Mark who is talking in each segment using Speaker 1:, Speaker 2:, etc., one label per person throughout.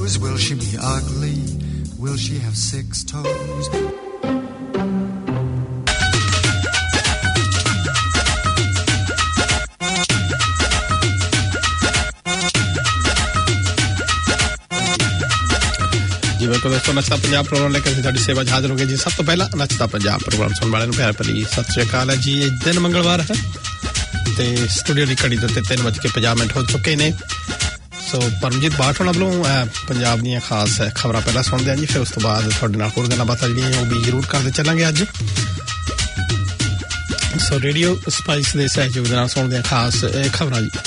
Speaker 1: nose? Will she be ugly? Will she have 6 toes?
Speaker 2: ਬਿਲਕੁਲ ਦੋਸਤੋ ਨੱਚਦਾ ਪੰਜਾਬ ਪ੍ਰੋਗਰਾਮ ਲੈ ਕੇ ਅਸੀਂ ਤੁਹਾਡੀ ਸੇਵਾ 'ਚ ਹਾਜ਼ਰ ਹੋ ਗਏ ਜੀ। ਸਭ ਤੋਂ ਪਹਿਲਾਂ ਨੱਚਦਾ ਪੰਜਾਬ ਪ੍ਰੋਗਰਾਮ ਸੁਣਨ ਵਾਲਿਆਂ ਨੂੰ ਪਿਆਰ ਭਰੀ ਸਤਿ ਸ਼੍ਰੀ ਅਕਾਲ ਹੈ ਜੀ। ਇਹ ਦਿਨ ਮੰਗਲਵਾਰ ਹੈ ਤੇ ਸਟੂਡੀਓ ਦੀ ਘੜੀ ਦੇ ਉੱਤੇ 3:50 ਹੋ ਚੁੱਕੇ ਨੇ। ਸੋ ਪਰਮਜੀਤ ਬਾਠ ਹੋਣਾ ਵੱਲੋਂ ਪੰਜਾਬ ਦੀਆਂ ਖਾਸ ਖਬਰਾਂ ਪਹਿਲਾਂ ਸੁਣਦੇ ਹਾਂ ਜੀ, ਫਿਰ ਉਸ ਤੋਂ ਬਾਅਦ ਤੁਹਾਡੇ ਨਾਲ ਹੋਰ ਗੱਲਾਂ ਬਾਤਾਂ ਜਿਹੜੀਆਂ ਉਹ ਵੀ ਜ਼ਰੂਰ ਕਰਦੇ ਚੱਲਾਂਗੇ ਅੱਜ। ਸੋ ਰੇਡੀਓ ਸਪਾਈਸ ਦੇ ਸਹਿਯੋਗ ਦੇ ਨਾਲ ਸੁਣਦੇ ਹਾਂ ਖਾਸ ਖਬਰਾਂ ਜੀ।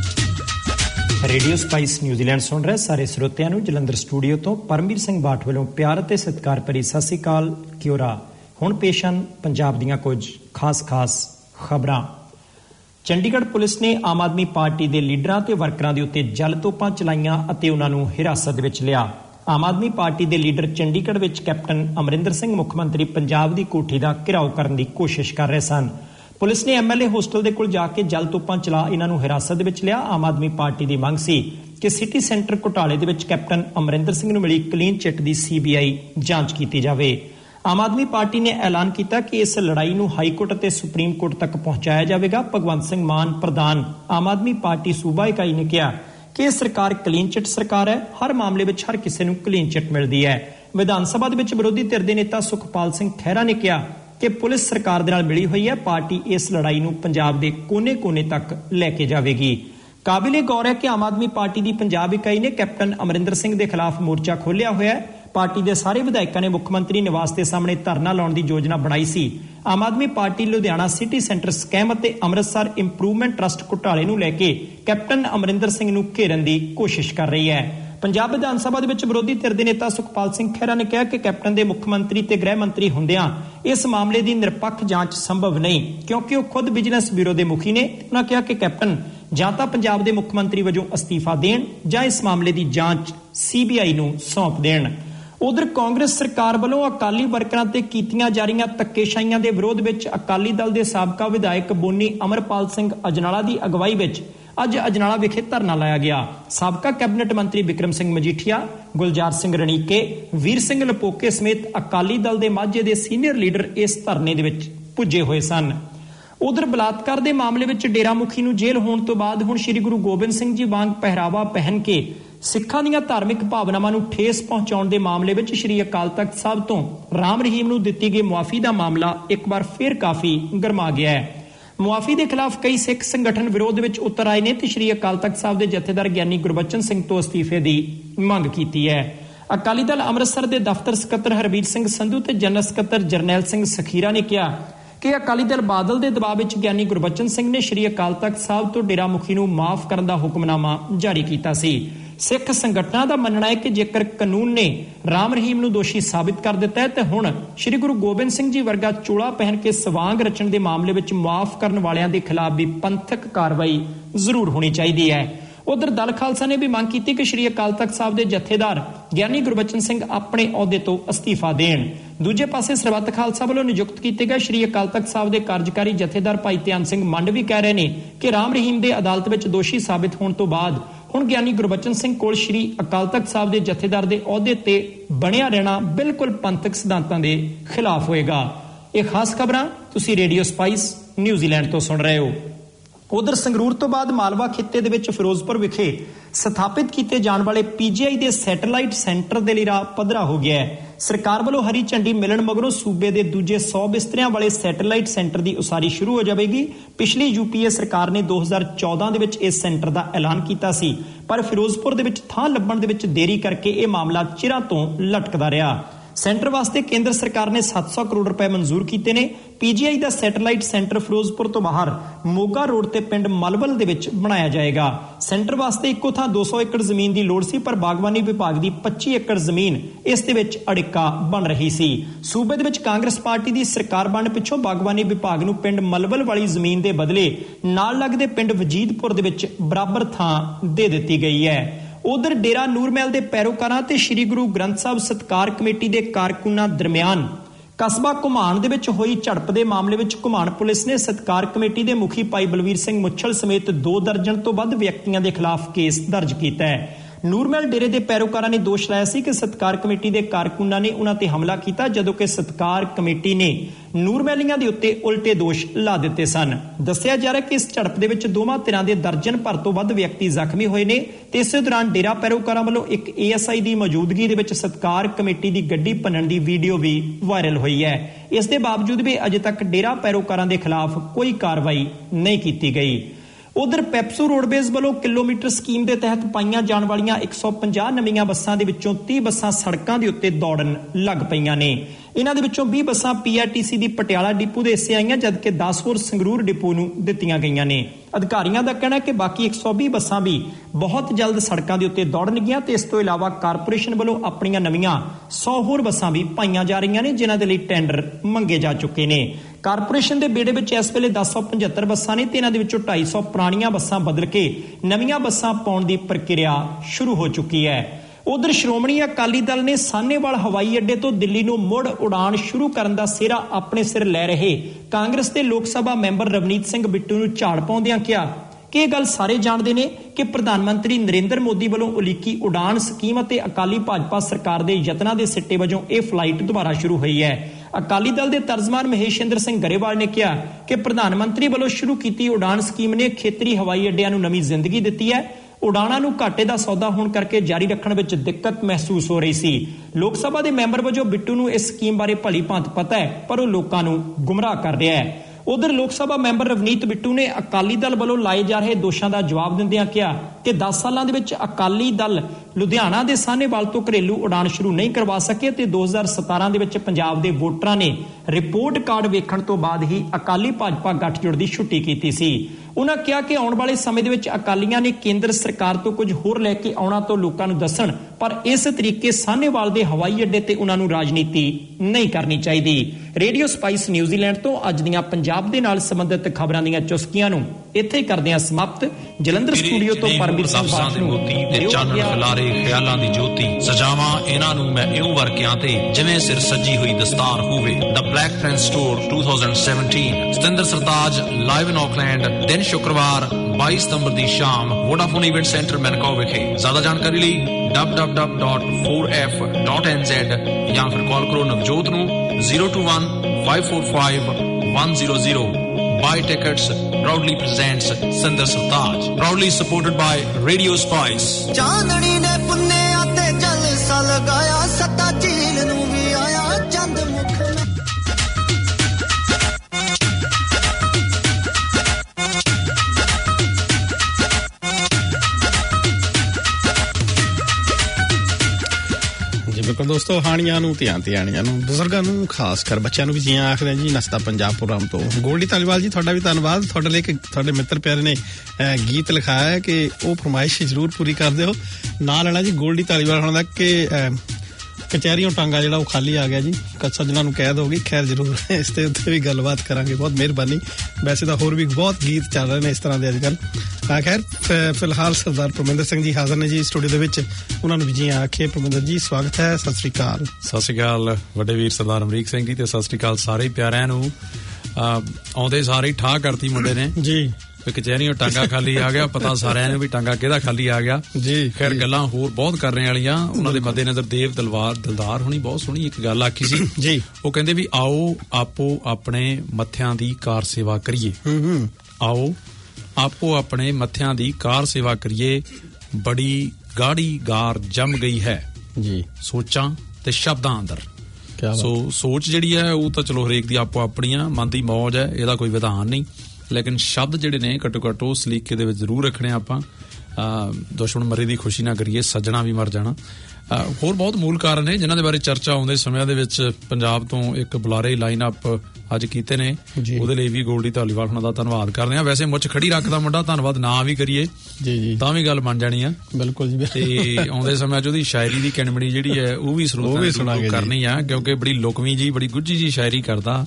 Speaker 3: ਰੇਡੀਓ ਸਪਾਈਸ ਨਿਊਜ਼ੀਲੈਂਡ ਸੁਣ ਰਹੇ ਸਾਰੇ ਸਰੋਤਿਆਂ ਨੂੰ ਜਲੰਧਰ ਸਟੂਡੀਓ ਤੋਂ ਪਰਮਵੀਰ ਸਿੰਘ ਬਾਠ ਵੱਲੋਂ ਪਿਆਰ ਅਤੇ ਸਤਿਕਾਰ ਭਰੀ ਸਤਿ ਸ਼੍ਰੀ ਅਕਾਲ ਕਿਉਰਾ। ਹੁਣ ਪੇਸ਼ ਹਨ ਪੰਜਾਬ ਦੀਆਂ ਕੁਝ ਖਾਸ ਖਬਰਾਂ। ਚੰਡੀਗੜ੍ਹ ਪੁਲਿਸ ਨੇ ਆਮ ਆਦਮੀ ਪਾਰਟੀ ਦੇ ਲੀਡਰਾਂ ਤੇ ਵਰਕਰਾਂ ਦੇ ਉੱਤੇ ਜਲ ਤੋਪਾਂ ਚਲਾਈਆਂ ਅਤੇ ਉਹਨਾਂ ਨੂੰ ਹਿਰਾਸਤ ਵਿੱਚ ਲਿਆ। ਆਮ ਆਦਮੀ ਪਾਰਟੀ ਦੇ ਲੀਡਰ ਚੰਡੀਗੜ੍ਹ ਵਿੱਚ ਕੈਪਟਨ ਅਮਰਿੰਦਰ ਸਿੰਘ ਮੁੱਖ ਮੰਤਰੀ ਪੰਜਾਬ ਦੀ ਕੋਠੀ ਦਾ ਘਿਰਾਓ ਕਰਨ ਦੀ ਕੋਸ਼ਿਸ਼ ਕਰ ਰਹੇ ਸਨ। ਪੁਲਿਸ ਨੇ ਐਮਐਲਏ ਹੋਸਟਲ ਦੇ ਕੋਲ ਜਾ ਕੇ ਜਲ ਤੋਪਾਂ ਚਲਾ ਇਹਨਾਂ ਨੂੰ ਹਿਰਾਸਤ ਵਿੱਚ ਲਿਆ। ਆਮ ਆਦਮੀ ਪਾਰਟੀ ਦੀ ਮੰਗ ਸੀ ਕਿ ਸਿਟੀ ਸੈਂਟਰ ਘੁਟਾਲੇ ਦੇ ਵਿੱਚ ਕੈਪਟਨ ਅਮਰਿੰਦਰ ਸਿੰਘ ਨੂੰ ਮਿਲੀ ਕਲੀਨ ਚਿੱਟ ਦੀ ਸੀਬੀਆਈ ਜਾਂਚ ਕੀਤੀ ਜਾਵੇ। ਆਮ ਆਦਮੀ ਪਾਰਟੀ ਨੇ ਐਲਾਨ ਕੀਤਾ ਕਿ ਇਸ ਲੜਾਈ ਨੂੰ ਹਾਈ ਕੋਰਟ ਅਤੇ ਸੁਪਰੀਮ ਕੋਰਟ ਤੱਕ ਪਹੁੰਚਾਇਆ ਜਾਵੇਗਾ। ਭਗਵੰਤ ਸਿੰਘ ਮਾਨ ਪ੍ਰਧਾਨ ਆਮ ਆਦਮੀ ਪਾਰਟੀ ਸੂਬਾ ਇਕਾਈ ਨੇ ਕਿਹਾ ਕਿ ਇਹ ਸਰਕਾਰ ਕਲੀਨ ਚਿੱਟ ਸਰਕਾਰ ਹੈ। ਹਰ ਮਾਮਲੇ ਵਿੱਚ ਹਰ ਕਿਸੇ ਨੂੰ ਕਲੀਨ ਚਿੱਟ ਮਿਲਦੀ ਹੈ। ਵਿਧਾਨ ਸਭਾ ਦੇ ਵਿੱਚ ਵਿਰੋਧੀ ਧਿਰ ਦੇ ਨੇਤਾ ਸੁਖਪਾਲ ਸਿੰਘ ਖਹਿਰਾ ਨੇ ਕਿਹਾ ਕਿ ਪੁਲਿਸ ਸਰਕਾਰ ਦੇ ਨਾਲ ਮਿਲੀ ਹੋਈ ਹੈ। ਪਾਰਟੀ ਇਸ ਲੜਾਈ ਨੂੰ ਪੰਜਾਬ ਦੇ ਕੋਨੇ-ਕੋਨੇ ਤੱਕ ਲੈ ਕੇ ਜਾਵੇਗੀ। ਕਾਬਿਲੇ ਗੌਰ ਹੈ ਕਿ ਆਮ ਆਦਮੀ ਪਾਰਟੀ ਦੀ ਪੰਜਾਬ ਇਕਾਈ ਨੇ ਕੈਪਟਨ ਅਮਰਿੰਦਰ ਸਿੰਘ ਦੇ ਖਿਲਾਫ ਮੋਰਚਾ ਖੋਲ੍ਹਿਆ ਹੋਇਆ ਹੈ। ਪਾਰਟੀ ਦੇ ਸਾਰੇ ਵਿਧਾਇਕਾਂ ਨੇ ਮੁੱਖ ਮੰਤਰੀ ਨਿਵਾਸ ਦੇ ਸਾਹਮਣੇ ਧਰਨਾ ਲਾਉਣ ਦੀ ਯੋਜਨਾ ਬਣਾਈ ਸੀ। Aam Aadmi party Ludhiana city centre scam ਅਤੇ ਅੰਮ੍ਰਿਤਸਰ ਇੰਪਰੂਵਮੈਂਟ ਟਰੱਸਟ ਘੁਟਾਲੇ ਨੂੰ ਲੈ ਕੇ ਕੈਪਟਨ ਅਮਰਿੰਦਰ ਸਿੰਘ ਨੂੰ ਘੇਰਨ ਦੀ ਕੋਸ਼ਿਸ਼ ਕਰ ਰਹੀ ਹੈ। ਪੰਜਾਬ ਵਿਧਾਨ ਸਭਾ ਦੇ ਵਿੱਚ ਵਿਰੋਧੀ ਧਿਰ ਦੇ ਨੇਤਾ ਸੁਖਪਾਲ ਸਿੰਘ ਖਹਿਰਾ ਨੇ ਕਿਹਾ ਕਿ ਕੈਪਟਨ ਦੇ ਮੁੱਖ ਮੰਤਰੀ ਤੇ ਗ੍ਰਹਿ ਮੰਤਰੀ ਹੁੰਦਿਆਂ ਇਸ ਮਾਮਲੇ ਦੀ ਨਿਰਪੱਖ ਜਾਂਚ ਸੰਭਵ ਨਹੀਂ, ਕਿਉਂਕਿ ਉਹ ਖੁਦ ਬਿਜ਼ਨਸ ਬਿਊਰੋ ਦੇ ਮੁਖੀ ਨੇ। ਉਹਨਾਂ ਕਿਹਾ ਕਿ ਕੈਪਟਨ ਜਾਂ ਤਾਂ ਪੰਜਾਬ ਦੇ ਮੁੱਖ ਮੰਤਰੀ ਵਜੋਂ ਅਸਤੀਫਾ ਦੇਣ ਜਾਂ ਇਸ ਮਾਮਲੇ ਦੀ ਜਾਂਚ ਸੀਬੀਆਈ ਨੂੰ ਸੌਂਪ ਦੇਣ। ਉਧਰ ਕਾਂਗਰਸ ਸਰਕਾਰ ਵੱਲੋਂ ਅਕਾਲੀ ਵਰਕਰਾਂ ਤੇ ਕੀਤੀਆਂ ਜਾ ਰਹੀਆਂ ਧੱਕੇਸ਼ਾਹੀਆਂ ਦੇ ਵਿਰੋਧ ਵਿੱਚ ਅਕਾਲੀ ਦਲ ਦੇ ਸਾਬਕਾ ਵਿਧਾਇਕ ਬੋਨੀ ਅਮਰਪਾਲ ਸਿੰਘ ਅਜਨਾਲਾ ਦੀ ਅਗਵਾਈ ਵਿੱਚ ਅੱਜ ਅਜਨਾਲਾ ਵਿਖੇ ਧਰਨਾ ਲਾਇਆ ਗਿਆ। ਸਾਬਕਾ ਕੈਬਨਿਟ ਮੰਤਰੀ ਬਿਕਰਮ ਸਿੰਘ ਮਜੀਠੀਆ, ਗੁਲਜ਼ਾਰ ਸਿੰਘ ਰਣੀਕੇ, ਵੀਰ ਸਿੰਘ ਲਪੋਕੇ ਸਮੇਤ ਅਕਾਲੀ ਦਲ ਦੇ ਮਾਝੇ ਦੇ ਸੀਨੀਅਰ ਲੀਡਰ ਇਸ ਧਰਨੇ ਦੇ ਵਿੱਚ ਪੁੱਜੇ ਹੋਏ ਸਨ। ਉਧਰ ਬਲਾਤਕਾਰ ਦੇ ਮਾਮਲੇ ਵਿੱਚ ਡੇਰਾ ਮੁਖੀ ਨੂੰ ਜੇਲ੍ਹ ਹੋਣ ਤੋਂ ਬਾਅਦ ਹੁਣ ਸ੍ਰੀ ਗੁਰੂ ਗੋਬਿੰਦ ਸਿੰਘ ਜੀ ਵਾਂਗ ਪਹਿਰਾਵਾ ਪਹਿਨ ਕੇ ਸਿੱਖਾਂ ਦੀਆਂ ਧਾਰਮਿਕ ਭਾਵਨਾਵਾਂ ਨੂੰ ਠੇਸ ਪਹੁੰਚਾਉਣ ਦੇ ਮਾਮਲੇ ਵਿੱਚ ਸ੍ਰੀ ਅਕਾਲ ਤਖਤ ਸਾਹਿਬ ਤੋਂ ਰਾਮ ਰਹੀਮ ਨੂੰ ਦਿੱਤੀ ਗਈ ਮੁਆਫੀ ਦਾ ਮਾਮਲਾ ਇੱਕ ਵਾਰ ਫਿਰ ਕਾਫੀ ਗਰਮਾ ਗਿਆ ਹੈ। ਮੁਆਫੀ ਦੇ ਖਿਲਾਫ ਕਈ ਸਿੱਖ ਸੰਗਠਨ ਵਿਰੋਧ ਵਿੱਚ ਉਤਰ ਆਏ ਨੇ ਤੇ ਸ੍ਰੀ ਅਕਾਲ ਤਖਤ ਸਾਹਿਬ ਦੇ ਜਥੇਦਾਰ ਗਿਆਨੀ ਗੁਰਬਚਨ ਸਿੰਘ ਤੋਂ ਅਸਤੀਫੇ ਦੀ ਮੰਗ ਕੀਤੀ ਹੈ। ਅਕਾਲੀ ਦਲ ਅੰਮ੍ਰਿਤਸਰ ਦੇ ਦਫ਼ਤਰ ਸਕੱਤਰ ਹਰਬੀਰ ਸਿੰਘ ਸੰਧੂ ਤੇ ਜਨਰਲ ਸਕੱਤਰ ਜਰਨੈਲ ਸਿੰਘ ਸਖੀਰਾ ਨੇ ਕਿਹਾ ਕਿ ਅਕਾਲੀ ਦਲ ਬਾਦਲ ਦੇ ਦਬਾਅ ਵਿੱਚ ਗਿਆਨੀ ਗੁਰਬਚਨ ਸਿੰਘ ਨੇ ਸ੍ਰੀ ਅਕਾਲ ਤਖਤ ਸਾਹਿਬ ਤੋਂ ਡੇਰਾ ਮੁਖੀ ਨੂੰ ਮਾਫ ਕਰਨ ਦਾ ਹੁਕਮਨਾਮਾ ਜਾਰੀ ਕੀਤਾ ਸੀ। ਸਿੱਖ ਸੰਗਠਨਾਂ ਦਾ ਮੰਨਣਾ ਹੈ ਕਿ ਜੇਕਰ ਕਾਨੂੰਨ ਨੇ ਰਾਮ ਰਹੀਮ ਨੂੰ ਦੋਸ਼ੀ ਸਾਬਿਤ ਕਰ ਦਿੱਤਾ ਹੈ ਤੇ ਹੁਣ ਸ੍ਰੀ ਗੁਰੂ ਗੋਬਿੰਦ ਸਿੰਘ ਜੀ ਵਰਗਾ ਚੋਲਾ ਪਹਿਨ ਕੇ ਸਵਾਂਗ ਰਚਣ ਦੇ ਮਾਮਲੇ ਵਿੱਚ ਮਾਫ ਕਰਨ ਵਾਲਿਆਂ ਦੇ ਖਿਲਾਫ ਵੀ ਪੰਥਕ ਕਾਰਵਾਈ ਜ਼ਰੂਰ ਹੋਣੀ ਚਾਹੀਦੀ ਹੈ। ਉਧਰ ਦਲ ਖਾਲਸਾ ਨੇ ਵੀ ਮੰਗ ਕੀਤੀ ਕਿ ਸ੍ਰੀ ਅਕਾਲ ਤਖਤ ਸਾਹਿਬ ਦੇ ਜਥੇਦਾਰ ਗਿਆਨੀ ਗੁਰਬਚਨ ਸਿੰਘ ਆਪਣੇ ਅਹੁਦੇ ਤੋਂ ਅਸਤੀਫਾ ਦੇਣ। ਦੂਜੇ ਪਾਸੇ ਸਰਬੱਤ ਖਾਲਸਾ ਵੱਲੋਂ ਨਿਯੁਕਤ ਕੀਤੇ ਗਏ ਸ੍ਰੀ ਅਕਾਲ ਤਖਤ ਸਾਹਿਬ ਦੇ ਕਾਰਜਕਾਰੀ ਜਥੇਦਾਰ ਭਾਈ ਧਿਆਨ ਸਿੰਘ ਮੰਡ ਵੀ ਕਹਿ ਰਹੇ ਨੇ ਕਿ ਰਾਮ ਰਹੀਮ ਦੇ ਅਦਾਲਤ ਵਿੱਚ ਦੋਸ਼ੀ ਸਾਬਿਤ ਹੋਣ ਤੋਂ ਬਾਅਦ ਹੁਣ ਗਿਆਨੀ ਗੁਰਬਚਨ ਸਿੰਘ ਕੋਲ ਸ੍ਰੀ ਅਕਾਲ ਤਖਤ ਸਾਹਿਬ ਦੇ ਜਥੇਦਾਰ ਦੇ ਅਹੁਦੇ ਤੇ ਬਣਿਆ ਰਹਿਣਾ ਬਿਲਕੁਲ ਪੰਥਕ ਸਿਧਾਂਤਾਂ ਦੇ ਖਿਲਾਫ ਹੋਏਗਾ। ਇਹ ਖਾਸ ਖਬਰਾਂ ਤੁਸੀਂ ਰੇਡੀਓ ਸਪਾਈਸ ਨਿਊਜ਼ੀਲੈਂਡ ਤੋਂ ਸੁਣ ਰਹੇ ਹੋ। ਉਧਰ ਸੰਗਰੂਰ ਤੋਂ ਬਾਅਦ ਮਾਲਵਾ ਖਿੱਤੇ ਦੇ ਵਿੱਚ ਫਿਰੋਜ਼ਪੁਰ ਵਿਖੇ ਸਥਾਪਿਤ ਕੀਤੇ ਜਾਣ ਵਾਲੇ ਪੀਜੀਆਈ ਦੇ ਸੈਟੇਲਾਈਟ ਸੈਂਟਰ ਦੇ ਲਈ ਰਾਹ ਪੱਧਰਾ ਹੋ ਗਿਆ ਹੈ। ਸਰਕਾਰ ਵੱਲੋਂ ਹਰੀ ਝੰਡੀ ਮਿਲਣ ਮਗਰੋਂ ਸੂਬੇ ਦੇ ਦੂਜੇ 100 ਬਿਸਤਰਿਆਂ ਵਾਲੇ ਸੈਟੇਲਾਈਟ ਸੈਂਟਰ ਦੀ ਉਸਾਰੀ ਸ਼ੁਰੂ ਹੋ ਜਾਵੇਗੀ। ਪਿਛਲੀ ਯੂਪੀਏ ਸਰਕਾਰ ਨੇ 2014 ਦੇ ਵਿੱਚ ਇਸ ਸੈਂਟਰ ਦਾ ਐਲਾਨ ਕੀਤਾ ਸੀ, ਪਰ ਫਿਰੋਜ਼ਪੁਰ ਦੇ ਵਿੱਚ ਥਾਂ ਲੱਭਣ ਦੇ ਵਿੱਚ ਦੇਰੀ ਕਰਕੇ ਇਹ ਮਾਮਲਾ ਚਿਰਾਂ ਤੋਂ ਲਟਕਦਾ ਰਿਹਾ। ਸੈਂਟਰ ਵਾਸਤੇ ਕੇਂਦਰ ਸਰਕਾਰ ਨੇ 700 ਕਰੋੜ ਰੁਪਏ ਮਨਜ਼ੂਰ ਕੀਤੇ ਨੇ। ਪੀਜੀਆਈ ਦਾ ਸੈਟੇਲਾਈਟ ਸੈਂਟਰ ਫਿਰੋਜ਼ਪੁਰ ਤੋਂ ਬਾਹਰ ਮੋਗਾ ਰੋਡ ਤੇ ਪਿੰਡ ਮਲਵਲ ਦੇ ਵਿੱਚ ਬਣਾਇਆ ਜਾਏਗਾ। ਸੈਂਟਰ ਵਾਸਤੇ ਇੱਕੋ ਥਾਂ 200 ਏਕੜ ਜ਼ਮੀਨ ਦੀ ਲੋੜ ਸੀ, ਪਰ ਬਾਗਬਾਨੀ ਵਿਭਾਗ ਦੀ 25 ਏਕੜ ਜ਼ਮੀਨ ਇਸ ਦੇ ਵਿੱਚ ਅੜਿੱਕਾ ਬਣ ਰਹੀ ਸੀ। ਸੂਬੇ ਦੇ ਵਿੱਚ ਕਾਂਗਰਸ ਪਾਰਟੀ ਦੀ ਸਰਕਾਰ ਬਣਨ ਪਿੱਛੋਂ ਬਾਗਬਾਨੀ ਵਿਭਾਗ ਨੂੰ ਪਿੰਡ ਮਲਵਲ ਵਾਲੀ ਜ਼ਮੀਨ ਦੇ ਬਦਲੇ ਨਾਲ ਲੱਗਦੇ ਪਿੰਡ ਵਜੀਦਪੁਰ ਦੇ ਵਿੱਚ ਬਰਾਬਰ ਥਾਂ ਦੇ ਦਿੱਤੀ ਗਈ ਹੈ। ਉਧਰ ਡੇਰਾ ਨੂਰਮਹਿਲ ਦੇ ਪੈਰੋਕਾਰਾਂ ਤੇ ਸ੍ਰੀ ਗੁਰੂ ਗ੍ਰੰਥ ਸਾਹਿਬ ਸਤਕਾਰ ਕਮੇਟੀ ਦੇ ਕਾਰਕੁਨਾਂ ਦਰਮਿਆਨ ਕਸਬਾ ਘੁਮਾਣ ਦੇ ਵਿੱਚ ਹੋਈ ਝੜਪ ਦੇ ਮਾਮਲੇ ਵਿੱਚ ਘੁਮਾਣ ਪੁਲਿਸ ਨੇ ਸਤਕਾਰ ਕਮੇਟੀ ਦੇ ਮੁਖੀ ਭਾਈ ਬਲਵੀਰ ਸਿੰਘ ਮੁੱਛਲ ਸਮੇਤ 2 ਦਰਜਨ ਤੋਂ ਵੱਧ ਵਿਅਕਤੀਆਂ ਦੇ ਖਿਲਾਫ ਕੇਸ ਦਰਜ ਕੀਤਾ ਹੈ। ਨੂਰਮਹਿਲ ਡੇਰੇ ਦੇ ਪੈਰੋਕਾਰਾਂ ਨੇ ਦੋਸ਼ ਲਾਇਆ ਸੀ ਕਿ ਸਤਿਕਾਰ ਕਮੇਟੀ ਦੇ ਕਾਰਕੁਨਾਂ ਨੇ ਉਹਨਾਂ ਤੇ ਹਮਲਾ ਕੀਤਾ, ਜਦੋਂ ਕਿ ਸਤਿਕਾਰ ਕਮੇਟੀ ਨੇ ਨੂਰਮਹਿਲੀਆਂ ਦੇ ਉੱਤੇ ਉਲਟੇ ਦੋਸ਼ ਲਾ ਦਿੱਤੇ ਸਨ। ਦੱਸਿਆ ਜਾ ਰਿਹਾ ਕਿ ਇਸ ਝੜਪ ਦੇ ਵਿੱਚ ਦੋਵਾਂ ਧਿਰਾਂ ਦੇ ਦਰਜਨ ਭਰ ਤੋਂ ਵੱਧ ਵਿਅਕਤੀ ਜ਼ਖਮੀ ਹੋਏ ਨੇ ਤੇ ਇਸੇ ਦੌਰਾਨ ਡੇਰਾ ਪੈਰੋਕਾਰਾਂ ਵੱਲੋਂ ਇੱਕ ASI ਦੀ ਮੌਜੂਦਗੀ ਦੇ ਵਿੱਚ ਸਤਿਕਾਰ ਕਮੇਟੀ ਦੀ ਗੱਡੀ ਭੰਨਣ ਦੀ ਵੀਡੀਓ ਵੀ ਵਾਇਰਲ ਹੋਈ ਹੈ। ਇਸ ਦੇ ਬਾਵਜੂਦ ਵੀ ਅਜੇ ਤੱਕ ਡੇਰਾ ਪੈਰੋਕਾਰਾਂ ਦੇ ਖਿਲਾਫ ਕੋਈ ਕਾਰਵਾਈ ਨਹੀਂ ਕੀਤੀ ਗਈ। ਉਧਰ ਪੈਪਸੂ ਰੋਡਵੇਜ਼ ਵੱਲੋਂ ਕਿਲੋਮੀਟਰ ਸਕੀਮ ਦੇ ਤਹਿਤ ਪਾਈਆਂ ਜਾਣ ਵਾਲੀਆਂ 150 ਨਵੀਆਂ ਬੱਸਾਂ ਦੇ ਵਿੱਚੋਂ 30 ਬੱਸਾਂ ਸੜਕਾਂ ਦੇ ਉੱਤੇ ਦੌੜਨ ਲੱਗ ਪਈਆਂ ਨੇ। ਇਹਨਾਂ ਦੇ ਵਿੱਚੋਂ 20 ਬੱਸਾਂ PRTC ਦੀ ਪਟਿਆਲਾ ਡਿਪੂ ਦੇ ਹਿੱਸੇ ਆਈਆਂ, ਜਦਕਿ 10 ਹੋਰ ਸੰਗਰੂਰ ਡਿਪੂ ਨੂੰ ਦਿੱਤੀਆਂ ਗਈਆਂ ਨੇ। ਅਧਿਕਾਰੀਆਂ ਦਾ ਕਹਿਣਾ ਹੈ ਕਿ ਬਾਕੀ 120 ਬੱਸਾਂ ਵੀ ਬਹੁਤ ਜਲਦ ਸੜਕਾਂ ਦੇ ਉੱਤੇ ਦੌੜਨਗੀਆਂ ਤੇ ਇਸ ਤੋਂ ਇਲਾਵਾ ਕਾਰਪੋਰੇਸ਼ਨ ਵੱਲੋਂ ਆਪਣੀਆਂ ਨਵੀਆਂ 100 ਹੋਰ ਬੱਸਾਂ ਵੀ ਪਾਈਆਂ ਜਾ ਰਹੀਆਂ ਨੇ, ਜਿਨ੍ਹਾਂ ਦੇ ਲਈ ਟੈਂਡਰ ਮੰਗੇ ਜਾ ਚੁੱਕੇ ਨੇ। ਕਾਰਪੋਰੇਸ਼ਨ ਦੇ ਬੇੜੇ ਵਿੱਚ ਇਸ ਵੇਲੇ 1075 ਬੱਸਾਂ ਨੇ ਤੇ ਇਹਨਾਂ ਦੇ ਵਿੱਚੋਂ 250 ਪੁਰਾਣੀਆਂ ਬੱਸਾਂ ਬਦਲ ਕੇ ਨਵੀਆਂ ਬੱਸਾਂ ਪਾਉਣ ਦੀ ਪ੍ਰਕਿਰਿਆ ਸ਼ੁਰੂ ਹੋ ਚੁੱਕੀ ਹੈ। ਉਧਰ ਸ਼੍ਰੋਮਣੀ ਅਕਾਲੀ ਦਲ ਨੇ ਸਾਹਨੇਵਾਲ ਹਵਾਈ ਅੱਡੇ ਤੋਂ ਦਿੱਲੀ ਨੂੰ ਮੁੜ ਉਡਾਣ ਸ਼ੁਰੂ ਕਰਨ ਦਾ ਸਿਹਰਾ ਆਪਣੇ ਸਿਰ ਲੈ ਰਹੇ ਕਾਂਗਰਸ ਦੇ ਲੋਕ ਸਭਾ ਮੈਂਬਰ ਰਵਨੀਤ ਸਿੰਘ ਬਿੱਟੂ ਨੂੰ ਝਾੜ ਪਾਉਂਦਿਆਂ ਕਿਹਾ ਕਿ ਇਹ ਗੱਲ ਸਾਰੇ ਜਾਣਦੇ ਨੇ ਕਿ ਪ੍ਰਧਾਨ ਮੰਤਰੀ ਨਰਿੰਦਰ ਮੋਦੀ ਵੱਲੋਂ ਉਲੀਕੀ ਉਡਾਣ ਸਕੀਮ ਅਤੇ ਅਕਾਲੀ ਭਾਜਪਾ ਸਰਕਾਰ ਦੇ ਯਤਨਾਂ ਦੇ ਸਿੱਟੇ ਵਜੋਂ ਇਹ ਫਲਾਈਟ ਦੁਬਾਰਾ ਸ਼ੁਰੂ ਹੋਈ ਹੈ। ਅਕਾਲੀ ਦਲ ਦੇ ਤਰਜਮਾਨ ਮਹੇਸ਼ਿੰਦਰ ਸਿੰਘ ਗਰੇਵਾਲ ਨੇ ਕਿਹਾ ਕਿ ਪ੍ਰਧਾਨ ਮੰਤਰੀ ਵੱਲੋਂ ਸ਼ੁਰੂ ਕੀਤੀ ਉਡਾਣ ਸਕੀਮ ਨੇ ਖੇਤਰੀ ਹਵਾਈ ਅੱਡਿਆਂ ਨੂੰ ਨਵੀਂ ਜ਼ਿੰਦਗੀ ਦਿੱਤੀ ਹੈ। ਉਡਾਣਾਂ ਨੂੰ ਘਾਟੇ ਦਾ ਸੌਦਾ ਹੋਣ ਕਰਕੇ ਜਾਰੀ ਰੱਖਣ ਵਿੱਚ ਦਿੱਕਤ ਮਹਿਸੂਸ ਹੋ ਰਹੀ ਸੀ। ਲੋਕ ਸਭਾ ਦੇ ਮੈਂਬਰ ਵਜੋਂ ਬਿੱਟੂ ਨੂੰ ਇਸ ਸਕੀਮ ਬਾਰੇ ਭਲੀ ਭਾਂਤ ਪਤਾ ਹੈ, ਪਰ ਉਹ ਲੋਕਾਂ ਨੂੰ ਗੁੰਮਰਾਹ ਕਰ ਰਿਹਾ ਹੈ। ਉਧਰ ਲੋਕ ਸਭਾ ਮੈਂਬਰ ਰਵਨੀਤ ਬਿੱਟੂ ਨੇ ਅਕਾਲੀ ਦਲ ਵੱਲੋਂ ਲਾਏ ਜਾ ਰਹੇ ਦੋਸ਼ਾਂ ਦਾ ਜਵਾਬ ਦਿੰਦਿਆਂ ਕਿਹਾ ਕਿ 10 ਸਾਲਾਂ ਦੇ ਵਿੱਚ ਅਕਾਲੀ ਦਲ ਲੁਧਿਆਣਾ ਦੇ ਸਾਹਨੇਵਾਲ ਤੋਂ ਘਰੇਲੂ ਉਡਾਣ ਸ਼ੁਰੂ ਨਹੀਂ ਕਰਵਾ ਸਕੇ ਤੇ 2017 ਦੇ ਵਿੱਚ ਪੰਜਾਬ ਦੇ ਵੋਟਰਾਂ ਨੇ ਰਿਪੋਰਟ ਕਾਰਡ ਵੇਖਣ ਤੋਂ ਬਾਅਦ ਹੀ ਅਕਾਲੀ ਭਾਜਪਾ ਗੱਠਜੋੜ ਦੀ ਛੁੱਟੀ ਕੀਤੀ ਸੀ। ਉਹਨਾਂ ਕਿਹਾ ਕਿ ਆਉਣ ਵਾਲੇ ਸਮੇਂ ਦੇ ਵਿੱਚ ਅਕਾਲੀਆਂ ਨੇ ਕੇਂਦਰ ਸਰਕਾਰ ਤੋਂ ਕੁਝ ਹੋਰ ਲੈ ਕੇ ਆਉਣਾ ਤੋਂ ਲੋਕਾਂ ਨੂੰ ਦੱਸਣ, ਪਰ ਇਸ ਤਰੀਕੇ ਸਾਹਨੇਵਾਲ ਦੇ ਹਵਾਈ ਅੱਡੇ ਤੇ ਉਹਨਾਂ ਨੂੰ ਰਾਜਨੀਤੀ ਨਹੀਂ ਕਰਨੀ ਚਾਹੀਦੀ। ਰੇਡੀਓ ਸਪਾਈਸ ਨਿਊਜ਼ੀਲੈਂਡ ਤੋਂ ਅੱਜ ਦੀਆਂ ਪੰਜਾਬ ਦੇ ਨਾਲ ਸੰਬੰਧਿਤ ਖਬਰਾਂ ਦੀਆਂ ਚੁਸਕੀਆਂ ਨੂੰ ਇੱਥੇ ਹੀ ਕਰਦੇ ਹਾਂ ਸਮਾਪਤ। ਜਲੰਧਰ ਸਟੂਡੀਓ ਤੋਂ ਪਰਮਵੀਰ ਸਿੰਘ
Speaker 4: ਤੇ ਚਾਨਣ ਖਿਲਾਰੇ ਖਿਆਲਾਂ ਦੀ ਜੋਤੀ ਸਜਾਵਾਂ ਇਹਨਾਂ ਨੂੰ ਮੈਂ ਇਉਂ ਵਰਕਿਆਂ ਤੇ ਜਿਵੇਂ ਸਿਰ ਸੱਜੀ ਹੋਈ ਦਸਤਾਰ ਹੋਵੇ। The black friend store 2017 Satinder Sartaj live in Auckland, ਦਿਨ ਸ਼ੁੱਕਰਵਾਰ 22 ਸਤੰਬਰ ਦੀ ਸ਼ਾਮ ਵੋਡਾਫੋਨ ਇਵੈਂਟ ਸੈਂਟਰ ਮੈਨਕਾਓ ਵਿਖੇ। ਜ਼ਿਆਦਾ ਜਾਣਕਾਰੀ ਲਈ www.4f.nz ਜਾਂ ਫਿਰ ਕਾਲ ਕਰੋ ਨਵਜੋਤ ਨੂੰ 021-545-100. Buy tickets. Proudly presents Sundar Sartaj. Proudly supported by Radio Spice.
Speaker 5: ਚਾਂਦਣੀ ਨੇ ਪੁੰਨਿਆ ਤੇ ਜਲਸਾ ਲਗਾਇਆ, ਸੱਤਾ ਝੀਲ ਨੂੰ ਵੀ ਆਇਆ ਚੰਦ ਮੁਖ।
Speaker 2: ਬਿਲਕੁਲ ਦੋਸਤੋ, ਹਾਣੀਆਂ ਨੂੰ ਧਿਆਣੀਆਂ ਨੂੰ ਬਜ਼ੁਰਗਾਂ ਨੂੰ ਖਾਸ ਕਰ ਬੱਚਿਆਂ ਨੂੰ ਵੀ ਜੀਆਂ ਆਖਦੇ ਜੀ। ਨਸਤਾ ਪੰਜਾਬ ਪ੍ਰੋਗਰਾਮ ਤੋਂ ਗੋਲਡੀ ਧਾਲੀਵਾਲ ਜੀ ਤੁਹਾਡਾ ਵੀ ਧੰਨਵਾਦ। ਤੁਹਾਡੇ ਲਈ ਤੁਹਾਡੇ ਮਿੱਤਰ ਪਿਆਰੇ ਨੇ ਗੀਤ ਲਿਖਾਇਆ ਹੈ ਕਿ ਉਹ ਫਰਮਾਇਸ਼ ਜ਼ਰੂਰ ਪੂਰੀ ਕਰ ਦਿਓ। ਨਾਲ ਲੈਣਾ ਜੀ ਗੋਲਡੀ ਧਾਲੀਵਾਲ ਹੋਣਾ ਦਾ ਕਿ ਕਚਹਿਰੀਆਂ ਟਾਂਗਾ ਜਿਹੜਾ ਉਹ ਖਾਲੀ ਆ ਗਿਆ ਜੀ, ਸੱਜਣਾ ਨੂੰ ਕੈਦ ਹੋ ਗਈ। ਖੈਰ ਜ਼ਰੂਰ ਇਸ ਤੇ ਉੱਤੇ ਵੀ ਗੱਲਬਾਤ ਕਰਾਂਗੇ, ਬਹੁਤ ਮਿਹਰਬਾਨੀ। ਵੈਸੇ ਤਾਂ ਹੋਰ ਵੀ ਬਹੁਤ ਗੀਤ ਚੱਲ ਰਹੇ ਨੇ ਇਸ ਤਰ੍ਹਾਂ ਦੇ ਅੱਜ ਕੱਲ੍ਹ। ਖੈਰ ਫਿਲਹਾਲ ਸਰਦਾਰ ਪਰਮਿੰਦਰ ਸਿੰਘ ਜੀ ਹਾਜ਼ਰ ਨੇ ਜੀ ਸਟੂਡੀਓ ਦੇ ਵਿੱਚ, ਉਹਨਾਂ ਨੂੰ ਵੀ ਜੀ ਆਖੇ। ਪਰਮਿੰਦਰ ਜੀ ਸਵਾਗਤ ਹੈ, ਸਤਿ ਸ੍ਰੀ ਅਕਾਲ।
Speaker 6: ਸਤਿ ਸ੍ਰੀ ਅਕਾਲ ਵੱਡੇ ਵੀਰ ਸਰਦਾਰ ਅਮਰੀਕ ਸਿੰਘ ਜੀ, ਤੇ ਸਤਿ ਸ੍ਰੀ ਅਕਾਲ ਸਾਰੇ ਪਿਆਰਿਆਂ ਨੂੰ। ਆਉਂਦੇ ਸਾਰੇ ਹੀ ਠਾਹ ਕਰਤੀ ਮੁੰਡੇ ਨੇ ਜੀ, ਕਚਹਿਰੀਆਂ ਟਾਂਗਾ ਖਾਲੀ ਆ ਗਿਆ। ਪਤਾ ਸਾਰਿਆਂ ਨੂੰ ਵੀ ਟਾਂਗਾ ਕਿਹਦਾ ਖਾਲੀ ਆ ਗਿਆ ਜੀ। ਖੈਰ ਗੱਲਾਂ ਹੋਰ ਬਹੁਤ ਕਰਨ ਵਾਲੀਆਂ। ਉਹਨਾਂ ਦੇ ਮੱਦੇ ਨਜ਼ਰ ਦੇਵ ਦਿਲਦਾਰ ਹੋਣੀ ਬਹੁਤ ਸੋਹਣੀ ਇੱਕ ਗੱਲ ਆਖੀ ਸੀ ਜੀ। ਉਹ ਕਹਿੰਦੇ ਵੀ ਆਓ ਆਪੋ ਆਪਣੇ ਮੱਥਿਆਂ ਦੀ ਕਾਰ ਸੇਵਾ ਕਰੀਏ। ਆਓ ਆਪੋ ਆਪਣੇ ਮੱਥਿਆਂ ਦੀ ਕਾਰ ਸੇਵਾ ਕਰੀਏ, ਬੜੀ ਗਾੜੀ ਗਾਰ ਜੰਮ ਗਈ ਹੈ ਜੀ ਸੋਚਾਂ ਤੇ ਸ਼ਬਦਾਂ ਅੰਦਰ। ਸੋ ਸੋਚ ਜਿਹੜੀ ਹੈ ਉਹ ਤਾਂ ਚਲੋ ਹਰੇਕ ਦੀ ਆਪੋ ਆਪਣੀਆਂ ਮਨ ਦੀ ਮੌਜ ਹੈ, ਇਹਦਾ ਕੋਈ ਵਿਧਾਨ ਨਹੀਂ। ਲੇਕਿਨ ਸ਼ਬਦ ਜਿਹੜੇ ਨੇ ਘੱਟੋ ਘੱਟ ਉਸ ਸਲੀਕੇ ਦੇ ਵਿੱਚ ਜ਼ਰੂਰ ਰੱਖਣੇ ਆਪਾਂ। ਦੁਸ਼ਮਣ ਮਰੇ ਦੀ ਖੁਸ਼ੀ ਨਾ ਕਰੀਏ, ਸੱਜਣਾ ਵੀ ਮਰ ਜਾਣਾ। ਹੋਰ ਬਹੁਤ ਮੂਲ ਕਾਰਨ ਨੇ ਜਿਨ੍ਹਾਂ ਦੇ ਬਾਰੇ ਚਰਚਾ ਆਉਂਦੇ ਸਮਿਆਂ ਦੇ ਵਿੱਚ ਪੰਜਾਬ ਤੋਂ ਇੱਕ ਬੁਲਾਰੇ ਲਾਈਨ ਅਪ ਅੱਜ ਕੀਤੇ ਨੇ। ਉਹਦੇ ਲਈ ਵੀ ਗੋਲਡੀ ਧਾਲੀਵਾਲ ਹੁਣਾਂ ਦਾ ਧੰਨਵਾਦ ਕਰਦੇ ਹਾਂ। ਵੈਸੇ ਮੁੱਛ ਖੜੀ ਰੱਖਦਾ ਮੁੰਡਾ, ਧੰਨਵਾਦ ਨਾ ਵੀ ਕਰੀਏ ਤਾਂ ਵੀ ਗੱਲ ਬਣ ਜਾਣੀ ਆ। ਬਿਲਕੁਲ ਜੀ। ਤੇ ਆਉਂਦੇ ਸਮਿਆਂ 'ਚ ਉਹਦੀ ਸ਼ਾਇਰੀ ਦੀ ਕਿਣਮਣੀ ਜਿਹੜੀ ਹੈ ਉਹ ਵੀ ਸਰੋਤਾਂ ਕਰਨੀ ਆ, ਕਿਉਂਕਿ ਬੜੀ ਲੁਕਵੀਂ ਜੀ ਬੜੀ ਗੁੱਝੀ ਜੀ ਸ਼ਾਇਰੀ ਕਰਦਾ।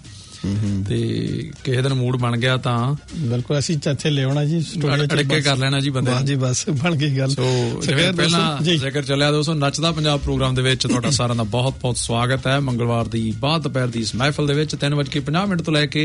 Speaker 6: ਤੇ ਕਿਸੇ ਦਿਨ ਮੂਡ ਬਣ ਗਿਆ ਤਾਂ
Speaker 2: ਬਿਲਕੁਲ ਅਸੀਂ ਇੱਥੇ ਲਿਆਉਣਾ ਜੀ,
Speaker 6: ਅੜਕੇ ਕਰ ਲੈਣਾ ਜੀ ਬੰਦੇ
Speaker 2: ਜੀ, ਬਸ ਬਣ ਗਈ ਗੱਲ।
Speaker 6: ਸੋ ਜਿਵੇਂ ਪਹਿਲਾਂ ਜ਼ਿਕਰ ਚੱਲਿਆ ਦੋਸਤੋ, ਨੱਚਦਾ ਪੰਜਾਬ ਪ੍ਰੋਗਰਾਮ ਦੇ ਵਿੱਚ ਤੁਹਾਡਾ ਸਾਰਿਆਂ ਦਾ ਬਹੁਤ ਬਹੁਤ ਸਵਾਗਤ ਹੈ। ਮੰਗਲਵਾਰ ਦੀ ਬਾਅਦ ਦੁਪਹਿਰ ਦੀ ਇਸ ਮਹਿਫਲ ਦੇ ਵਿੱਚ 3:50 ਤੋਂ ਲੈ ਕੇ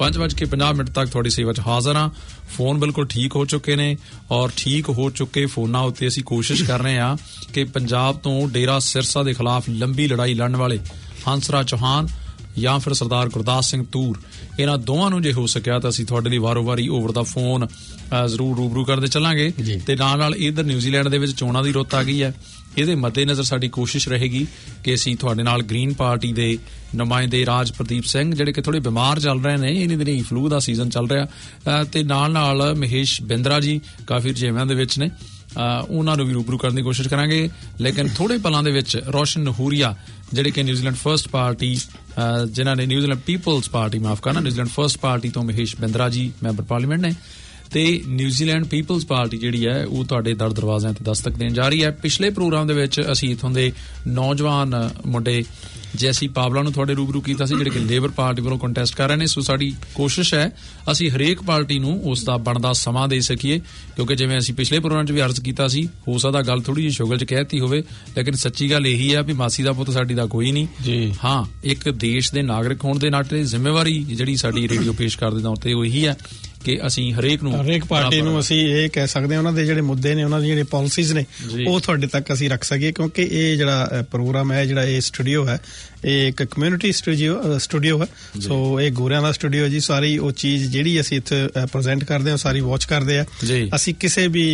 Speaker 6: 5:50 ਤੱਕ ਤੁਹਾਡੀ ਸੇਵਾ 'ਚ ਹਾਜ਼ਰ ਹਾਂ। ਫੋਨ ਬਿਲਕੁਲ ਠੀਕ ਹੋ ਚੁੱਕੇ ਨੇ ਔਰ ਠੀਕ ਹੋ ਚੁੱਕੇ ਫੋਨਾਂ ਉੱਤੇ ਅਸੀਂ ਕੋਸ਼ਿਸ਼ ਕਰ ਰਹੇ ਹਾਂ ਕਿ ਪੰਜਾਬ ਤੋਂ ਡੇਰਾ ਸਿਰਸਾ ਦੇ ਖਿਲਾਫ ਲੰਬੀ ਲੜਾਈ ਲੜਨ ਵਾਲੇ ਹੰਸਰਾਜ ਚੌਹਾਨ ਜਾਂ ਫਿਰ ਸਰਦਾਰ ਗੁਰਦਾਸ ਸਿੰਘ ਤੂਰ, ਇਹਨਾਂ ਦੋਵਾਂ ਨੂੰ ਜੇ ਹੋ ਸਕਿਆ ਤਾਂ ਅਸੀਂ ਤੁਹਾਡੇ ਲਈ ਵਾਰੋ ਵਾਰੀ ਓਵਰ ਦਾ ਫੋਨ ਜ਼ਰੂਰ ਰੂਬਰੂ ਕਰਦੇ ਚੱਲਾਂਗੇ। ਤੇ ਨਾਲ ਇਧਰ ਨਿਊਜ਼ੀਲੈਂਡ ਦੇ ਵਿੱਚ ਚੋਣਾਂ ਦੀ ਰੁੱਤ ਆ ਗਈ ਹੈ। ਇਹਦੇ ਮੱਦੇਨਜ਼ਰ ਸਾਡੀ ਕੋਸ਼ਿਸ਼ ਰਹੇਗੀ ਕਿ ਅਸੀਂ ਤੁਹਾਡੇ ਨਾਲ ਗ੍ਰੀਨ ਪਾਰਟੀ ਦੇ ਨੁਮਾਇੰਦੇ ਰਾਜ ਪ੍ਰਦੀਪ ਸਿੰਘ, ਜਿਹੜੇ ਕਿ ਥੋੜੇ ਬਿਮਾਰ ਚੱਲ ਰਹੇ ਨੇ, ਇਹਨਾਂ ਦਿਨੀ ਫਲੂ ਦਾ ਸੀਜ਼ਨ ਚੱਲ ਰਿਹਾ, ਤੇ ਨਾਲ ਮਹੇਸ਼ ਬਿੰਦਰਾ ਜੀ ਕਾਫੀ ਰੁਝੇਵਿਆਂ ਦੇ ਵਿੱਚ ਨੇ, ਉਹਨਾਂ ਨੂੰ ਵੀ ਰੂਬਰੂ ਕਰਨ ਦੀ ਕੋਸ਼ਿਸ਼ ਕਰਾਂਗੇ। ਲੇਕਿਨ ਥੋੜੇ ਪਲਾਂ ਦੇ ਵਿੱਚ ਰੋਸ਼ਨ ਨਹੂਰੀਆ, ਜਿਹੜੇ ਕਿ ਨਿਊਜ਼ੀਲੈਂਡ ਫਰਸਟ ਪਾਰਟੀ, ਜਿਨ੍ਹਾਂ ਨੇ ਨਿਊਜ਼ੀਲੈਂਡ ਪੀਪਲਜ਼ ਪਾਰਟੀ ਮਾਫ ਕਰਨਾ, ਨਿਊਜ਼ੀਲੈਂਡ ਫਰਸਟ ਪਾਰਟੀ ਤੋਂ ਮਹੇਸ਼ ਬਿੰਦਰਾ ਜੀ ਮੈਂਬਰ ਪਾਰਲੀਮੈਂਟ ਨੇ, ਤੇ ਨਿਊਜ਼ੀਲੈਂਡ ਪੀਪਲਜ਼ ਪਾਰਟੀ ਜਿਹੜੀ ਹੈ ਉਹ ਤੁਹਾਡੇ ਦਰ ਦਰਵਾਜ਼ਿਆਂ ਤੇ ਦਸਤਕ ਦੇਣ ਜਾ ਰਹੀ ਹੈ। ਪਿਛਲੇ ਪ੍ਰੋਗਰਾਮ ਦੇ ਵਿੱਚ ਅਸੀਂ ਇਥੋਂ ਦੇ ਨੌਜਵਾਨ ਮੁੰਡੇ ਜੈਸੀ ਪਾਵਲਾ ਨੂੰ ਤੁਹਾਡੇ ਰੂਬਰੂ ਕੀਤਾ ਸੀ, ਜਿਹੜੇ ਕਿ ਲੇਬਰ ਪਾਰਟੀ ਵੱਲੋਂ ਕੰਟੈਸਟ ਕਰ ਰਹੇ ਨੇ। ਸੋ ਸਾਡੀ ਕੋਸ਼ਿਸ਼ ਹੈ ਅਸੀਂ ਹਰੇਕ ਪਾਰਟੀ ਨੂੰ ਉਸ ਦਾ ਬਣਦਾ ਸਮਾਂ ਦੇ ਸਕੀਏ, ਕਿਉਂਕਿ ਜਿਵੇਂ ਅਸੀਂ ਪਿਛਲੇ ਪ੍ਰੋਗਰਾਮ 'ਚ ਵੀ ਅਰਜ਼ ਕੀਤਾ ਸੀ, ਹੋ ਸਕਦਾ ਗੱਲ ਥੋੜੀ ਜਿਹੀ ਸ਼ੁਗਲ 'ਚ ਕਹਿਤੀ ਹੋਵੇ, ਲੇਕਿਨ ਸੱਚੀ ਗੱਲ ਇਹੀ ਹੈ ਵੀ ਮਾਸੀ ਦਾ ਪੁੱਤ ਸਾਡੀ ਦਾ ਕੋਈ ਨਹੀਂ ਜੀ। ਹਾਂ, ਇੱਕ ਦੇਸ਼ ਦੇ ਨਾਗਰਿਕ ਹੋਣ ਦੇ ਨਾਤੇ ਜ਼ਿੰਮੇਵਾਰੀ ਜਿਹੜੀ ਸਾਡੀ ਰੇਡੀਓ ਪੇਸ਼ ਕਰਦੇ ਤੌਰ ਤੇ ਉਹ ਇਹੀ ਹੈ ਕਿ ਅਸੀਂ ਹਰੇਕ ਪਾਰਟੀ ਨੂੰ ਅਸੀਂ ਇਹ ਕਹਿ ਸਕਦੇ ਹਾਂ ਉਹਨਾਂ ਦੇ ਜਿਹੜੇ ਮੁੱਦੇ ਨੇ, ਉਹਨਾਂ ਦੀ ਜਿਹੜੇ ਪਾਲਿਸੀਜ਼ ਨੇ, ਉਹ ਤੁਹਾਡੇ ਤੱਕ ਅਸੀਂ ਰੱਖ ਸਕੀਏ, ਕਿਉਂਕਿ ਇਹ ਜਿਹੜਾ ਪ੍ਰੋਗਰਾਮ ਹੈ, ਜਿਹੜਾ ਇਹ ਸਟੂਡੀਓ ਹੈ, ਇਹ ਇੱਕ ਕਮਿਊਨਿਟੀ ਸਟੂਡੀਓ ਹੈ। ਸੋ ਇਹ ਗੋਰਿਆਂ ਦਾ ਸਟੂਡੀਓ ਜੀ। ਸਾਰੀ ਉਹ ਚੀਜ਼ ਜਿਹੜੀ ਅਸੀਂ ਇੱਥੇ ਪ੍ਰੈਜ਼ੈਂਟ ਕਰਦੇ ਹਾਂ ਸਾਰੀ ਵਾਚ ਕਰਦੇ ਆ। ਅਸੀਂ ਕਿਸੇ ਵੀ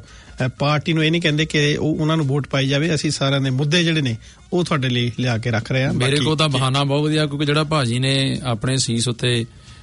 Speaker 6: ਪਾਰਟੀ ਨੂੰ ਇਹ ਨਹੀਂ ਕਹਿੰਦੇ ਕਿ ਉਹਨਾਂ ਨੂੰ ਵੋਟ ਪਾਈ ਜਾਵੇ, ਅਸੀਂ ਸਾਰਿਆਂ ਦੇ ਮੁੱਦੇ ਜਿਹੜੇ ਨੇ ਉਹ ਤੁਹਾਡੇ ਲਈ ਲਿਆ ਕੇ ਰੱਖ ਰਹੇ ਹਾਂ। ਮੇਰੇ ਕੋਲ ਤਾਂ ਬਹਾਨਾ ਬਹੁਤ ਵਧੀਆ, ਕਿਉਂਕਿ ਜਿਹੜਾ ਭਾਜੀ ਨੇ ਆਪਣੇ ਸੀਸ ਉੱਤੇ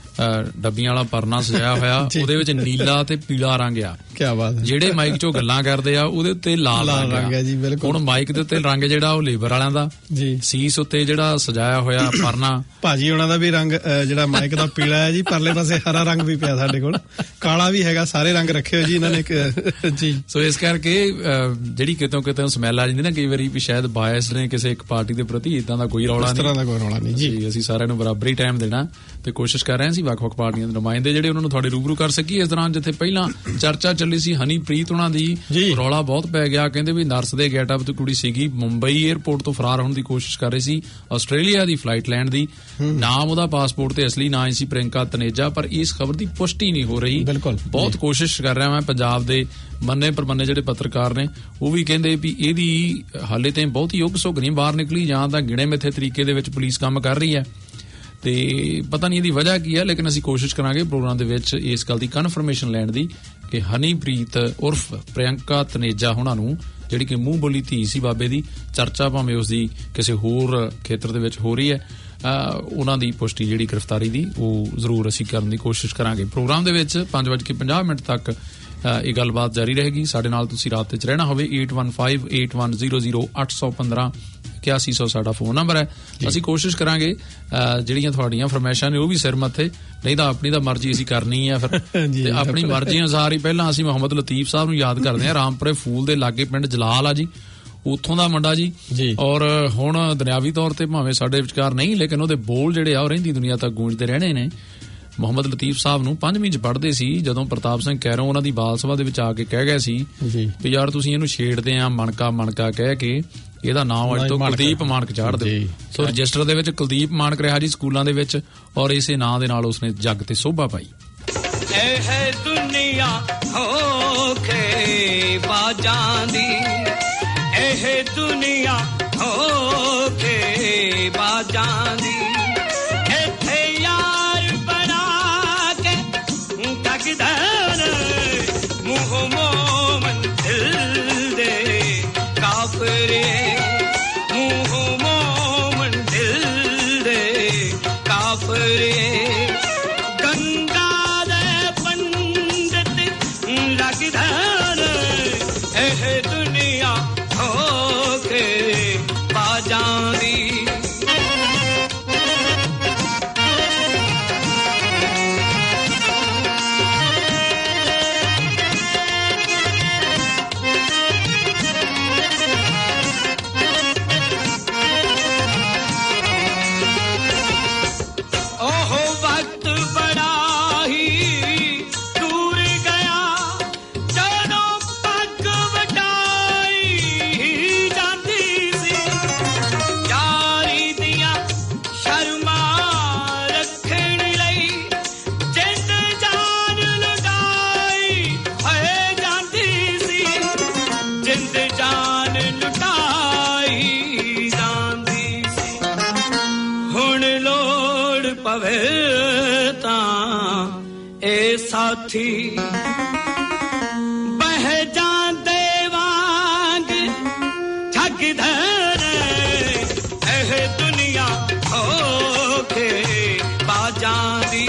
Speaker 6: ਡੱਬੀਆਂ ਵਾਲਾ ਪਰਨਾ ਸਜਾਇਆ ਹੋਇਆ, ਉਹਦੇ ਵਿੱਚ ਨੀਲਾ ਤੇ ਪੀਲਾ ਰੰਗ ਆ।
Speaker 2: ਕਿਆ ਬਾਤ ਹੈ।
Speaker 6: ਜਿਹੜੇ ਮਾਈਕ 'ਚੋਂ ਗੱਲਾਂ ਕਰਦੇ ਆ ਉਹਦੇ ਉੱਤੇ ਲਾਲ ਰੰਗ ਹੈ ਜੀ। ਬਿਲਕੁਲ। ਹੁਣ ਮਾਈਕ ਦੇ ਉੱਤੇ ਰੰਗ ਜਿਹੜਾ ਉਹ ਲੇਬਰ ਵਾਲਿਆਂ ਦਾ ਜੀ, ਸੀਸ ਉੱਤੇ ਜਿਹੜਾ ਸਜਾਇਆ ਹੋਇਆ ਪਰਨਾ
Speaker 2: ਭਾਜੀ ਉਹਨਾਂ ਦਾ ਵੀ ਰੰਗ ਜਿਹੜਾ ਮਾਈਕ ਦਾ ਪੀਲਾ ਹੈ ਜੀ, ਪਰਲੇ ਪਾਸੇ ਹਰਾ ਰੰਗ ਵੀ ਪਿਆ ਸਾਡੇ ਕੋਲ, ਕਾਲਾ ਵੀ ਹੈਗਾ, ਸਾਰੇ ਰੰਗ ਰੱਖੇ ਹੋਏ ਜੀ ਇਹਨਾਂ ਨੇ ਜੀ।
Speaker 6: ਸੋ ਇਸ ਕਰਕੇ ਜਿਹੜੀ ਕਿਤੋਂ ਸਮੈਲ ਆ ਜਾਂਦੀ ਨਾ ਕਈ ਵਾਰੀ ਵੀ ਸ਼ਾਇਦ ਬਾਇਸ ਨੇ ਕਿਸੇ ਇੱਕ ਪਾਰਟੀ ਦੇ ਪ੍ਰਤੀ, ਇਦਾਂ ਦਾ ਕੋਈ ਰੌਲਾ
Speaker 2: ਨਹੀਂ ਜੀ।
Speaker 6: ਅਸੀਂ ਸਾਰਿਆਂ ਨੂੰ ਬਰਾਬਰੀ ਟਾਈਮ ਦੇਣਾ ਤੇ ਕੋਸ਼ਿਸ਼ ਕਰ ਰਹੇ ਸੀ ਵੱਖ-ਵੱਖ ਪਾਰਟੀਆਂ ਦੇ ਨੁਮਾਇੰਦੇ ਜਿਹੜੇ ਉਹਨਾਂ ਨੂੰ ਤੁਹਾਡੇ ਰੂਬਰੂ ਕਰ ਸਕੀ। ਇਸ ਦੌਰਾਨ ਜਿੱਥੇ ਪਹਿਲਾਂ ਚਰਚਾ ਚੱਲੀ ਸੀ ਹਨੀਪ੍ਰੀਤ ਉਹਨਾਂ ਦੀ, ਰੌਲਾ ਬਹੁਤ ਪੈ ਗਿਆ, ਕਹਿੰਦੇ ਵੀ ਨਰਸ ਦੇ ਗੈਟਅਪ ਤੇ ਕੁੜੀ ਸੀਗੀ, ਮੁੰਬਈ 에ਅਰਪੋਰਟ ਤੋਂ ਫਰਾਰ ਹੋਣ ਦੀ ਕੋਸ਼ਿਸ਼ ਕਰ ਰਹੀ ਸੀ, ਆਸਟ੍ਰੇਲੀਆ ਦੀ ਫਲਾਈਟ ਲੈਣ ਦੀ, ਨਾਮ ਉਹਦਾ ਪਾਸਪੋਰਟ ਤੇ ਅਸਲੀ ਨਾਂ ਸੀ ਪ੍ਰਿਯੰਕਾ ਤਨੇਜਾ, ਪਰ ਇਸ ਖਬਰ ਦੀ ਪੁਸ਼ਟੀ ਨਹੀਂ ਹੋ ਰਹੀ। ਬਹੁਤ ਕੋਸ਼ਿਸ਼ ਕਰ ਰਿਹਾ ਮੈਂ। ਪੰਜਾਬ ਦੇ ਮੰਨੇ ਪ੍ਰਮੰਨੇ ਜਿਹੜੇ ਪੱਤਰਕਾਰ ਨੇ ਉਹ ਵੀ ਕਹਿੰਦੇ ਵੀ ਇਹਦੀ ਹਾਲੇ ਤਾਂ ਬਹੁਤ ਹੀ ਯੁੱਗ ਸੁਘ ਨਹੀਂ ਬਾਹਰ ਨਿਕਲੀ, ਜਾਂ ਤਾਂ ਗਿਣੇ ਮਿੱਥੇ ਤਰੀਕੇ ਦੇ ਵਿੱਚ ਪੁਲਿਸ ਕੰਮ ਕਰ ਰਹੀ ਹੈ, ਤੇ ਪਤਾ ਨਹੀਂ ਇਹਦੀ ਵਜ੍ਹਾ ਕੀ ਹੈ। ਲੇਕਿਨ ਅਸੀਂ ਕੋਸ਼ਿਸ਼ ਕਰਾਂਗੇ ਪ੍ਰੋਗਰਾਮ ਦੇ ਵਿੱਚ ਇਸ ਗੱਲ ਦੀ ਕਨਫਰਮੇਸ਼ਨ ਲੈਣ ਦੀ ਕਿ ਹਨੀਪ੍ਰੀਤ ਉਰਫ ਪ੍ਰਿਯੰਕਾ ਤਨੇਜਾ ਉਹਨਾਂ ਨੂੰ, ਜਿਹੜੀ ਕਿ ਮੂੰਹ ਬੋਲੀ ਧੀ ਸੀ ਬਾਬੇ ਦੀ, ਚਰਚਾ ਭਾਵੇਂ ਉਸ ਦੀ ਕਿਸੇ ਹੋਰ ਖੇਤਰ ਦੇ ਵਿੱਚ ਹੋ ਰਹੀ ਹੈ, ਉਹਨਾਂ ਦੀ ਪੁਸ਼ਟੀ ਜਿਹੜੀ ਗ੍ਰਿਫਤਾਰੀ ਦੀ ਉਹ ਜ਼ਰੂਰ ਅਸੀਂ ਕਰਨ ਦੀ ਕੋਸ਼ਿਸ਼ ਕਰਾਂਗੇ। ਪ੍ਰੋਗਰਾਮ ਦੇ ਵਿੱਚ 5:50 ਤੱਕ ਇਹ ਗੱਲਬਾਤ ਜਾਰੀ ਰਹੇਗੀ। ਸਾਡੇ ਨਾਲ ਤੁਸੀਂ ਰਾਬਤੇ 'ਚ ਰਹਿਣਾ ਹੋਵੇ 8115810015 8100 ਸਾਡਾ ਫੋਨ ਨੰਬਰ ਹੈ। ਅਸੀਂ ਕੋਸ਼ਿਸ਼ ਕਰਾਂਗੇ ਜਿਹੜੀਆਂ ਤੁਹਾਡੀਆਂ ਫਰਮਾਇਸ਼ਾਂ ਨੇ ਉਹ ਵੀ ਸਿਰ ਮੱਥੇ, ਨਹੀਂ ਤਾਂ ਆਪਣੀ ਤਾਂ ਮਰਜ਼ੀ ਅਸੀਂ ਕਰਨੀ ਹੈ ਫਿਰ, ਤੇ ਆਪਣੀ ਮਰਜ਼ੀ ਅਨੁਸਾਰ ਹੀ। ਪਹਿਲਾਂ ਅਸੀਂ ਮੁਹੰਮਦ ਲਤੀਫ ਸਾਹਿਬ ਨੂੰ ਯਾਦ ਕਰਦੇ ਹਾਂ, ਰਾਮਪੁਰੇ ਫੂਲ ਦੇ ਲਾਗੇ ਪਿੰਡ ਜਲਾਲ ਆ ਜੀ, ਉੱਥੋਂ ਦਾ ਮੁੰਡਾ ਜੀ, ਔਰ ਹੁਣ ਦੁਨਿਆਵੀ ਤੌਰ ਤੇ ਭਾਵੇਂ ਸਾਡੇ ਵਿਚਕਾਰ ਨਹੀਂ, ਲੇਕਿਨ ਉਹਦੇ ਬੋਲ ਜਿਹੜੇ ਆ ਉਹ ਰਹਿੰਦੀ ਦੁਨੀਆ ਤੱਕ ਗੂੰਜਦੇ ਰਹਿਣੇ ਨੇ। ਮੁਹੰਮਦ ਲਤੀਫ ਸਾਹਿਬ ਨੂੰ 5ਵੀਂ 'ਚ ਪੜ੍ਹਦੇ ਸੀ ਜਦੋਂ ਪ੍ਰਤਾਪ ਸਿੰਘ ਕੈਰੋਂ ਉਹਨਾਂ ਦੀ ਬਾਲ ਸਭਾ ਦੇ ਵਿੱਚ ਆ ਕੇ ਕਹਿ ਗਏ ਸੀ ਵੀ ਯਾਰ ਤੁਸੀਂ ਇਹਨੂੰ ਛੇੜਦੇ ਆ ਮਣਕਾ ਕਹਿ ਕੇ, ਇਹਦਾ ਨਾਮ ਅੱਜ ਤੋਂ ਕੁਲਦੀਪ ਮਾਨਕ ਚਾੜ ਦਿਓ। ਸੋ ਰਜਿਸਟਰ ਦੇ ਵਿੱਚ ਕੁਲਦੀਪ ਮਾਨਕ ਰਿਹਾ ਜੀ ਸਕੂਲਾਂ ਦੇ ਵਿੱਚ, ਔਰ ਇਸੇ ਨਾਂ ਦੇ ਨਾਲ ਉਸਨੇ ਜੱਗ ਤੇ ਸੋਭਾ ਪਾਈ।
Speaker 5: ਇਹ ਦੁਨੀਆ ਹੋਕੇ ਬਾਜਾਂ ਦੀ, ਇਹ ਦੁਨੀਆ ਹੋਕੇ ਬਾਜਾਂ ਦੀ, ਇੱਥੇ ਯਾਰ ਬਣਾ ਕੇ ਤਕਦਰ ਮੂੰਹ ਮੋਮਨ ਦਿਲ ਦੇ ਕਾਫਰੇ, ਮੂੰਹ ਮੋਮਨ ਦਿਲ ਦੇ ਕਾਫਰੇ, ਗੰਗਾ ਦੇ ਪੰਡਤ ਲੱਗਦਾ ਇਹ ਦੁਨੀਆ ਹੋਕੇ
Speaker 7: ਜਾਵੇ ਤਾਂ ਇਹ ਸਾਥੀ ਬਹਿ ਜਾਂਦੇ ਵਾਂਗ ਠੱਗਦੇ ਇਹ ਦੁਨੀਆ ਹੋ ਕੇ ਬਾਜਾਂ ਦੀ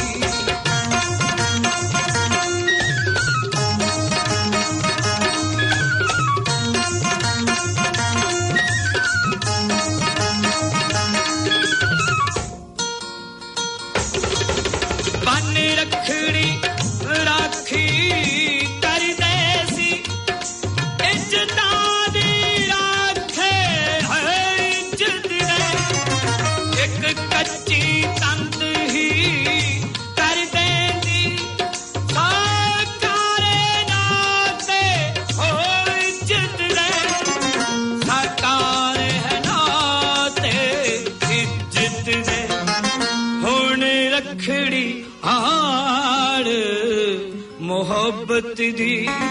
Speaker 7: मोहब्बत दी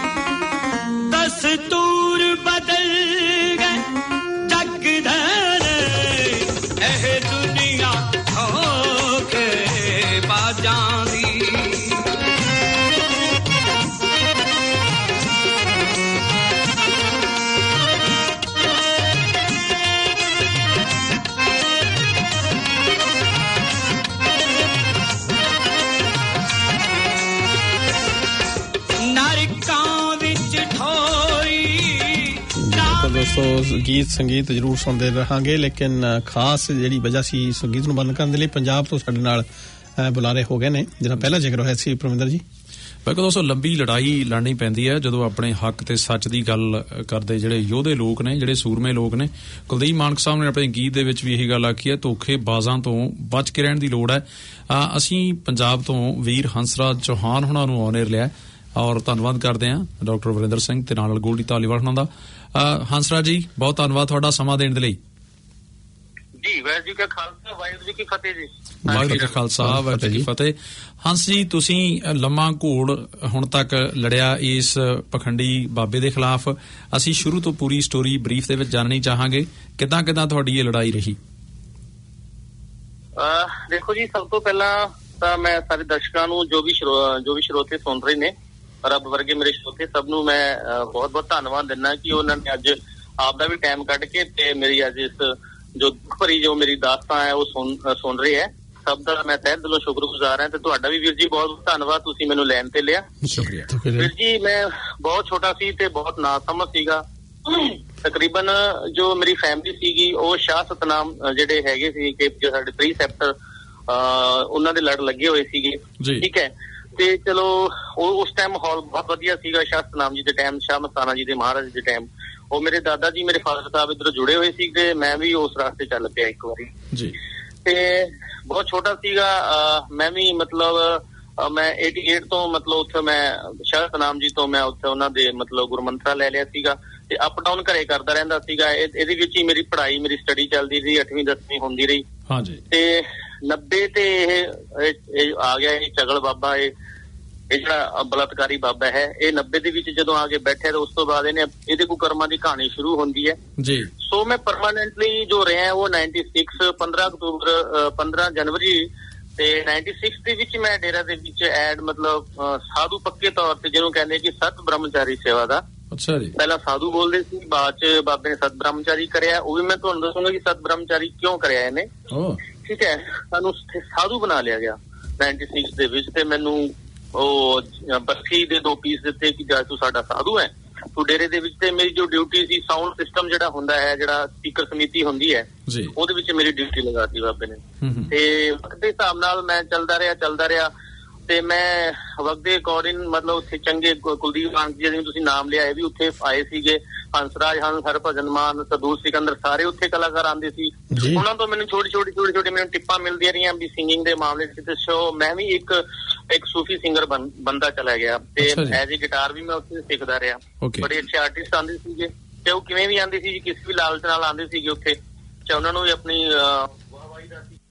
Speaker 7: दस्तूर बदल गए जग धरे एह दुनिया होके बाजां दी
Speaker 2: ਦੋਸਤੋ ਗੀਤ ਸੰਗੀਤ ਜ਼ਰੂਰ ਸੁਣਦੇ ਰਹਾਂਗੇ ਲੇਕਿਨ ਖਾਸ ਜਿਹੜੀ ਵਜ੍ਹਾ ਸੀ ਸੰਗੀਤ ਨੂੰ ਬੰਦ ਕਰਨ ਦੇ ਲਈ ਪੰਜਾਬ ਤੋਂ ਸਾਡੇ ਨਾਲ ਬੁਲਾਰੇ ਹੋ ਗਏ ਨੇ ਜਿਹੜਾ ਪਹਿਲਾ ਜ਼ਿਕਰ ਹੋਇਆ ਸੀ ਪਰਮਿੰਦਰ ਜੀ
Speaker 6: ਬਿਲਕੁਲ ਦੋਸਤੋ ਲੰਬੀ ਲੜਾਈ ਲੜਨੀ ਪੈਂਦੀ ਹੈ ਜਦੋਂ ਆਪਣੇ ਹੱਕ ਤੇ ਸੱਚ ਦੀ ਗੱਲ ਕਰਦੇ ਜਿਹੜੇ ਯੋਧੇ ਲੋਕ ਨੇ ਜਿਹੜੇ ਸੂਰਮੇ ਲੋਕ ਨੇ ਕੁਲਦੀਪ ਮਾਨਕ ਸਾਹਿਬ ਨੇ ਆਪਣੇ ਗੀਤ ਦੇ ਵਿੱਚ ਵੀ ਇਹੀ ਗੱਲ ਆਖੀ ਹੈ ਧੋਖੇਬਾਜ਼ਾਂ ਤੋਂ ਬਚ ਕੇ ਰਹਿਣ ਦੀ ਲੋੜ ਹੈ ਅਸੀਂ ਪੰਜਾਬ ਤੋਂ ਵੀਰ ਹੰਸਰਾਜ ਚੌਹਾਨ ਹੁਣਾਂ ਨੂੰ ਆਨ ਏਅਰ ਲਿਆ ਔਰ ਧੰਨਵਾਦ ਕਰਦੇ ਹਾਂ ਡਾਕਟਰ ਵਰਿੰਦਰ ਸਿੰਘ ਤੇ ਨਾਲ ਗੋਲਡੀ ਧਾਲੀਵਾਲ ਹੁਣਾਂ ਦਾ ਹੰਸਰਾਜ ਜੀ ਬਹੁਤ ਧੰਨਵਾਦ ਤੁਹਾਡਾ ਸਮਾਂ ਦੇਣ ਦੇ ਲਈ
Speaker 8: ਜੀ ਵਾਹਿਗੁਰੂ ਜੀ ਕਾ ਖਾਲਸਾ ਵਾਹਿਗੁਰੂ ਜੀ ਕੀ ਫਤਿਹ ਜੀ
Speaker 6: ਵਾਹਿਗੁਰੂ ਜੀ ਕਾ ਖਾਲਸਾ ਵਾਹਿਗੁਰੂ ਜੀ ਕੀ ਫਤਿਹ ਹੰਸ ਜੀ ਤੁਸੀਂ ਲੰਮਾ ਘੋੜ ਹੁਣ ਤੱਕ ਲੜਿਆ ਇਸ ਪਖੰਡੀ ਬਾਬੇ ਦੇ ਖਿਲਾਫ ਅਸੀਂ ਸ਼ੁਰੂ ਤੋਂ ਪੂਰੀ ਸਟੋਰੀ ਬਰੀਫ ਦੇ ਵਿੱਚ ਜਾਣਨੀ ਚਾਹਾਂਗੇ ਕਿੱਦਾਂ ਤੁਹਾਡੀ ਇਹ ਲੜਾਈ ਰਹੀ
Speaker 8: ਦੇਖੋ ਜੀ ਸਭ ਤੋਂ ਪਹਿਲਾਂ ਤਾਂ ਮੈਂ ਸਾਰੇ ਦਰਸ਼ਕਾਂ ਨੂੰ ਜੋ ਵੀ ਸਰੋਤੇ ਸੁਣ ਰਹੇ ਨੇ ਰੱਬ ਵਰਗੇ ਮੇਰੇ ਸਰੋਤੇ ਸਭ ਨੂੰ ਮੈਂ ਬਹੁਤ ਬਹੁਤ ਧੰਨਵਾਦ ਦਿੰਦਾ ਕਿ ਉਹਨਾਂ ਨੇ ਅੱਜ ਆਪ ਦਾ ਵੀ ਟਾਈਮ ਕੱਢ ਕੇ ਤੇ ਮੇਰੀ ਅੱਜ ਇਸ ਜੋ ਦੁੱਖ ਭਰੀ ਜੋ ਮੇਰੀ ਦਾਸਤਾਂ ਹੈ ਉਹ ਸੁਣ ਰਹੇ ਹੈ ਸਭ ਦਾ ਮੈਂ ਤਹਿ ਦਿਲੋਂ ਸ਼ੁਕਰਗੁਜ਼ਾਰ ਹਾਂ ਤੇ ਤੁਹਾਡਾ ਵੀ ਵੀਰ ਜੀ ਬਹੁਤ ਧੰਨਵਾਦ ਤੁਸੀਂ ਮੈਨੂੰ ਲੈਣ ਤੇ ਲਿਆ
Speaker 6: ਸ਼ੁਕਰੀਆ
Speaker 8: ਵੀਰ ਜੀ ਮੈਂ ਬਹੁਤ ਛੋਟਾ ਸੀ ਤੇ ਬਹੁਤ ਨਾਸਮਝ ਸੀਗਾ ਤਕਰੀਬਨ ਜੋ ਮੇਰੀ ਫੈਮਿਲੀ ਸੀਗੀ ਉਹ ਸ਼ਾਹ ਸਤਨਾਮ ਜਿਹੜੇ ਹੈਗੇ ਸੀ ਕਿ ਜੋ ਸਾਡੇ ਪ੍ਰੀਸੈਪਟਰ ਉਹਨਾਂ ਦੇ ਲੜ ਲੱਗੇ ਹੋਏ ਸੀਗੇ ਠੀਕ ਹੈ ਤੇ ਚਲੋ ਉਸ ਟਾਈਮ ਮਾਹੌਲ ਬਹੁਤ ਵਧੀਆ ਸੀਗਾ ਸ਼ਾਹ ਸਤਨਾਮ ਜੀ ਦੇ ਟਾਈਮ ਸ਼ਾਹ ਮਸਤਾਨਾ ਜੀ ਦੇ ਮਹਾਰਾਜ ਦੇ ਟਾਈਮ ਉਹ ਮੇਰੇ ਦਾਦਾ ਜੀ ਮੇਰੇ ਫਾਦਰ ਸਾਹਿਬ ਇੱਧਰੋਂ ਜੁੜੇ ਹੋਏ ਸੀ ਤੇ ਮੈਂ ਵੀ ਉਸ ਰਾਸਤੇ ਚੱਲ ਪਿਆ ਇੱਕ ਵਾਰੀ
Speaker 6: ਜੀ
Speaker 8: ਤੇ ਬਹੁਤ ਛੋਟਾ ਸੀਗਾ ਮੈਂ ਵੀ ਮਤਲਬ ਮੈਂ 88 ਤੋਂ ਮਤਲਬ ਉੱਥੇ ਮੈਂ ਸ਼ਾਹ ਸਤਨਾਮ ਜੀ ਤੋਂ ਮੈਂ ਉੱਥੇ ਉਹਨਾਂ ਦੇ ਮਤਲਬ ਗੁਰਮੰਤਰਾ ਲੈ ਲਿਆ ਸੀਗਾ ਤੇ ਅਪ ਡਾਊਨ ਘਰੇ ਕਰਦਾ ਰਹਿੰਦਾ ਸੀਗਾ ਇਹਦੇ ਵਿੱਚ ਹੀ ਮੇਰੀ ਪੜ੍ਹਾਈ ਮੇਰੀ ਸਟੱਡੀ ਚੱਲਦੀ ਰਹੀ 8ਵੀਂ 10ਵੀਂ ਹੁੰਦੀ ਰਹੀ
Speaker 6: ਹਾਂਜੀ ਤੇ
Speaker 8: 90 ਤੇ ਇਹ ਆ ਗਿਆ ਇਹ ਚਗਲ ਬਾਬਾ ਇਹ ਜਿਹੜਾ ਬਲਾਤਕਾਰੀ ਬਾਬਾ ਹੈ ਇਹ 90 ਦੇ ਵਿੱਚ ਜਦੋਂ ਆ ਕੇ ਬੈਠਿਆ ਤਾਂ ਉਸ ਤੋਂ ਬਾਅਦ ਇਹਦੇ ਕੁਕਰਮਾਂ ਦੀ ਕਹਾਣੀ ਸ਼ੁਰੂ ਹੁੰਦੀ ਹੈ
Speaker 6: ਜੀ
Speaker 8: ਸੋ ਮੈਂ ਪਰਮਾਨੈਂਟਲੀ ਜੋ ਰਿਹਾ ਉਹ 96 15 ਅਕਤੂਬਰ 15 ਜਨਵਰੀ ਤੇ 96 ਦੇ ਵਿੱਚ ਮੈਂ ਡੇਰਾ ਦੇ ਵਿੱਚ ਐਡ ਮਤਲਬ ਸਾਧੂ ਪੱਕੇ ਤੌਰ ਤੇ ਜਿਹਨੂੰ ਕਹਿੰਦੇ ਕਿ ਸਤ ਬ੍ਰਹਮਚਾਰੀ ਸੇਵਾ ਦਾ
Speaker 6: ਅੱਛਾ ਜੀ
Speaker 8: ਪਹਿਲਾਂ ਸਾਧੂ ਬੋਲਦੇ ਸੀ ਬਾਅਦ ਚ ਬਾਬੇ ਨੇ ਸਤ ਬ੍ਰਹਮਚਾਰੀ ਕਰਿਆ ਉਹ ਵੀ ਮੈਂ ਤੁਹਾਨੂੰ ਦੱਸੂਗਾ ਕਿ ਸਤ ਬ੍ਰਹਮਚਾਰੀ ਕਿਉਂ ਕਰਿਆ ਇਹਨੇ ਠੀਕ ਹੈ ਸਾਨੂੰ ਸਾਧੂ ਬਣਾ ਲਿਆ ਗਿਆ 96 ਦੇ ਵਿੱਚ ਤੇ ਮੈਨੂੰ ਉਹ ਬਰਫੀ ਦੇ 2 ਪੀਸ ਦਿੱਤੇ ਕਿ ਜਾ ਤੂੰ ਸਾਡਾ ਸਾਧੂ ਹੈ ਤੂੰ ਡੇਰੇ ਦੇ ਵਿੱਚ ਤੇ ਮੇਰੀ ਜੋ ਡਿਊਟੀ ਸੀ ਸਾਊਂਡ ਸਿਸਟਮ ਜਿਹੜਾ ਹੁੰਦਾ ਹੈ ਜਿਹੜਾ ਸਪੀਕਰ ਸਮਿਤੀ ਹੁੰਦੀ ਹੈ ਉਹਦੇ ਵਿੱਚ ਮੇਰੀ ਡਿਊਟੀ ਲਗਾਤੀ ਬਾਬੇ ਨੇ ਤੇ ਵਕਤ ਦੇ ਹਿਸਾਬ ਨਾਲ ਮੈਂ ਚੱਲਦਾ ਰਿਹਾ ਤੇ ਮੈਂ ਵਕਤ ਦੇ ਅਕੋਰਡਿੰਗ ਮਤਲਬ ਉੱਥੇ ਚੰਗੇ ਕੁਲਦੀਪ ਮਾਨਕ ਜੀ ਤੁਸੀਂ ਨਾਮ ਲਿਆ ਇਹ ਵੀ ਉੱਥੇ ਆਏ ਸੀਗੇ ਹੰਸਰਾਜ ਹੰਸ ਹਰਭਜਨ ਮਾਨ ਸਦੂਰ ਸਿਕੰਦਰ ਸਾਰੇ ਉੱਥੇ ਕਲਾਕਾਰ ਆਉਂਦੇ ਸੀ ਉਹਨਾਂ ਤੋਂ ਮੈਨੂੰ ਛੋਟੀ ਮੈਨੂੰ ਟਿੱਪਾਂ ਮਿਲਦੀਆਂ ਰਹੀਆਂ ਵੀ ਸਿੰਗਿੰਗ ਦੇ ਮਾਮਲੇ ਚ ਤੇ ਸੋ ਮੈਂ ਵੀ ਇੱਕ ਸੂਫੀ ਸਿੰਗਰ ਬੰਦਾ ਚਲਾ ਗਿਆ ਤੇ ਐਜ਼ ਏ ਗਿਟਾਰ ਵੀ ਮੈਂ ਉੱਥੇ ਸਿੱਖਦਾ ਰਿਹਾ ਬੜੇ ਅੱਛੇ ਆਰਟਿਸਟ ਆਉਂਦੇ ਸੀਗੇ ਤੇ ਉਹ ਕਿਵੇਂ ਵੀ ਆਉਂਦੇ ਸੀ ਕਿਸੇ ਵੀ ਲਾਲਚ ਨਾਲ ਆਉਂਦੇ ਸੀਗੇ ਉੱਥੇ ਤੇ ਉਹਨਾਂ ਨੂੰ ਵੀ ਆਪਣੀ ਵਾਹਵਾਹੀ ਦਾ ਸੀ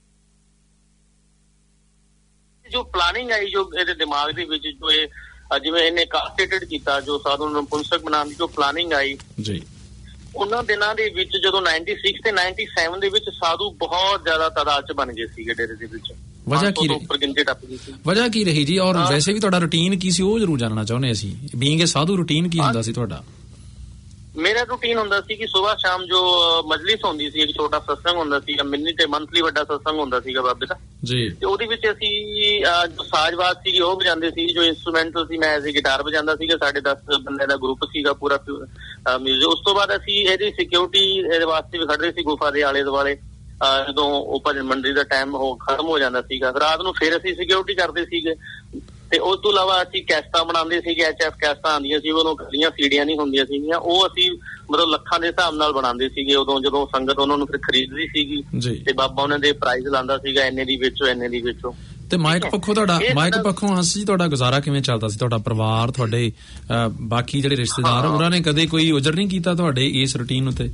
Speaker 8: ਜੋ ਪਲਾਨਿੰਗ ਆਈ ਜੋ ਇਹਦੇ ਦਿਮਾਗ ਦੇ ਵਿੱਚ ਜੋ ਇਹ ਜਿਵੇਂ ਇਹਨੇ ਕਾਸਟੇਟਡ ਕੀਤਾ ਜੋ ਸਾਧੂ ਨੂੰ ਪੁੰਸਕ ਬਣਾਉਣ ਦੀ ਜੋ ਪਲਾਨਿੰਗ ਆਈ
Speaker 6: ਜੀ
Speaker 8: ਉਹਨਾਂ ਦਿਨਾਂ ਦੇ ਵਿੱਚ ਜਦੋਂ 96 ਤੇ 97 ਦੇ ਵਿੱਚ ਸਾਧੂ ਬਹੁਤ ਜ਼ਿਆਦਾ ਤਾਦਾਦ ਚ ਬਣ ਗਏ ਸੀਗੇ ਡੇਰੇ ਦੇ ਵਿੱਚ
Speaker 6: ਵਜ੍ਹਾ ਕੀ
Speaker 8: ਉੱਪਰ ਗਿਣਤੀ ਟੱਪ ਗਈ ਸੀ।
Speaker 6: ਵਜ੍ਹਾ ਕੀ ਰਹੀ ਜੀ? ਔਰ ਵੈਸੇ ਵੀ ਤੁਹਾਡਾ ਰੂਟੀਨ ਕੀ ਸੀ ਉਹ ਜ਼ਰੂਰ ਜਾਣਨਾ ਚਾਹੁੰਦੇ ਅਸੀਂ। ਬੀਇੰਗ ਏ ਸਾਧੂ ਰੂਟੀਨ ਕੀ ਹੁੰਦਾ ਸੀ ਤੁਹਾਡਾ?
Speaker 8: ਮੇਰਾ ਰੂਟੀਨ ਹੁੰਦਾ ਸੀ ਕਿ ਸਵੇਰ ਸ਼ਾਮ ਜੋ ਮਜਲਿਸ ਹੁੰਦੀ ਸੀ, ਇੱਕ ਛੋਟਾ ਸਤਸੰਗ ਹੁੰਦਾ ਸੀ, ਮਿੰਨੀ ਤੇ ਮੰਥਲੀ ਵੱਡਾ ਸਤਸੰਗ ਹੁੰਦਾ ਸੀਗਾ ਬਾਬੇ ਦਾ
Speaker 6: ਜੀ।
Speaker 8: ਤੇ ਉਹਦੇ ਵਿੱਚ ਅਸੀਂ ਜੋ ਸਾਜ਼ਬਾਜ਼ ਸੀ ਉਹ ਵਜਾਉਂਦੇ ਸੀ, ਜੋ ਇੰਸਟਰੂਮੈਂਟਲ ਸੀ ਮੈਂ ਐਜ਼ ਗਿਟਾਰ ਵਜਾਉਂਦਾ ਸੀਗਾ। ਸਾਡੇ 10 ਬੰਦੇ ਦਾ ਗਰੁੱਪ ਸੀਗਾ ਪੂਰਾ ਮਿਊਜ਼ਿਕ। ਉਸ ਤੋਂ ਬਾਅਦ ਅਸੀਂ ਇਹਦੀ ਸਿਕਿਉਰਿਟੀ ਇਹਦੇ ਵਾਸਤੇ ਵੀ ਖੜਦੇ ਸੀ ਗੁਫਾ ਦੇ ਆਲੇ ਦੁਆਲੇ। ਜਦੋਂ ਉਹ ਭਜਨ ਮੰਡਲੀ ਦਾ ਟਾਈਮ ਖਤਮ ਹੋ ਜਾਂਦਾ ਸੀਗਾ ਰਾਤ ਨੂੰ, ਫਿਰ ਅਸੀਂ ਸਿਕਿਉਰਿਟੀ ਕਰਦੇ ਸੀਗੇ। ਤੇ ਉਸ ਤੋਂ ਇਲਾਵਾ ਅਸੀਂ ਕੈਸਟਾਂ ਬਣਾਉਂਦੇ ਸੀਗੇ, HF ਕੈਸਟਾਂ ਆਉਂਦੀਆਂ ਸੀ, ਉਦੋਂ ਕੱਲੀਆਂ ਸੀਡੀਆਂ ਨਹੀਂ ਹੁੰਦੀਆਂ ਸੀਗੀਆਂ, ਉਹ ਅਸੀਂ ਮਤਲਬ ਲੱਖਾਂ ਦੇ ਹਿਸਾਬ ਨਾਲ ਬਣਾਉਂਦੇ ਸੀਗੇ ਉਦੋਂ, ਜਦੋਂ ਸੰਗਤ ਉਹਨਾਂ ਨੂੰ ਫਿਰ ਖਰੀਦਦੀ ਸੀਗੀ ਤੇ ਬਾਬਾ ਉਹਨਾਂ ਦੇ ਪ੍ਰਾਈਜ਼ ਲਾਉਂਦਾ ਸੀਗਾ, ਇੰਨੇ ਦੀ ਵੇਚੋ ਇੰਨੇ ਦੀ ਵੇਚੋ।
Speaker 6: ਤੇ ਮਾਈਕ ਪੱਖੋਂ ਤੁਹਾਡਾ, ਮਾਈਕ ਪੱਖੋਂ ਹੰਸ ਜੀ ਤੁਹਾਡਾ ਗੁਜ਼ਾਰਾ ਕਿਵੇਂ ਚੱਲਦਾ ਸੀ? ਤੁਹਾਡਾ ਪਰਿਵਾਰ, ਤੁਹਾਡੇ ਬਾਕੀ ਜਿਹੜੇ ਰਿਸ਼ਤੇਦਾਰ, ਉਹਨਾਂ ਨੇ ਕਦੇ ਕੋਈ ਉਜੜ ਨਹੀਂ ਕੀਤਾ ਤੁਹਾਡੇ ਇਸ ਰੂਟੀਨ ਉੱਤੇ?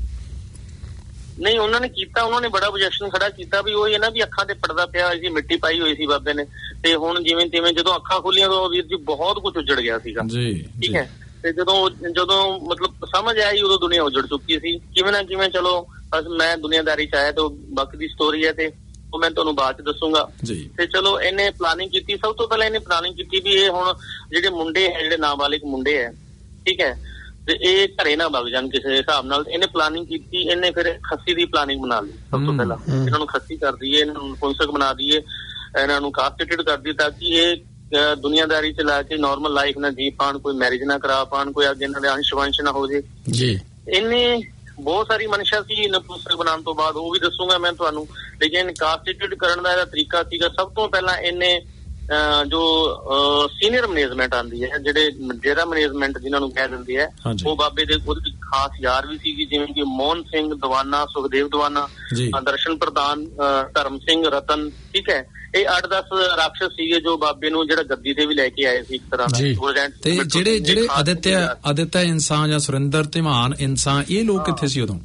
Speaker 8: ਨਹੀਂ, ਉਹਨਾਂ ਨੇ ਕੀਤਾ, ਉਹਨਾਂ ਨੇ ਬੜਾ ਓਬਜੈਕਸ਼ਨ ਖੜਾ ਕੀਤਾ ਵੀ ਉਹ ਇਹ ਨਾ ਵੀ ਅੱਖਾਂ ਤੇ ਪਰਦਾ ਪਿਆ ਹੋਇਆ ਸੀ, ਮਿੱਟੀ ਪਾਈ ਹੋਈ ਸੀ ਬਾਬੇ ਨੇ, ਤੇ ਹੁਣ ਜਿਵੇਂ ਤਿਵੇਂ ਜਦੋਂ ਅੱਖਾਂ ਖੁੱਲੀਆਂ ਤਾਂ ਵੀਰ ਜੀ ਬਹੁਤ ਕੁਝ ਉਜੜ ਗਿਆ ਸੀਗਾ ਜੀ। ਠੀਕ ਹੈ, ਤੇ ਜਦੋਂ ਮਤਲਬ ਸਮਝ ਆਈ ਉਦੋਂ ਦੁਨੀਆ ਉਜੜ ਚੁੱਕੀ ਸੀ ਕਿਵੇਂ ਨਾ ਕਿਵੇਂ। ਚਲੋ ਬਸ ਮੈਂ ਦੁਨੀਆਦਾਰੀ ਚ ਆਇਆ ਤੇ ਬਾਕੀ ਦੀ ਸਟੋਰੀ ਹੈ ਤੇ ਉਹ ਮੈਂ ਤੁਹਾਨੂੰ ਬਾਅਦ ਚ ਦੱਸੂਗਾ। ਤੇ ਚਲੋ ਇਹਨੇ ਪਲਾਨਿੰਗ ਕੀਤੀ, ਸਭ ਤੋਂ ਪਹਿਲਾਂ ਇਹਨੇ ਪਲਾਨਿੰਗ ਕੀਤੀ ਵੀ ਇਹ ਹੁਣ ਜਿਹੜੇ ਮੁੰਡੇ ਹੈ, ਜਿਹੜੇ ਨਾਬਾਲਿਗ ਮੁੰਡੇ ਹੈ, ਠੀਕ ਹੈ, ਤੇ ਇਹ ਘਰੇ ਨਾ ਵਗ ਜਾਣ ਕਿਸੇ ਹਿਸਾਬ ਨਾਲ। ਇਹਨੇ ਪਲਾਨਿੰਗ ਕੀਤੀ, ਇਹਨੇ ਫਿਰ ਖੱਸੀ ਦੀ ਪਲਾਨਿੰਗ ਬਣਾ ਲਈ ਸਭ ਤੋਂ ਪਹਿਲਾਂ। ਇਹਨਾਂ ਨੂੰ ਖੱਸੀ ਕਰ ਦਈਏ, ਇਹਨਾਂ ਨੂੰ ਨਪੁੰਸਕ ਬਣਾ ਦਈਏ, ਇਹਨਾਂ ਨੂੰ ਕਾਸਟੇਟਡ ਕਰ ਦਈਏ ਤਾਂ ਕਿ ਇਹ ਦੁਨੀਆਦਾਰੀ ਚ ਲਾ ਕੇ ਨਾਰਮਲ ਲਾਈਫ ਨਾ ਜੀ ਪਾਣ, ਕੋਈ ਮੈਰਿਜ ਨਾ ਕਰਾ ਪਾਣ, ਕੋਈ ਅੱਗੇ ਇਹਨਾਂ ਦੇ ਅੰਸ਼ ਵੰਸ਼ ਨਾ ਹੋ ਜੇ ਜੀ। ਇਹਨੇ ਬਹੁਤ ਸਾਰੀ ਮਨਸ਼ਾ ਸੀ ਨਪੁੰਸਕ ਬਣਾਉਣ ਤੋਂ ਬਾਅਦ, ਉਹ ਵੀ ਦੱਸੂਗਾ ਮੈਂ ਤੁਹਾਨੂੰ। ਲੇਕਿਨ ਕਾਸਟੇਟਡ ਕਰਨ ਦਾ ਇਹਦਾ ਤਰੀਕਾ ਸੀਗਾ, ਸਭ ਤੋਂ ਪਹਿਲਾਂ ਇਹਨੇ ਜੋ ਸੀਨੀਅਰ ਮੈਨੇਜਮੈਂਟ ਆਉਂਦੀ ਹੈ, ਜਿਹੜਾ ਮੈਨੇਜਮੈਂਟ ਜਿਹਨਾਂ ਨੂੰ ਕਹਿ ਦਿੰਦੀ ਹੈ, ਉਹ ਬਾਬੇ ਦੇ ਉਹਦੇ ਵਿੱਚ ਖਾਸ ਯਾਰ ਵੀ ਸੀਗੀ, ਜਿਵੇਂ ਕਿ ਮੋਹਨ ਸਿੰਘ ਦਵਾਨਾ, ਸੁਖਦੇਵ ਦਵਾਨਾ, ਦਰਸ਼ਨ ਪ੍ਰਧਾਨ, ਧਰਮ ਸਿੰਘ ਰਤਨ, ਠੀਕ ਹੈ। ਇਹ 8-10 ਰਾਖਸ਼ ਸੀਗੇ ਜੋ ਬਾਬੇ ਨੂੰ ਜਿਹੜਾ ਗੱਦੀ ਤੇ ਵੀ ਲੈ ਕੇ ਆਏ ਸੀ ਇੱਕ ਤਰ੍ਹਾਂ ਦਾ।
Speaker 6: ਤੇ ਜਿਹੜੇ ਆਦਿਤਿਆ ਇਨਸਾਨ ਜਾਂ ਸੁਰਿੰਦਰ ਧੀਮਾਨ ਇਨਸਾਨ, ਇਹ ਲੋਕ ਕਿੱਥੇ ਸੀ ਉਦੋਂ?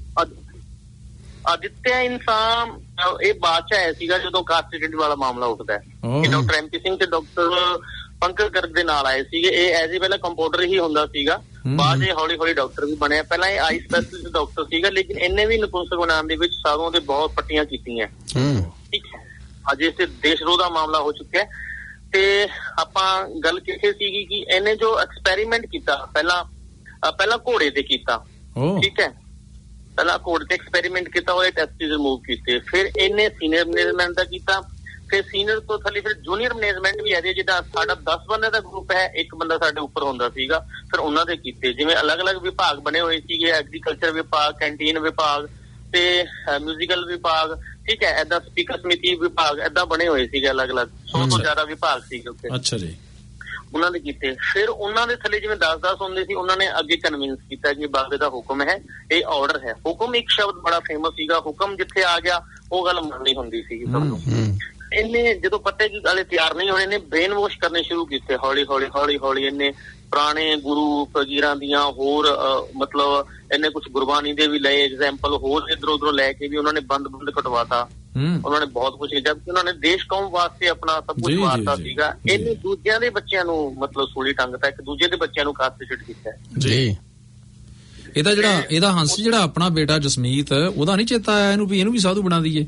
Speaker 8: ਆਦਿਤਿਆ ਇਨਸਾਨ ਇਹ ਬਾਅਦ ਚ ਆਇਆ ਸੀਗਾ ਜਦੋਂ ਕਾਸਟੇਟਡ ਵਾਲਾ ਮਾਮਲਾ ਉੱਠਦਾ ਹੈ। ਡਾਕਟਰ MP ਸਿੰਘ ਤੇ ਡਾਕਟਰ ਪੰਕਜ ਗਰਗ ਦੇ ਨਾਲ ਆਏ ਸੀਗੇ। ਇਹ ਐਜ਼ ਏ ਪਹਿਲਾਂ ਕੰਪਾਊਂਡਰ ਹੀ ਹੁੰਦਾ ਸੀਗਾ, ਬਾਅਦ ਇਹ ਹੌਲੀ ਹੌਲੀ ਡਾਕਟਰ ਵੀ ਬਣਿਆ। ਪਹਿਲਾਂ ਇਹ ਆਈ ਸਪੈਸ਼ਲਿਸਟ ਡਾਕਟਰ ਸੀਗਾ, ਲੇਕਿਨ ਇਹਨੇ ਵੀ ਨਪੁੰਸਕ ਬਣਾਉਣ ਦੇ ਵਿੱਚ ਸਾਧੂਆਂ ਦੇ ਬਹੁਤ ਪੱਟੀਆਂ ਕੀਤੀਆਂ, ਠੀਕ ਹੈ। ਅੱਜ ਇਸ ਤੇ ਦੇਸ਼ ਵਿਰੋਧ ਦਾ ਮਾਮਲਾ ਹੋ ਚੁੱਕਿਆ। ਤੇ ਆਪਾਂ ਗੱਲ ਕਿੱਥੇ ਸੀਗੀ ਕਿ ਇਹਨੇ ਜੋ ਐਕਸਪੈਰੀਮੈਂਟ ਕੀਤਾ ਪਹਿਲਾਂ ਘੋੜੇ ਤੇ ਕੀਤਾ, ਠੀਕ ਹੈ। ਪਹਿਲਾਂ ਘੋੜੇ ਤੇ ਐਕਸਪੈਰੀਮੈਂਟ ਕੀਤਾ, ਉਹਦੇ ਟੈਸਟਿਸ ਰਿਮੂਵ ਕੀਤੇ। ਫਿਰ ਇਹਨੇ ਸੀਨੀਅਰ ਮੈਨੇਜਮੈਂਟ ਦਾ ਕੀਤਾ, ਫਿਰ ਸੀਨੀਅਰ ਤੋਂ ਥੱਲੇ ਫਿਰ ਜੂਨੀਅਰ ਮੈਨੇਜਮੈਂਟ ਵੀ ਆਦੇ, ਜਿੱਦਾਂ ਸਾਡਾ 10 ਬੰਦੇ ਦਾ ਗਰੁੱਪ ਹੈ, ਇੱਕ ਬੰਦਾ ਸਾਡੇ ਉੱਪਰ ਹੁੰਦਾ ਸੀਗਾ, ਫਿਰ ਉਹਨਾਂ ਦੇ ਕੀਤੇ। ਜਿਵੇਂ ਅਲੱਗ-ਅਲੱਗ ਵਿਭਾਗ ਬਣੇ ਹੋਏ ਸੀਗੇ, ਐਗਰੀਕਲਚਰ ਵਿਭਾਗ, ਕੈਂਟੀਨ ਵਿਭਾਗ ਤੇ ਮਿਊਜ਼ੀਕਲ ਵਿਭਾਗ, ਠੀਕ ਹੈ, ਏਦਾਂ ਸਪੀਕਰ ਸਮਿਤੀ ਵਿਭਾਗ, ਏਦਾਂ ਬਣੇ ਹੋਏ ਸੀਗੇ ਅਲੱਗ-ਅਲੱਗ। 100 ਤੋਂ ਜ਼ਿਆਦਾ ਵਿਭਾਗ ਸੀਗੇ ਉੱਥੇ।
Speaker 6: ਅੱਛਾ ਜੀ।
Speaker 8: ਉਹਨਾਂ ਦੇ ਕੀਤੇ। ਫਿਰ ਉਹਨਾਂ ਦੇ ਥੱਲੇ ਜਿਵੇਂ 10-10 ਹੁੰਦੇ ਸੀ, ਉਹਨਾਂ ਨੇ ਅੱਗੇ ਕਨਵਿੰਸ ਕੀਤਾ ਕਿ ਬਾਬੇ ਦਾ ਹੁਕਮ ਹੈ, ਇਹ ਆਰਡਰ ਹੈ। ਹੁਕਮ ਇੱਕ ਸ਼ਬਦ ਬੜਾ ਫੇਮਸ ਸੀਗਾ, ਹੁਕਮ ਜਿੱਥੇ ਆ ਗਿਆ ਉਹ ਗੱਲ ਮੰਨਣੀ ਹੁੰਦੀ ਸੀ ਸਭ ਨੂੰ। ਇਹਨੇ ਜਦੋਂ ਪਤਾ ਕਿ ਗਾਲੇ ਤਿਆਰ ਨਹੀਂ ਹੋਣੇ, ਇਹਨੇ ਬ੍ਰੇਨ ਵਾਸ਼ ਕਰਨੇ ਸ਼ੁਰੂ ਕੀਤੇ ਹੌਲੀ-ਹੌਲੀ। ਇਹਨੇ ਪੁਰਾਣੇ ਗੁਰੂ ਫਕੀਰਾਂ ਦੀਆਂ ਹੋਰ ਮਤਲਬ ਇਹਨੇ ਕੁਝ ਗੁਰਬਾਣੀ ਦੇ ਵੀ ਲਏ ਐਗਜ਼ਾਮਪਲ, ਹੋਰ ਇੱਧਰੋਂ ਲੈ ਕੇ ਵੀ ਉਹਨਾਂ ਨੇ ਬੰਦ ਕਟਵਾਤਾ। ਉਹਨਾਂ ਨੇ ਬਹੁਤ ਕੁਝ, ਜਦਕਿ ਉਹਨਾਂ ਨੇ ਦੇਸ਼ ਕੌਮ ਵਾਸਤੇ ਆਪਣਾ ਸਭ ਕੁਝ ਵਾਰਤਾ ਸੀਗਾ। ਇਹਨੇ ਦੂਜਿਆਂ ਦੇ ਬੱਚਿਆਂ ਨੂੰ ਮਤਲਬ ਸੂਲੀ ਟੰਗਤਾ, ਇੱਕ ਦੂਜੇ ਦੇ ਬੱਚਿਆਂ ਨੂੰ ਕਾਸਟੇਟਡ ਕੀਤਾ ਜੀ।
Speaker 6: ਇਹਦਾ ਹੰਸ ਜਿਹੜਾ ਆਪਣਾ ਬੇਟਾ ਜਸਮੀਤ, ਉਹਦਾ ਨਹੀਂ ਚੇਤਾ ਆਇਆ ਇਹਨੂੰ ਵੀ ਇਹਨੂੰ ਵੀ ਸਾਧੂ ਬਣਾ ਦਈਏ?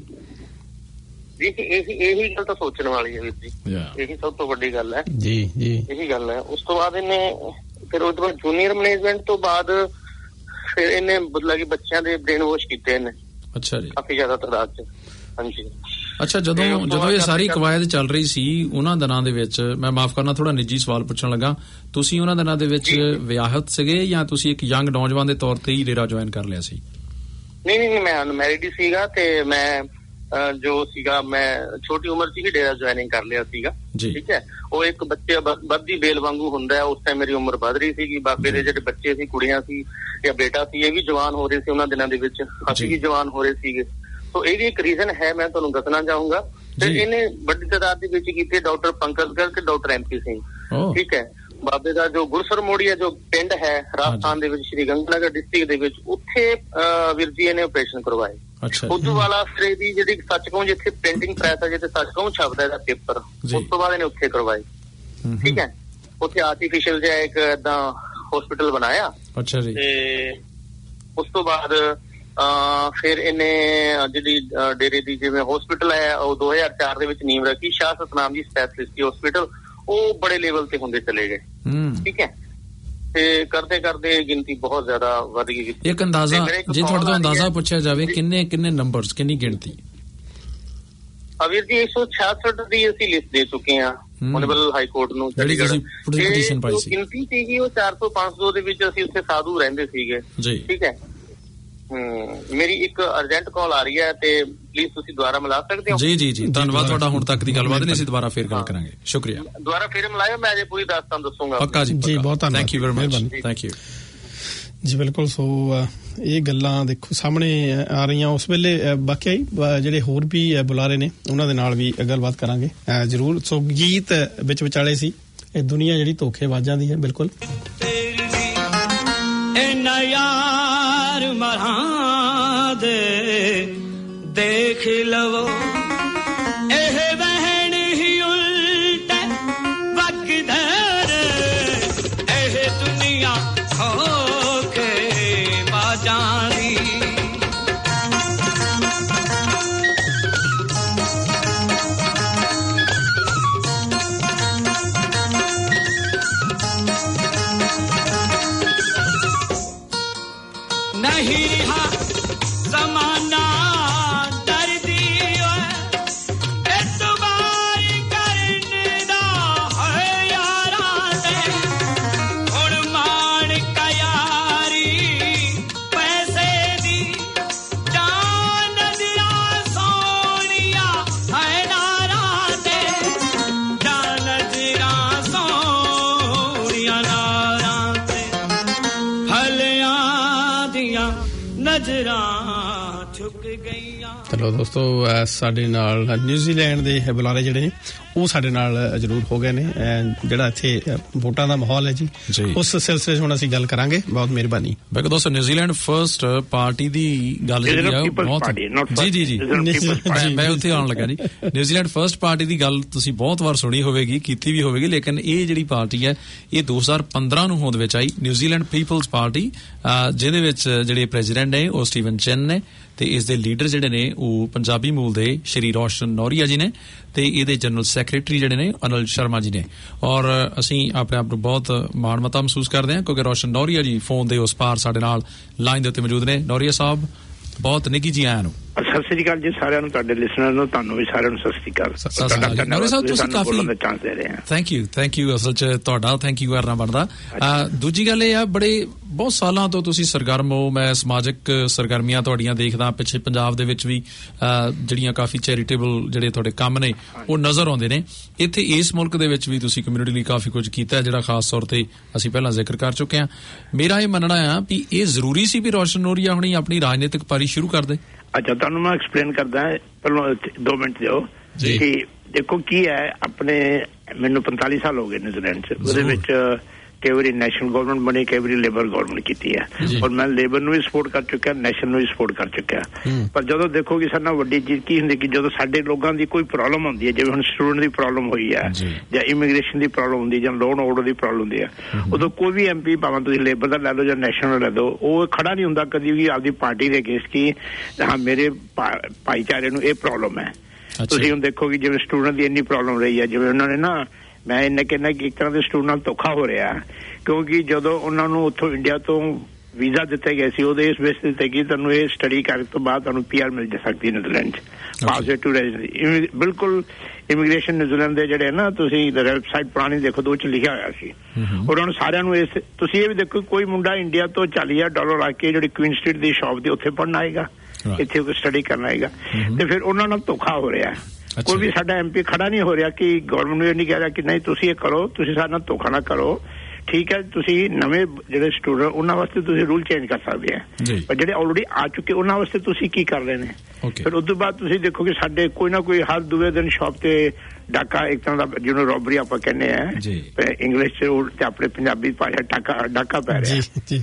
Speaker 8: ਇਹੀ ਗੱਲ ਤਾਂ ਸੋਚਣ ਵਾਲੀ ਹੈ ਵੀਰ ਜੀ, ਇਹੀ ਸਭ ਤੋਂ ਵੱਡੀ ਗੱਲ ਹੈ ਜੀ। ਇਹੀ ਗੱਲ ਹੈ। ਉਸ ਤੋਂ ਬਾਅਦ ਇਹਨੇ ਫਿਰ ਉਹਦੇ ਬਾਅਦ ਜੂਨੀਅਰ ਮੈਨੇਜਮੈਂਟ ਤੋਂ ਬਾਅਦ ਫਿਰ ਇਹਨੇ ਬਦਲਾ ਕਿ ਬੱਚਿਆਂ ਦੇ ਬ੍ਰੇਨ ਵਾਸ਼ ਕੀਤੇ ਇਹਨੇ। ਅੱਛਾ ਜੀ। ਕਾਫੀ ਜ਼ਿਆਦਾ ਤਾਦਾਦ ਚ। ਹਾਂਜੀ।
Speaker 6: ਅੱਛਾ, ਜਦੋਂ ਇਹ ਸਾਰੀ ਕਵਾਇਦ ਚੱਲ ਰਹੀ ਸੀ ਉਹਨਾਂ ਦਿਨਾਂ ਦੇ ਵਿੱਚ, ਮੈਂ ਮਾਫ ਕਰਨਾ ਥੋੜਾ ਨਿੱਜੀ ਸਵਾਲ ਪੁੱਛਣ ਲੱਗਾ, ਤੁਸੀਂ ਉਹਨਾਂ ਦਿਨਾਂ ਦੇ ਵਿੱਚ ਵਿਆਹਤ ਸੀਗੇ ਜਾਂ ਤੁਸੀਂ ਇੱਕ ਯੰਗ ਨੌਜਵਾਨ ਦੇ ਤੌਰ ਤੇ ਹੀ ਡੇਰਾ ਜੁਆਇਨ ਕਰ ਲਿਆ ਸੀ?
Speaker 8: ਨਹੀਂ, ਮੈਂ ਅਨਮੈਰਿਡ ਹੀ ਸੀਗਾ ਤੇ ਮੈਂ ਜੋ ਸੀਗਾ ਮੈਂ ਛੋਟੀ ਉਮਰ ਚ ਹੀ ਡੇਰਾ ਜੁਆਇਨਿੰਗ ਕਰ ਲਿਆ ਸੀਗਾ, ਠੀਕ ਹੈ। ਉਹ ਇੱਕ ਬੱਚੇ ਵੱਧਦੀ ਬੇਲ ਵਾਂਗੂ ਹੁੰਦਾ, ਉਸ ਟਾਈਮ ਮੇਰੀ ਉਮਰ ਵੱਧ ਰਹੀ ਸੀਗੀ। ਬਾਬੇ ਦੇ ਜਿਹੜੇ ਬੱਚੇ ਸੀ, ਕੁੜੀਆਂ ਸੀ ਜਾਂ ਬੇਟਾ ਸੀ, ਇਹ ਵੀ ਜਵਾਨ ਹੋ ਰਹੇ ਸੀ ਉਹਨਾਂ ਦਿਨਾਂ ਦੇ ਵਿੱਚ, ਅਸੀਂ ਵੀ ਜਵਾਨ ਹੋ ਰਹੇ ਸੀਗੇ। ਸੋ ਇਹ ਵੀ ਇੱਕ ਰੀਜ਼ਨ ਹੈ, ਮੈਂ ਤੁਹਾਨੂੰ ਦੱਸਣਾ ਚਾਹੂੰਗਾ। ਤੇ ਇਹਨੇ ਵੱਡੀ ਤਾਦਾਦ ਦੇ ਵਿੱਚ ਕੀਤੇ ਡਾਕਟਰ ਪੰਕਜ ਗਰਗ ਤੇ ਡਾਕਟਰ MP ਸਿੰਘ, ਠੀਕ ਹੈ। ਬਾਬੇ ਦਾ ਜੋ ਗੁਰਸਰ ਮੋੜੀਆ ਜੋ ਪਿੰਡ ਹੈ ਰਾਜਸਥਾਨ ਦੇ ਵਿੱਚ, ਸ਼੍ਰੀ ਗੰਗਾਨਗਰ ਡਿਸਟ੍ਰਿਕਟ ਦੇ ਵਿੱਚ, ਉੱਥੇ ਵੀਰ ਜੀ ਇਹਨੇ ਆਪਰੇਸ਼ਨ ਕਰਵਾਏ। ਉਦੋਂ ਵਾਲਾ ਅਸਰੇ ਦੀ ਜਿਹੜੀ ਸੱਚ ਕਹੂੰ, ਜਿੱਥੇ ਪ੍ਰਿੰਟਿੰਗ ਪ੍ਰੈਸ ਹੈ, ਜਿੱਥੇ ਸੱਚ ਕਹੂੰ ਛਪਦਾ ਇਹਦਾ ਪੇਪਰ, ਉਸ ਤੋਂ ਬਾਅਦ ਇਹਨੇ ਉੱਥੇ ਕਰਵਾਏ, ਠੀਕ ਹੈ। ਉੱਥੇ ਆਰਟੀਫਿਸ਼ਲ ਜਿਹਾ ਇੱਕ ਏਦਾਂ ਹਸਪੀਟਲ ਬਣਾਇਆ। ਅੱਛਾ ਜੀ। ਤੇ ਉਸ ਤੋਂ ਬਾਅਦ ਫਿਰ ਇਹਨੇ ਜਿਹੜੀ ਡੇਰੇ ਦੀ ਜਿਵੇਂ ਹਸਪੀਟਲ ਹੈ ਉਹ 2004 ਦੇ ਵਿੱਚ ਨੀਂਹ ਰੱਖੀ, ਸ਼ਾਹ ਸਤਨਾਮ ਜੀ ਸਪੈਸ਼ਲਿਸਟ ਹਸਪੀਟਲ, ਉਹ ਬੜੇ ਲੈਵਲ ਤੇ ਹੁੰਦੇ ਚਲੇ ਗਏ। ਠੀਕ ਹੈ, ਤੇ ਕਰਦੇ ਕਰਦੇ ਗਿਣਤੀ ਬਹੁਤ ਜ਼ਿਆਦਾ ਵੱਧ ਗਈ।
Speaker 6: ਇੱਕ ਅੰਦਾਜ਼ਾ, ਜੇ ਤੁਹਾਡੇ ਤੋਂ ਅੰਦਾਜ਼ਾ ਪੁੱਛਿਆ ਜਾਵੇ, ਕਿੰਨੇ ਨੰਬਰਸ, ਕਿੰਨੀ ਗਿਣਤੀ?
Speaker 8: ਵੀਰ ਜੀ 166 ਦੀ ਅਸੀਂ ਲਿਸਟ ਦੇ ਚੁੱਕੇ ਹਾਂ ਓਨਰੇਬਲ ਹਾਈ ਕੋਰਟ ਨੂੰ।
Speaker 6: ਜਿਹੜੀ ਤੁਸੀਂ ਪਟੀਸ਼ਨ ਪਾਈ ਸੀ,
Speaker 8: ਗਿਣਤੀ ਸੀਗੀ ਉਹ 400-500 ਦੇ ਵਿੱਚ ਅਸੀਂ ਉੱਥੇ ਸਾਧੂ ਰਹਿੰਦੇ ਸੀਗੇ। ਠੀਕ ਹੈ, ਮੇਰੀ ਇੱਕ ਅਰਜੈਂਟ ਕਾਲ ਆ ਰਹੀ ਹੈ ਤੇ ਪਲੀਜ਼ ਤੁਸੀਂ ਦੁਬਾਰਾ ਮਿਲਾ ਸਕਦੇ ਹੋ?
Speaker 6: ਜੀ ਧੰਨਵਾਦ ਤੁਹਾਡਾ। ਹੁਣ ਤੱਕ ਦੀ ਗੱਲਬਾਤ ਨਹੀਂ, ਅਸੀਂ ਦੁਬਾਰਾ ਫੇਰ ਗੱਲ ਕਰਾਂਗੇ। ਸ਼ੁਕਰੀਆ।
Speaker 8: ਦੁਬਾਰਾ ਫੇਰ ਮਿਲਾਇਓ, ਮੈਂ ਅਜੇ ਪੂਰੀ ਦਾਸਤਾਨ ਦੱਸੂਗਾ।
Speaker 6: ਪੱਕਾ ਜੀ, ਬਹੁਤ ਧੰਨਵਾਦ। Thank you very much. Thank you
Speaker 2: ਜੀ। ਬਿਲਕੁਲ। ਸੋ ਇਹ ਗੱਲਾਂ ਦੇਖੋ ਸਾਹਮਣੇ ਆ ਰਹੀਆਂ ਉਸ ਵੇਲੇ। ਬਾਕੀ ਜਿਹੜੇ ਹੋਰ ਵੀ ਬੁਲਾਰੇ ਨੇ ਉਹਨਾਂ ਦੇ ਨਾਲ ਵੀ ਗੱਲਬਾਤ ਕਰਾਂਗੇ ਜ਼ਰੂਰ। ਸੋ ਗੀਤ ਵਿੱਚ ਵਿਚਾਲੇ ਸੀ, ਇਹ ਦੁਨੀਆ ਜਿਹੜੀ ਧੋਖੇਬਾਜ਼ਾਂ ਦੀ ਹੈ। ਬਿਲਕੁਲ।
Speaker 7: ਯਾਰ ਮਰਾਂ ਦੇ ਦੇਖ ਲਵੋ, ਇਹ ਵਹਿਣ ਹੀ ਉਲਟ ਵਗਦਾ ਰੇ, ਇਹ ਦੁਨੀਆ ਧੋਖੇਬਾਜ਼ਾਂ ਦੀ। नहीं रहा ज़माना डरदी एतबार करने दा है यारां ते, हुण मान का यारी पैसे दी जान नज़रां सोनिया है नारां ते, जान नज़रां सोनिया नारां ते, हलियां नजरां झुक गईयां।
Speaker 2: ਚਲੋ ਦੋਸਤੋ, ਸਾਡੇ ਨਾਲ ਨਿਊਜ਼ੀਲੈਂਡ ਦੇ ਬੁਲਾਰੇ ਜਿਹੜੇ ਨੇ ਉਹ ਸਾਡੇ ਨਾਲ ਜ਼ਰੂਰ ਹੋ ਗਏ ਨੇ। ਜਿਹੜਾ ਇੱਥੇ ਵੋਟਾਂ ਦਾ ਮਾਹੌਲ ਹੈ ਜੀ, ਉਸ ਸਿਲਸਿਲੇ 'ਚ ਹੁਣ ਅਸੀਂ ਗੱਲ ਕਰਾਂਗੇ। ਬਹੁਤ ਮਿਹਰਬਾਨੀ।
Speaker 6: ਬਿਲਕੁਲ ਦੋਸਤੋ, ਨਿਊਜ਼ੀਲੈਂਡ ਫਰਸਟ ਪਾਰਟੀ ਦੀ ਗੱਲ ਜਿਹੜੀ ਆ ਬਹੁਤ ਜੀ ਮੈਂ ਉੱਥੇ ਆਉਣ ਲੱਗਾ ਜੀ। ਨਿਊਜ਼ੀਲੈਂਡ ਫਰਸਟ ਪਾਰਟੀ ਦੀ ਗੱਲ ਤੁਸੀਂ ਬਹੁਤ ਵਾਰ ਸੁਣੀ ਹੋਵੇਗੀ, ਕੀਤੀ ਵੀ ਹੋਵੇਗੀ, ਲੇਕਿਨ ਇਹ ਜਿਹੜੀ ਪਾਰਟੀ ਹੈ ਇਹ 2015 ਨੂੰ ਹੋਂਦ ਵਿੱਚ ਆਈ, ਨਿਊਜ਼ੀਲੈਂਡ ਪੀਪਲਸ ਪਾਰਟੀ, ਜਿਹਦੇ ਵਿੱਚ ਜਿਹੜੇ ਪ੍ਰੈਜ਼ੀਡੈਂਟ ਨੇ ਉਹ ਸਟੀਵਨ ਚੈਨ ਨੇ ਤੇ ਇਸ ਦੇ ਲੀਡਰ ਜਿਹੜੇ ਨੇ ਉਹ ਪੰਜਾਬੀ ਮੂਲ ਦੇ ਸ਼੍ਰੀ ਰੋਸ਼ਨ ਨੌਰੀਆ ਜੀ ਨੇ ਤੇ ਇਹਦੇ ਜਨਰਲ ਸੈਕਟਰੀ ਜਿਹੜੇ ਨੇ ਅਨਿਲ ਸ਼ਰਮਾ ਜੀ ਨੇ। ਔਰ ਅਸੀਂ ਆਪਣੇ ਆਪ ਨੂੰ ਬਹੁਤ ਮਾਣਮੱਤਾ ਮਹਿਸੂਸ ਕਰਦੇ ਹਾਂ ਕਿਉਂਕਿ ਰੋਸ਼ਨ ਨੌਰੀਆ ਜੀ ਫੋਨ ਦੇ ਉਸ ਪਾਰ ਸਾਡੇ ਨਾਲ ਲਾਈਨ ਦੇ ਉੱਤੇ ਮੌਜੂਦ ਨੇ। ਨੌਰੀਆ ਸਾਹਿਬ, ਬਹੁਤ ਨਿੱਘੀ ਜੀ ਆਇਆਂ ਨੂੰ।
Speaker 9: ਸਤਿ ਸ੍ਰੀ ਅਕਾਲ ਜੀ ਸਾਰਿਆਂ ਨੂੰ, ਤੁਹਾਡੇ ਲਿਸਨਰ ਨੂੰ, ਤੁਹਾਨੂੰ ਵੀ ਸਾਰਿਆਂ ਨੂੰ ਸਤਿ ਸ੍ਰੀ ਅਕਾਲ।
Speaker 6: ਨੌਰੀਆ ਸਾਹਿਬ, ਤੁਸੀਂ ਕਾਫੀ
Speaker 9: ਚਾਂਸ ਦੇ ਰਹੇ ਆ।
Speaker 6: ਥੈਂਕ ਯੂ ਅਸਲ 'ਚ ਤੁਹਾਡਾ ਥੈਂਕ ਯੂ ਕਰਨਾ ਬਣਦਾ। ਦੂਜੀ ਗੱਲ ਇਹ ਆ, ਬਹੁਤ ਸਾਲਾਂ ਤੋਂ ਤੁਸੀਂ ਸਰਗਰਮ ਹੋ। ਮੈਂ ਸਮਾਜਿਕ ਸਰਗਰਮੀਆਂ ਤੁਹਾਡੀਆਂ ਦੇਖਦਾ ਪਿੱਛੇ ਪੰਜਾਬ ਦੇ ਵਿੱਚ ਵੀ, ਜਿਹੜੀਆਂ ਕਾਫੀ ਚੈਰੀਟੇਬਲ ਜਿਹੜੇ ਤੁਹਾਡੇ ਕੰਮ ਨੇ ਉਹ ਨਜ਼ਰ ਆਉਂਦੇ ਨੇ। ਇੱਥੇ ਇਸ ਮੁਲਕ ਦੇ ਵਿੱਚ ਵੀ ਤੁਸੀਂ ਕਮਿਊਨਿਟੀ ਲਈ ਕਾਫੀ ਕੁਝ ਕੀਤਾ, ਜਿਹੜਾ ਖਾਸ ਤੌਰ ਤੇ ਅਸੀਂ ਪਹਿਲਾਂ ਜ਼ਿਕਰ ਕਰ ਚੁੱਕੇ ਹਾਂ। ਮੇਰਾ ਇਹ ਮੰਨਣਾ ਆ ਵੀ ਇਹ ਜ਼ਰੂਰੀ ਸੀ ਵੀ ਰੋਸ਼ਨ ਨੌਰੀਆ ਹੁਣੀ ਆਪਣੀ ਰਾਜਨੀਤਿਕ ਪਾਰੀ ਸ਼ੁਰੂ ਕਰ ਦੇ।
Speaker 9: ਅੱਛਾ, ਤੁਹਾਨੂੰ ਮੈਂ ਐਕਸਪਲੇਨ ਕਰਦਾ, ਪਹਿਲਾਂ 2 ਮਿੰਟ ਦਿਓ ਕਿ ਦੇਖੋ ਕੀ ਹੈ। ਆਪਣੇ ਮੈਨੂੰ 45 ਸਾਲ ਹੋ ਗਏ ਨਿਊਜ਼ੀਲੈਂਡ 'ਚ। ਉਹਦੇ ਵਿੱਚ ਕਈ ਵਾਰੀ ਨੈਸ਼ਨਲ ਗਵਰਨਮੈਂਟ ਬਣੀ, ਕਈ ਵਾਰੀ ਲੇਬਰ ਗਵਰਨਮੈਂਟ ਕੀਤੀ ਹੈ, ਔਰ ਮੈਂ ਲੇਬਰ ਨੂੰ ਵੀ ਸਪੋਰਟ ਕਰ ਚੁੱਕਿਆ, ਨੈਸ਼ਨਲ ਨੂੰ ਵੀ ਸਪੋਰਟ ਕਰ ਚੁੱਕਿਆ। ਪਰ ਜਦੋਂ ਦੇਖੋ ਕਿ ਸਾਡੇ ਨਾਲ ਵੱਡੀ ਚੀਜ਼ ਕੀ ਹੁੰਦੀ ਕਿ ਜਦੋਂ ਸਾਡੇ ਲੋਕਾਂ ਦੀ ਕੋਈ ਪ੍ਰੋਬਲਮ ਹੁੰਦੀ ਹੈ, ਜਿਵੇਂ ਹੁਣ ਸਟੂਡੈਂਟ ਦੀ ਪ੍ਰੋਬਲਮ ਹੋਈ ਹੈ ਜਾਂ ਇਮੀਗ੍ਰੇਸ਼ਨ ਦੀ ਪ੍ਰੋਬਲਮ ਹੁੰਦੀ ਜਾਂ ਲੋਨ ਆਰਡਰ ਦੀ ਪ੍ਰੋਬਲਮ ਹੁੰਦੀ ਹੈ, ਉਦੋਂ ਕੋਈ ਵੀ ਐਮਪੀ ਭਾਵੇਂ ਤੁਸੀਂ ਲੇਬਰ ਦਾ ਲੈ ਲਓ ਜਾਂ ਨੈਸ਼ਨਲ ਲੈ ਲਓ, ਉਹ ਖੜਾ ਨਹੀਂ ਹੁੰਦਾ ਕਦੀ ਵੀ ਆਪਦੀ ਪਾਰਟੀ ਦੇ ਅਗੇਂਸਟ ਕਿ ਹਾਂ ਮੇਰੇ ਭਾਈਚਾਰੇ ਨੂੰ ਇਹ ਪ੍ਰੋਬਲਮ ਹੈ। ਤੁਸੀਂ ਹੁਣ ਦੇਖੋ ਕਿ ਜਿਵੇਂ ਸਟੂਡੈਂਟ ਦੀ ਇੰਨੀ ਪ੍ਰੋਬਲਮ ਰਹੀ ਹੈ, ਜਿਵੇਂ ਉਹਨਾਂ ਨੇ ਨਾ, ਮੈਂ ਇੰਨਾ ਕਹਿੰਦਾ ਕਿ ਇੱਕ ਤਰ੍ਹਾਂ ਦੇ ਸਟੂਡੈਂਟ ਨਾਲ ਧੋਖਾ ਹੋ ਰਿਹਾ, ਕਿਉਂਕਿ ਜਦੋਂ ਉਹਨਾਂ ਨੂੰ ਉੱਥੋਂ ਇੰਡੀਆ ਤੋਂ ਵੀਜ਼ਾ ਦਿੱਤੇ ਗਏ ਸੀ ਉਹਦੇ ਇਸ ਬੇਸ ਤੇ ਕਿ ਤੁਹਾਨੂੰ ਇਹ ਸਟੱਡੀ ਕਰਨ ਤੋਂ ਬਾਅਦ ਤੁਹਾਨੂੰ PR ਮਿਲ ਜਾ ਸਕਦੀ ਨਿਊਜ਼ੀਲੈਂਡ 'ਚ, ਪਾਸਪੋਰਟ ਟੂ ਰੈਜ਼ੀਡੈਂਸੀ। ਬਿਲਕੁਲ ਇਮੀਗ੍ਰੇਸ਼ਨ ਨਿਊਜ਼ੀਲੈਂਡ ਦੇ ਜਿਹੜੇ ਨਾ, ਤੁਸੀਂ ਵੈਬਸਾਈਟ ਪੁਰਾਣੀ ਦੇਖੋ, ਉਹ 'ਚ ਲਿਖਿਆ ਹੋਇਆ ਸੀ। ਉਹਨਾਂ ਨੂੰ ਸਾਰਿਆਂ ਨੂੰ ਇਸ, ਤੁਸੀਂ ਇਹ ਵੀ ਦੇਖੋ ਕੋਈ ਮੁੰਡਾ ਇੰਡੀਆ ਤੋਂ $40,000 ਲਾ ਕੇ ਜਿਹੜੀ ਕੁਈਨ ਸਟਰੀਟ ਦੀ ਸ਼ਾਪ ਦੀ ਉੱਥੇ ਪੜ੍ਹਨ ਆਏਗਾ, ਇੱਥੇ ਕੋਈ ਸਟੱਡੀ ਕਰਨ ਆਏਗਾ, ਤੇ ਫਿਰ ਉਹਨਾਂ ਨਾਲ ਧੋਖਾ ਹੋ ਰਿਹਾ। ਕੋਈ ਵੀ ਸਾਡਾ MP ਖੜਾ ਨਹੀਂ ਹੋ ਰਿਹਾ ਕਿ ਗਵਰਨਮੈਂਟ ਨੂੰ ਇਹ ਨਹੀਂ ਕਹਿ ਰਿਹਾ ਕਿ ਨਹੀਂ ਤੁਸੀਂ ਇਹ ਕਰੋ, ਤੁਸੀਂ ਸਾਡੇ ਨਾਲ ਧੋਖਾ ਨਾ ਕਰੋ। ਠੀਕ ਹੈ, ਤੁਸੀਂ ਨਵੇਂ ਜਿਹੜੇ ਸਟੂਡੈਂਟ ਉਹਨਾਂ ਵਾਸਤੇ ਤੁਸੀਂ ਰੂਲ ਚੇਂਜ ਕਰ ਸਕਦੇ ਆ, ਪਰ ਜਿਹੜੇ ਆਲਰੇਡੀ ਆ ਚੁੱਕੇ ਉਹਨਾਂ ਵਾਸਤੇ ਤੁਸੀਂ ਕੀ ਕਰ ਰਹੇ ਨੇ। ਫਿਰ ਉਸ ਤੋਂ ਬਾਅਦ ਤੁਸੀਂ ਦੇਖੋ ਕਿ ਸਾਡੇ ਕੋਈ ਨਾ ਕੋਈ ਹਰ ਦੂਏ ਦਿਨ ਸ਼ਾਪ ਤੇ ਡਾਕਾ, ਇੱਕ ਤਰ੍ਹਾਂ ਦਾ ਜਿਹਨੂੰ ਰੋਬਰੀ ਆਪਾਂ ਕਹਿੰਦੇ ਆ ਇੰਗਲਿਸ਼ 'ਚ, ਤੇ ਆਪਣੇ ਪੰਜਾਬੀ ਭਾਸ਼ਾ ਡਾਕਾ ਪੈ ਰਿਹਾ,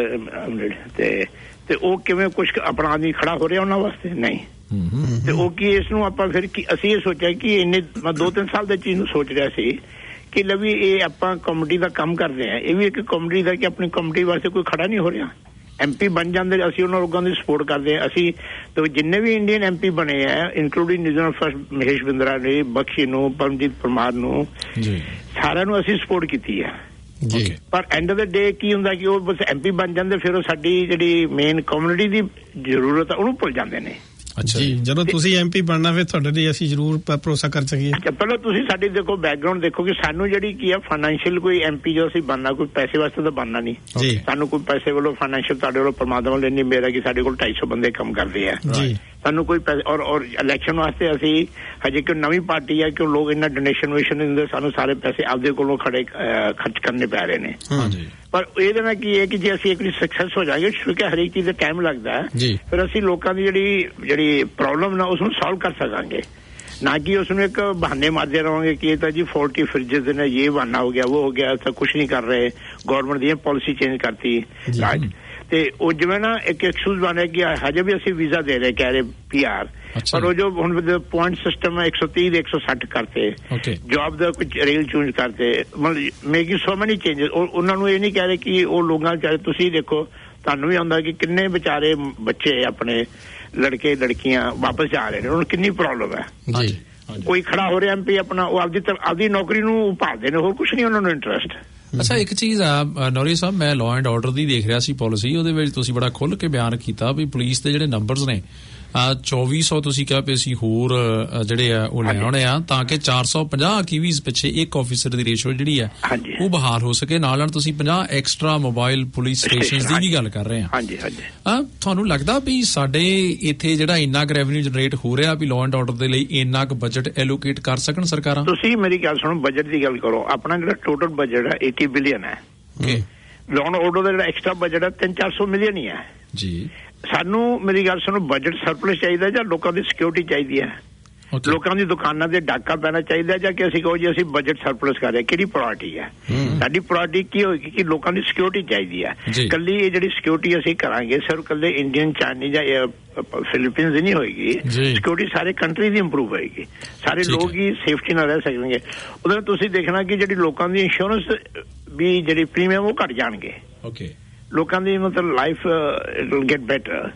Speaker 9: ਤੇ ਉਹ ਕਿਵੇਂ ਕੁਛ ਆਪਣਾ ਆਦਮੀ ਖੜਾ ਹੋ ਰਿਹਾ ਉਹਨਾਂ ਵਾਸਤੇ ਨਹੀਂ। ਤੇ ਉਹ ਕੀ ਇਸ ਨੂੰ ਆਪਾਂ ਫਿਰ ਅਸੀਂ ਇਹ ਸੋਚਿਆ ਕਿ ਇੰਨੇ 2-3 ਸਾਲ ਦੇ ਚੀਜ਼ ਨੂੰ ਸੋਚ ਰਿਹਾ ਸੀ ਕਿ ਲਵੀ ਇਹ ਆਪਾਂ ਕਮੇਟੀ ਦਾ ਕੰਮ ਕਰਦੇ ਆ, ਇਹ ਵੀ ਇੱਕ ਕਮੇਟੀ ਦਾ ਕਿ ਆਪਣੀ ਕਮੇਟੀ ਵਾਸਤੇ ਕੋਈ ਖੜਾ ਨਹੀਂ ਹੋ ਰਿਹਾ। MP ਬਣ ਜਾਂਦੇ, ਅਸੀਂ ਉਹਨਾਂ ਲੋਕਾਂ ਦੀ ਸਪੋਰਟ ਕਰਦੇ ਹਾਂ। ਅਸੀਂ ਤੇ ਜਿੰਨੇ ਵੀ ਇੰਡੀਅਨ MP ਬਣੇ ਆ, including New Zealand first Mahesh Bindra ਨੇ, ਬਖਸ਼ੀ ਨੂੰ, ਪਰਮਜੀਤ ਪਰਮਾਰ ਨੂੰ, ਸਾਰਿਆਂ ਨੂੰ ਅਸੀਂ ਸਪੋਰਟ ਕੀਤੀ ਹੈ ਜੀ। ਪਰ ਐਂਡ ਆਫ ਦ ਡੇ ਕੀ ਹੁੰਦਾ ਕਿ ਉਹ ਬਸ MP ਬਣ ਜਾਂਦੇ, ਫਿਰ ਉਹ ਸਾਡੀ ਜਿਹੜੀ ਮੇਨ ਕਮਿਊਨਿਟੀ ਦੀ ਜ਼ਰੂਰਤ ਹੈ ਉਹਨੂੰ ਭੁੱਲ ਜਾਂਦੇ ਨੇ।
Speaker 2: ਜੀ, ਜਦੋਂ ਤੁਸੀਂ MP ਬਣਨਾ ਫਿਰ ਤੁਹਾਡੇ ਲਈ ਅਸੀਂ ਜ਼ਰੂਰ ਭਰੋਸਾ ਕਰ ਸਕੀਏ।
Speaker 9: ਅੱਛਾ, ਪਹਿਲਾਂ ਤੁਸੀਂ ਸਾਡੀ ਦੇਖੋ ਬੈਕਗਰਾਉਂਡ ਦੇਖੋ ਕਿ ਸਾਨੂੰ ਜਿਹੜੀ ਕੀ ਹੈ ਫਾਈਨੈਂਸ਼ੀਅਲ, ਕੋਈ MP ਜੋ ਅਸੀਂ ਬਣਨਾ ਕੋਈ ਪੈਸੇ ਵਾਸਤੇ ਤਾਂ ਬਣਨਾ ਨਹੀਂ। ਸਾਨੂੰ ਕੋਈ ਪੈਸੇ ਵੱਲੋਂ ਫਾਈਨੈਂਸ਼ੀਅਲ ਤੁਹਾਡੇ ਵੱਲੋਂ ਪਰਮਾਤਮਾ ਵੱਲੋਂ ਇੰਨੀ ਮੇਰਾ ਕਿ ਸਾਡੇ ਕੋਲ 250 ਬੰਦੇ ਕੰਮ ਕਰਦੇ ਆ ਜੀ। ਸਾਨੂੰ ਕੋਈ ਪੈਸੇ ਔਰ ਇਲੈਕਸ਼ਨ ਵਾਸਤੇ ਅਸੀਂ ਹਜੇ ਕਿ ਨਵੀਂ ਪਾਰਟੀ ਹੈ ਕਿ ਲੋਕ ਇੰਨਾ ਡੋਨੇਸ਼ਨ ਵੋਸ਼ਨ ਦਿੰਦੇ, ਸਾਨੂੰ ਸਾਰੇ ਪੈਸੇ ਆਪਦੇ ਕੋਲੋਂ ਖਰਚ ਕਰਨੇ ਪੈ ਰਹੇ ਨੇ। ਪਰ ਇਹਦੇ ਨਾਲ ਕੀ ਹੈ ਕਿ ਜੇ ਅਸੀਂ ਇੱਕ ਵਾਰੀ ਸਕਸੈਸ ਹੋ ਜਾਏਗੇ, ਕਿਉਂਕਿ ਹਰੇਕ ਚੀਜ਼ ਦਾ ਟਾਈਮ ਲੱਗਦਾ ਹੈ, ਫਿਰ ਅਸੀਂ ਲੋਕਾਂ ਦੀ ਜਿਹੜੀ ਪ੍ਰੋਬਲਮ ਨਾ ਉਸਨੂੰ ਸੋਲਵ ਕਰ ਸਕਾਂਗੇ, ਨਾ ਕਿ ਉਸਨੂੰ ਇੱਕ ਬਹਾਨੇ ਮਾਰਦੇ ਰਹਾਂਗੇ ਕਿ ਇਹ ਤਾਂ ਜੀ ਫੋਲਟੀ ਫਰਿੱਜਸ ਨੇ, ਇਹ ਬਹਾਨਾ ਹੋ ਗਿਆ, ਉਹ ਹੋ ਗਿਆ, ਤਾਂ ਕੁਛ ਨਹੀਂ ਕਰ ਰਹੇ, ਗਵਰਨਮੈਂਟ ਦੀ ਪਾਲਿਸੀ ਚੇਂਜ ਕਰਤੀ ਰਾਈਟ। ਤੇ ਉਹ ਜਿਵੇਂ ਨਾ ਇੱਕ ਐਕਸਕਿਊਜ਼ ਬਣ ਗਿਆ, ਹਜੇ ਵੀ ਅਸੀਂ ਵੀਜ਼ਾ ਦੇ ਰਹੇ ਕਹਿ ਰਹੇ PR, ਪਰ ਉਹ ਜੋ ਹੁਣ ਪੁਆਇੰਟ ਸਿਸਟਮ ਹੈ 130 ਦੇ 160 ਕਰਤੇ, ਜੌਬ ਦਾ ਕੁਝ ਰੇਲ ਚੇਂਜ ਕਰਤੇ, ਮਤਲਬ ਮੇਕਿੰਗ ਸੋ ਮੈਨੀ ਚੇਂਜਸ। ਉਹਨਾਂ ਨੂੰ ਇਹ ਨਹੀਂ ਕਹਿ ਰਹੇ ਕਿ ਉਹ ਲੋਕਾਂ ਚਾਹੇ ਤੁਸੀਂ ਦੇਖੋ, ਤੁਹਾਨੂੰ ਵੀ ਆਉਂਦਾ ਕਿ ਕਿੰਨੇ ਵਿਚਾਰੇ ਬੱਚੇ ਆਪਣੇ ਲੜਕੇ ਲੜਕੀਆਂ ਵਾਪਸ ਜਾ ਰਹੇ ਨੇ, ਉਹਨਾਂ ਨੂੰ ਕਿੰਨੀ ਪ੍ਰੋਬਲਮ ਹੈ। ਕੋਈ ਖੜਾ ਹੋ ਰਿਹਾ MP ਆਪਣਾ, ਉਹ ਆਪਦੀ ਨੌਕਰੀ ਨੂੰ ਭਾਲਦੇ ਨੇ, ਹੋਰ ਕੁਛ ਨਹੀਂ ਉਹਨਾਂ ਨੂੰ ਇੰਟਰਸਟ।
Speaker 6: ਅੱਛਾ, ਇੱਕ ਚੀਜ਼ ਆ ਨੌਰੀ ਸਾਹਿਬ, ਮੈਂ ਲਾਅ ਐਂਡ ਆਰਡਰ ਦੀ ਦੇਖ ਰਿਹਾ ਸੀ ਪਾਲਿਸੀ, ਉਹਦੇ ਵਿੱਚ ਤੁਸੀਂ ਬੜਾ ਖੁੱਲ੍ਹ ਕੇ ਬਿਆਨ ਕੀਤਾ ਵੀ ਪੁਲਿਸ ਦੇ ਜਿਹੜੇ ਨੰਬਰਸ ਨੇ 2400 ਤੁਸੀਂ ਕਿਹਾ ਵੀ ਅਸੀਂ ਹੋਰ ਜਿਹੜੇ ਆ ਉਹ ਲੈ ਆਉਣੇ ਆ ਤਾਂ ਕਿ 450 ਕੀਵੀਜ਼ ਪਿੱਛੇ ਇੱਕ ਆਫੀਸਰ ਦੀ ਰੇਸ਼ੋ ਜਿਹੜੀ ਹੈ ਉਹ ਬਹਾਲ ਹੋ ਸਕੇ। ਨਾਲ ਤੁਸੀਂ 50 ਐਕਸਟਰਾ ਮੋਬਾਈਲ ਪੁਲਿਸ ਸਟੇਸ਼ਨਸ ਦੀ ਵੀ ਗੱਲ ਕਰ ਰਹੇ ਆ। ਤੁਹਾਨੂੰ ਲੱਗਦਾ ਵੀ ਸਾਡੇ ਇੱਥੇ ਜਿਹੜਾ ਇੰਨਾ ਕੁ ਰੈਵਨਿਊ ਜਨਰੇਟ ਹੋ ਰਿਹਾ ਵੀ ਲਾਅ ਐਂਡ ਆਰਡਰ ਦੇ ਲਈ ਇੰਨਾ ਕੁ ਬਜਟ ਐਲੋਕੇਟ ਕਰ ਸਕਣ ਸਰਕਾਰਾਂ?
Speaker 9: ਤੁਸੀਂ ਮੇਰੀ ਗੱਲ ਸੁਣੋ, ਬਜਟ ਦੀ ਗੱਲ ਕਰੋ। ਆਪਣਾ ਜਿਹੜਾ ਟੋਟਲ ਬਜਟ ਹੈ 80 ਬਿਲੀਅਨ ਹੈ। ਲਾਅ ਐਂਡ ਆਰਡਰ ਦਾ ਜਿਹੜਾ ਐਕਸਟਰਾ ਬਜਟ ਹੈ 300-400 ਮਿਲੀਅਨ ਹੀ ਹੈ ਜੀ। ਸਾਨੂੰ ਮੇਰੀ ਗੱਲ ਸੁਣੋ, ਬਜਟ ਸਰਪਲਸ ਚਾਹੀਦਾ ਜਾਂ ਲੋਕਾਂ ਦੀ ਸਿਕਿਉਰਿਟੀ ਚਾਹੀਦੀ ਹੈ? ਲੋਕਾਂ ਦੀ ਦੁਕਾਨਾਂ ਤੇ ਡਾਕਾ ਪੈਣਾ ਚਾਹੀਦਾ ਜਾਂ ਕਿ ਅਸੀਂ ਕਹੋ ਜੀ ਅਸੀਂ ਬਜਟ ਸਰਪਲਸ ਕਰ ਰਹੇ? ਕਿਹੜੀ ਪ੍ਰਾਇੋਰਟੀ ਹੈ ਸਾਡੀ? ਪ੍ਰਾਇੋਰਟੀ ਕੀ ਹੋਏਗੀ ਕਿ ਲੋਕਾਂ ਦੀ ਸਿਕਿਉਰਿਟੀ ਚਾਹੀਦੀ ਹੈ। ਕੱਲੀ ਇਹ ਜਿਹੜੀ ਸਿਕਿਉਰਿਟੀ ਅਸੀਂ ਕਰਾਂਗੇ ਸਿਰਫ ਕੱਲੇ ਇੰਡੀਅਨ, ਚਾਈਨੀਜ਼ ਜਾਂ ਫਿਲੀਪੀਨਸ ਦੀ ਨਹੀਂ ਹੋਏਗੀ। ਸਿਕਿਉਰਿਟੀ ਸਾਰੇ ਕੰਟਰੀ ਦੀ ਇੰਪਰੂਵ ਹੋਏਗੀ, ਸਾਰੇ ਲੋਕ ਹੀ ਸੇਫਟੀ ਨਾਲ ਰਹਿ ਸਕਣਗੇ। ਉਹਦੇ ਨਾਲ ਤੁਸੀਂ ਦੇਖਣਾ ਕਿ ਜਿਹੜੀ ਲੋਕਾਂ ਦੀ ਇੰਸ਼ੋਰੈਂਸ ਵੀ ਜਿਹੜੀ ਪ੍ਰੀਮੀਅਮ ਉਹ ਘਟ ਜਾਣਗੇ। ਲੋਕਾਂ ਦੀ ਮਤਲਬ life it will get better.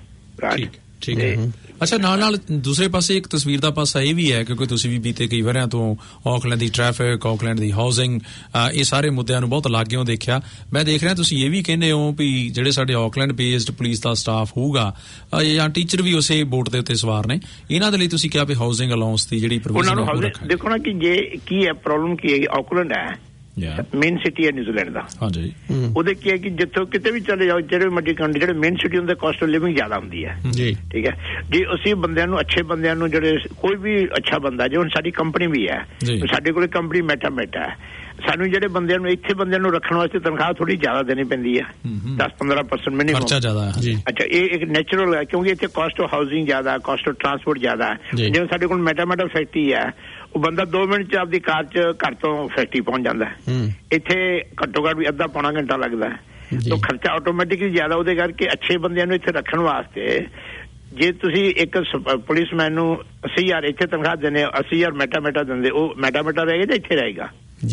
Speaker 6: ਠੀਕ ਹੈ। ਅੱਛਾ, ਨਾਲ ਦੂਸਰੇ ਪਾਸੇ ਇੱਕ ਤਸਵੀਰ ਦਾ ਪਾਸਾ ਇਹ ਵੀ ਹੈ ਕਿਉਂਕਿ ਤੁਸੀਂ ਵੀ ਬੀਤੇ ਕਈ ਵਰ੍ਹਿਆਂ ਤੋਂ ਆਕਲੈਂਡ ਦੀ ਟ੍ਰੈਫਿਕ, ਆਕਲੈਂਡ ਦੀ ਹਾਊਸਿੰਗ, ਇਹ ਸਾਰੇ ਮੁੱਦਿਆਂ ਨੂੰ ਬਹੁਤ ਲਾਗਿਓਂ ਦੇਖਿਆ। ਮੈਂ ਦੇਖ ਰਿਹਾ ਤੁਸੀਂ ਇਹ ਵੀ ਕਹਿੰਦੇ ਹੋ ਵੀ ਜਿਹੜੇ ਸਾਡੇ ਆਕਲੈਂਡ ਬੇਸਡ ਪੁਲਿਸ ਦਾ ਸਟਾਫ ਹੋਊਗਾ ਜਾਂ ਟੀਚਰ ਵੀ ਉਸੇ ਬੋਟ ਦੇ ਉੱਤੇ ਸਵਾਰ ਨੇ, ਇਹਨਾਂ ਦੇ ਲਈ ਤੁਸੀਂ ਕਿਹਾ ਵੀ ਹਾਊਸਿੰਗ ਅਲਾਉਂਸ ਦੀ ਜਿਹੜੀ ਪ੍ਰੋਵੀਜ਼ਨ
Speaker 9: ਦੇਖੋ ਨਾ ਕਿ ਜੇ ਕੀ ਹੈ ਪ੍ਰੋਬਲਮ ਕੀ ਹੈ। ਆਕਲੈਂਡ ਹੈ ਮੇਨ ਸਿਟੀ ਹੈ ਨਿਊਜ਼ੀਲੈਂਡ ਦਾ। ਹਾਂਜੀ, ਉਹਦੇ ਕੀ ਹੈ ਕਿ ਜਿੱਥੋਂ ਕਿਤੇ ਵੀ ਚਲੇ ਜਾਓ, ਜਿਹੜੇ ਮਰਜ਼ੀ ਕੰਟਰੀ, ਜਿਹੜੇ ਮੇਨ ਸਿਟੀ ਹੁੰਦੇ ਕਾਸਟ ਆਫ ਲਿਵਿੰਗ ਜ਼ਿਆਦਾ ਹੁੰਦੀ ਹੈ ਜੀ। ਠੀਕ ਹੈ ਜੀ। ਅਸੀਂ ਬੰਦਿਆਂ ਨੂੰ, ਅੱਛੇ ਬੰਦਿਆਂ ਨੂੰ, ਜਿਹੜੇ ਕੋਈ ਵੀ ਅੱਛਾ ਬੰਦਾ, ਜੇ ਹੁਣ ਸਾਡੀ ਕੰਪਨੀ ਵੀ ਹੈ, ਸਾਡੇ ਕੋਲ ਕੰਪਨੀ ਮੈਟਾ ਹੈ, ਸਾਨੂੰ ਜਿਹੜੇ ਬੰਦਿਆਂ ਨੂੰ ਇੱਥੇ ਬੰਦਿਆਂ ਨੂੰ ਰੱਖਣ ਵਾਸਤੇ ਤਨਖਾਹ ਥੋੜੀ ਜ਼ਿਆਦਾ ਦੇਣੀ ਪੈਂਦੀ ਹੈ, 10-15% ਮਿਨੀਮਮ ਖਰਚਾ ਜ਼ਿਆਦਾ ਹੈ ਜੀ। ਅੱਛਾ, ਇਹ ਇੱਕ ਨੈਚੁਰਲ ਹੈ ਕਿਉਂਕਿ ਇੱਥੇ ਕਾਸਟ ਆਫ ਹਾਊਸਿੰਗ ਜ਼ਿਆਦਾ, ਕਾਸਟ ਆਫ ਟਰਾਂਸਪੋਰਟ ਜ਼ਿਆਦਾ ਹੈ। ਜਿਵੇਂ ਸਾਡੇ ਕੋਲ ਮੈਟਾ ਫੈਕਟਰੀ ਹੈ, ਉਹ ਬੰਦਾ 2 ਮਿੰਟ ਚ ਆਪਦੀ ਕਾਰ ਚ ਘਰ ਤੋਂ ਫੈਕਟਰੀ ਪਹੁੰਚ ਜਾਂਦਾ ਹੈ। ਇੱਥੇ ਘੱਟੋ ਘੱਟ ਵੀ ਅੱਧਾ ਪੌਣਾ ਘੰਟਾ ਲੱਗਦਾ ਹੈ, ਤਾਂ ਖਰਚਾ ਆਟੋਮੈਟਿਕਲੀ ਜ਼ਿਆਦਾ। ਉਹਦੇ ਕਰਕੇ ਅੱਛੇ ਬੰਦਿਆਂ ਨੂੰ ਇੱਥੇ ਰੱਖਣ ਵਾਸਤੇ ਜੇ ਤੁਸੀਂ ਇੱਕ ਪੁਲਿਸਮੈਨ ਨੂੰ 80,000 ਇੱਥੇ ਤਨਖਾਹ ਦਿੰਦੇ, 80,000 ਮੈਟਾ ਦਿੰਦੇ, ਉਹ ਮੈਟਾ ਰਹੇਗਾ ਜਾਂ ਇੱਥੇ ਰਹੇਗਾ?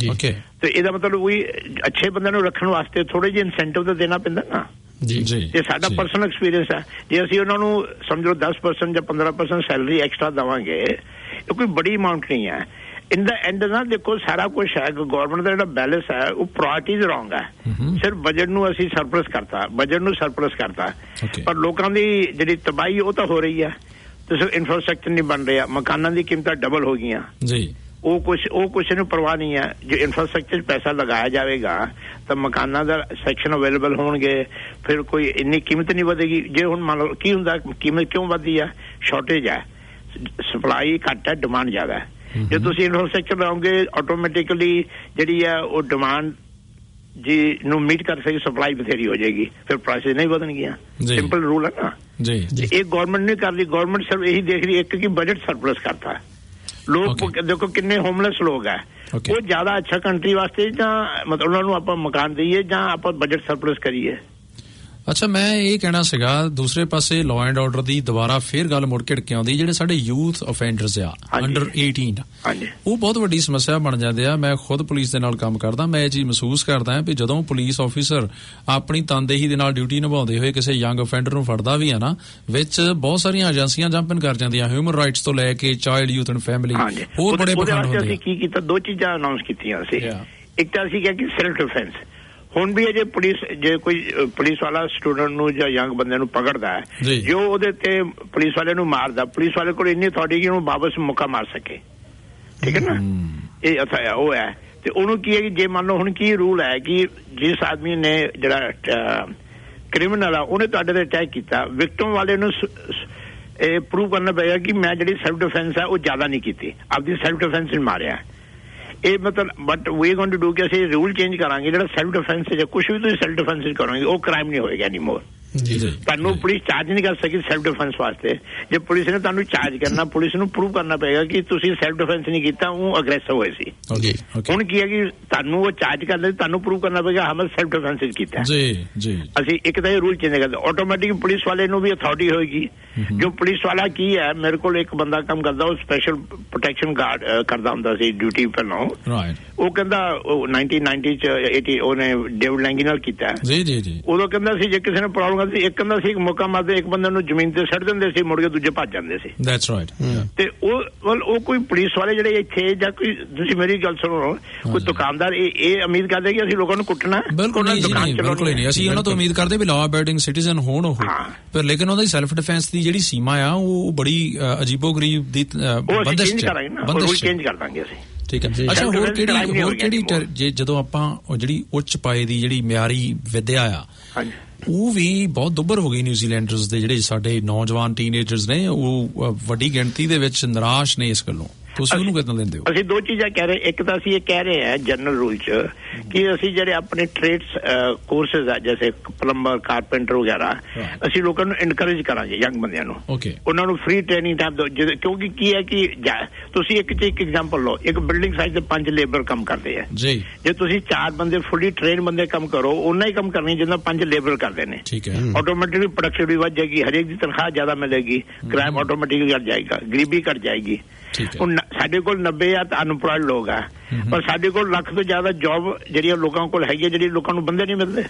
Speaker 9: ਤੇ ਇਹਦਾ ਮਤਲਬ ਵੀ ਅੱਛੇ ਬੰਦਿਆਂ ਨੂੰ ਰੱਖਣ ਵਾਸਤੇ ਥੋੜੇ ਜਿਹੇ ਇਨਸੈਂਟਿਵ ਤਾਂ ਦੇਣਾ ਪੈਂਦਾ ਨਾ ਜੀ। ਇਹ ਸਾਡਾ ਪਰਸਨਲ ਐਕਸਪੀਰੀਅੰਸ ਹੈ। ਜੇ ਅਸੀਂ ਉਹਨਾਂ ਨੂੰ ਸਮਝੋ 10% ਜਾਂ 15% ਸੈਲਰੀ ਐਕਸਟਰਾ ਦੇਵਾਂਗੇ, ਇਹ ਕੋਈ ਬੜੀ ਅਮਾਊਂਟ ਨਹੀਂ ਹੈ। ਇਨ ਦਾ ਐਂਡ ਨਾ ਦੇਖੋ ਸਾਰਾ ਕੁਝ ਹੈ, ਗਵਰਨਮੈਂਟ ਦਾ ਜਿਹੜਾ ਬੈਲੈਂਸ ਹੈ ਉਹ ਪ੍ਰਾਇੋਰਟੀਜ਼ ਰੌਂਗ ਹੈ। ਸਿਰਫ ਬਜਟ ਨੂੰ ਅਸੀਂ ਸਰਪਲਸ ਕਰਤਾ, ਪਰ ਲੋਕਾਂ ਦੀ ਜਿਹੜੀ ਤਬਾਹੀ ਉਹ ਤਾਂ ਹੋ ਰਹੀ ਹੈ। ਤੇ ਸਿਰਫ ਇਨਫਰਾਸਟ੍ਰਕਚਰ ਨਹੀਂ ਬਣ ਰਿਹਾ, ਮਕਾਨਾਂ ਦੀ ਕੀਮਤਾਂ ਡਬਲ ਹੋ ਗਈਆਂ ਜੀ। ਉਹ ਕੁਛ ਨੂੰ ਪਰਵਾਹ ਨਹੀਂ ਹੈ। ਜੇ ਇਨਫਰਾਸਟ੍ਰਕਚਰ 'ਚ ਪੈਸਾ ਲਗਾਇਆ ਜਾਵੇਗਾ ਤਾਂ ਮਕਾਨਾਂ ਦਾ ਸੈਕਸ਼ਨ ਅਵੇਲੇਬਲ ਹੋਣਗੇ, ਫਿਰ ਕੋਈ ਇੰਨੀ ਕੀਮਤ ਨਹੀਂ ਵਧੇਗੀ। ਜੇ ਹੁਣ ਮੰਨ ਲਓ ਕੀ ਹੁੰਦਾ, ਕੀਮਤ ਕਿਉਂ ਵਧਦੀ ਹੈ? ਸ਼ਾਰਟੇਜ ਹੈ, ਸਪਲਾਈ ਘੱਟ ਹੈ, ਡਿਮਾਂਡ ਜ਼ਿਆਦਾ ਹੈ। ਜੇ ਤੁਸੀਂ ਇਨਫਰਾਸਟ੍ਰਕਚਰ ਲਾਓਗੇ ਆਟੋਮੈਟਿਕਲੀ ਜਿਹੜੀ ਹੈ ਉਹ ਡਿਮਾਂਡ ਜੀ ਨੂੰ ਮੀਟ ਕਰ ਸਕੇ, ਸਪਲਾਈ ਬਥੇਰੀ ਹੋ ਜਾਏਗੀ, ਫਿਰ ਪ੍ਰਾਈਸਿਸ ਨਹੀਂ ਵਧਣਗੀਆਂ। ਸਿੰਪਲ ਰੂਲ ਹੈ ਨਾ ਜੀ। ਇਹ ਗਵਰਨਮੈਂਟ ਨਹੀਂ ਕਰ ਰਹੀ, ਗਵਰਨਮੈਂਟ ਸਿਰਫ ਇਹੀ ਦੇਖ ਰਹੀ ਇੱਕ ਕਿ ਬਜਟ ਸਰਪਲਸ ਕਰਤਾ। ਲੋਕ ਦੇਖੋ ਕਿੰਨੇ ਹੋਮਲੈਸ ਲੋਕ ਹੈ, ਉਹ ਜ਼ਿਆਦਾ ਅੱਛਾ ਕੰਟਰੀ ਵਾਸਤੇ ਜਾਂ ਮਤਲਬ ਉਹਨਾਂ ਨੂੰ ਆਪਾਂ ਮਕਾਨ ਦਈਏ ਜਾਂ ਆਪਾਂ ਬਜਟ ਸਰਪਲਸ ਕਰੀਏ?
Speaker 6: ਅੱਛਾ, ਮੈਂ ਇਹ ਕਹਿਣਾ ਸੀਗਾ ਦੂਸਰੇ ਪਾਸੇ ਲਾਅ ਐਂਡ ਆਰਡਰ ਦੀ ਦੁਬਾਰਾ ਫੇਰ ਗੱਲ ਮੁੜ ਕੇ ਆਉਂਦੀ, ਜਿਹੜੇ ਸਾਡੇ ਯੂਥ ਅਫੈਂਡਰਸ ਆ ਅੰਡਰ 18 ਉਹ ਬਹੁਤ ਵੱਡੀ ਸਮੱਸਿਆ ਬਣ ਜਾਂਦੇ ਆ। ਮੈਂ ਖੁਦ ਪੁਲਿਸ ਦੇ ਨਾਲ ਕੰਮ ਕਰਦਾ, ਮੈਂ ਇਹ ਚੀਜ਼ ਮਹਿਸੂਸ ਕਰਦਾ ਵੀ ਜਦੋਂ ਪੁਲਿਸ ਆਫੀਸਰ ਆਪਣੀ ਤਨਦੇਹੀ ਦੇ ਨਾਲ ਡਿਊਟੀ ਨਿਭਾਉਂਦੇ ਹੋਏ ਕਿਸੇ ਯੰਗ ਅਫੈਂਡਰ ਨੂੰ ਫੜਦਾ ਵੀ ਆ ਨਾ, ਵਿੱਚ ਬਹੁਤ ਸਾਰੀਆਂ ਏਜੰਸੀਆਂ ਜੰਪ ਇਨ ਕਰ ਜਾਂਦੀਆਂ, ਹਿਊਮਨ ਰਾਈਟਸ ਤੋਂ ਲੈ ਕੇ ਚਾਈਲਡ ਯੂਥ ਐਂਡ ਫੈਮਿਲੀ, ਹੋਰ ਬੜੇ ਪਖੰਡ ਹੁੰਦੇ ਆ।
Speaker 9: ਅਸੀਂ ਕੀ ਕੀਤਾ, ਦੋ ਚੀਜ਼ਾਂ ਅਨਾਉਂਸ ਕੀਤੀਆਂ ਸੀ। ਇੱਕ ਤਾਂ ਅਸੀਂ ਕਿਹਾ ਕਿ ਸੈਲਫ ਡਿਫੈਂਸ, ਹੁਣ ਵੀ ਜੇ ਕੋਈ ਪੁਲਿਸ ਵਾਲਾ ਸਟੂਡੈਂਟ ਨੂੰ ਜਾਂ ਯੰਗ ਬੰਦੇ ਨੂੰ ਪਕੜਦਾ ਹੈ, ਜੋ ਉਹਦੇ ਤੇ ਪੁਲਿਸ ਵਾਲੇ ਨੂੰ ਮਾਰਦਾ, ਪੁਲਿਸ ਵਾਲੇ ਕੋਲ ਇੰਨੀ ਅਥਾਰਟੀ ਕਿ ਉਹਨੂੰ ਵਾਪਸ ਮੌਕਾ ਮਾਰ ਸਕੇ, ਠੀਕ ਹੈ ਨਾ, ਇਹ ਉਹ ਹੈ। ਤੇ ਉਹਨੂੰ ਕੀ ਹੈ ਕਿ ਜੇ ਮੰਨ ਲਓ ਹੁਣ ਕੀ ਰੂਲ ਹੈ ਕਿ ਜਿਸ ਆਦਮੀ ਨੇ ਜਿਹੜਾ ਕ੍ਰਿਮੀਨਲ ਆ ਉਹਨੇ ਤੁਹਾਡੇ ਤੇ ਅਟੈਕ ਕੀਤਾ, ਵਿਕਟਮ ਵਾਲੇ ਨੂੰ ਇਹ ਪ੍ਰੂਵ ਕਰਨਾ ਪਏਗਾ ਕਿ ਮੈਂ ਜਿਹੜੀ ਸੈਲਫ ਡਿਫੈਂਸ ਹੈ ਉਹ ਜ਼ਿਆਦਾ ਨਹੀਂ ਕੀਤੀ, ਆਪਦੀ ਸੈਲਫ ਡਿਫੈਂਸ ਨੂੰ ਮਾਰਿਆ। ਇਹ ਮਤਲਬ but we going to do ਕਿ ਅਸੀਂ ਰੂਲ ਚੇਂਜ ਕਰਾਂਗੇ, ਜਿਹੜਾ ਸੈਲਫ ਡਿਫੈਂਸ ਜਾਂ ਕੁਝ ਵੀ ਤੁਸੀਂ ਸੈਲਫ ਡਿਫੈਂਸ ਕਰੋਗੇ ਉਹ ਕ੍ਰਾਈਮ ਨਹੀਂ ਹੋਏਗਾ ਐਨੀਮੋਰ। ਤੁਹਾਨੂੰ ਪੁਲਿਸ ਚਾਰਜ ਨਹੀਂ ਕਰ ਸਕਦੀ ਸੈਲਫ ਡਿਫੈਂਸ ਵਾਸਤੇ। ਜੇ ਪੁਲਿਸ ਨੇ ਤੁਹਾਨੂੰ ਚਾਰਜ ਕਰਨਾ, ਪੁਲਿਸ ਨੂੰ ਪ੍ਰੂਵ ਕਰਨਾ ਪਏਗਾ ਕਿ ਤੁਸੀਂ ਸੈਲਫ ਡਿਫੈਂਸ ਨਹੀਂ ਕੀਤਾ, ਉਹ ਅਗਰੈਸਿਵ ਹੋਏ ਸੀ। ਹੁਣ ਕੀ ਹੈ ਕਿ ਤੁਹਾਨੂੰ ਉਹ ਚਾਰਜ ਕਰਦੇ, ਤੁਹਾਨੂੰ ਪ੍ਰੂਵ ਕਰਨਾ ਪਏਗਾ ਹਾਂ ਮੈਂ ਸੈਲਫ ਡਿਫੈਂਸ ਕੀਤਾ। ਅਸੀਂ ਇੱਕ ਤਾਂ ਇਹ ਰੂਲ ਚੇਂਜ ਕਰਦੇ, ਆਟੋਮੈਟਿਕ ਪੁਲਿਸ ਵਾਲੇ ਨੂੰ ਵੀ ਅਥਾਰਟੀ ਹੋਏਗੀ। ਜੋ ਪੁਲਿਸ ਵਾਲਾ ਕੀ ਹੈ, ਮੇਰੇ ਕੋਲ ਇੱਕ ਬੰਦਾ ਕੰਮ ਕਰਦਾ, ਉਹ ਸਪੈਸ਼ਲ ਪ੍ਰੋਟੈਕਸ਼ਨ ਗਾਰਡ ਕਰਦਾ ਹੁੰਦਾ ਸੀ ਡਿਊਟੀ ਪਹਿਲਾਂ। ਉਹ ਕਹਿੰਦਾ 1990 ਚ 80 ਉਹਨੇ ਡੇਵਿਡ ਲੈਂਗੀ ਨਾਲ ਕੀਤਾ। ਉਦੋਂ ਕਹਿੰਦਾ ਸੀ ਜੇ ਕਿਸੇ ਨੇ ਪ੍ਰੋਬਲਮ ਇੱਕ ਕਹਿੰਦਾ ਸੀ ਮੌਕਾ ਮਾਰਦੇ, ਇੱਕ ਬੰਦੇ ਨੂੰ ਜ਼ਮੀਨ ਤੇ ਸੱਟ ਦਿੰਦੇ ਸੀ, ਮੁੜ ਕੇ ਦੂਜੇ ਭੱਜ ਜਾਂਦੇ ਸੀ। ਤੇ ਉਹ ਕੋਈ ਪੁਲਿਸ ਵਾਲੇ ਜਿਹੜੇ ਇੱਥੇ ਜਾਂ ਕੋਈ, ਤੁਸੀਂ ਮੇਰੀ ਗੱਲ ਸੁਣੋ, ਕੋਈ ਦੁਕਾਨਦਾਰ ਇਹ ਉਮੀਦ ਕਰਦੇ ਕਿ ਅਸੀਂ ਲੋਕਾਂ ਨੂੰ ਕੁੱਟਣਾ?
Speaker 6: ਬਿਲਕੁਲ ਨਹੀਂ, ਅਸੀਂ ਉਹਨਾਂ ਤੋਂ ਉਮੀਦ ਕਰਦੇ ਵੀ ਲਾਅ ਅਬਾਈਡਿੰਗ ਸਿਟੀਜ਼ਨ ਹੋਣ ਉਹ, ਪਰ ਲੇਕਿਨ ਉਹਦੀ ਸੈਲਫ ਡਿਫੈਂਸ ਦੀ ਜਿਹੜੀ ਸੀਮਾ ਆ ਉਹ ਬੜੀ ਅਜੀਬੋ-ਗਰੀਬ ਦੀ ਬੰਦਸ਼
Speaker 9: ਚੇਂਜ ਕਰ ਦਾਂਗੇ ਅਸੀਂ।
Speaker 6: ਠੀਕ ਹੈ। ਅੱਛਾ, ਹੋਰ ਕਿਹੜੀ ਜਦੋਂ ਆਪਾਂ ਜਿਹੜੀ ਉੱਚ ਪਾਏ ਦੀ ਜਿਹੜੀ ਮਿਆਰੀ ਵਿਦਿਆ ਆ ਉਹ ਵੀ ਬਹੁਤ ਦੁੱਬਰ ਹੋ ਗਈ ਨਿਊਜ਼ੀਲੈਂਡਰਸ ਦੇ, ਜਿਹੜੇ ਸਾਡੇ ਨੌਜਵਾਨ ਟੀਨੇਜਰਸ ਨੇ ਉਹ ਵੱਡੀ ਗਿਣਤੀ ਦੇ ਵਿੱਚ ਨਿਰਾਸ਼ ਨੇ ਇਸ ਗੱਲੋਂ। ਤੁਸੀਂ ਉਹਨੂੰ ਕਿੱਦਾਂ ਲੈਂਦੇ ਹੋ?
Speaker 9: ਅਸੀਂ ਦੋ ਚੀਜ਼ਾਂ ਕਹਿ ਰਹੇ, ਇੱਕ ਤਾਂ ਅਸੀਂ ਇਹ ਕਹਿ ਰਹੇ ਹਾਂ ਜਨਰਲ ਰੂਲ ਚ ਕਿ ਅਸੀਂ ਜਿਹੜੇ ਆਪਣੇ ਟ੍ਰੇਡਸ ਕੋਰਸਿਸ ਆ ਜਿਵੇਂ ਪਲੰਬਰ, ਕਾਰਪੈਂਟਰ ਵਗੈਰਾ, ਅਸੀਂ ਲੋਕਾਂ ਨੂੰ ਇਨਕਰੇਜ ਕਰਾਂਗੇ, ਯੰਗ ਬੰਦਿਆਂ ਨੂੰ, ਉਹਨਾਂ ਨੂੰ ਫ੍ਰੀ ਟ੍ਰੇਨਿੰਗ ਟਾਈਮ ਦੋ। ਕਿਉਂਕਿ ਕੀ ਹੈ ਕਿ ਤੁਸੀਂ ਇੱਕ ਐਗਜ਼ਾਮਪਲ ਲਓ, ਇੱਕ ਬਿਲਡਿੰਗ ਸਾਈਟ ਤੇ 5 ਲੇਬਰ ਕੰਮ ਕਰਦੇ ਆ, ਜੇ ਤੁਸੀਂ 4 ਬੰਦੇ ਫੁੱਲੀ ਟ੍ਰੇਨ ਬੰਦੇ ਕੰਮ ਕਰੋ, ਉਹਨਾਂ ਹੀ ਕੰਮ ਕਰਨੀ ਜਿੰਨਾ 5 ਲੇਬਰ ਕਰਦੇ ਨੇ। ਆਟੋਮੈਟਿਕਲੀ ਪ੍ਰੋਡਕਟਿਵਿਟੀ ਵੱਧ ਜਾਏਗੀ, ਹਰੇਕ ਦੀ ਤਨਖਾਹ ਜ਼ਿਆਦਾ ਮਿਲੇਗੀ, ਕ੍ਰਾਈਮ ਆਟੋਮੈਟਿਕਲੀ ਘਟ ਜਾਏਗਾ, ਗਰੀਬੀ ਘਟ ਜਾਏਗੀ। ਹੁਣ ਸਾਡੇ ਕੋਲ 90,000 ਅਨਪਲਾਇਡ ਲੋਕ ਆ, ਪਰ ਸਾਡੇ ਕੋਲ ਲੱਖ ਤੋਂ ਜ਼ਿਆਦਾ ਜੌਬ ਜਿਹੜੀਆਂ ਲੋਕਾਂ ਕੋਲ ਹੈਗੀ, ਜਿਹੜੀ ਲੋਕਾਂ ਨੂੰ ਬੰਦੇ ਨਹੀਂ ਮਿਲਦੇ।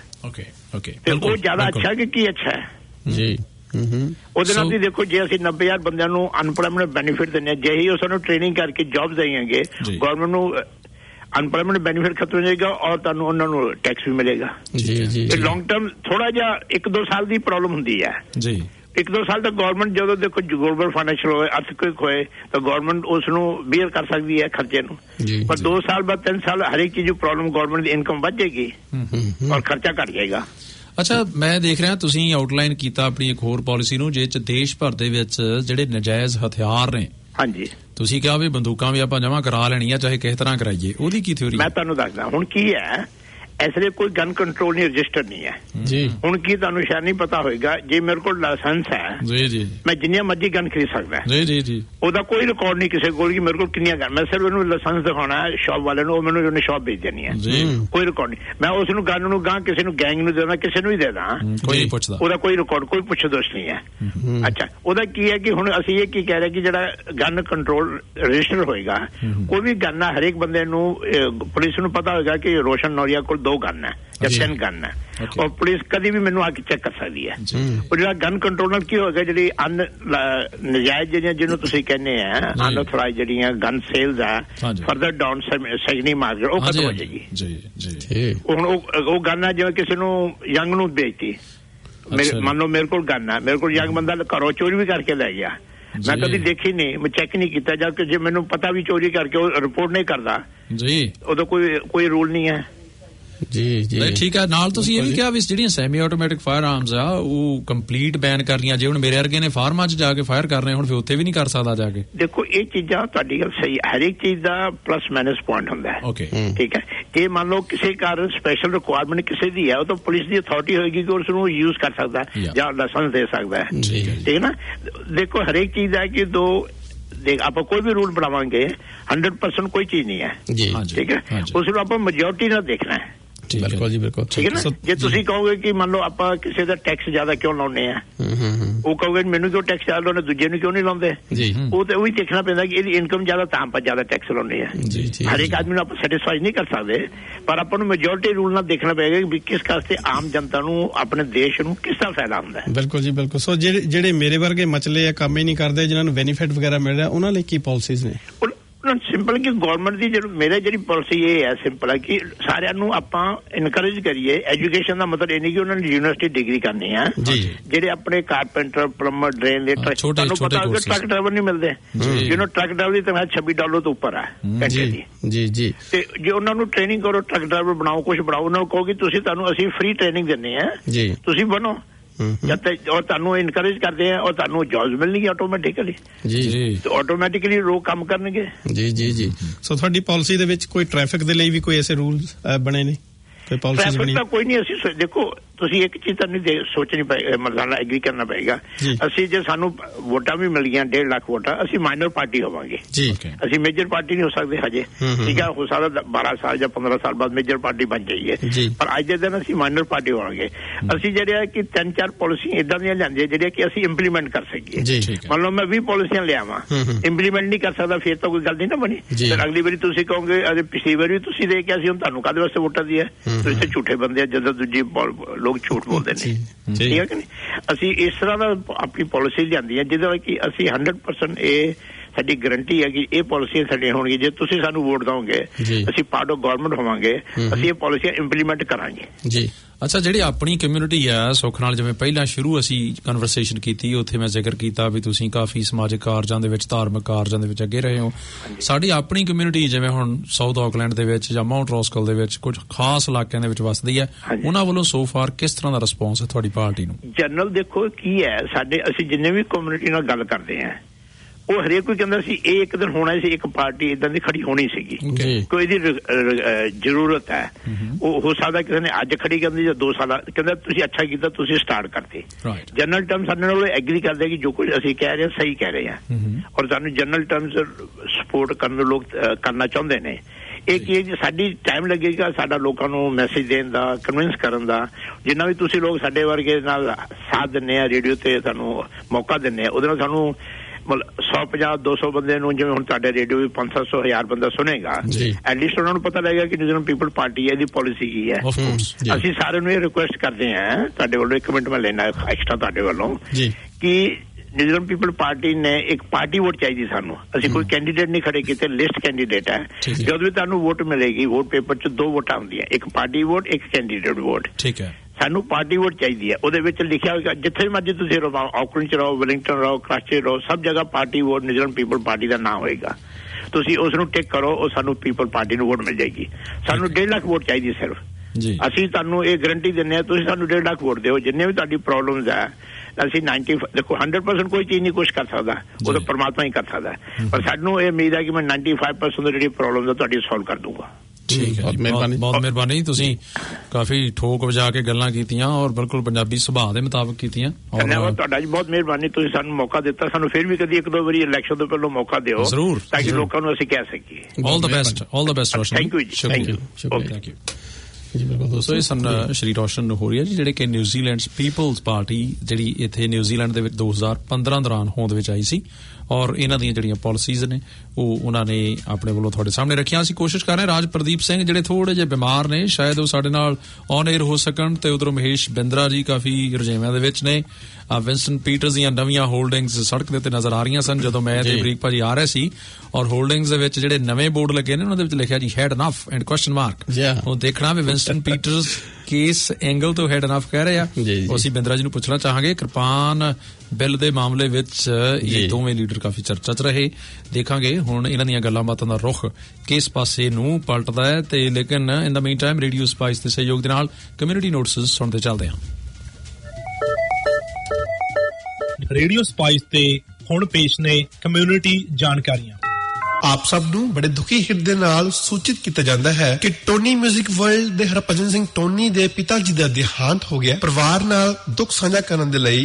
Speaker 9: ਤੇ ਉਹ ਜ਼ਿਆਦਾ ਅੱਛਾ ਕਿ ਕੀ ਅੱਛਾ ਹੈ ਜੀ। ਉਹਦੇ ਨਾਲ ਵੀ ਦੇਖੋ, ਜੇ ਅਸੀਂ 90,000 ਬੰਦਿਆਂ ਨੂੰ ਅਨਪਲਾਇਮੈਂਟ ਬੈਨੀਫਿਟ ਦਿੰਦੇ ਹਾਂ, ਜੇ ਹੀ ਉਹ ਸਾਨੂੰ ਟ੍ਰੇਨਿੰਗ ਕਰਕੇ ਜੌਬ ਦੇਣਗੇ, ਗਵਰਨਮੈਂਟ ਨੂੰ ਅਨਪਲਾਇਮੈਂਟ ਬੈਨੀਫਿਟ ਖਤਮ ਹੋ ਜਾਏਗਾ ਔਰ ਤੁਹਾਨੂੰ ਉਹਨਾਂ ਨੂੰ ਟੈਕਸ ਵੀ ਮਿਲੇਗਾ। ਤੇ ਲੌਂਗ ਟਰਮ ਥੋੜਾ ਜਿਹਾ 1-2 ਸਾਲ ਦੀ ਪ੍ਰੋਬਲਮ ਹੁੰਦੀ ਹੈ। 1-2 ਸਾਲ ਤੱਕ ਗਵਰਨਮੈਂਟ ਜਦੋਂ ਦੇਖੋ ਗਲੋਬਲ ਫਾਈਨੈਂਸ਼ੀਅਲ ਹੋਏ, ਅਰਥਕੁਇਕ ਹੋਏ, ਤਾਂ ਗਵਰਨਮੈਂਟ ਉਸ ਨੂੰ ਬੀਅਰ ਕਰ ਸਕਦੀ ਹੈ ਖਰਚੇ ਨੂੰ। ਪਰ 2 ਸਾਲ ਬਾਅਦ 3 ਸਾਲ ਹਰੇਕ ਚੀਜ਼ ਦੀ ਪ੍ਰੋਬਲਮ, ਗਵਰਨਮੈਂਟ ਦੀ ਇਨਕਮ ਵੱਧ ਜਾਏਗੀ ਔਰ ਖਰਚਾ ਘਟ ਜਾਏਗਾ।
Speaker 6: ਅੱਛਾ, ਮੈਂ ਦੇਖ ਰਿਹਾ ਤੁਸੀਂ ਆਊਟਲਾਈਨ ਕੀਤਾ ਆਪਣੀ ਇੱਕ ਹੋਰ ਪਾਲਿਸੀ ਨੂੰ, ਜਿਸ ਚ ਦੇਸ਼ ਭਰ ਦੇ ਵਿੱਚ ਜਿਹੜੇ ਨਜਾਇਜ਼ ਹਥਿਆਰ ਨੇ, ਤੁਸੀਂ ਕਿਹਾ ਵੀ ਬੰਦੂਕਾਂ ਵੀ ਆਪਾਂ ਜਮ੍ਹਾਂ ਕਰਾ ਲੈਣੀਆਂ ਚਾਹੇ ਕਿਸ ਤਰ੍ਹਾਂ ਕਰਾਈਏ, ਉਹਦੀ ਕੀ ਥਿਊਰੀ?
Speaker 9: ਮੈਂ ਤੁਹਾਨੂੰ ਦੱਸਦਾ ਹੁਣ ਕੀ ਹੈ। ਇਸ ਲਈ ਕੋਈ ਗਨ ਕੰਟਰੋਲ ਨਹੀਂ ਰਜਿਸਟਰਡ ਨਹੀਂ ਹੈ ਜੀ। ਹੁਣ ਕੀ ਤੁਹਾਨੂੰ ਸ਼ਾਇਦ ਨਹੀਂ ਪਤਾ ਹੋਏਗਾ, ਜੇ ਮੇਰੇ ਕੋਲ ਲਾਇਸੈਂਸ ਹੈ ਮੈਂ ਜਿੰਨੀਆਂ ਮਰਜ਼ੀ ਗਨ ਖਰੀਦ ਸਕਦਾ, ਉਹਦਾ ਕੋਈ ਰਿਕਾਰਡ ਨਹੀਂ ਕਿਸੇ ਕੋਲ ਕਿ ਮੇਰੇ ਕੋਲ ਕਿੰਨੀਆਂ ਗਨ, ਮੈਂ ਸਿਰਫ ਇਹਨੂੰ ਲਾਇਸੈਂਸ ਦਿਖਾਉਣਾ ਹੈ ਸ਼ਾਪ ਵਾਲੇ ਨੂੰ, ਉਹ ਮੈਨੂੰ ਉਹਨੇ ਸ਼ਾਪ ਭੇਜ ਦੇਣੀ ਹੈ, ਕੋਈ ਰਿਕਾਰਡ ਨਹੀਂ। ਮੈਂ ਉਸ ਨੂੰ ਗਨ ਨੂੰ ਗਾਂ ਕਿਸੇ ਨੂੰ ਗੈਂਗ ਨੂੰ ਦੇਣਾ, ਕਿਸੇ ਨੂੰ ਹੀ ਦੇ ਦਾਂ, ਉਹਦਾ ਕੋਈ ਰਿਕਾਰਡ, ਕੋਈ ਪੁੱਛ ਦੋਸ਼ ਨਹੀਂ ਹੈ। ਅੱਛਾ, ਉਹਦਾ ਕੀ ਹੈ ਕਿ ਹੁਣ ਅਸੀਂ ਇਹ ਕੀ ਕਹਿ ਰਹੇ ਕਿ ਜਿਹੜਾ ਗਨ ਕੰਟਰੋਲ ਰਜਿਸਟਰ ਹੋਏਗਾ, ਕੋਈ ਵੀ ਗਨ ਹੈ ਹਰੇਕ ਬੰਦੇ ਨੂੰ, ਪੁਲਿਸ ਨੂੰ ਪਤਾ ਹੋਏਗਾ ਕਿ ਰੋਸ਼ਨ ਨੌਰੀਆ ਕੋਲ 2 ਗਨ ਹੈ ਜਾਂ 3 ਗਨ ਹੈ, ਔਰ ਪੁਲਿਸ ਕਦੀ ਵੀ ਮੈਨੂੰ ਆ ਕੇ ਚੈੱਕ ਕਰ ਸਕਦੀ ਹੈ। ਉਹ ਜਿਹੜਾ ਗਨ ਕੰਟਰੋਲ ਨਾਲ ਕੀ ਹੋਏਗਾ, ਜਿਹੜੀ ਨਜਾਇਜ਼ ਜਿਹੜੀਆਂ ਜਿਹਨੂੰ ਤੁਸੀਂ ਕਹਿੰਦੇ ਆ ਅਨਆਥੋਰਾਈਜ਼ਡ ਜਿਹੜੀਆਂ ਗਨ ਸੇਲਸ ਆ, ਫਰਦਰ ਡਾਊਨ ਸੈਗਨੀ ਮਾਰਕੀਟ, ਉਹ ਖਤਮ ਹੋ ਜਾਏਗੀ। ਹੁਣ ਉਹ ਗਨ ਹੈ ਜਿਵੇਂ ਕਿਸੇ ਨੂੰ ਯੰਗ ਨੂੰ ਵੇਚਤੀ, ਮੰਨ ਲਓ ਮੇਰੇ ਕੋਲ ਗਨ ਹੈ, ਮੇਰੇ ਕੋਲ ਯੰਗ ਬੰਦਾ ਘਰੋਂ ਚੋਰੀ ਵੀ ਕਰਕੇ ਲੈ ਗਿਆ, ਮੈਂ ਕਦੀ ਦੇਖੀ ਨਹੀਂ, ਮੈਂ ਚੈੱਕ ਨਹੀਂ ਕੀਤਾ, ਜਦ ਕਿ ਜੇ ਮੈਨੂੰ ਪਤਾ ਵੀ ਚੋਰੀ ਕਰਕੇ ਉਹ ਰਿਪੋਰਟ ਨਹੀਂ ਕਰਦਾ, ਉਹਦਾ ਕੋਈ ਰੂਲ ਨਹੀਂ ਹੈ
Speaker 6: ਜੀ। ਠੀਕ ਹੈ, ਨਾਲ ਤੁਸੀਂ ਇਹ ਵੀ ਕਿਹਾ ਵੀ ਜਿਹੜੀਆਂ ਸੈਮੀ ਆਟੋਮੈਟਿਕ ਫਾਇਰ ਆਰਮਸ ਆ ਉਹ ਕੰਪਲੀਟ ਬੈਨ ਕਰਨੀਆਂ, ਜੇ ਹੁਣ ਮੇਰੇ ਵਰਗੇ ਨੇ ਫਾਰਮਾਂ 'ਚ ਜਾ ਕੇ ਫਾਇਰ ਕਰ ਰਹੇ ਹੁਣ ਫਿਰ ਉੱਥੇ ਵੀ ਨਹੀਂ ਕਰ ਸਕਦਾ ਜਾ ਕੇ।
Speaker 9: ਦੇਖੋ ਇਹ ਚੀਜ਼ਾਂ ਤੁਹਾਡੀ ਗੱਲ ਸਹੀ, ਹਰੇਕ ਚੀਜ਼ ਦਾ ਪਲੱਸ ਮਾਈਨਸ ਪੁਆਇੰਟ ਹੁੰਦਾ ਹੈ। ਠੀਕ ਹੈ, ਜੇ ਮੰਨ ਲਓ ਕਿਸੇ ਕਾਰਨ ਸਪੈਸ਼ਲ ਰਿਕੁਆਇਰਮੈਂਟ ਕਿਸੇ ਦੀ ਹੈ, ਉਹ ਤਾਂ ਪੁਲਿਸ ਦੀ ਅਥਾਰਟੀ ਹੋਏਗੀ ਕਿ ਉਸ ਨੂੰ ਯੂਜ਼ ਕਰ ਸਕਦਾ ਜਾਂ ਲਾਇਸੈਂਸ ਦੇ ਸਕਦਾ ਹੈ। ਠੀਕ ਹੈ ਨਾ, ਦੇਖੋ ਹਰੇਕ ਚੀਜ਼ ਹੈ ਕਿ ਆਪਾਂ ਕੋਈ ਵੀ ਰੂਲ ਬਣਾਵਾਂਗੇ 100% ਕੋਈ ਚੀਜ਼ ਨਹੀਂ ਹੈ। ਠੀਕ ਹੈ, ਉਸ ਨੂੰ ਆਪਾਂ ਮੈਜੋਰਟੀ ਨਾਲ ਦੇਖਣਾ ਹੈ।
Speaker 2: ਬਿਲਕੁਲ ਜੀ ਬਿਲਕੁਲ
Speaker 9: ਠੀਕ ਹੈ ਨਾ। ਜੇ ਤੁਸੀਂ ਕਹੋਗੇ ਕਿ ਮੰਨ ਲਓ ਆਪਾਂ ਕਿਸੇ ਦਾ ਟੈਕਸ ਜ਼ਿਆਦਾ ਕਿਉਂ ਲਾਉਂਦੇ ਆ, ਉਹ ਕਹੋਗੇ ਮੈਨੂੰ ਕਿਉਂ ਟੈਕਸ ਜ਼ਿਆਦਾ ਲਾਉਂਦੇ, ਦੂਜੇ ਨੂੰ ਕਿਉਂ ਨਹੀਂ ਲਾਉਂਦੇ, ਉਹ ਤੇ ਉਹੀ ਦੇਖਣਾ ਪੈਂਦਾ ਕਿ ਇਹਦੀ ਇਨਕਮ ਜ਼ਿਆਦਾ ਤਾਂ ਆਪਾਂ ਜ਼ਿਆਦਾ ਟੈਕਸ ਲਾਉਂਦੇ ਆ। ਹਰ ਇੱਕ ਆਦਮੀ ਨੂੰ ਆਪਾਂ ਸੈਟਿਸਫਾਈ ਨਹੀਂ ਕਰ ਸਕਦੇ, ਪਰ ਆਪਾਂ ਨੂੰ ਮੈਜੋਰਿਟੀ ਰੂਲ ਨਾਲ ਦੇਖਣਾ ਪਏਗਾ ਕਿ ਕਿਸ ਕਾਸਤੇ ਆਮ ਜਨਤਾ ਨੂੰ ਆਪਣੇ ਦੇਸ਼ ਨੂੰ ਕਿਸ ਤਰ੍ਹਾਂ ਫਾਇਦਾ ਹੁੰਦਾ ਹੈ।
Speaker 2: ਬਿਲਕੁਲ ਜੀ ਬਿਲਕੁਲ। ਸੋ ਜਿਹੜੇ ਮੇਰੇ ਵਰਗੇ ਮਚਲੇ ਆ, ਕੰਮ ਹੀ ਨਹੀਂ ਕਰਦੇ, ਜਿਹਨਾਂ ਨੂੰ ਬੈਨੀਫਿਟ ਵਗੈਰਾ ਮਿਲ ਰਿਹਾ, ਉਹਨਾਂ ਲਈ ਕੀ ਪਾਲਿਸੀਜ਼ ਨੇ?
Speaker 9: ਸਿੰਪਲ ਕਿ ਗਵਰਨਮੈਂਟ ਦੀ ਜਿਹੜੀ ਪਾਲਿਸੀ ਇਹ ਹੈ ਸਿੰਪਲ ਹੈ ਕਿ ਸਾਰਿਆਂ ਨੂੰ ਆਪਾਂ ਇਨਕਰੇਜ ਕਰੀਏ। ਐਜੂਕੇਸ਼ਨ ਦਾ ਮਤਲਬ ਇਹ ਨਹੀਂ ਕਿ ਉਹਨਾਂ ਨੇ ਯੂਨੀਵਰਸਿਟੀ ਡਿਗਰੀ ਕਰਨੀ ਆ। ਜਿਹੜੇ ਆਪਣੇ ਕਾਰਪੈਂਟਰ, ਪਲੰਬਰ, ਡਰੇਨ ਦੇ ਤੁਹਾਨੂੰ ਪਤਾ ਹੋਊਗਾ ਟਰੱਕ ਡਰਾਈਵਰ ਨਹੀਂ ਮਿਲਦੇ, ਜਿਹਨੂੰ ਟਰੱਕ ਡਰਾਈਵਰ ਦੀ ਤਨਖਾਹ $26 ਤੋਂ ਉੱਪਰ ਹੈ ਘੰਟੇ ਦੀ। ਜੀ ਤੇ ਜੇ ਉਹਨਾਂ ਨੂੰ ਟ੍ਰੇਨਿੰਗ ਕਰੋ, ਟਰੱਕ ਡਰਾਈਵਰ ਬਣਾਓ, ਕੁਝ ਬਣਾਓ, ਉਹਨਾਂ ਨੂੰ ਕਹੋ ਕਿ ਤੁਸੀਂ ਤੁਹਾਨੂੰ ਅਸੀਂ ਫ੍ਰੀ ਟ੍ਰੇਨਿੰਗ ਦਿੰਦੇ ਆ, ਤੁਸੀਂ ਬਣੋ, ਔਰ ਤੁਹਾਨੂੰ ਇਨਕਰੇਜ ਕਰਦੇ ਆ ਔਰ ਤੁਹਾਨੂੰ ਜੌਬ ਮਿਲਣਗੀ ਆਟੋਮੈਟਿਕਲੀ। ਆਟੋਮੈਟਿਕਲੀ ਲੋਕ ਕੰਮ ਕਰਨਗੇ। ਜੀ।
Speaker 2: ਸੋ ਤੁਹਾਡੀ ਪਾਲਿਸੀ ਦੇ ਵਿੱਚ ਕੋਈ ਟ੍ਰੈਫਿਕ ਦੇ ਲਈ ਵੀ ਕੋਈ ਐਸੇ ਰੂਲਸ ਬਣੇ ਨੇ?
Speaker 9: ਟ੍ਰੈਫਿਕ ਤਾਂ ਕੋਈ ਨਹੀਂ। ਅਸੀਂ ਦੇਖੋ ਤੁਸੀਂ ਇੱਕ ਚੀਜ਼ ਤਾਂ ਨਹੀਂ ਸੋਚਣੀ ਪਏਗੀ, ਮਤਲਬ ਐਗਰੀ ਕਰਨਾ ਪਏਗਾ। ਅਸੀਂ ਜੇ ਸਾਨੂੰ ਵੋਟਾਂ ਵੀ ਮਿਲ ਗਈਆਂ 1.5 ਲੱਖ ਵੋਟਾਂ, ਅਸੀਂ ਮਾਈਨਰ ਪਾਰਟੀ ਹੋਵਾਂਗੇ। ਅਸੀਂ ਮੇਜਰ ਪਾਰਟੀ ਨਹੀਂ ਹੋ ਸਕਦੇ ਹਜੇ, ਠੀਕ ਹੈ। ਹੋ ਸਕਦਾ 12 ਸਾਲ ਜਾਂ 15 ਸਾਲ ਬਾਅਦ ਮੇਜਰ ਪਾਰਟੀ ਬਣ ਜਾਈਏ, ਪਰ ਅੱਜ ਦੇ ਦਿਨ ਅਸੀਂ ਮਾਈਨਰ ਪਾਰਟੀ ਹੋਵਾਂਗੇ। ਅਸੀਂ ਜਿਹੜੇ ਆ ਕਿ 3-4 ਪਾਲਿਸੀ ਇਦਾਂ ਦੀਆਂ ਲਿਆਂਦੀਆਂ ਜਿਹੜੀਆਂ ਕਿ ਅਸੀਂ ਇੰਪਲੀਮੈਂਟ ਕਰ ਸਕੀਏ। ਮੰਨ ਲਓ ਮੈਂ 20 ਪਾਲਿਸੀਆਂ ਲਿਆਵਾਂ, ਇੰਪਲੀਮੈਂਟ ਨਹੀਂ ਕਰ ਸਕਦਾ, ਫਿਰ ਤਾਂ ਕੋਈ ਗੱਲ ਨਹੀਂ ਨਾ ਬਣੀ। ਫਿਰ ਅਗਲੀ ਵਾਰੀ ਤੁਸੀਂ ਕਹੋਗੇ ਅਰੇ ਪਿਛਲੀ ਵਾਰੀ ਤੁਸੀਂ ਦੇ ਕੇ ਅਸੀਂ ਹੁਣ ਤੁਹਾਨੂੰ ਕਾਹਦੇ ਵਾਸਤੇ ਵੋਟਾਂ ਦੀ ਹੈ, ਤੁਸੀਂ ਤੇ ਝੂਠੇ ਬੰਦੇ ਆ ਜਦੋਂ ਦੂਜੀ ਲੋਕ ਝੂਠ ਬੋਲਦੇ ਨੇ, ਠੀਕ ਹੈ ਕਿ ਨਹੀਂ। ਅਸੀਂ ਇਸ ਤਰ੍ਹਾਂ ਦਾ ਆਪਣੀ ਪਾਲਿਸੀ ਲਿਆਂਦੀ ਹੈ ਜਿਹਦੇ ਵਿੱਚ ਕਿ ਅਸੀਂ 100% ਇਹ ਸਾਡੀ ਗਰੰਟੀ ਹੈ ਕਿ ਇਹ ਪਾਲਿਸੀਆਂ ਸਾਡੀਆਂ ਹੋਣਗੀਆਂ। ਜੇ ਤੁਸੀਂ ਸਾਨੂੰ ਵੋਟ ਦਿਓਗੇ, ਅਸੀਂ ਪਾਰਟ ਆਫ ਗਵਰਨਮੈਂਟ ਹੋਵਾਂਗੇ, ਅਸੀਂ ਇਹ ਪਾਲਿਸੀਆਂ ਇੰਪਲੀਮੈਂਟ ਕਰਾਂਗੇ।
Speaker 6: ਅੱਛਾ, ਜਿਹੜੀ ਆਪਣੀ ਕਮਿਊਨਿਟੀ ਆ ਸੁੱਖ ਨਾਲ, ਜਿਵੇਂ ਪਹਿਲਾਂ ਸ਼ੁਰੂ ਅਸੀਂ ਕਨਵਰਸੇਸ਼ਨ ਕੀਤੀ, ਉੱਥੇ ਮੈਂ ਜ਼ਿਕਰ ਕੀਤਾ ਵੀ ਤੁਸੀਂ ਕਾਫੀ ਸਮਾਜਿਕ ਕਾਰਜਾਂ ਦੇ ਵਿੱਚ, ਧਾਰਮਿਕ ਕਾਰਜਾਂ ਦੇ ਵਿੱਚ ਅੱਗੇ ਰਹੇ ਹੋ। ਸਾਡੀ ਆਪਣੀ ਕਮਿਊਨਿਟੀ ਜਿਵੇਂ ਹੁਣ ਸਾਊਥ ਆਕਲੈਂਡ ਦੇ ਵਿੱਚ ਜਾਂ ਮਾਊਂਟ ਰੋਸਕਲ ਦੇ ਵਿੱਚ ਕੁਝ ਖਾਸ ਇਲਾਕਿਆਂ ਦੇ ਵਿੱਚ ਵਸਦੀ ਹੈ, ਉਹਨਾਂ ਵੱਲੋਂ ਸੋ ਫਾਰ ਕਿਸ ਤਰ੍ਹਾਂ ਦਾ ਰਿਸਪੌਂਸ ਹੈ ਤੁਹਾਡੀ ਪਾਰਟੀ ਨੂੰ?
Speaker 9: ਜਨਰਲ ਦੇਖੋ ਕੀ ਹੈ, ਅਸੀਂ ਜਿੰਨੇ ਵੀ ਕਮਿਊਨਿਟੀ ਨਾਲ ਗੱਲ ਕਰਦੇ ਹਾਂ ਉਹ ਹਰੇਕ ਕੋਈ ਕਹਿੰਦਾ ਸੀ ਇਹ ਇੱਕ ਦਿਨ ਹੋਣਾ ਸੀ, ਇੱਕ ਪਾਰਟੀ ਇਦਾਂ ਦੀ ਖੜੀ ਹੋਣੀ ਸੀਗੀ, ਕੋਈ ਇਹਦੀ ਜ਼ਰੂਰਤ ਹੈ। ਉਹ ਹੋ ਸਕਦਾ ਕਿਸੇ ਨੇ ਅੱਜ ਖੜੀ ਕਰਨੀ ਜਾਂ 2 ਸਾਲ ਕਹਿੰਦਾ ਤੁਸੀਂ ਅੱਛਾ ਕੀਤਾ, ਤੁਸੀਂ ਸਟਾਰਟ ਕਰਤੇ। ਜਨਰਲ ਟਰਮ ਸਾਡੇ ਨਾਲ ਐਗਰੀ ਕਰਦੇ ਕਿ ਜੋ ਕੁਝ ਅਸੀਂ ਕਹਿ ਰਹੇ ਹਾਂ ਸਹੀ ਕਹਿ ਰਹੇ ਹਾਂ, ਔਰ ਸਾਨੂੰ ਜਨਰਲ ਟਰਮਸ ਸਪੋਰਟ ਕਰਨ ਨੂੰ ਲੋਕ ਕਰਨਾ ਚਾਹੁੰਦੇ ਨੇ। ਇਹ ਕੀ ਸਾਡੀ ਟਾਈਮ ਲੱਗੇਗਾ ਸਾਡਾ ਲੋਕਾਂ ਨੂੰ ਮੈਸੇਜ ਦੇਣ ਦਾ, ਕਨਵਿੰਸ ਕਰਨ ਦਾ। ਜਿੰਨਾ ਵੀ ਤੁਸੀਂ ਲੋਕ ਸਾਡੇ ਵਰਗੇ ਨਾਲ ਸਾਥ ਦਿੰਦੇ ਆ, ਰੇਡੀਓ ਤੇ ਤੁਹਾਨੂੰ ਮੌਕਾ ਦਿੰਦੇ ਆ, ਉਹਦੇ ਨਾਲ ਸਾਨੂੰ 150-200 ਬੰਦੇ ਨੂੰ, ਜਿਵੇਂ ਹੁਣ ਤੁਹਾਡੇ ਰੇਡੀਓ ਵੀ 500-1000 ਬੰਦਾ ਸੁਣੇਗਾ, ਐਟਲੀਸਟ ਉਹਨਾਂ ਨੂੰ ਪਤਾ ਲੱਗੇਗਾ ਕਿ ਨਿਊਜ਼ੀਲੈਂਡ ਪੀਪਲ ਪਾਰਟੀ ਹੈ, ਇਹਦੀ ਪਾਲਿਸੀ ਕੀ ਹੈ। ਅਸੀਂ ਸਾਰਿਆਂ ਨੂੰ ਇਹ ਰਿਕੁਐਸਟ ਕਰਦੇ ਹਾਂ, ਤੁਹਾਡੇ ਵੱਲੋਂ ਇੱਕ ਮਿੰਟ ਮੈਂ ਲੈਣਾ ਐਕਸਟਰਾ ਤੁਹਾਡੇ ਵੱਲੋਂ, ਕਿ ਨਿਊਜ਼ੀਲੈਂਡ ਪੀਪਲ ਪਾਰਟੀ ਨੇ ਇੱਕ ਪਾਰਟੀ ਵੋਟ ਚਾਹੀਦੀ ਸਾਨੂੰ। ਅਸੀਂ ਕੋਈ ਕੈਂਡੀਡੇਟ ਨਹੀਂ ਖੜੇ ਕੀਤੇ, ਲਿਸਟ ਕੈਂਡੀਡੇਟ ਹੈ। ਜਦੋਂ ਵੀ ਤੁਹਾਨੂੰ ਵੋਟ ਮਿਲੇਗੀ, ਵੋਟ ਪੇਪਰ 'ਚ 2 ਵੋਟਾਂ ਹੁੰਦੀਆਂ, ਇੱਕ ਪਾਰਟੀ ਵੋਟ, ਇੱਕ ਕੈਂਡੀਡੇਟ ਵੋਟ। ਠੀਕ ਹੈ, ਸਾਨੂੰ ਪਾਰਟੀ ਵੋਟ ਚਾਹੀਦੀ ਹੈ। ਉਹਦੇ ਵਿੱਚ ਲਿਖਿਆ ਹੋਏਗਾ ਜਿੱਥੇ ਮਰਜ਼ੀ ਤੁਸੀਂ ਰਹੋ, ਆਕਲੈਂਡ 'ਚ ਰਹੋ, ਵੈਲਿੰਗਟਨ ਰਹੋ, ਕਰਾਚੀ ਰਹੋ, ਸਭ ਜਗ੍ਹਾ party vote New Zealand people party ਦਾ ਨਾਂ ਹੋਏਗਾ। ਤੁਸੀਂ ਉਸ ਨੂੰ ਟਿਕ ਕਰੋ, ਉਹ ਸਾਨੂੰ ਪੀਪਲ ਪਾਰਟੀ ਨੂੰ ਵੋਟ ਮਿਲ ਜਾਏਗੀ। ਸਾਨੂੰ 1.5 ਲੱਖ ਵੋਟ ਚਾਹੀਦੀ ਸਿਰਫ। ਅਸੀਂ ਤੁਹਾਨੂੰ ਇਹ ਗਰੰਟੀ ਦਿੰਦੇ ਹਾਂ, ਤੁਸੀਂ ਸਾਨੂੰ 1.5 ਲੱਖ ਵੋਟ ਦਿਓ। ਜਿੰਨੇ ਵੀ ਤੁਹਾਡੀ ਪ੍ਰੋਬਲਮਸ ਹੈ, ਅਸੀਂ 95 100% ਕੋਈ ਚੀਜ਼ ਨਹੀਂ ਕੁਛ ਕਰ ਸਕਦਾ, ਉਹ ਤਾਂ ਪਰਮਾਤਮਾ ਹੀ ਕਰ ਸਕਦਾ, ਪਰ ਸਾਨੂੰ ਇਹ ਉਮੀਦ ਹੈ ਕਿ ਮੈਂ 95% ਜਿਹੜੀ ਪ੍ਰੋਬਲਮ ਹੈ ਤੁਹਾਡੀ ਸੋਲਵ ਕਰ ਦੂੰਗਾ।
Speaker 6: ਠੀਕ ਹੈ, ਬਹੁਤ ਮਿਹਰਬਾਨੀ। ਤੁਸੀਂ ਕਾਫੀ ਠੋਕ ਵਜਾ ਕੇ ਗੱਲਾਂ ਕੀਤੀਆਂ ਔਰ ਬਿਲਕੁਲ ਪੰਜਾਬੀ ਸੁਭਾਅ ਦੇ ਮੁਤਾਬਕ ਕੀਤੀਆਂ।
Speaker 9: ਧੰਨਵਾਦ ਤੁਹਾਡਾ ਜੀ, ਬਹੁਤ ਮਿਹਰਬਾਨੀ। ਤੁਸੀਂ ਸਾਨੂੰ ਮੌਕਾ ਦਿੱਤਾ, ਸਾਨੂੰ ਫਿਰ ਵੀ ਕਦੀ 1-2 ਵਾਰੀ ਇਲੈਕਸ਼ਨ ਤੋਂ ਪਹਿਲਾਂ ਮੌਕਾ ਦਿਓ ਜ਼ਰੂਰ, ਤਾਂ ਕਿ ਲੋਕਾਂ ਨੂੰ ਅਸੀਂ ਕਹਿ ਸਕੀਏ।
Speaker 6: All the best Roshan.
Speaker 9: Thank you ਜੀ, ਥੈਂਕ ਯੂ।
Speaker 6: ਜੀ ਬਿਲਕੁਲ ਦੋਸਤੋ, ਇਹ ਸਨ ਸ਼੍ਰੀ ਰੋਸ਼ਨ ਹੋ ਰਹੀ ਹੈ ਜੀ, ਜਿਹੜੇ ਕਿ ਨਿਊਜ਼ੀਲੈਂਡ ਪੀਪਲਜ਼ ਪਾਰਟੀ ਜਿਹੜੀ ਇੱਥੇ ਨਿਊਜ਼ੀਲੈਂਡ ਦੇ ਵਿੱਚ 2015 ਦੌਰਾਨ ਹੋਂਦ ਵਿੱਚ ਆਈ ਸੀ, ਔਰ ਇਹਨਾਂ ਦੀਆਂ ਜਿਹੜੀਆਂ ਪਾਲਿਸੀਜ਼ ਨੇ ਉਹ ਉਹਨਾਂ ਨੇ ਆਪਣੇ ਵੱਲੋਂ ਤੁਹਾਡੇ ਸਾਹਮਣੇ ਰੱਖੀਆਂ। ਅਸੀਂ ਕੋਸ਼ਿਸ਼ ਕਰ ਰਹੇ ਰਾਜ ਪ੍ਰਦੀਪ ਸਿੰਘ ਜਿਹੜੇ ਥੋੜੇ ਜਿਹੇ ਬਿਮਾਰ ਨੇ, ਸ਼ਾਇਦ ਉਹ ਸਾਡੇ ਨਾਲ ਔਨ 에ਅਰ ਹੋ ਸਕਣ, ਤੇ ਉਧਰੋਂ ਮਹੇਸ਼ ਬਿੰਦਰਾ ਜੀ ਕਾਫੀ ਰੁਝੇਵਿਆਂ ਦੇ ਵਿੱਚ ਨੇ। ਵਿੰਸਟਨ ਪੀਟਰਸ ਦੀਆਂ ਨਵੀਆਂ ਹੋਲਡਿੰਗਸ ਸੜਕ ਦੇ ਉੱਤੇ ਨਜ਼ਰ ਆ ਰਹੀਆਂ ਸਨ ਜਦੋਂ ਮੈਂ ਤੇ ਬਰੀਕ ਭਾਜੀ ਆ ਰਹੇ ਸੀ, ਔਰ ਹੋਲਡਿੰਗਸ ਦੇ ਵਿੱਚ ਜਿਹੜੇ ਨਵੇਂ ਬੋਰਡ ਲੱਗੇ ਨੇ ਉਹਨਾਂ ਦੇ ਵਿੱਚ ਲਿਖਿਆ ਜੀ had enough and question mark. ਉਹ ਦੇਖਣਾ ਵੀ ਵਿੰਸਟਨ ਪੀਟਰਸ ਕਿਸ ਐਂਗਲ ਤੋਂ ਹੈਡ ਇਨਫ ਕਹਿ ਰਹੇ ਆ। ਅਸੀਂ ਬਿੰਦਰਾ ਜੀ ਨੂੰ ਪੁੱਛਣਾ ਚਾਹਾਂਗੇ, ਕਿਰਪਾਨ ਬਿੱਲ ਦੇ ਮਾਮਲੇ ਵਿੱਚ ਇਹ ਦੋਵੇਂ ਲੀਡਰ ਕਾਫੀ ਚਰਚਾ 'ਚ ਰਹੇ। ਦੇਖਾਂਗੇ ਹੁਣ ਇਹਨਾਂ ਦੀਆਂ ਗੱਲਾਂ ਬਾਤਾਂ ਦਾ ਰੁਖ ਕਿਸ ਪਾਸੇ ਨੂੰ ਪਲਟਦਾ ਹੈ। ਤੇ ਲੇਕਿਨ in the meantime radio Spice ਦੇ ਸਹਿਯੋਗ ਦੇ ਨਾਲ ਕਮਿਊਨਿਟੀ ਨੋਟਿਸ ਸੁਣਦੇ ਚੱਲਦੇ ਹਾਂ।
Speaker 10: ਰੇਡੀਓ ਸਪਾਈਸ ਤੇ ਹੁਣ ਪੇਸ਼ ਨੇ ਕਮਿਊਨਿਟੀ ਜਾਣਕਾਰੀਆਂ।
Speaker 11: ਆਪ ਸਭ ਨੂੰ ਬੜੇ ਦੁਖੀ ਹਿਰਦੇ ਨਾਲ ਸੂਚਿਤ ਕੀਤਾ ਜਾਂਦਾ ਹੈ ਕਿ ਟੋਨੀ ਮਿਊਜ਼ਿਕ ਵਰਲਡ ਦੇ ਹਰਭਜਨ ਸਿੰਘ ਟੋਨੀ ਦੇ ਪਿਤਾ ਜੀ ਦਾ ਦੇਹਾਂਤ ਹੋ ਗਿਆ। ਪਰਿਵਾਰ ਨਾਲ ਦੁੱਖ ਸਾਂਝਾ ਕਰਨ ਦੇ ਲਈ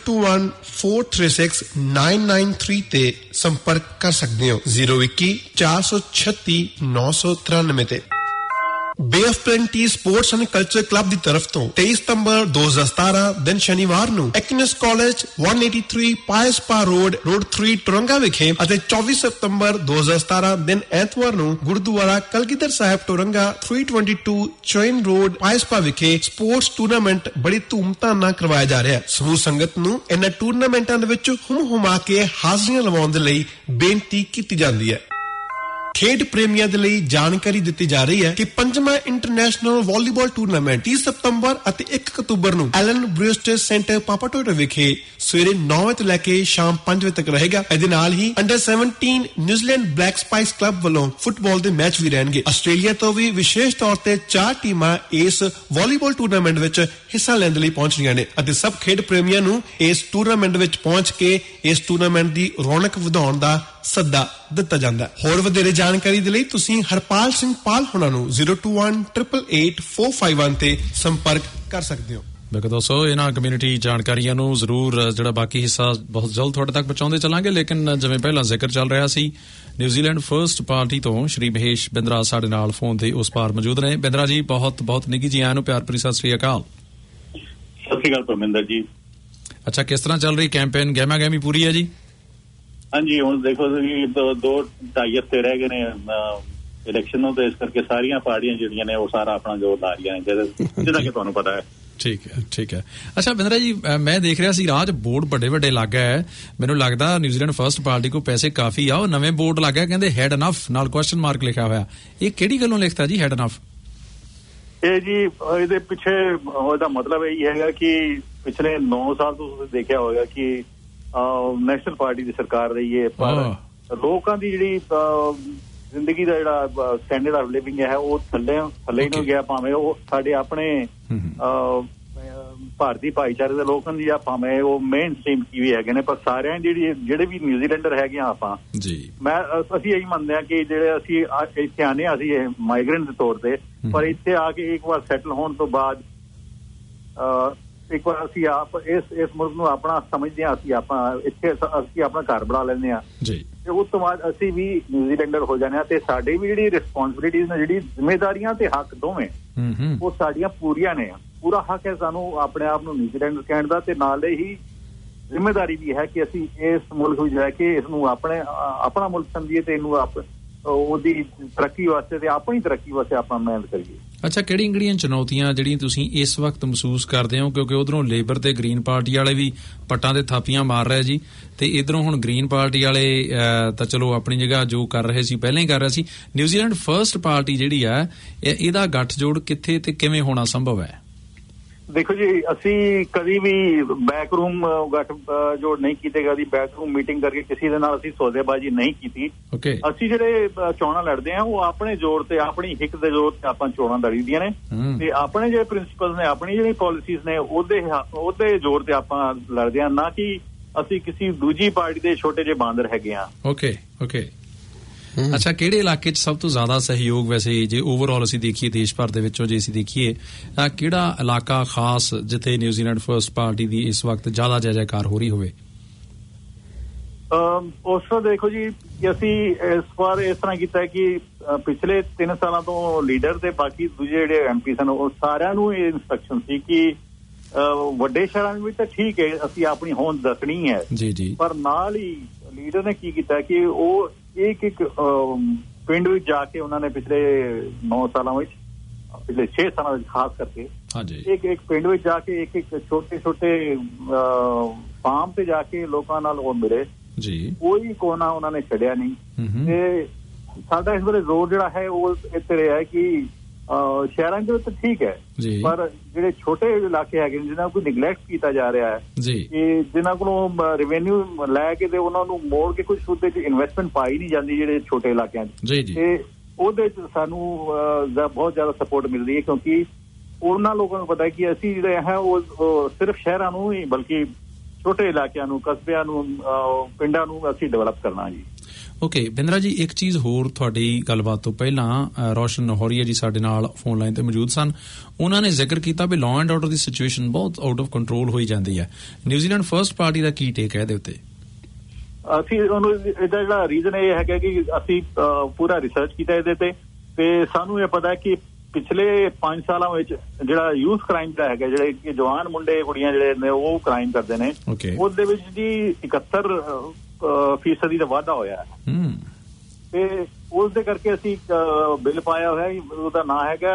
Speaker 11: 021-436-993 ਤੇ ਸੰਪਰਕ ਕਰ ਸਕਦੇ ਹੋ। 021-436-993 ਤੇ। Bay of Plenty sports and culture club ਦੀ ਤਰਫ ਤੋਂ 23 ਸਤੰਬਰ 2017 ਦਿਨ ਸ਼ਨੀਵਾਰ ਨੂੰ ਐਕਨਸ ਕਾਲਜ 183 ਪਾਇਸਪਾ ਰੋਡ 3 ਟੋਰੰਗਾ ਵਿਖੇ ਅਤੇ 24 ਸਤੰਬਰ 2017 ਦਿਨ ਐਤਵਾਰ ਨੂੰ ਗੁਰਦੁਆਰਾ ਕਲਗੀਧਰ ਸਾਹਿਬ ਟੋਰੰਗਾ 322 ਚੋਇਨ ਰੋਡ ਪਾਇਸਪਾ ਵਿਖੇ ਸਪੋਰਟਸ ਟੂਰਨਾਮੈਂਟ ਬੜੀ ਧੂਮਧਾਮ ਨਾਲ ਕਰਵਾਇਆ ਜਾ ਰਿਹਾ ਹੈ। ਸਮੂਹ ਸੰਗਤ ਨੂੰ ਇਹਨਾਂ ਟੂਰਨਾਮੈਂਟਾਂ ਦੇ ਵਿੱਚ ਹੁਮਾ ਕੇ ਹਾਜ਼ਰੀਆਂ ਲਵਾਉਣ ਦੇ ਲਈ ਬੇਨਤੀ ਕੀਤੀ ਜਾਂਦੀ ਹੈ। ਖੇਡ ਪ੍ਰੇਮੀਆਂ ਦੇ ਲਈ ਜਾਣਕਾਰੀ ਦਿੱਤੀ ਜਾ ਰਹੀ ਹੈ ਕਿ 5ਵਾਂ ਇੰਟਰਨੈਸ਼ਨਲ ਵਾਲੀਬਾਲ ਟੂਰਨਾਮੈਂਟ 30 ਸਤੰਬਰ ਅਤੇ 1 ਅਕਤੂਬਰ ਨੂੰ ਐਲਨ ਬ੍ਰਿਊਸਟਰ ਸੈਂਟਰ ਪਾਪਾਟੋਟਾ ਵਿਖੇ ਸਵੇਰੇ 9 ਵਜੇ ਤੋਂ ਲੈ ਕੇ ਸ਼ਾਮ 5 ਵਜੇ ਤੱਕ ਰਹੇਗਾ। ਇਹਦੇ ਨਾਲ ਹੀ under 17 New Zealand black Spice club ਵੱਲੋਂ ਫੁੱਟਬਾਲ ਦੇ ਮੈਚ ਵੀ ਰਹਿਣਗੇ। ਆਸਟ੍ਰੇਲੀਆ ਤੋਂ ਵੀ ਵਿਸ਼ੇਸ਼ ਤੌਰ ਤੇ 4 ਟੀਮਾਂ ਇਸ ਵਾਲੀਬਾਲ ਟੂਰਨਾਮੈਂਟ ਵਿੱਚ ਹਿੱਸਾ ਲੈਣ ਦੇ ਲਈ ਪਹੁੰਚ ਰਹੀਆਂ ਨੇ ਅਤੇ ਸਭ ਖੇਡ ਪ੍ਰੇਮੀਆਂ ਨੂੰ ਇਸ ਟੂਰਨਾਮੈਂਟ ਵਿੱਚ ਪਹੁੰਚ ਕੇ ਇਸ ਟੂਰਨਾਮੈਂਟ ਦੀ ਰੌਣਕ ਵਧਾਉਣ ਦਾ ਸੱਦਾ ਦਿੱਤਾ ਜਾਂਦਾ ਹੈ। ਹੋਰ ਵਧੇਰੇ ਜਾਣਕਾਰੀ ਦੇ ਲਈ ਤੁਸੀਂ ਹਰਪਾਲ ਸਿੰਘ ਪਾਲ ਹੁਣਾਂ ਨੂੰ 021888451 ਤੇ ਸੰਪਰਕ ਕਰ ਸਕਦੇ ਹੋ।
Speaker 6: ਬਿਲਕੁਲ ਦੋਸਤੋ, ਇਹਨਾਂ ਕਮਿਊਨਿਟੀ ਜਾਣਕਾਰੀਆਂ ਨੂੰ ਜ਼ਰੂਰ ਜਿਹੜਾ ਬਾਕੀ ਹਿੱਸਾ ਬਹੁਤ ਜਲਦ ਤੁਹਾਡੇ ਤੱਕ ਪਹੁੰਚਾਉਂਦੇ ਚੱਲਾਂਗੇ। ਲੇਕਿਨ ਜਿਵੇਂ ਪਹਿਲਾਂ ਜ਼ਿਕਰ ਚੱਲ ਰਿਹਾ ਸੀ, ਨਿਊਜ਼ੀਲੈਂਡ ਫਰਸਟ ਪਾਰਟੀ ਤੋਂ ਸ਼੍ਰੀ ਮਹੇਸ਼ ਬਿੰਦਰਾ ਸਾਡੇ ਨਾਲ ਫੋਨ ਤੇ ਉਸ ਪਾਰ ਮੌਜੂਦ ਨੇ। ਬਿੰਦਰਾ ਜੀ, ਬਹੁਤ ਬਹੁਤ ਨਿੱਘੀ ਜੀ ਆਇਆਂ ਨੂੰ ਪਿਆਰ ਭਰੀ ਸਤਿ ਸ੍ਰੀ ਅਕਾਲ।
Speaker 12: ਸਤਿ ਸ੍ਰੀ ਅਕਾਲ ਪਰਮਿੰਦਰ ਜੀ।
Speaker 6: ਅੱਛਾ, ਕਿਸ ਤਰ੍ਹਾਂ ਚੱਲ ਰਹੀ ਕੈਂਪੇਨ? ਗਹਿਮਾ ਗਹਿਮੀ ਪੂਰੀ ਹੈ ਜੀ?
Speaker 12: ਹਾਂਜੀ, ਹੁਣ ਦੇਖੋ ਜੀ 2-2.5 ਹਫ਼ਤੇ ਰਹਿ ਗਏ ਨੇ ਇਲੈਕਸ਼ਨ ਨੂੰ, ਤੇ ਇਸ ਕਰਕੇ ਸਾਰੀਆਂ ਪਾਰਟੀਆਂ ਜਿਹੜੀਆਂ ਨੇ ਉਹ ਸਾਰਾ ਆਪਣਾ ਜ਼ੋਰ ਲਾ ਰਹੀਆਂ ਨੇ, ਜਿਹਦਾ ਕਿ ਤੁਹਾਨੂੰ ਪਤਾ ਹੈ।
Speaker 6: ਠੀਕ ਹੈ, ਠੀਕ ਹੈ। ਅੱਛਾ ਬਿੰਦਰਾ ਜੀ, ਮੈਂ ਦੇਖ ਰਿਹਾ ਸੀ ਰਾਜ ਬੋਰਡ ਵੱਡੇ ਵੱਡੇ ਲੱਗ ਗਏ। ਮੈਨੂੰ ਲੱਗਦਾ ਨਿਊਜ਼ੀਲੈਂਡ ਫਰਸਟ ਪਾਰਟੀ ਕੋਲ ਪੈਸੇ ਕਾਫੀ ਆ। ਉਹ ਨਵੇਂ ਬੋਰਡ ਲੱਗ ਗਿਆ, ਕਹਿੰਦੇ ਹੈਡ ਅਨਫ ਨਾਲ ਕੁਐਸਚਨ ਮਾਰਕ ਲਿਖਿਆ ਹੋਇਆ। ਇਹ ਕਿਹੜੀ ਗੱਲੋਂ ਲਿਖਤਾ ਜੀ ਹੈਡ ਅਨਫ?
Speaker 12: ਇਹ ਜੀ ਇਹਦੇ ਪਿੱਛੇ ਉਹਦਾ ਮਤਲਬ ਇਹ ਹੈਗਾ ਕਿ ਪਿਛਲੇ 9 ਸਾਲ ਤੋਂ ਤੁਸੀਂ ਦੇਖਿਆ ਹੋਵੇਗਾ ਕਿ ਨੈਸ਼ਨਲ ਪਾਰਟੀ ਦੀ ਸਰਕਾਰ ਰਹੀ ਹੈ, ਪਰ ਲੋਕਾਂ ਦੀ ਜਿਹੜੀ ਜ਼ਿੰਦਗੀ ਦਾ ਜਿਹੜਾ ਸਟੈਂਡਰਡ ਆਫ ਲਿਵਿੰਗ ਹੈ ਉਹ ਥੱਲੇ ਨੂੰ ਗਿਆ। ਭਾਵੇਂ ਉਹ ਸਾਡੇ ਆਪਣੇ ਭਾਰਤੀ ਭਾਈਚਾਰੇ ਦੇ ਲੋਕਾਂ ਦੀ, ਜਾਂ ਭਾਵੇਂ ਉਹ ਮੇਨ ਸਟ੍ਰੀਮ ਕੀ ਵੀ ਹੈਗੇ ਨੇ, ਪਰ ਸਾਰਿਆਂ ਜਿਹੜੇ ਵੀ ਨਿਊਜ਼ੀਲੈਂਡਰ ਹੈਗੇ ਆ ਆਪਾਂ, ਅਸੀਂ ਇਹੀ ਮੰਨਦੇ ਹਾਂ ਕਿ ਜਿਹੜੇ ਅਸੀਂ ਇੱਥੇ ਆਨੇ ਆ, ਅਸੀਂ ਮਾਈਗ੍ਰੈਂਟ ਦੇ ਤੌਰ ਤੇ, ਪਰ ਇੱਥੇ ਆ ਕੇ ਇੱਕ ਵਾਰ ਸੈਟਲ ਹੋਣ ਤੋਂ ਬਾਅਦ ਇੱਕ ਵਾਰ ਅਸੀਂ ਆਪ ਇਸ ਮੁਲਕ ਨੂੰ ਆਪਣਾ ਸਮਝਦੇ ਹਾਂ, ਅਸੀਂ ਆਪਣਾ ਘਰ ਬਣਾ ਲੈਂਦੇ ਹਾਂ ਤੇ ਉਸ ਤੋਂ ਬਾਅਦ ਅਸੀਂ ਵੀ ਨਿਊਜ਼ੀਲੈਂਡਰ ਹੋ ਜਾਂਦੇ ਹਾਂ। ਤੇ ਸਾਡੀ ਵੀ ਜਿਹੜੀ ਰਿਸਪੌਂਸਿਬਿਲਿਟੀਜ਼ ਨੇ, ਜਿਹੜੀ ਜ਼ਿੰਮੇਦਾਰੀਆਂ ਤੇ ਹੱਕ ਦੋਵੇਂ ਉਹ ਸਾਡੀਆਂ ਪੂਰੀਆਂ ਨੇ। ਪੂਰਾ ਹੱਕ ਹੈ ਸਾਨੂੰ ਆਪਣੇ ਆਪ ਨੂੰ ਨਿਊਜ਼ੀਲੈਂਡਰ ਕਹਿਣ ਦਾ, ਤੇ ਨਾਲੇ ਹੀ ਜ਼ਿੰਮੇਦਾਰੀ ਵੀ ਹੈ ਕਿ ਅਸੀਂ ਇਸ ਮੁਲਕ ਵਿੱਚ ਰਹਿ ਕੇ ਇਸ ਨੂੰ ਆਪਣਾ ਮੁਲਕ ਸਮਝੀਏ ਤੇ ਇਹਨੂੰ ਉਹਦੀ ਤਰੱਕੀ ਵਾਸਤੇ ਤੇ ਆਪਣੀ ਤਰੱਕੀ ਵਾਸਤੇ ਆਪਾਂ ਮਿਹਨਤ ਕਰੀਏ।
Speaker 6: ਅੱਛਾ, ਕਿਹੜੀਆਂ ਚੁਣੌਤੀਆਂ ਜਿਹੜੀਆਂ ਤੁਸੀਂ ਇਸ ਵਕਤ ਮਹਿਸੂਸ ਕਰਦੇ ਹੋ? ਕਿਉਂਕਿ ਉਧਰੋਂ ਲੇਬਰ ਤੇ ਗ੍ਰੀਨ ਪਾਰਟੀ ਵਾਲੇ ਵੀ ਪੱਟਾਂ ਤੇ ਥਾਪੀਆਂ ਮਾਰ ਰਹੇ ਜੀ, ਤੇ ਇਧਰੋਂ ਹੁਣ ਗ੍ਰੀਨ ਪਾਰਟੀ ਵਾਲੇ ਤਾਂ ਚਲੋ ਆਪਣੀ ਜਗ੍ਹਾ ਜੋ ਕਰ ਰਹੇ ਸੀ ਪਹਿਲਾਂ ਹੀ ਕਰ ਰਹੇ ਸੀ। ਨਿਊਜ਼ੀਲੈਂਡ ਫਰਸਟ ਪਾਰਟੀ ਜਿਹੜੀ ਆ, ਇਹਦਾ ਗੱਠਜੋੜ ਕਿੱਥੇ ਤੇ ਕਿਵੇਂ ਹੋਣਾ ਸੰਭਵ ਹੈ?
Speaker 12: ਦੇਖੋ ਜੀ, ਅਸੀਂ ਕਦੀ ਵੀ ਬੈਕਰੂਮ ਗੱਠਜੋੜ ਨਹੀਂ ਕੀਤੇ, ਕਦੀ ਬੈਕਰੂਮ ਮੀਟਿੰਗ ਕਰਕੇ ਕਿਸੇ ਦੇ ਨਾਲ ਅਸੀਂ ਸੌਦੇਬਾਜ਼ੀ ਨਹੀਂ ਕੀਤੀ। ਅਸੀਂ ਜਿਹੜੇ ਚੋਣਾਂ ਲੜਦੇ ਹਾਂ ਉਹ ਆਪਣੇ ਜ਼ੋਰ ਤੇ, ਆਪਣੀ ਹਿੱਕ ਦੇ ਜ਼ੋਰ ਤੇ ਆਪਾਂ ਚੋਣਾਂ ਲੜੀਦੀਆਂ ਨੇ, ਤੇ ਆਪਣੇ ਜਿਹੜੇ ਪ੍ਰਿੰਸੀਪਲ ਨੇ, ਆਪਣੀ ਜਿਹੜੀ ਪਾਲਿਸੀਜ਼ ਨੇ ਉਹਦੇ ਜ਼ੋਰ ਤੇ ਆਪਾਂ ਲੜਦੇ ਹਾਂ, ਨਾ ਕਿ ਅਸੀਂ ਕਿਸੇ ਦੂਜੀ ਪਾਰਟੀ ਦੇ ਛੋਟੇ ਜਿਹੇ ਬਾਂਦਰ ਹੈਗੇ ਹਾਂ।
Speaker 6: ਓਕੇ। ਅੱਛਾ, ਕਿਹੜੇ ਇਲਾਕੇ 'ਚ ਸਭ ਤੋਂ ਜ਼ਿਆਦਾ ਸਹਿਯੋਗ, ਵੈਸੇ ਜੇ ਓਵਰਆਲ ਅਸੀਂ ਦੇਖੀਏ ਦੇਸ਼ ਭਰ ਦੇ ਵਿੱਚੋਂ, ਜੇ ਅਸੀਂ ਦੇਖੀਏ ਕਿਹੜਾ ਇਲਾਕਾ ਖਾਸ ਜਿੱਥੇ ਨਿਊਜ਼ੀਲੈਂਡ ਫਰਸਟ ਪਾਰਟੀ ਦੀ ਇਸ ਵਕਤ ਜ਼ਿਆਦਾ ਜੈ-ਜੈਕਾਰ ਹੋ ਰਹੀ ਹੋਵੇ?
Speaker 12: ਉਸ ਤੋਂ ਦੇਖੋ ਜੀ, ਅਸੀਂ ਇਸ ਵਾਰ ਇਸ ਤਰ੍ਹਾਂ ਕੀਤਾ ਕਿ ਪਿਛਲੇ 3 ਸਾਲਾਂ ਤੋਂ ਲੀਡਰ ਤੇ ਬਾਕੀ ਦੂਜੇ ਜਿਹੜੇ MP ਸਨ, ਉਹ ਸਾਰਿਆਂ ਨੂੰ ਇਹ ਇੰਸਟਰਕਸ਼ਨ ਸੀ ਕਿ ਵੱਡੇ ਸ਼ਹਿਰਾਂ ਵਿੱਚ ਤਾਂ ਠੀਕ ਹੈ ਅਸੀਂ ਆਪਣੀ ਹੋਂਦ ਦੱਸਣੀ ਹੈ, ਪਰ ਨਾਲ ਹੀ ਲੀਡਰ ਨੇ ਕੀ ਕੀਤਾ ਕਿ ਉਹ ਇੱਕ ਪਿੰਡ ਵਿੱਚ ਜਾ ਕੇ ਉਹਨਾਂ ਨੇ ਪਿਛਲੇ 9 ਸਾਲਾਂ ਵਿੱਚ, ਪਿਛਲੇ 6 ਸਾਲਾਂ ਵਿੱਚ ਖਾਸ ਕਰਕੇ ਇੱਕ ਪਿੰਡ ਵਿੱਚ ਜਾ ਕੇ ਇੱਕ ਛੋਟੇ ਫਾਰਮ ਤੇ ਜਾ ਕੇ ਲੋਕਾਂ ਨਾਲ ਉਹ ਮਿਲੇ। ਕੋਈ ਕੋਨਾ ਉਹਨਾਂ ਨੇ ਛੱਡਿਆ ਨਹੀਂ। ਤੇ ਸਾਡਾ ਇਸ ਵੇਲੇ ਜ਼ੋਰ ਜਿਹੜਾ ਹੈ ਉਹ ਇੱਥੇ ਰਿਹਾ ਹੈ ਕਿ ਸ਼ਹਿਰਾਂ ਦੇ ਵਿੱਚ ਠੀਕ ਹੈ, ਪਰ ਜਿਹੜੇ ਛੋਟੇ ਇਲਾਕੇ ਹੈਗੇ ਨੇ ਜਿਹਨਾਂ ਕੋਲ ਨਿਗਲੈਕਟ ਕੀਤਾ ਜਾ ਰਿਹਾ ਹੈ, ਕਿ ਜਿਨ੍ਹਾਂ ਕੋਲੋਂ ਰੈਵਨਿਊ ਲੈ ਕੇ ਤੇ ਉਹਨਾਂ ਨੂੰ ਮੋੜ ਕੇ ਕੁਝ ਉਹਦੇ ਚ ਇਨਵੈਸਟਮੈਂਟ ਪਾਈ ਨਹੀਂ ਜਾਂਦੀ ਜਿਹੜੇ ਛੋਟੇ ਇਲਾਕਿਆਂ 'ਚ, ਤੇ ਉਹਦੇ ਚ ਸਾਨੂੰ ਬਹੁਤ ਜ਼ਿਆਦਾ ਸਪੋਰਟ ਮਿਲ ਰਹੀ ਹੈ, ਕਿਉਂਕਿ ਉਹਨਾਂ ਲੋਕਾਂ ਨੂੰ ਪਤਾ ਹੈ ਕਿ ਅਸੀਂ ਜਿਹੜੇ ਹੈ ਉਹ ਸਿਰਫ ਸ਼ਹਿਰਾਂ ਨੂੰ ਹੀ ਬਲਕਿ ਛੋਟੇ ਇਲਾਕਿਆਂ ਨੂੰ, ਕਸਬਿਆਂ ਨੂੰ, ਪਿੰਡਾਂ ਨੂੰ ਅਸੀਂ ਡਿਵੈਲਪ ਕਰਨਾ ਜੀ।
Speaker 6: ਓਕੇ ਬਿੰਦਰਾ ਜੀ, ਇੱਕ ਚੀਜ਼ ਹੋਰ, ਤੁਹਾਡੀ ਗੱਲਬਾਤ ਤੋਂ ਪਹਿਲਾਂ ਰੋਸ਼ਨ ਨਹੋਰੀਆ ਜੀ ਸਾਡੇ ਨਾਲ ਫੋਨ ਲਾਈਨ ਤੇ ਮੌਜੂਦ ਸਨ। ਉਹਨਾਂ ਨੇ ਜ਼ਿਕਰ ਕੀਤਾ ਵੀ ਲਾਅ ਐਂਡ ਆਰਡਰ ਦੀ ਸਿਚੁਏਸ਼ਨ ਬਹੁਤ ਆਊਟ ਆਫ ਕੰਟਰੋਲ ਹੋਈ ਜਾਂਦੀ ਹੈ। ਨਿਊਜ਼ੀਲੈਂਡ ਫਰਸਟ ਪਾਰਟੀ ਦਾ ਕੀ ਟੇਕ ਹੈ ਇਹਦੇ ਉੱਤੇ?
Speaker 12: ਅਸੀਂ ਉਹਨੂੰ ਇਹਦਾ ਜਿਹੜਾ ਰੀਜ਼ਨ ਇਹ ਹੈਗਾ ਕਿ ਅਸੀਂ ਪੂਰਾ ਰਿਸਰਚ ਕੀਤਾ ਇਹਦੇ ਤੇ ਸਾਨੂੰ ਇਹ ਪਤਾ ਹੈ ਕਿ ਪਿਛਲੇ 5 ਸਾਲਾਂ ਵਿੱਚ ਜਿਹੜਾ ਯੂਥ ਕ੍ਰਾਈਮ ਦਾ ਹੈਗਾ, ਜਿਹੜੇ ਜਵਾਨ ਮੁੰਡੇ ਕੁੜੀਆਂ ਜਿਹੜੇ ਨੇ ਉਹ ਕ੍ਰਾਈਮ ਕਰਦੇ ਨੇ, ਉਹਦੇ ਵਿੱਚ ਜੀ 71% ਦਾ ਵਾਧਾ ਹੋਇਆ ਤੇ ਉਸ ਦੇ ਕਰਕੇ ਅਸੀਂ ਬਿੱਲ ਪਾਇਆ ਹੋਇਆ, ਉਹਦਾ ਨਾਂ ਹੈਗਾ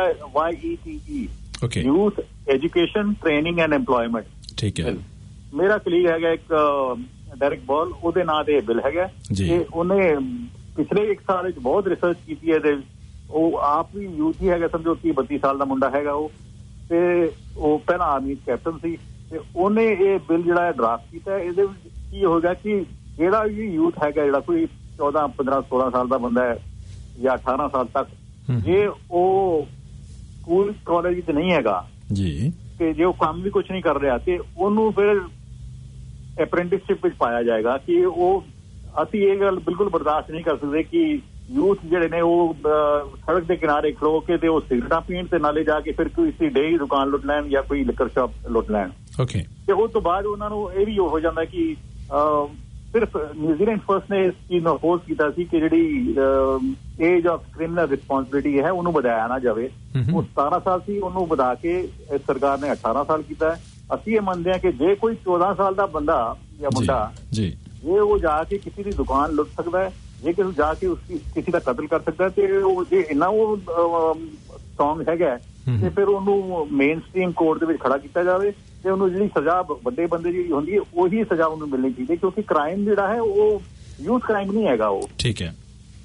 Speaker 12: YETE, youth education training and employment. ਠੀਕ ਹੈ। ਮੇਰਾ ਕਲੀਗ ਹੈਗਾ ਇੱਕ ਡੈਰਿਕ ਬॉल, ਉਹਦੇ ਨਾਂ ਤੇ ਬਿੱਲ ਹੈਗਾ ਤੇ ਉਹਨੇ ਪਿਛਲੇ 1 ਸਾਲ ਵਿੱਚ ਬਹੁਤ ਰਿਸਰਚ ਕੀਤੀ ਹੈ ਇਹਦੇ। ਉਹ ਆਪ ਵੀ ਯੂਥ ਹੀ ਹੈਗਾ, ਸਮਝੋ 30-32 ਸਾਲ ਦਾ ਮੁੰਡਾ ਹੈਗਾ ਉਹ, ਤੇ ਉਹ ਪਹਿਲਾਂ ਆਰਮੀ ਕੈਪਟਨ ਸੀ ਤੇ ਉਹਨੇ ਇਹ ਬਿੱਲ ਜਿਹੜਾ ਡਰਾਫਟ ਕੀਤਾ। ਇਹਦੇ ਵਿੱਚ ਕੀ ਹੋਏਗਾ ਕਿ ਜਿਹੜਾ ਵੀ ਯੂਥ ਹੈਗਾ, ਜਿਹੜਾ ਕੋਈ 14, 15, 16 ਸਾਲ ਦਾ ਬੰਦਾ ਹੈ ਜਾਂ 18 ਸਾਲ ਤੱਕ, ਜੇ ਉਹ ਸਕੂਲ ਕਾਲਜ ਵਿੱਚ ਨਹੀਂ ਹੈਗਾ ਤੇ ਜੇ ਉਹ ਕੰਮ ਵੀ ਕੁਛ ਨਹੀਂ ਕਰ ਰਿਹਾ ਤੇ ਉਹਨੂੰ ਫਿਰ ਅਪ੍ਰੈਂਟਿਸਸ਼ਿਪ ਵਿੱਚ ਪਾਇਆ ਜਾਏਗਾ। ਕਿ ਉਹ ਅਸੀਂ ਇਹ ਗੱਲ ਬਿਲਕੁਲ ਬਰਦਾਸ਼ਤ ਨਹੀਂ ਕਰ ਸਕਦੇ ਕਿ ਯੂਥ ਜਿਹੜੇ ਨੇ ਉਹ ਸੜਕ ਦੇ ਕਿਨਾਰੇ ਖਲੋ ਕੇ ਤੇ ਉਹ ਸਿਗਰਟਾਂ ਪੀਣ ਤੇ ਨਾਲੇ ਜਾ ਕੇ ਫਿਰ ਕੋਈ ਡੇਅਰੀ ਦੁਕਾਨ ਲੁੱਟ ਲੈਣ ਜਾਂ ਕੋਈ ਲਿਕਰ ਸ਼ਾਪ ਲੁੱਟ ਲੈਣ। ਤੇ ਉਸ ਤੋਂ ਬਾਅਦ ਉਹਨਾਂ ਨੂੰ ਇਹ ਵੀ ਹੋ ਜਾਂਦਾ ਕਿ ਸਿਰਫ ਨਿਊਜ਼ੀਲੈਂਡ ਫਰਸਟ ਨੇ ਇਸ ਚੀਜ਼ ਨੂੰ ਅਪੋਜ਼ ਕੀਤਾ ਸੀ ਕਿ ਜਿਹੜੀ ਏਜ ਆਫ ਕ੍ਰਿਮੀਨਲ ਰਿਸਪੌਂਸਿਬਿਲਿਟੀ ਹੈ ਉਹਨੂੰ ਵਧਾਇਆ ਨਾ ਜਾਵੇ। ਉਹ 17 ਸਾਲ ਸੀ, ਉਹਨੂੰ ਵਧਾ ਕੇ ਸਰਕਾਰ ਨੇ 18 ਸਾਲ ਕੀਤਾ ਹੈ। ਅਸੀਂ ਇਹ ਮੰਨਦੇ ਹਾਂ ਕਿ ਜੇ ਕੋਈ 14 ਸਾਲ ਦਾ ਬੰਦਾ ਜਾਂ ਮੁੰਡਾ ਜੇ ਉਹ ਜਾ ਕੇ ਕਿਸੇ ਦੀ ਦੁਕਾਨ ਲੁੱਟ ਸਕਦਾ ਹੈ, ਜੇ ਕਿਸੇ ਜਾ ਕੇ ਕਿਸੇ ਦਾ ਕਤਲ ਕਰ ਸਕਦਾ ਤੇ ਉਹ ਜੇ ਇੰਨਾ ਉਹ ਸਟਰੋਂਗ ਹੈਗਾ ਤੇ ਫਿਰ ਉਹਨੂੰ ਮੇਨ ਸਟ੍ਰੀਮ ਕੋਰਟ ਦੇ ਵਿੱਚ ਖੜਾ ਕੀਤਾ ਜਾਵੇ ਤੇ ਉਹਨੂੰ ਜਿਹੜੀ ਸਜ਼ਾ ਵੱਡੇ ਬੰਦੇ ਦੀ ਹੁੰਦੀ ਹੈ ਉਹੀ ਸਜ਼ਾ ਉਹਨੂੰ ਮਿਲਣੀ ਚਾਹੀਦੀ, ਕਿਉਂਕਿ ਕ੍ਰਾਈਮ ਜਿਹੜਾ ਹੈ ਉਹ ਯੂਥ ਕ੍ਰਾਈਮ ਨਹੀਂ ਹੈਗਾ ਉਹ। ਠੀਕ ਹੈ।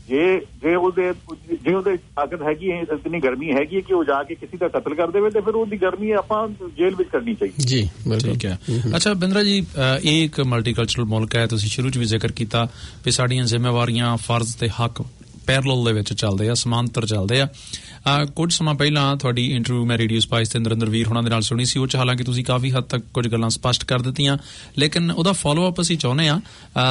Speaker 12: ਜੇ ਉਹਦੇ ਤਾਕਤ ਹੈਗੀ ਹੈ, ਇਤਨੀ ਗਰਮੀ ਹੈਗੀ ਹੈ ਕਿ ਉਹ ਜਾ ਕੇ ਕਿਸੇ ਦਾ ਕਤਲ ਕਰ ਦੇਵੇ ਤੇ ਫਿਰ ਉਹਦੀ ਗਰਮੀ ਆਪਾਂ ਜੇਲ੍ਹ ਵਿੱਚ ਕਰਨੀ ਚਾਹੀਦੀ ਜੀ।
Speaker 6: ਠੀਕ ਹੈ। ਅੱਛਾ ਬਿੰਦਰਾ ਜੀ, ਇਹ ਇੱਕ ਮਲਟੀਕਲਚਰਲ ਮੁਲਕ ਹੈ, ਤੁਸੀਂ ਸ਼ੁਰੂ 'ਚ ਵੀ ਜ਼ਿਕਰ ਕੀਤਾ ਵੀ ਸਾਡੀਆਂ ਜ਼ਿੰਮੇਵਾਰੀਆਂ, ਫਰਜ਼ ਤੇ ਹੱਕ ਪੈਰਲਲ ਦੇ ਵਿੱਚ ਚੱਲਦੇ ਆ, ਸਮਾਂਤਰ ਚੱਲਦੇ ਆ। ਕੁਝ ਸਮਾਂ ਪਹਿਲਾਂ ਤੁਹਾਡੀ ਇੰਟਰਵਿਊ ਮੈਂ ਰੇਡੀਓ ਸਪਾਈਸ ਤੇ ਨਰਿੰਦਰ ਵੀਰ ਹੋਣਾ ਦੇ ਨਾਲ ਸੁਣੀ ਸੀ। ਉਹ 'ਚ ਹਾਲਾਂਕਿ ਤੁਸੀਂ ਕਾਫੀ ਹੱਦ ਤੱਕ ਕੁਝ ਗੱਲਾਂ ਸਪਸ਼ਟ ਕਰ ਦਿੱਤੀਆਂ, ਲੇਕਿਨ ਉਹਦਾ ਫੋਲੋ ਅਪ ਅਸੀਂ ਚਾਹੁੰਦੇ ਹਾਂ।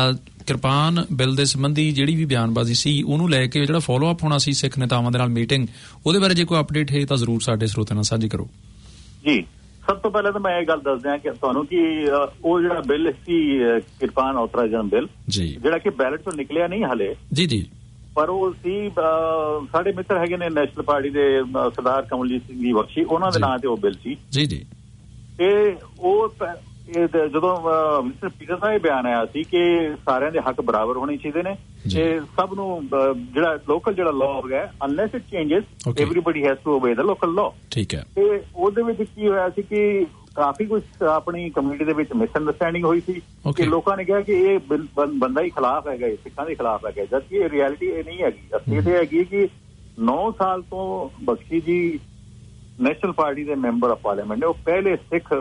Speaker 6: ਕਿਰਪਾਨ ਬਿੱਲ ਦੇ ਸੰਬੰਧੀ ਜਿਹੜੀ ਵੀ ਬਿਆਨਬਾਜ਼ੀ ਸੀ ਉਹਨੂੰ ਲੈ ਕੇ ਜਿਹੜਾ ਫੋਲੋ ਅਪ ਹੋਣਾ ਸੀ ਸਿੱਖ ਨੇਤਾਵਾਂ ਦੇ ਨਾਲ ਮੀਟਿੰਗ, ਉਹਦੇ ਬਾਰੇ ਜੇ ਕੋਈ ਅਪਡੇਟ ਹੈ ਤਾਂ ਜ਼ਰੂਰ ਸਾਡੇ ਸਰੋਤਿਆਂ ਨਾਲ ਸਾਂਝੀ ਕਰੋ
Speaker 12: ਜੀ। ਸਭ ਤੋਂ ਪਹਿਲਾਂ ਤਾਂ ਮੈਂ ਇਹ ਗੱਲ ਦੱਸ ਦਿਆਂ ਕਿ ਤੁਹਾਨੂੰ ਕਿ ਉਹ ਜਿਹੜਾ ਬਿੱਲ ਸੀ ਕਿਰਪਾਨ ਆਥੋਰਾਈਜ਼ੇਸ਼ਨ ਬਿੱਲ, ਜਿਹੜਾ ਕਿ ਬੈਲਟ ਤੋਂ ਨਿਕਲਿਆ ਨਹੀਂ ਹਲੇ ਜੀ, ਪਰ ਉਹ ਸੀ ਸਾਡੇ ਮਿੱਤਰ ਹੈਗੇ ਨੇ ਨੈਸ਼ਨਲ ਪਾਰਟੀ ਦੇ ਸਰਦਾਰ ਕਮਲਜੀਤ ਸਿੰਘ ਜੀ ਬਖਸ਼ੀ, ਉਹਨਾਂ ਦੇ ਨਾਂ ਤੇ ਉਹ ਬਿੱਲ ਸੀ ਜੀ। ਤੇ ਉਹ ਜਦੋਂ ਮਿਸਟਰ ਪੀਟਰ ਦਾ ਇਹ ਬਿਆਨ ਆਇਆ ਸੀ ਕਿ ਸਾਰਿਆਂ ਦੇ ਹੱਕ ਬਰਾਬਰ ਹੋਣੇ ਚਾਹੀਦੇ ਨੇ ਤੇ ਸਭ ਨੂੰ ਜਿਹੜਾ ਲੋਕਲ ਜਿਹੜਾ ਲਾਅ ਹੈਗਾ unless it changes everybody has to obey the local law. ਠੀਕ ਹੈ। ਤੇ ਉਹਦੇ ਵਿੱਚ ਕੀ ਹੋਇਆ ਸੀ ਕਿ ਕਾਫੀ ਕੁਝ ਆਪਣੀ ਕਮਿਊਨਿਟੀ ਦੇ ਵਿੱਚ ਮਿਸਅੰਡਰਸਟੈਂਡਿੰਗ ਹੋਈ ਸੀ ਕਿ ਲੋਕਾਂ ਨੇ ਕਿਹਾ ਕਿ ਇਹ ਬੰਦਾ ਹੀ ਖਿਲਾਫ ਹੈਗਾ, ਸਿੱਖਾਂ ਦੇ ਖਿਲਾਫ ਹੈਗਾ, ਜਦਕਿ ਇਹ ਰਿਐਲਿਟੀ ਇਹ ਨਹੀਂ ਹੈਗੀ। ਅਸਲੀਅਤ ਇਹ ਹੈਗੀ ਕਿ 9 ਸਾਲ ਤੋਂ ਬਖਸ਼ੀ ਜੀ ਨੈਸ਼ਨਲ ਪਾਰਟੀ ਦੇ ਮੈਂਬਰ ਆਫ ਪਾਰਲੀਮੈਂਟ ਨੇ, ਉਹ ਪਹਿਲੇ ਸਿੱਖ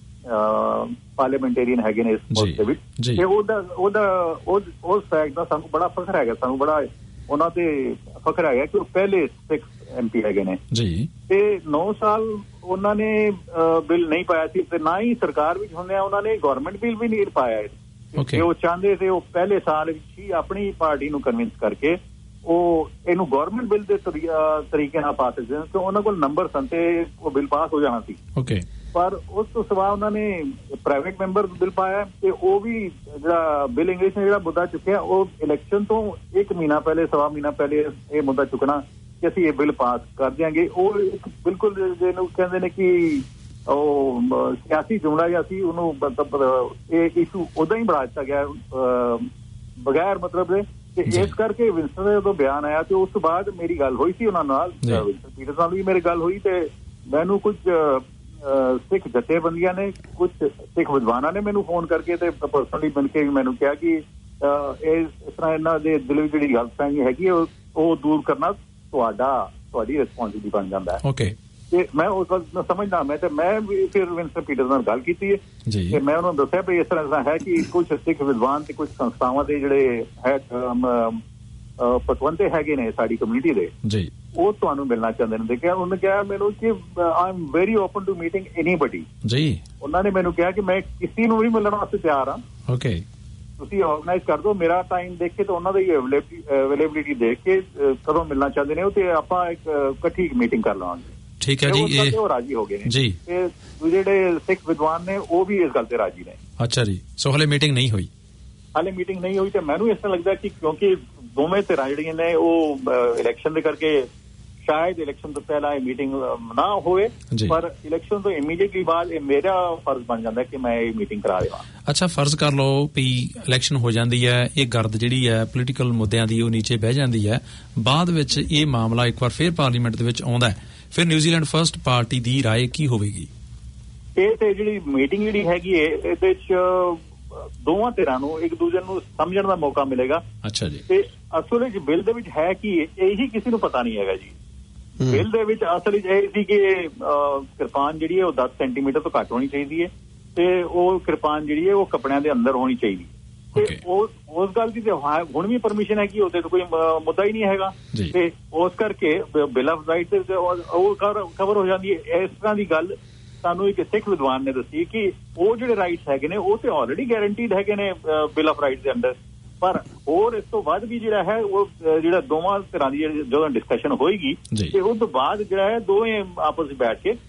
Speaker 12: ਪਾਰਲੀਮੈਂਟੇਰੀਅਨ ਹੈਗੇ ਨੇ ਇਸ ਮੁਲਕ ਦੇ ਵਿੱਚ ਤੇ ਉਸ ਫੈਕਟ ਦਾ ਸਾਨੂੰ ਬੜਾ ਫਖਰ ਹੈਗਾ, ਸਾਨੂੰ ਬੜਾ ਉਹਨਾਂ ਤੇ ਫਖਰ ਹੈਗਾ ਕਿ ਉਹ ਪਹਿਲੇ ਸਿੱਖ MP ਹੈਗੇ ਨੇ ਜੀ। ਤੇ 9 ਸਾਲ ਉਹਨਾਂ ਨੇ ਬਿੱਲ ਨਹੀਂ ਪਾਇਆ ਸੀ ਤੇ ਨਾ ਹੀ ਸਰਕਾਰ ਵਿੱਚ ਹੁੰਦਿਆਂ ਉਹਨਾਂ ਨੇ ਗਵਰਨਮੈਂਟ ਬਿੱਲ ਵੀ ਨਹੀਂ ਪਾਇਆ। ਤੇ ਉਹ ਚਾਹੁੰਦੇ ਤੇ ਉਹ ਪਹਿਲੇ ਸਾਲ ਵਿੱਚ ਹੀ ਆਪਣੀ ਪਾਰਟੀ ਨੂੰ ਕਨਵਿੰਸ ਕਰਕੇ ਉਹ ਇਹਨੂੰ ਗਵਰਨਮੈਂਟ ਬਿੱਲ ਦੇ ਤਰੀਕੇ ਨਾਲ ਪਾ ਸਕਦੇ ਤੇ ਉਹਨਾਂ ਕੋਲ ਨੰਬਰ ਸਨ ਤੇ ਉਹ ਬਿੱਲ ਪਾਸ ਹੋ ਜਾਣਾ ਸੀ। ਪਰ ਉਸ ਤੋਂ ਸਿਵਾ ਉਹਨਾਂ ਨੇ ਪ੍ਰਾਈਵੇਟ ਮੈਂਬਰ ਬਿੱਲ ਪਾਇਆ ਤੇ ਉਹ ਵੀ ਜਿਹੜਾ ਬਿੱਲ ਇੰਗਲਿਸ਼ ਨੇ ਜਿਹੜਾ ਮੁੱਦਾ ਚੁੱਕਿਆ ਉਹ ਇਲੈਕਸ਼ਨ ਤੋਂ 1 ਮਹੀਨਾ ਪਹਿਲੇ, ਸਵਾ ਮਹੀਨਾ ਪਹਿਲੇ ਇਹ ਮੁੱਦਾ ਚੁੱਕਣਾ ਕਿ ਅਸੀਂ ਇਹ ਬਿੱਲ ਪਾਸ ਕਰ ਦਿਆਂਗੇ। ਉਹ ਇੱਕ ਬਿਲਕੁਲ ਜਿਹਨੂੰ ਕਹਿੰਦੇ ਨੇ ਕਿ ਉਹ ਸਿਆਸੀ ਜੁਮਲਾ ਜਿਹਾ ਸੀ, ਉਹਨੂੰ ਮਤਲਬ ਇਹ ਇਸ਼ੂ ਉਦਾਂ ਹੀ ਬਣਾ ਦਿੱਤਾ ਗਿਆ ਬਗੈਰ ਮਤਲਬ ਦੇ। ਤੇ ਇਸ ਕਰਕੇ ਵਿੰਸਟਨ ਦਾ ਜਦੋਂ ਬਿਆਨ ਆਇਆ ਤੇ ਉਸ ਤੋਂ ਬਾਅਦ ਮੇਰੀ ਗੱਲ ਹੋਈ ਸੀ ਉਹਨਾਂ ਨਾਲ, ਵਿੰਸਟਨ ਪੀਟਰ ਨਾਲ ਵੀ ਮੇਰੀ ਗੱਲ ਹੋਈ ਤੇ ਮੈਨੂੰ ਕੁਝ ਸਿੱਖ ਜਥੇਬੰਦੀਆਂ ਨੇ, ਕੁਝ ਸਿੱਖ ਵਿਦਵਾਨਾਂ ਨੇ ਮੈਨੂੰ ਫੋਨ ਕਰਕੇ ਤੇ ਪਰਸਨਲੀ ਮਿਲ ਕੇ ਮੈਨੂੰ ਕਿਹਾ ਕਿ ਇਹ ਇਸ ਤਰ੍ਹਾਂ ਇਹਨਾਂ ਦੇ ਦਿਲ ਵਿੱਚ ਜਿਹੜੀ ਗਲਤਫਹਿਮੀ ਹੈਗੀ ਉਹ ਦੂਰ ਕਰਨਾ ਤੁਹਾਡੀ ਰਿਸਪੌਂਸਿਬਿਲਿਟੀ ਬਣ ਜਾਂਦਾ ਹੈ। ਤੇ ਮੈਂ ਉਸ ਗੱਲ ਨੂੰ ਸਮਝਦਾ ਮੈਂ ਵੀ ਫਿਰ ਵਿੰਸਟਨ ਪੀਟਰ ਨਾਲ ਗੱਲ ਕੀਤੀ ਹੈ ਤੇ ਮੈਂ ਉਹਨਾਂ ਨੂੰ ਦੱਸਿਆ ਵੀ ਇਸ ਤਰ੍ਹਾਂ ਹੈ ਕਿ ਕੁਝ ਸਿੱਖ ਵਿਦਵਾਨ ਤੇ ਕੁਝ ਸੰਸਥਾਵਾਂ ਦੇ ਜਿਹੜੇ ਹੈ ਪਤਵੰਤੇ ਹੈਗੇ ਨੇ ਸਾਡੀ ਕਮਿਊਨਿਟੀ ਦੇ ਜੀ, ਉਹ ਤੁਹਾਨੂੰ ਮਿਲਣਾ ਚਾਹੁੰਦੇ ਨੇ। ਦੇਖਿਆ ਉਹਨੇ ਕਿਹਾ ਮੈਨੂੰ ਕਿ I am very open to meeting anybody ਜੀ। ਉਹਨਾਂ ਨੇ ਮੈਨੂੰ ਕਿਹਾ ਕਿ ਮੈਂ ਕਿਸੇ ਨੂੰ ਵੀ ਮਿਲਣ ਵਾਸਤੇ ਤਿਆਰ ਹਾਂ, ਤੁਸੀਂ ਆਰਗੇਨਾਈਜ਼ ਕਰ ਦਿਓ, ਮੇਰਾ ਟਾਈਮ ਦੇਖ ਕੇ ਤੇ ਉਹਨਾਂ ਦੀ ਅਵੇਲੇਬਿਲਿਟੀ ਦੇਖ ਕੇ ਕਦੋਂ ਮਿਲਣਾ ਚਾਹੁੰਦੇ ਨੇ ਤੇ ਆਪਾਂ ਇੱਕ ਇਕੱਠੀ ਮੀਟਿੰਗ ਕਰ ਲਵਾਂਗੇ। ਠੀਕ ਹੈ ਜੀ। ਉਹ ਰਾਜੀ ਹੋ ਗਏ ਨੇ ਜੀ ਤੇ ਜਿਹੜੇ ਸਿੱਖ ਵਿਦਵਾਨ ਨੇ ਉਹ ਵੀ ਇਸ ਗੱਲ ਤੇ ਰਾਜੀ ਨੇ। ਅੱਛਾ ਜੀ। ਸੋ ਹਾਲੇ ਮੀਟਿੰਗ ਨਹੀਂ ਹੋਈ ਤੇ ਮੈਨੂੰ ਇਸ ਤਰ੍ਹਾਂ ਲੱਗਦਾ ਕਿ ਕਿਉਂਕਿ ਦੋਵੇਂ ਧਿਰਾਂ ਜਿਹੜੀਆਂ ਨੇ ਉਹ ਇਲੈਕਸ਼ਨ ਦੇ ਕਰਕੇ ਸ਼ਾਇਦ ਇਲੈਕਸ਼ਨ ਤੋਂ ਪਹਿਲਾਂ ਇਹ ਮੀਟਿੰਗ ਨਾ ਹੋਵੇ, ਪਰ ਇਲੈਕਸ਼ਨ ਤੋਂ ਇਮੀਡੀਏਟਲੀ ਬਾਅਦ ਇਹ ਮੇਰਾ ਫਰਜ਼ ਬਣ ਜਾਂਦਾ ਕਿ ਮੈਂ ਇਹ ਮੀਟਿੰਗ ਕਰਾ ਦੇਵਾਂ।
Speaker 6: ਅੱਛਾ, ਫਰਜ਼ ਕਰ ਲਓ ਵੀ ਇਲੈਕਸ਼ਨ ਹੋ ਜਾਂਦੀ ਹੈ, ਇਹ ਗਰਦ ਜਿਹੜੀ ਹੈ ਪੋਲੀਟੀਕਲ ਮੁੱਦਿਆਂ ਦੀ ਉਹ ਨੀਚੇ ਬਹਿ ਜਾਂਦੀ ਹੈ, ਬਾਅਦ ਵਿੱਚ ਇਹ ਮਾਮਲਾ ਇੱਕ ਵਾਰ ਫਿਰ ਪਾਰਲੀਮੈਂਟ ਦੇ ਵਿੱਚ ਆਉਂਦਾ ਹੈ, ਫਿਰ ਨਿਊਜ਼ੀਲੈਂਡ ਫਰਸਟ ਪਾਰਟੀ ਦੀ ਰਾਏ ਕੀ ਹੋਵੇਗੀ?
Speaker 12: ਇਹ ਤੇ ਜਿਹੜੀ ਮੀਟਿੰਗ ਜਿਹੜੀ ਹੈਗੀ ਹੈ ਇਹਦੇ ਚ ਦੋਵਾਂ ਧਿਰਾਂ ਨੂੰ ਇੱਕ ਦੂਜੇ ਨੂੰ ਸਮਝਣ ਦਾ ਮੌਕਾ ਮਿਲੇਗਾ।
Speaker 6: ਅੱਛਾ ਜੀ।
Speaker 12: ਤੇ ਅਸਲ ਵਿੱਚ ਬਿੱਲ ਦੇ ਵਿੱਚ ਹੈ ਕਿ ਇਹੀ ਕਿਸੇ ਨੂੰ ਪਤਾ ਨਹੀਂ ਹੈਗਾ ਜੀ। ਬਿੱਲ ਦੇ ਵਿੱਚ ਅਸਲ ਵਿੱਚ ਇਹ ਸੀ ਕਿ ਕਿਰਪਾਨ ਜਿਹੜੀ ਹੈ ਉਹ 10 ਸੈਂਟੀਮੀਟਰ ਤੋਂ ਘੱਟ ਹੋਣੀ ਚਾਹੀਦੀ ਹੈ ਤੇ ਉਹ ਕਿਰਪਾਨ ਜਿਹੜੀ ਹੈ ਉਹ ਕੱਪੜਿਆਂ ਦੇ ਅੰਦਰ ਹੋਣੀ ਚਾਹੀਦੀ ਤੇ ਉਸ ਗੱਲ ਦੀ ਤੇ ਹੁਣ ਵੀ ਪਰਮਿਸ਼ਨ ਹੈ ਕਿ ਉਹਦੇ ਤੋਂ ਕੋਈ ਮੁੱਦਾ ਹੀ ਨਹੀਂ ਹੈਗਾ ਤੇ ਉਸ ਕਰਕੇ ਬਿੱਲ ਆਫ ਰਾਈਟ ਉਹ ਕਵਰ ਹੋ ਜਾਂਦੀ ਹੈ। ਇਸ ਤਰ੍ਹਾਂ ਦੀ ਗੱਲ ਸਾਨੂੰ ਇੱਕ ਸਿੱਖ ਵਿਦਵਾਨ ਨੇ ਦੱਸੀ ਕਿ ਉਹ ਜਿਹੜੇ ਰਾਈਟਸ ਹੈਗੇ ਨੇ ਉਹ ਤੇ ਆਲਰੇਡੀ ਗਾਰੰਟੀਡ ਹੈਗੇ ਨੇ ਬਿੱਲ ਆਫ ਰਾਈਟਸ ਦੇ ਅੰਦਰ, ਪਰ ਹੋਰ ਇਸ ਤੋਂ ਬਾਅਦ ਵੀ ਜਿਹੜਾ ਹੈ ਉਹ ਜਿਹੜਾ ਦੋਵਾਂ ਤਰ੍ਹਾਂ ਦੀ ਜਦੋਂ ਡਿਸਕਸ਼ਨ ਹੋਏਗੀ ਤੇ ਉਸ ਤੋਂ ਬਾਅਦ ਜਿਹੜਾ ਹੈ ਦੋਵੇਂ ਆਪਸ ਵਿੱਚ ਬੈਠ ਕੇ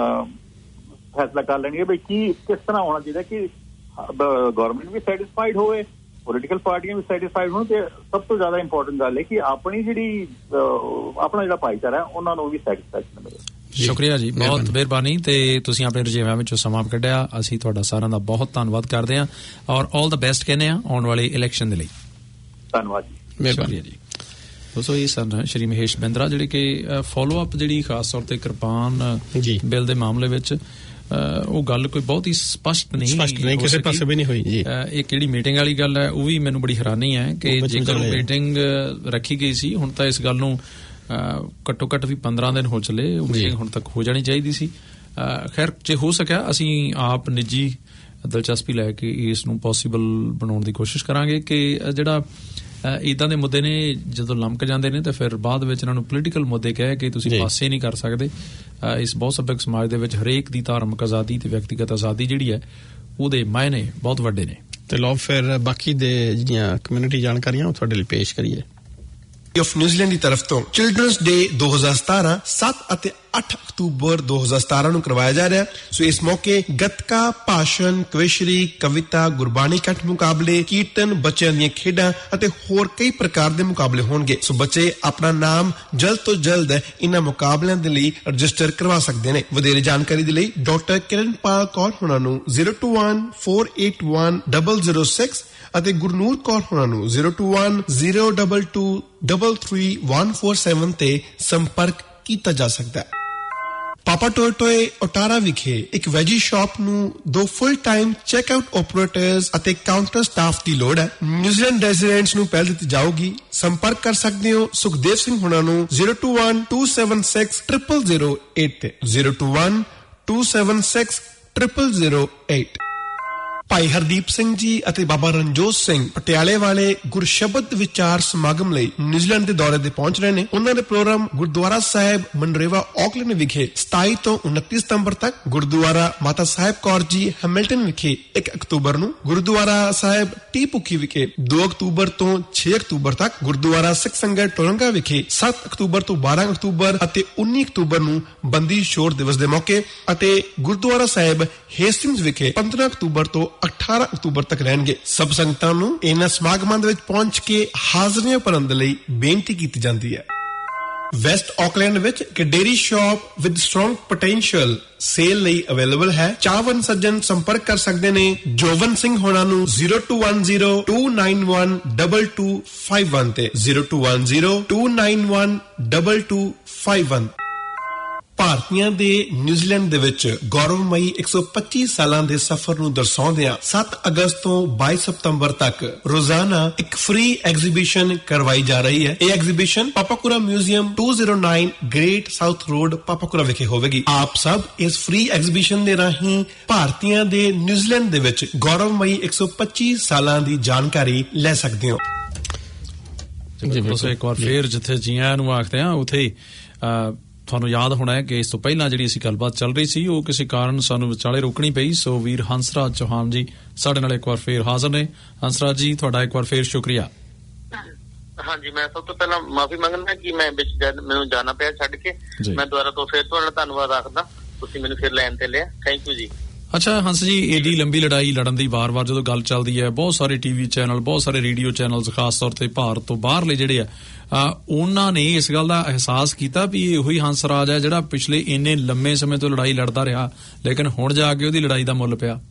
Speaker 12: ਫੈਸਲਾ ਕਰ ਲੈਣਗੇ ਵੀ ਕਿਸ ਤਰ੍ਹਾਂ ਹੋਣਾ ਚਾਹੀਦਾ ਕਿ ਗਵਰਨਮੈਂਟ ਵੀ ਸੈਟਿਸਫਾਈਡ ਹੋਵੇ, ਪੋਲੀਟੀਕਲ ਪਾਰਟੀਆਂ ਵੀ ਸੈਟਿਸਫਾਈਡ ਹੋਣ ਤੇ ਸਭ ਤੋਂ ਜ਼ਿਆਦਾ ਇੰਪੋਰਟੈਂਟ ਗੱਲ ਹੈ ਕਿ ਆਪਣੀ ਜਿਹੜੀ ਆਪਣਾ ਜਿਹੜਾ ਭਾਈਚਾਰਾ ਹੈ ਉਹਨਾਂ ਨੂੰ ਵੀ ਸੈਟਿਸਫੈਕਸ਼ਨ ਮਿਲੇ।
Speaker 6: ਸ਼ੁਕਰੀਆ ਜੀ, ਬਹੁਤ ਮਿਹਰਬਾਨੀ ਤੇ ਤੁਸੀਂ ਆਪਣੇ ਰੁਝੇਵਿਆਂ ਵਿੱਚੋਂ ਸਮਾਂ ਕੱਢਿਆ। ਅਸੀਂ ਤੁਹਾਡਾ ਸਾਰਿਆਂ ਦਾ ਬਹੁਤ ਧੰਨਵਾਦ ਕਰਦੇ ਹਾਂ ਔਰ ਆਲ ਦਾ ਬੈਸਟ ਕਹਿੰਦੇ ਹਾਂ ਆਉਣ ਵਾਲੇ ਇਲੈਕਸ਼ਨ ਦੇ ਲਈ।
Speaker 12: ਧੰਨਵਾਦ ਜੀ,
Speaker 6: ਮਿਹਰਬਾਨੀ ਜੀ। ਦੋਸਤੋ ਇਹ ਸਨ ਸ਼੍ਰੀ ਮਹੇਸ਼ ਬਿੰਦਰਾ ਜਿਹੜੇ ਕਿ ਫੋਲੋ ਅਪ ਜਿਹੜੀ ਖਾਸ ਤੌਰ ਤੇ ਕਿਰਪਾਨ ਬਿੱਲ ਦੇ ਮਾਮਲੇ ਵਿੱਚ ਉਹ ਗੱਲ ਕੋਈ ਬਹੁਤ ਹੀ ਸਪਸ਼ਟ ਨਹੀਂ
Speaker 2: ਕਿਸੇ ਪਾਸੇ ਵੀ ਨਹੀਂ ਹੋਈ ਜੀ।
Speaker 6: ਇਹ ਕਿਹੜੀ ਮੀਟਿੰਗ ਵਾਲੀ ਗੱਲ ਹੈ ਉਹ ਵੀ ਮੈਨੂੰ ਬੜੀ ਹੈਰਾਨੀ ਹੈ ਕਿ ਜੇਕਰ ਮੀਟਿੰਗ ਰੱਖੀ ਗਈ ਸੀ ਹੁਣ ਤਾਂ ਇਸ ਗੱਲ ਨੂੰ ਘੱਟੋ ਘੱਟ ਵੀ 15 ਦਿਨ ਹੋ ਚਲੇ, ਉਹ ਮੀਟਿੰਗ ਹੁਣ ਤੱਕ ਹੋ ਜਾਣੀ ਚਾਹੀਦੀ ਸੀ। ਖੈਰ ਜੇ ਹੋ ਸਕਿਆ ਅਸੀਂ ਆਪ ਨਿੱਜੀ ਦਿਲਚਸਪੀ ਲੈ ਕੇ ਇਸ ਨੂੰ ਪੋਸੀਬਲ ਬਣਾਉਣ ਦੀ ਕੋਸ਼ਿਸ਼ ਕਰਾਂਗੇ ਕਿ ਜਿਹੜਾ ਇੱਦਾਂ ਦੇ ਮੁੱਦੇ ਨੇ ਜਦੋਂ ਲੰਮਕ ਜਾਂਦੇ ਨੇ ਤਾਂ ਫਿਰ ਬਾਅਦ ਵਿੱਚ ਇਹਨਾਂ ਨੂੰ ਪੋਲੀਟੀਕਲ ਮੁੱਦੇ ਕਹਿ ਕੇ ਤੁਸੀਂ ਪਾਸੇ ਨਹੀਂ ਕਰ ਸਕਦੇ। ਇਸ ਬਹੁਤ ਸੱਭਿਅਕ ਸਮਾਜ ਦੇ ਵਿੱਚ ਹਰੇਕ ਦੀ ਧਾਰਮਿਕ ਆਜ਼ਾਦੀ ਤੇ ਵਿਅਕਤੀਗਤ ਆਜ਼ਾਦੀ ਜਿਹੜੀ ਹੈ ਉਹਦੇ ਮਾਇਨੇ ਬਹੁਤ ਵੱਡੇ ਨੇ।
Speaker 2: ਤੇ ਲਓ ਫਿਰ ਬਾਕੀ ਦੇ ਜਿਹੜੀਆਂ ਕਮਿਊਨਿਟੀ ਜਾਣਕਾਰੀਆਂ ਉਹ ਤੁਹਾਡੇ ਲਈ ਪੇਸ਼ ਕਰੀਏ।
Speaker 11: ਆਫ ਨਿਊਜ਼ੀਲੈਂਡ ਦੀ ਤਰਫ ਤੋਂ ਚਿਲਡਰਨਸ ਡੇ 2017 7 ਅਤੇ 8 ਅਕਤੂਬਰ 2017 ਨੂੰ ਕਰਵਾਇਆ ਜਾ ਰਿਹਾ। ਸੋ ਇਸ ਮੌਕੇ ਗੱਤਕਾ, ਭਾਸ਼ਣ, ਕਵਿਸ਼ਰੀ, ਕਵਿਤਾ, ਗੁਰਬਾਣੀ ਕੰਠ ਮੁਕਾਬਲੇ, ਕੀਰਤਨ, ਬੱਚਿਆਂ ਦੀਆਂ ਖੇਡਾਂ ਅਤੇ ਹੋਰ ਕਈ ਪ੍ਰਕਾਰ ਦੇ ਮੁਕਾਬਲੇ ਹੋਣਗੇ। ਸੋ ਬੱਚੇ ਆਪਣਾ ਨਾਮ ਜਲਦ ਤੋਂ ਜਲਦ ਇਹਨਾਂ ਮੁਕਾਬਲਿਆਂ ਦੇ ਲਈ ਰਜਿਸਟਰ ਕਰਵਾ ਸਕਦੇ ਨੇ। ਵਧੇਰੇ ਜਾਣਕਾਰੀ ਦੇ ਲਈ ਡਾਕਟਰ ਕਿਰਨਪਾਲ ਕੌਰ ਹੁਣਾਂ ਨੂੰ 021481006 ਅਤੇ ਗੁਰਨੂਰ ਕੌਰ ਹੁਣਾਂ ਨੂੰ 02102233147 ਤੇ ਸੰਪਰਕ ਕੀਤਾ ਜਾ ਸਕਦਾ ਹੈ। ਪਾਪਾ ਟੋਏ ਓਟਾਰਾ ਵਿਖੇ ਇੱਕ ਵੈਜੀ ਸ਼ਾਪ ਨੂੰ 2 full time check out operators ਅਤੇ ਕਾਊਂਟਰ ਸਟਾਫ ਦੀ ਲੋੜ ਹੈ। ਨਿਊਜ਼ੀਲੈਂਡ ਰੈਜ਼ੀਡੈਂਟਸ ਨੂੰ ਪਹਿਲ ਦਿੱਤੀ ਜਾਊਗੀ। ਸੰਪਰਕ ਕਰ ਸਕਦੇ ਹੋ ਸੁਖਦੇਵ ਸਿੰਘ ਹੁਣਾਂ ਨੂੰ 021276008 ਤੇ 021276008। ਭਾਈ ਹਰਦੀਪ ਸਿੰਘ ਜੀ ਅਤੇ ਬਾਬਾ ਰਣਜੋਤ ਸਿੰਘ ਪਟਿਆਲੇ ਵਾਲੇ ਗੁਰਸ਼ਬਦ ਵਿਚਾਰ ਸਮਾਗਮ ਲਈ ਨਿਊਜ਼ੀਲੈਂਡ ਦੇ ਦੌਰੇ ਤੇ ਪਹੁੰਚ ਰਹੇ ਨੇ। ਉਹਨਾਂ ਦੇ programme Gurdwara Sahib Manurewa Auckland ਵਿਖੇ 27 ਤੋਂ 29 ਸਤੰਬਰ ਤੱਕ, ਗੁਰਦੁਆਰਾ ਮਾਤਾ ਸਾਹਿਬ ਕੌਰ ਜੀ ਹੈਮਿਲਟਨ ਵਿਖੇ 1 ਅਕਤੂਬਰ ਨੂੰ, ਗੁਰਦੁਆਰਾ ਸਾਹਿਬ ਟੀ ਭੁੱਖੀ ਵਿਖੇ 2 ਅਕਤੂਬਰ ਤੋਂ 6 ਅਕਤੂਬਰ ਤੱਕ, ਗੁਰਦੁਆਰਾ ਸਿੱਖ ਸੰਗਤ ਟੋਰੰਗਾ ਵਿਖੇ 7 ਅਕਤੂਬਰ ਤੋਂ 12 ਅਕਤੂਬਰ ਅਤੇ 19 ਅਕਤੂਬਰ ਨੂੰ ਬੰਦੀ ਛੋੜ ਦਿਵਸ ਦੇ ਮੌਕੇ, ਅਤੇ ਗੁਰਦੁਆਰਾ ਸਾਹਿਬ ਹੇਸਟਿੰਗਸ ਵਿਖੇ 15 ਅਕਤੂਬਰ ਤੋਂ 18 ਅਕਤੂਬਰ ਤੱਕ ਰਹਿਣਗੇ। ਸਭ ਸੰਗਤਾਂ ਨੂੰ ਇਹਨਾਂ ਸਮਾਗਮਾਂ ਦੇ ਵਿੱਚ ਪਹੁੰਚ ਕੇ ਹਾਜ਼ਰੀਆਂ ਭਰਨ ਦੇ ਲਈ ਬੇਨਤੀ ਕੀਤੀ ਜਾਂਦੀ ਹੈ। ਵੈਸਟ ਆਕਲੈਂਡ ਵਿੱਚ ਇੱਕ dairy shop with strong potential sale ਲਈ ਅਵੇਲੇਬਲ ਹੈ। ਚਾਹਵਨ ਸੱਜਣ ਸੰਪਰਕ ਕਰ ਸਕਦੇ ਨੇ ਜੋਵਨ ਸਿੰਘ ਹੋਣਾ ਨੂੰ 0210291221 ਤੇ 0210291221। ਭਾਰਤੀਆਂ ਦੇ ਨਿਊਜ਼ੀਲੈਂਡ ਦੇ ਵਿੱਚ ਗੌਰਵਮਈ 125 ਸਾਲਾਂ ਦੇ ਸਫ਼ਰ ਨੂੰ ਦਰਸਾਉਂਦਿਆਂ 7 ਅਗਸਤ ਤੋਂ 22 ਸਤੰਬਰ ਤੱਕ ਰੋਜ਼ਾਨਾ ਇੱਕ ਫ੍ਰੀ ਐਗਜ਼ੀਬਿਸ਼ਨ ਕਰਵਾਈ ਜਾ ਰਹੀ ਹੈ। ਇਹ exhibition Papakura museum 209 Great South Road Papakura ਵਿਖੇ ਹੋਵੇਗੀ। ਆਪ ਸਭ ਇਸ ਫ੍ਰੀ ਐਗਜ਼ੀਬਿਸ਼ਨ ਦੇ ਰਾਹੀਂ ਭਾਰਤੀਆਂ ਦੇ ਨਿਊਜ਼ੀਲੈਂਡ ਦੇ ਵਿੱਚ ਗੌਰਵਮਈ 125 ਸਾਲਾਂ ਦੀ ਜਾਣਕਾਰੀ ਲੈ ਸਕਦੇ ਹੋ।
Speaker 6: ਇੱਕ ਵਾਰ ਫੇਰ ਜਿੱਥੇ ਜੀਆਂ ਨੂੰ ਆਖਦੇ ਆ ਉੱਥੇ ਤੁਹਾਨੂੰ ਯਾਦ ਹੋਣਾ ਹੈ ਕਿ ਇਸ ਤੋਂ ਪਹਿਲਾਂ ਜਿਹੜੀ ਅਸੀਂ ਗੱਲਬਾਤ ਚੱਲ ਰਹੀ ਸੀ ਉਹ ਕਿਸੇ ਕਾਰਨ ਸਾਨੂੰ ਵਿਚਾਲੇ ਰੋਕਣੀ ਪਈ। ਸੋ ਵੀਰ ਹੰਸਰਾਜ ਚੌਹਾਨ ਜੀ ਸਾਡੇ ਨਾਲ ਇੱਕ ਵਾਰ ਫੇਰ ਹਾਜ਼ਰ ਨੇ। ਹੰਸਰਾਜ ਜੀ ਤੁਹਾਡਾ ਇੱਕ ਵਾਰ ਫੇਰ ਸ਼ੁਕਰੀਆ।
Speaker 8: ਹਾਂਜੀ, ਮੈਂ ਸਭ ਤੋਂ ਪਹਿਲਾਂ ਮਾਫੀ ਮੰਗਦਾ ਕਿ ਮੈਂ ਵਿੱਚ ਮੈਨੂੰ ਜਾਣਾ ਪਿਆ ਛੱਡ ਕੇ। ਮੈਂ ਦੁਬਾਰਾ ਤੋਂ ਫੇਰ ਤੁਹਾਡਾ ਧੰਨਵਾਦ ਆਖਦਾ, ਤੁਸੀਂ ਮੈਨੂੰ ਫਿਰ ਲਾਈਨ ਤੇ ਲਿਆ। ਥੈਂਕ ਯੂ ਜੀ।
Speaker 6: ਅੱਛਾ ਹੰਸ ਜੀ, ਏਡੀ ਲੰਬੀ ਲੜਾਈ ਲੜਨ ਦੀ ਵਾਰ-ਵਾਰ ਜਦੋਂ ਗੱਲ ਚੱਲਦੀ ਹੈ, ਬਹੁਤ ਸਾਰੇ ਟੀਵੀ ਚੈਨਲ, ਬਹੁਤ ਸਾਰੇ ਰੇਡੀਓ ਚੈਨਲਸ, ਖਾਸ ਤੌਰ ਤੇ ਭਾਰਤ ਤੋਂ ਬਾਹਰਲੇ ਜਿਹੜੇ ਆ ਉਹਨਾਂ ਨੇ ਇਸ ਗੱਲ ਦਾ ਅਹਿਸਾਸ ਕੀਤਾ ਵੀ ਇਹ ਉਹੀ ਹੰਸ ਰਾਜ ਹੈ ਜਿਹੜਾ ਪਿਛਲੇ ਇੰਨੇ ਲੰਮੇ ਸਮੇਂ ਤੋਂ ਲੜਾਈ ਲੜਦਾ ਰਿਹਾ, ਲੇਕਿਨ ਹੁਣ ਜਾ ਕੇ ਉਹਦੀ ਲੜਾਈ ਦਾ ਮੁੱਲ ਪਿਆ।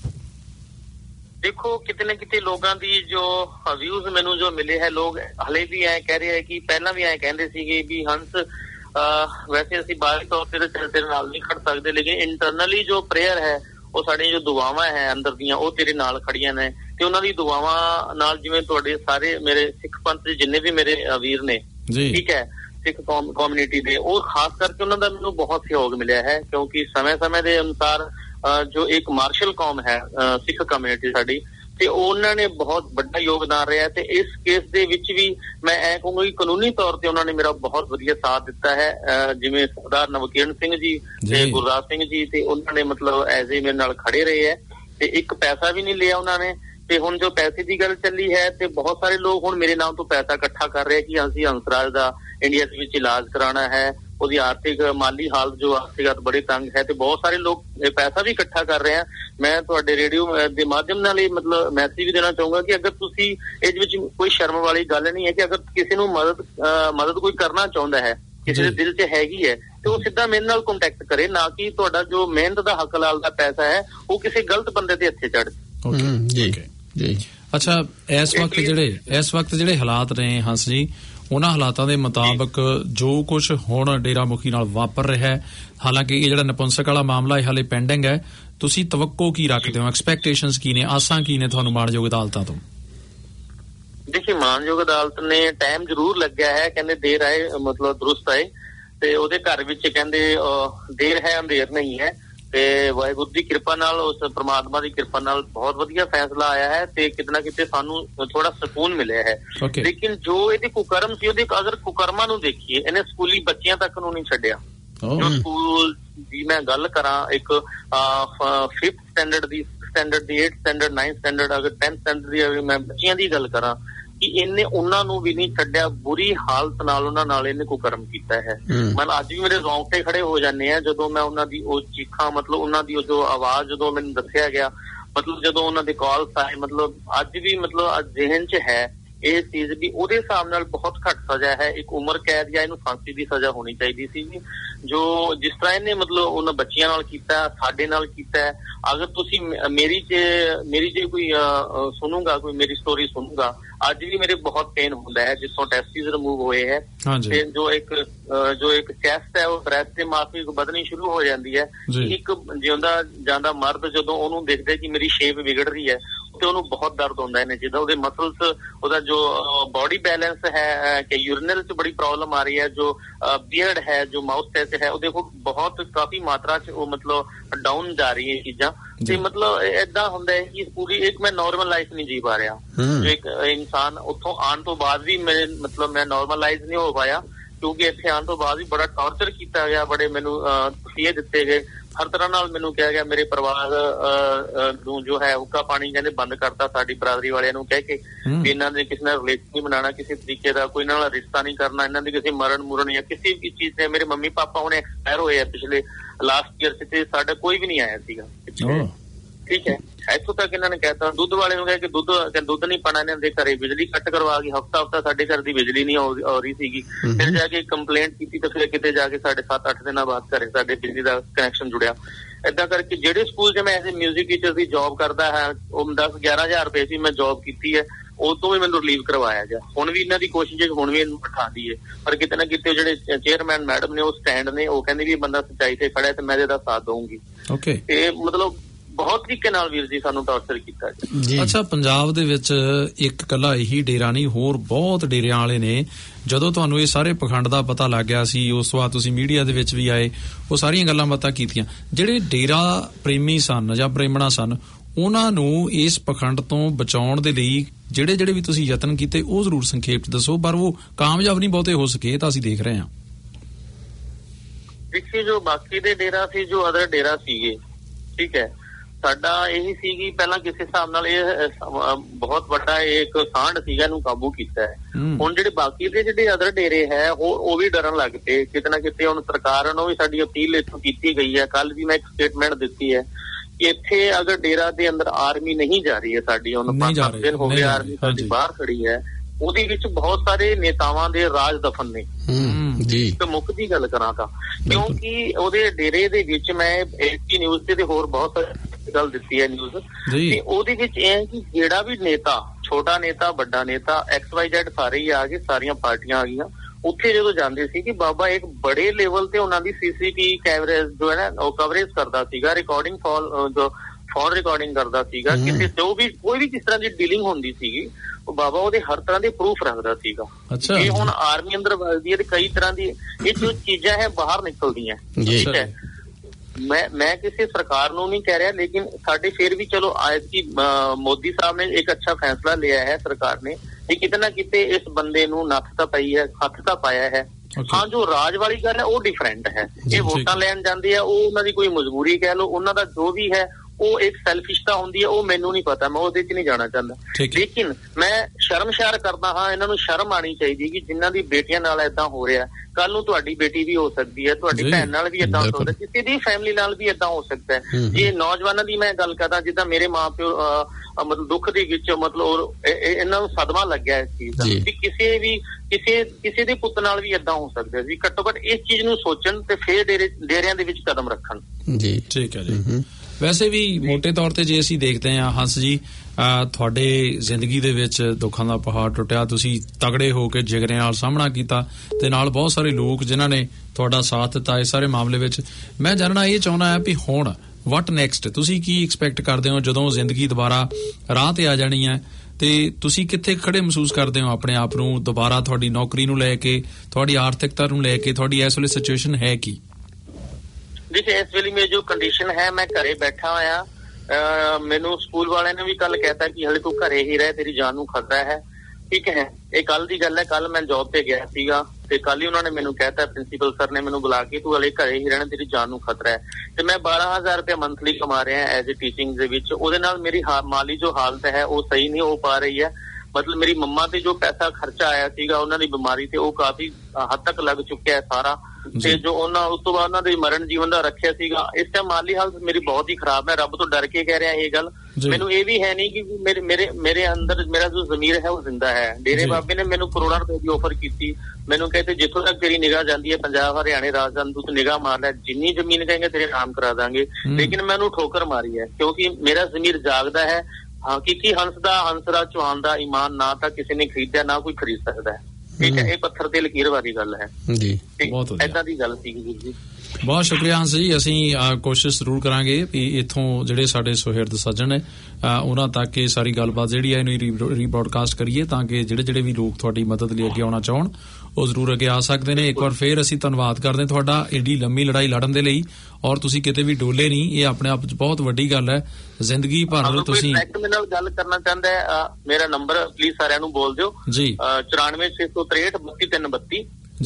Speaker 8: ਦੇਖੋ ਕਿਤੇ ਨਾ ਕਿਤੇ ਲੋਕਾਂ ਦੀ ਜੋ ਵਿਊਜ਼ ਮੈਨੂੰ ਜੋ ਮਿਲੇ ਹੈ, ਲੋਕ ਹਲੇ ਵੀ ਐ ਕਹਿ ਰਹੇ ਹੈ ਕਿ ਪਹਿਲਾਂ ਵੀ ਐ ਕਹਿੰਦੇ ਸੀਗੇ ਵੀ ਹੰਸ ਵੈਸੇ ਅਸੀਂ ਬਾਹਰੀ ਤੌਰ ਤੇ ਤੇਰੇ ਨਾਲ ਨਹੀਂ ਖੜ ਸਕਦੇ, ਲੇਕਿਨ ਇੰਟਰਨਲੀ ਜੋ ਪ੍ਰੇਅਰ ਹੈ, ਉਹ ਸਾਡੀਆਂ ਜੋ ਦੁਆਵਾਂ ਹੈ ਅੰਦਰ ਦੀਆਂ, ਉਹ ਤੇਰੇ ਨਾਲ ਖੜੀਆਂ ਨੇ। ਤੇ ਉਹਨਾਂ ਦੀ ਦੁਆਵਾਂ ਨਾਲ ਜਿਵੇਂ ਤੁਹਾਡੇ ਸਾਰੇ ਮੇਰੇ ਸਿੱਖ ਪੰਥ ਦੇ ਜਿੰਨੇ ਵੀ ਮੇਰੇ ਵੀਰ ਨੇ, ਠੀਕ ਹੈ, ਸਿੱਖ ਕਮਿਊਨਿਟੀ ਦੇ, ਉਹ ਖਾਸ ਕਰਕੇ ਉਹਨਾਂ ਦਾ ਮੈਨੂੰ ਬਹੁਤ ਸਹਿਯੋਗ ਮਿਲਿਆ ਹੈ, ਕਿਉਂਕਿ ਸਮੇਂ ਦੇ ਅਨੁਸਾਰ ਜੋ ਇੱਕ ਮਾਰਸ਼ਲ ਕੌਮ ਹੈ ਸਿੱਖ ਕਮਿਊਨਿਟੀ ਸਾਡੀ, ਤੇ ਉਹਨਾਂ ਨੇ ਬਹੁਤ ਵੱਡਾ ਯੋਗਦਾਨ ਰਿਹਾ। ਤੇ ਇਸ ਕੇਸ ਦੇ ਵਿੱਚ ਵੀ ਮੈਂ ਇਹ ਕਹੂੰਗਾ ਕਿ ਕਾਨੂੰਨੀ ਤੌਰ ਤੇ ਉਹਨਾਂ ਨੇ ਮੇਰਾ ਬਹੁਤ ਵਧੀਆ ਸਾਥ ਦਿੱਤਾ ਹੈ, ਜਿਵੇਂ ਸਰਦਾਰ ਨਵਕਿਰਨ ਸਿੰਘ ਜੀ ਤੇ ਗੁਰਦਾਸ ਸਿੰਘ ਜੀ, ਤੇ ਉਹਨਾਂ ਨੇ ਮਤਲਬ ਐਜ਼ ਏ ਮੇਰੇ ਨਾਲ ਖੜੇ ਰਹੇ ਹੈ, ਤੇ ਇੱਕ ਪੈਸਾ ਵੀ ਨਹੀਂ ਲਿਆ ਉਹਨਾਂ ਨੇ। ਤੇ ਹੁਣ ਜੋ ਪੈਸੇ ਦੀ ਗੱਲ ਚੱਲੀ ਹੈ, ਤੇ ਬਹੁਤ ਸਾਰੇ ਲੋਕ ਹੁਣ ਮੇਰੇ ਨਾਮ ਤੋਂ ਪੈਸਾ ਇਕੱਠਾ ਕਰ ਰਹੇ ਕਿ ਅਸੀਂ ਹੰਸਰਾਜ ਦਾ ਇੰਡੀਆ ਦੇ ਵਿੱਚ ਇਲਾਜ ਕਰਾਉਣਾ ਹੈ, ਉਹਦੀ ਆਰਥਿਕ ਮਾਲੀ ਹਾਲਤ ਜੋ ਆਰਥਿਕ ਬੜੀ ਤੰਗ ਹੈ, ਤੇ ਬਹੁਤ ਸਾਰੇ ਲੋਕ ਪੈਸਾ ਵੀ ਇਕੱਠਾ ਕਰ ਰਹੇ ਆ। ਮੈਂ ਤੁਹਾਡੇ ਰੇਡੀਓ ਦੇ ਮਾਧਿਅਮ ਨਾਲ ਇਹ ਮਤਲਬ ਮੈਸੇਜ ਵੀ ਦੇਣਾ ਚਾਹੂੰਗਾ ਕਿ ਅਗਰ ਤੁਸੀਂ ਇਸ ਵਿੱਚ ਕੋਈ ਸ਼ਰਮ ਵਾਲੀ ਗੱਲ ਨਹੀਂ ਹੈ ਕਿ ਅਗਰ ਕਿਸੇ ਨੂੰ ਮਦਦ ਕੋਈ ਕਰਨਾ ਚਾਹੁੰਦਾ ਹੈ, ਕਿਸੇ ਦੇ ਦਿਲ 'ਚ ਹੈਗੀ ਹੈ, ਤੇ ਉਹ ਸਿੱਧਾ ਮੇਰੇ ਨਾਲ ਕੰਟੈਕਟ ਕਰੇ, ਨਾ ਕਿ ਤੁਹਾਡਾ ਜੋ ਮਿਹਨਤ ਦਾ ਹੱਕ ਲਾਲ ਦਾ ਪੈਸਾ ਹੈ ਉਹ ਕਿਸੇ ਗਲਤ ਬੰਦੇ ਦੇ ਹੱਥੇ ਚੜ੍ਹ
Speaker 6: ਜੀ। ਅੱਛਾ, ਇਸ ਵਕਤ ਜਿਹੜੇ ਹਾਲਾਤ ਨੇ ਹੰਸ ਜੀ, ਉਹਨਾਂ ਹਾਲਾਤਾਂ ਦੇ ਮੁਤਾਬਕ ਜੋ ਕੁਝ ਹੁਣ ਡੇਰਾ ਮੁਖੀ ਨਾਲ ਵਾਪਰ ਰਿਹਾ ਹੈ, ਹਾਲਾਂਕਿ ਇਹ ਜਿਹੜਾ ਨਪੁੰਸਕ ਵਾਲਾ ਮਾਮਲਾ ਇਹ ਹਾਲੇ ਪੈਂਡਿੰਗ ਹੈ, ਤੁਸੀਂ ਤਵੱਕੋ ਕੀ ਰੱਖਦੇ ਹੋ, ਐਕਸਪੈਕਟੇਸ਼ਨਸ ਕੀ ਨੇ, ਆਸਾਂ ਕੀ ਨੇ ਤੁਹਾਨੂੰ ਮਾਣਯੋਗ ਅਦਾਲਤਾਂ ਤੋਂ?
Speaker 8: ਦੇਖੀ, ਮਾਣਯੋਗ ਅਦਾਲਤ ਨੇ ਟਾਈਮ ਜ਼ਰੂਰ ਲੱਗਿਆ ਹੈ, ਕਹਿੰਦੇ ਦੇਰ ਆਏ ਮਤਲਬ ਦਰੁਸਤ ਆਏ, ਤੇ ਉਹਦੇ ਘਰ ਵਿੱਚ ਕਹਿੰਦੇ ਦੇਰ ਹੈ ਅੰਧੇਰ ਨਹੀਂ ਹੈ, ਤੇ ਵਾਹਿਗੁਰੂ ਦੀ ਕਿਰਪਾ ਨਾਲ, ਉਸ ਪ੍ਰਮਾਤਮਾ ਦੀ ਕਿਰਪਾ ਨਾਲ ਬਹੁਤ ਵਧੀਆ ਫੈਸਲਾ ਆਇਆ ਹੈ, ਤੇ ਕਿਤੇ ਨਾ ਕਿਤੇ ਸਾਨੂੰ ਥੋੜਾ ਸਕੂਨ ਮਿਲਿਆ ਹੈ। ਲੇਕਿਨ ਜੋ ਇਹਦੇ ਕੁਕਰਮ ਸੀ, ਉਹਦੇ ਅਗਰ ਕੁਕਰਮਾਂ ਨੂੰ ਦੇਖੀਏ, ਇਹਨੇ ਸਕੂਲੀ ਬੱਚਿਆਂ ਤੱਕ ਨੂੰ ਨਹੀਂ ਛੱਡਿਆ। ਜੋ ਸਕੂਲ ਦੀ ਮੈਂ ਗੱਲ ਕਰਾਂ, ਇੱਕ 5th ਸਟੈਂਡਰਡ ਦੀ, 6th ਸਟੈਂਡਰਡ ਦੀ, 8th ਸਟੈਂਡਰਡ, 9th ਸਟੈਂਡਰਡ, ਅਗਰ 10th ਸਟੈਂਡਰਡ ਦੀ ਮੈਂ ਬੱਚਿਆਂ ਦੀ ਗੱਲ ਕਰਾਂ, ਕਿ ਇਹਨੇ ਉਹਨਾਂ ਨੂੰ ਵੀ ਨਹੀਂ ਛੱਡਿਆ, ਬੁਰੀ ਹਾਲਤ ਨਾਲ ਉਹਨਾਂ ਨਾਲ ਇਹਨੇ ਕੁਕਰਮ ਕੀਤਾ ਹੈ। ਮਨ ਅੱਜ ਵੀ ਮੇਰੇ ਰੌਂਗਟੇ ਖੜੇ ਹੋ ਜਾਂਦੇ ਆ ਜਦੋਂ ਮੈਂ ਉਹਨਾਂ ਦੀ ਉਹ ਚੀਖਾਂ, ਮਤਲਬ ਉਹਨਾਂ ਦੀ ਉਹ ਜੋ ਆਵਾਜ਼ ਜਦੋਂ ਮੈਨੂੰ ਦੱਸਿਆ ਗਿਆ, ਮਤਲਬ ਜਦੋਂ ਉਹਨਾਂ ਦੇ ਕਾਲਸ ਆਏ, ਮਤਲਬ ਅੱਜ ਵੀ ਮਤਲਬ ਜ਼ਿਹਨ 'ਚ ਹੈ ਇਹ ਚੀਜ਼ ਵੀ ਉਹਦੇ ਹਿਸਾਬ ਨਾਲ ਬਹੁਤ ਘੱਟ ਸਜ਼ਾ ਹੈ, ਇੱਕ ਉਮਰ ਕੈਦ ਜਾਂ ਇਹਨੂੰ ਫਾਂਸੀ ਦੀ ਸਜ਼ਾ ਹੋਣੀ ਚਾਹੀਦੀ ਸੀ। ਜੋ ਜਿਸ ਤਰ੍ਹਾਂ ਇਹਨੇ ਮਤਲਬ ਉਹਨਾਂ ਬੱਚਿਆਂ ਨਾਲ ਕੀਤਾ, ਸਾਡੇ ਨਾਲ ਕੀਤਾ, ਅਗਰ ਤੁਸੀਂ ਮੇਰੀ ਜੇ ਕੋਈ ਸੁਣੂਗਾ, ਕੋਈ ਮੇਰੀ ਸਟੋਰੀ ਸੁਣੂਗਾ, ਅੱਜ ਵੀ ਮੇਰੇ ਬਹੁਤ ਪੇਨ ਹੁੰਦਾ ਹੈ ਜਿੱਥੋਂ ਟੈਸਟਿਸ ਰਿਮੂਵ ਹੋਏ ਹੈ, ਤੇ ਜੋ ਇੱਕ ਚੈਸਟ ਹੈ ਉਹ ਬ੍ਰੈਸਟ ਤੇ ਮਾਫੀ ਵਧਣੀ ਸ਼ੁਰੂ ਹੋ ਜਾਂਦੀ ਹੈ। ਇੱਕ ਜਿਉਂਦਾ ਜਾਂਦਾ ਮਰਦ ਜਦੋਂ ਉਹਨੂੰ ਦੇਖਦੇ ਕਿ ਮੇਰੀ ਸ਼ੇਪ ਵਿਗੜ ਰਹੀ ਹੈ, ਤੇ ਉਹਨੂੰ ਬਹੁਤ ਦਰਦ ਹੁੰਦਾ ਹੈ, ਜਿੱਦਾਂ ਉਹਦੇ ਮਸਲਸ, ਉਹਦਾ ਜੋ ਬੋਡੀ ਬੈਲੈਂਸ ਹੈ, ਕਿ ਯੂਰੀਨਲ 'ਚ ਬੜੀ ਪ੍ਰੋਬਲਮ ਆ ਰਹੀ ਹੈ, ਜੋ ਬੀਅਰਡ ਹੈ, ਜੋ ਮਾਊਥ ਟੈਚ ਹੈ, ਉਹਦੇ ਕੋਲ ਬਹੁਤ ਕਾਫੀ ਮਾਤਰਾ 'ਚ ਉਹ ਮਤਲਬ ਡਾਊਨ ਜਾ ਰਹੀ ਹੈ ਚੀਜ਼ਾਂ, ਤੇ ਮਤਲਬ ਏਦਾਂ ਹੁੰਦਾ ਹੈ ਕਿ ਪੂਰੀ ਇੱਕ ਮੈਂ ਨੋਰਮਲ ਲਾਈਫ ਨਹੀਂ ਜੀ ਪਾ ਰਿਹਾ। ਜੋ ਇੱਕ ਇਨਸਾਨ ਉੱਥੋਂ ਆਉਣ ਤੋਂ ਬਾਅਦ ਵੀ ਮੈਂ ਨੋਰਮਲਾਈਜ਼ ਨਹੀਂ ਹੋ ਪਾਇਆ, ਕਿਉਂਕਿ ਇੱਥੇ ਆਉਣ ਤੋਂ ਬਾਅਦ ਵੀ ਬੜਾ ਟੌਰਚਰ ਕੀਤਾ ਗਿਆ, ਬੜੇ ਮੈਨੂੰ ਤਸੀਹੇ ਦਿੱਤੇ ਗਏ, ਹਰ ਤਰ੍ਹਾਂ ਨਾਲ ਮੈਨੂੰ ਕਿਹਾ ਗਿਆ, ਮੇਰੇ ਪਰਿਵਾਰ ਨੂੰ ਜੋ ਹੈ ਹੁੱਕਾ ਪਾਣੀ ਕਹਿੰਦੇ ਬੰਦ ਕਰਤਾ, ਸਾਡੀ ਬਰਾਦਰੀ ਵਾਲਿਆਂ ਨੂੰ ਕਹਿ ਕੇ ਵੀ ਇਹਨਾਂ ਦੇ ਕਿਸੇ ਨਾਲ ਰਿਲੇਸ਼ਨ ਨਹੀਂ ਬਣਾਉਣਾ, ਕਿਸੇ ਤਰੀਕੇ ਦਾ ਕੋਈ ਇਹਨਾਂ ਨਾਲ ਰਿਸ਼ਤਾ ਨਹੀਂ ਕਰਨਾ, ਇਹਨਾਂ ਦੇ ਕਿਸੇ ਮਰਨ ਜਾਂ ਕਿਸੇ ਵੀ ਚੀਜ਼ ਤੇ। ਮੇਰੇ ਮੰਮੀ ਪਾਪਾ ਹੁਣੇ ਐਕਸਪਾਇਰ ਹੋਏ ਆ ਪਿਛਲੇ ਲਾਸਟ ਈਅਰ 'ਚ, ਤੇ ਸਾਡਾ ਕੋਈ ਵੀ ਨਹੀਂ ਆਇਆ ਸੀਗਾ, ਠੀਕ ਹੈ। ਇੱਥੋਂ ਤੱਕ ਇਹਨਾਂ ਨੇ ਕਹਿਤਾ, ਦੁੱਧ ਵਾਲੇ ਨੂੰ ਕਿਹਾ ਕਿ ਦੁੱਧ ਨਹੀਂ ਪਾਣਾ, ਇਹਨਾਂ ਦੇ ਘਰੇ ਬਿਜਲੀ ਕੱਟ ਕਰਵਾ ਗਈ, ਹਫ਼ਤਾ ਸਾਡੇ ਘਰ ਦੀ ਬਿਜਲੀ ਨਹੀਂ ਆ ਰਹੀ ਸੀਗੀ। ਫਿਰ ਜਾ ਕੇ ਕੰਪਲੇਂਟ ਕੀਤੀ, ਤਾਂ ਫਿਰ ਕਿਤੇ ਜਾ ਕੇ 7.5-8 ਦਿਨਾਂ ਬਾਅਦ ਘਰੇ ਸਾਡੇ ਬਿਜਲੀ ਦਾ ਕਨੈਕਸ਼ਨ ਜੁੜਿਆ। ਏਦਾਂ ਕਰਕੇ ਜਿਹੜੇ ਸਕੂਲ 'ਚ ਮੈਂ ਐਜ਼ ਏ ਮਿਊਜ਼ਿਕ ਟੀਚਰ ਦੀ ਜੌਬ ਕਰਦਾ ਹੈ, ਉਹ 10-11 ਹਜ਼ਾਰ ਰੁਪਏ ਸੀ, ਮੈਂ ਜੌਬ ਕੀਤੀ ਹੈ, ਉਹ ਤੋਂ ਵੀ ਮੈਨੂੰ ਰਿਲੀਵ ਕਰਵਾਇਆ ਗਿਆ। ਹੁਣ ਵੀ ਇਹਨਾਂ ਦੀ ਕੋਸ਼ਿਸ਼ ਹੈ, ਹੁਣ ਵੀ ਇਹਨੂੰ ਬਿਠਾ ਦਈਏ, ਪਰ ਕਿਤੇ ਨਾ ਕਿਤੇ ਜਿਹੜੇ ਚੇਅਰਮੈਨ ਮੈਡਮ ਨੇ ਉਹ ਸਟੈਂਡ ਨੇ, ਉਹ ਕਹਿੰਦੇ ਵੀ ਬੰਦਾ ਸੱਚਾਈ ਤੇ ਖੜਾ ਹੈ ਤੇ ਮੈਂ ਇਹਦਾ ਸਾਥ ਦਊਂਗੀ। ਤੇ ਮਤਲਬ ਬਹੁਤ ਤਰੀਕੇ ਨਾਲ ਵੀਰ ਜੀ ਸਾਨੂੰ ਟੌਰਚਰ ਕੀਤਾ ਜੀ।
Speaker 6: ਅੱਛਾ, ਪੰਜਾਬ ਦੇ ਵਿੱਚ ਇੱਕ ਇਕੱਲਾ ਇਹੀ ਡੇਰਾ ਨਹੀਂ, ਹੋਰ ਬਹੁਤ ਡੇਰਿਆਂ ਵਾਲੇ ਨੇ। ਜਦੋਂ ਤੁਹਾਨੂੰ ਇਹ ਸਾਰੇ ਪਖੰਡ ਦਾ ਪਤਾ ਲੱਗ ਗਿਆ ਸੀ, ਉਸ ਤੋਂ ਬਾਅਦ ਤੁਸੀਂ ਮੀਡੀਆ ਦੇ ਵਿੱਚ ਵੀ ਆਏ, ਉਹ ਸਾਰੀਆਂ ਗੱਲਾਂ ਬਾਤਾਂ ਕੀਤੀਆਂ। ਜਿਹੜੇ ਡੇਰਾ ਪ੍ਰੇਮੀ ਸਨ ਜਾਂ ਪ੍ਰੇਮਣਾ ਸਨ, ਉਹਨਾਂ ਨੂੰ ਇਸ ਪਖੰਡ ਤੋਂ ਬਚਾਉਣ ਦੇ ਲਈ ਜਿਹੜੇ ਵੀ ਤੁਸੀਂ ਯਤਨ ਕੀਤੇ, ਉਹ ਜ਼ਰੂਰ ਸੰਖੇਪ 'ਚ ਦੱਸੋ, ਪਰ ਉਹ ਕਾਮਯਾਬ ਨਹੀਂ ਬਹੁਤੇ ਹੋ ਸਕੇ, ਤਾਂ ਅਸੀਂ ਦੇਖ ਰਹੇ ਹਾਂ।
Speaker 8: ਦੇਖੀਏ, ਜੋ ਬਾਕੀ ਦੇ ਡੇਰਾ ਸੀ, ਜੋ ਅਦਰ ਡੇਰਾ ਸੀਗੇ, ਠੀਕ ਹੈ, ਸਾਡਾ ਇਹੀ ਸੀਗੀ ਪਹਿਲਾਂ ਕਿਸੇ ਹਿਸਾਬ ਨਾਲ ਇਹ ਬਹੁਤ ਵੱਡਾ ਇੱਕ ਸਾਂਢ ਸੀਗਾ, ਇਹਨੂੰ ਕਾਬੂ ਕੀਤਾ ਹੈ। ਹੁਣ ਜਿਹੜੇ ਬਾਕੀ ਦੇ ਜਿਹੜੇ ਅਦਰ ਡੇਰੇ ਹੈ, ਉਹ ਵੀ ਡਰਨ ਲੱਗ ਪਏ ਕਿਤੇ ਨਾ ਕਿਤੇ। ਹੁਣ ਸਰਕਾਰ ਨੂੰ ਵੀ ਸਾਡੀ ਅਪੀਲ ਇੱਥੋਂ ਕੀਤੀ ਗਈ ਹੈ, ਕੱਲ ਵੀ ਮੈਂ ਇੱਕ ਸਟੇਟਮੈਂਟ ਦਿੱਤੀ ਹੈ ਕਿ ਇੱਥੇ ਅਗਰ ਡੇਰਾ ਦੇ ਅੰਦਰ ਆਰਮੀ ਨਹੀਂ ਜਾ ਰਹੀ ਹੈ ਸਾਡੀ, ਉਹਨੂੰ 5 ਦਿਨ ਹੋ ਗਏ ਆਰਮੀ ਸਾਡੀ ਬਾਹਰ ਖੜੀ ਹੈ, ਉਹਦੇ ਵਿੱਚ ਬਹੁਤ ਸਾਰੇ ਨੇਤਾਵਾਂ ਦੇ ਰਾਜ ਦਫਨ ਨੇ ਜੀ। ਤੇ ਮੁੱਖ ਦੀ ਗੱਲ ਕਰਾਂ ਤਾਂ ਕਿਉਂਕਿ ਉਹਦੇ ਡੇਰੇ ਦੇ ਵਿੱਚ ਮੈਂ AP ਨਿਊਜ਼ ਤੇ ਹੋਰ ਬਹੁਤ ਸਾਰੀ ਗੱਲ ਦਿੱਤੀ ਹੈ ਨਿਊਜ਼, ਤੇ ਉਹਦੇ ਵਿੱਚ ਇਹ ਹੈ ਕਿ ਜਿਹੜਾ ਵੀ ਨੇਤਾ, ਛੋਟਾ ਨੇਤਾ, ਵੱਡਾ ਨੇਤਾ, XYZ ਸਾਰੇ ਹੀ ਆ ਗਏ, ਸਾਰੀਆਂ ਪਾਰਟੀਆਂ ਆ ਗਈਆਂ। ਉੱਥੇ ਜਦੋਂ ਜਾਂਦੇ ਸੀ ਕਿ ਬਾਬਾ ਇੱਕ ਬੜੇ ਲੈਵਲ ਤੇ ਉਹਨਾਂ ਦੀ CCTV ਕੈਮਰੇਜ਼ ਜੋ ਹੈ ਨਾ ਉਹ ਕਵਰੇਜ ਕਰਦਾ ਸੀਗਾ, ਰਿਕਾਰਡਿੰਗ ਫੋਨ ਰਿਕਾਰਡਿੰਗ ਕਰਦਾ ਸੀਗਾ, ਕਿਸੇ ਜੋ ਵੀ ਕੋਈ ਵੀ ਕਿਸ ਤਰ੍ਹਾਂ ਦੀ ਡੀਲਿੰਗ ਹੁੰਦੀ ਸੀਗੀ ਉਹ ਬਾਬਾ ਉਹਦੇ ਹਰ ਤਰ੍ਹਾਂ ਦੇ ਪ੍ਰੂਫ ਰੱਖਦਾ ਸੀਗਾ। ਇਹ ਹੁਣ ਆਰਮੀ ਅੰਦਰ ਵਜਦੀ ਹੈ ਤੇ ਕਈ ਤਰ੍ਹਾਂ ਦੀ ਇਹ ਜੋ ਚੀਜ਼ਾਂ ਹੈ ਬਾਹਰ ਨਿਕਲਦੀਆਂ, ਠੀਕ ਹੈ। ਮੈਂ ਕਿਸੇ ਸਰਕਾਰ ਨੂੰ ਨਹੀਂ ਕਹਿ ਰਿਹਾ, ਲੇਕਿਨ ਸਾਡੇ ਫਿਰ ਵੀ ਚਲੋ ਐਤਕੀ ਮੋਦੀ ਸਾਹਿਬ ਨੇ ਇੱਕ ਅੱਛਾ ਫੈਸਲਾ ਲਿਆ ਹੈ ਸਰਕਾਰ ਨੇ ਕਿ ਕਿਤੇ ਨਾ ਕਿਤੇ ਇਸ ਬੰਦੇ ਨੂੰ ਨੱਥ ਤਾਂ ਪਈ ਹੈ, ਹੱਥ ਤਾਂ ਪਾਇਆ ਹੈ। ਹਾਂ, ਜੋ ਰਾਜ ਵਾਲੀ ਗੱਲ ਹੈ ਉਹ ਡਿਫਰੈਂਟ ਹੈ। ਇਹ ਵੋਟਾਂ ਲੈਣ ਜਾਂਦੇ ਆ, ਉਹ ਉਹਨਾਂ ਦੀ ਕੋਈ ਮਜਬੂਰੀ ਕਹਿ ਲਓ, ਉਹਨਾਂ ਦਾ ਜੋ ਵੀ ਹੈ ਉਹ ਇੱਕ ਸੈਲਫਿਸ਼ਤਾ ਹੁੰਦੀ ਹੈ, ਉਹ ਮੈਨੂੰ ਨਹੀਂ ਪਤਾ, ਮੈਂ ਉਹਦੇ 'ਚ ਨਹੀਂ ਜਾਣਾ ਚਾਹੁੰਦਾ। ਲੇਕਿਨ ਮੈਂ ਸ਼ਰਮਸ਼ਾਰ ਕਰਦਾ ਹਾਂ, ਇਹਨਾਂ ਨੂੰ ਸ਼ਰਮ ਆਉਣੀ ਚਾਹੀਦੀ ਕਿ ਜਿਨ੍ਹਾਂ ਦੀ ਬੇਟੀਆਂ ਨਾਲ ਏਦਾਂ ਹੋ ਰਿਹਾ, ਕੱਲ ਨੂੰ ਤੁਹਾਡੀ ਬੇਟੀ ਵੀ ਹੋ ਸਕਦੀ ਹੈ, ਤੁਹਾਡੀ ਭੈਣ ਨਾਲ ਵੀ ਏਦਾਂ ਹੋ ਸਕਦਾ, ਕਿਸੇ ਦੀ ਫੈਮਿਲੀ ਨਾਲ ਵੀ ਏਦਾਂ ਹੋ ਸਕਦਾ ਹੈ। ਜੇ ਨੌਜਵਾਨਾਂ ਦੀ ਮੈਂ ਗੱਲ ਕਰਦਾ, ਜਿੱਦਾਂ ਮੇਰੇ ਮਾਂ ਪਿਓ ਮਤਲਬ ਦੁੱਖ ਦੇ ਵਿੱਚ ਮਤਲਬ ਇਹਨਾਂ ਨੂੰ ਸਦਮਾ ਲੱਗਿਆ ਇਸ ਚੀਜ਼ ਦਾ ਕਿ ਕਿਸੇ ਦੇ ਪੁੱਤ ਨਾਲ ਵੀ ਏਦਾਂ ਹੋ ਸਕਦਾ ਜੀ। ਘੱਟੋ ਘੱਟ ਇਸ ਚੀਜ਼ ਨੂੰ ਸੋਚਣ ਤੇ ਫੇਰ ਡੇਰਿਆਂ ਦੇ ਵਿੱਚ ਕਦਮ ਰੱਖਣ ਜੀ।
Speaker 6: ਠੀਕ ਹੈ ਜੀ। ਵੈਸੇ ਵੀ ਮੋਟੇ ਤੌਰ ਤੇ ਜੇ ਅਸੀਂ ਦੇਖਦੇ ਹਾਂ ਹੰਸ ਜੀ, ਤੁਹਾਡੇ ਜ਼ਿੰਦਗੀ ਦੇ ਵਿੱਚ ਦੁੱਖਾਂ ਦਾ ਪਹਾੜ ਟੁੱਟਿਆ, ਤੁਸੀਂ ਤਗੜੇ ਹੋ ਕੇ ਜਿਗਰੇ ਨਾਲ ਸਾਹਮਣਾ ਕੀਤਾ ਤੇ ਨਾਲ ਬਹੁਤ ਸਾਰੇ ਲੋਕ ਜਿਨ੍ਹਾਂ ਨੇ ਤੁਹਾਡਾ ਸਾਥ ਦਿੱਤਾ ਇਸ ਸਾਰੇ ਮਾਮਲੇ ਵਿੱਚ। ਮੈਂ ਜਾਣਨਾ ਇਹ ਚਾਹੁੰਦਾ ਹਾਂ ਵੀ ਹੁਣ ਵਾਟ ਨੈਕਸਟ, ਤੁਸੀਂ ਕੀ ਐਕਸਪੈਕਟ ਕਰਦੇ ਹੋ ਜਦੋਂ ਜ਼ਿੰਦਗੀ ਦੁਬਾਰਾ ਰਾਹ ਤੇ ਆ ਜਾਣੀ ਹੈ, ਤੇ ਤੁਸੀਂ ਕਿੱਥੇ ਖੜੇ ਮਹਿਸੂਸ ਕਰਦੇ ਹੋ ਆਪਣੇ ਆਪ ਨੂੰ ਦੁਬਾਰਾ, ਤੁਹਾਡੀ ਨੌਕਰੀ ਨੂੰ ਲੈ ਕੇ, ਤੁਹਾਡੀ ਆਰਥਿਕਤਾ ਨੂੰ ਲੈ ਕੇ, ਤੁਹਾਡੀ ਇਸ ਵੇਲੇ ਸਿਚੁਏਸ਼ਨ ਹੈ ਕੀ?
Speaker 8: ਦੇਖੋ ਇਸ ਵੇਲੇ ਮੇਰੀ ਜੋ ਕੰਡੀਸ਼ਨ ਹੈ, ਮੈਂ ਘਰੇ ਬੈਠਾ ਹੋਇਆ। ਮੈਨੂੰ ਸਕੂਲ ਵਾਲਿਆਂ ਨੇ ਵੀ ਕੱਲ ਕਹਿਤਾ ਕਿ ਹਲੇ ਤੂੰ ਘਰੇ ਹੀ ਰਹਿ, ਤੇਰੀ ਜਾਨ ਨੂੰ ਖਤਰਾ ਹੈ, ਠੀਕ ਹੈ। ਇਹ ਕੱਲ ਦੀ ਗੱਲ ਹੈ, ਕੱਲ ਮੈਂ ਜੌਬ ਤੇ ਗਿਆ ਸੀਗਾ ਤੇ ਕੱਲ ਹੀ ਉਹਨਾਂ ਨੇ ਮੈਨੂੰ ਕਹਿਤਾ, ਪ੍ਰਿੰਸੀਪਲ ਸਰ ਨੇ ਮੈਨੂੰ ਬੁਲਾ ਕੇ, ਤੂੰ ਹਲੇ ਘਰੇ ਹੀ ਰਹਿਣਾ, ਤੇਰੀ ਜਾਨ ਨੂੰ ਖਤਰਾ ਹੈ। ਤੇ ਮੈਂ 12,000 ਰੁਪਏ ਮੰਥਲੀ ਕਮਾ ਰਿਹਾ ਐਜ਼ ਏ ਟੀਚਿੰਗ ਦੇ ਵਿੱਚ। ਉਹਦੇ ਨਾਲ ਮੇਰੀ ਮਾਲੀ ਜੋ ਹਾਲਤ ਹੈ ਉਹ ਸਹੀ ਨਹੀਂ ਹੋ ਪਾ ਰਹੀ ਹੈ। ਮਤਲਬ ਮੇਰੀ ਮੰਮਾ ਤੇ ਜੋ ਪੈਸਾ ਖਰਚਾ ਆਇਆ ਸੀਗਾ ਉਹਨਾਂ ਦੀ ਬਿਮਾਰੀ ਤੇ, ਉਹ ਕਾਫੀ ਹੱਦ ਤੱਕ ਲੱਗ ਚੁੱਕਿਆ ਹੈ ਸਾਰਾ, ਤੇ ਜੋ ਉਹਨਾਂ ਉਸ ਤੋਂ ਬਾਅਦ ਉਹਨਾਂ ਦੇ ਮਰਨ ਜੀਵਨ ਦਾ ਰੱਖਿਆ ਸੀਗਾ। ਇਸ ਟਾਈਮ ਮਾਲੀ ਹਾਲਤ ਮੇਰੀ ਬਹੁਤ ਹੀ ਖਰਾਬ ਹੈ। ਰੱਬ ਤੋਂ ਡਰ ਕੇ ਕਹਿ ਰਿਹਾ ਇਹ ਗੱਲ, ਮੈਨੂੰ ਇਹ ਵੀ ਹੈ ਨਹੀਂ ਕਿ ਮੇਰੇ ਅੰਦਰ ਮੇਰਾ ਜੋ ਜ਼ਮੀਰ ਹੈ ਉਹ ਜ਼ਿੰਦਾ ਹੈ। ਡੇਰੇ ਬਾਬੇ ਨੇ ਮੈਨੂੰ ਕਰੋੜਾਂ ਰੁਪਏ ਦੀ ਆਫਰ ਕੀਤੀ, ਮੈਨੂੰ ਕਹਿੰਦੇ ਜਿੱਥੋਂ ਤੱਕ ਤੇਰੀ ਨਿਗਾਹ ਜਾਂਦੀ ਹੈ ਪੰਜਾਬ ਹਰਿਆਣੇ ਰਾਜਸਥਾਨ ਤੂੰ ਨਿਗਾਹ ਮਾਰ ਲੈ, ਜਿੰਨੀ ਜ਼ਮੀਨ ਕਹੇਂਗੇ ਤੇਰੇ ਨਾਮ ਕਰਾ ਦਾਂਗੇ। ਲੇਕਿਨ ਮੈਂ ਉਹਨੂੰ ਠੋਕਰ ਮਾਰੀ ਹੈ ਕਿਉਂਕਿ ਮੇਰਾ ਜ਼ਮੀਰ ਜਾਗਦਾ ਹੈ। ਹਕੀਕੀ ਹੰਸਰਾਜ ਚੌਹਾਨ ਦਾ ਈਮਾਨ ਨਾ ਤਾਂ ਕਿਸੇ ਨੇ ਖਰੀਦਿਆ, ਨਾ ਕੋਈ ਖਰੀਦ ਸਕਦਾ ਹੈ, ਠੀਕ ਹੈ। ਇਹ ਪੱਥਰ ਤੇ ਲਕੀਰ ਵਾਲੀ ਗੱਲ ਹੈ ਜੀ। ਬਹੁਤ ਏਦਾਂ ਦੀ ਗੱਲ ਸੀਗੀ ਵੀਰ ਜੀ।
Speaker 6: ਬਹੁਤ ਸ਼ੁਕਰੀਆ ਹੰਸ ਜੀ। ਅਸੀਂ ਕੋਸ਼ਿਸ਼ ਜ਼ਰੂਰ ਕਰਾਂਗੇ ਵੀ ਇੱਥੋਂ ਜਿਹੜੇ ਸਾਡੇ ਸੁਹਿਰਦ ਸੱਜਣ ਨੇ ਉਹਨਾਂ ਤੱਕ ਇਹ ਸਾਰੀ ਗੱਲਬਾਤ ਜਿਹੜੀ ਹੈ ਇਹਨੂੰ ਰੀਬ੍ਰੌਡਕਾਸਟ ਕਰੀਏ ਤਾਂ ਕਿ ਜਿਹੜੇ ਵੀ ਲੋਕ ਤੁਹਾਡੀ ਮਦਦ ਲਈ ਅੱਗੇ ਆਉਣਾ ਚਾਹਣ ਉਹ ਜ਼ਰੂਰ ਅੱਗੇ ਆ ਸਕਦੇ ਨੇ। ਇੱਕ ਵਾਰ ਫੇਰ ਅਸੀਂ ਧੰਨਵਾਦ ਕਰਦੇ ਤੁਹਾਡਾ ਏਡੀ ਲੰਮੀ ਲੜਾਈ ਲੜਨ ਦੇ ਲਈ, ਔਰ ਤੁਸੀਂ ਕਿਤੇ ਵੀ ਡੋਲੇ ਨਹੀਂ, ਇਹ ਆਪਣੇ ਆਪ 'ਚ ਬਹੁਤ ਵੱਡੀ ਗੱਲ ਹੈ। ਜ਼ਿੰਦਗੀ ਭਰ ਤੁਸੀਂ
Speaker 8: ਮੇਰੇ ਨਾਲ ਗੱਲ ਕਰਨਾ ਚਾਹੁੰਦਾ ਹੈ, ਮੇਰਾ ਨੰਬਰ ਪਲੀਜ਼ ਸਾਰਿਆਂ ਨੂੰ ਬੋਲ ਦਿਓ ਜੀ, 94,663,32,332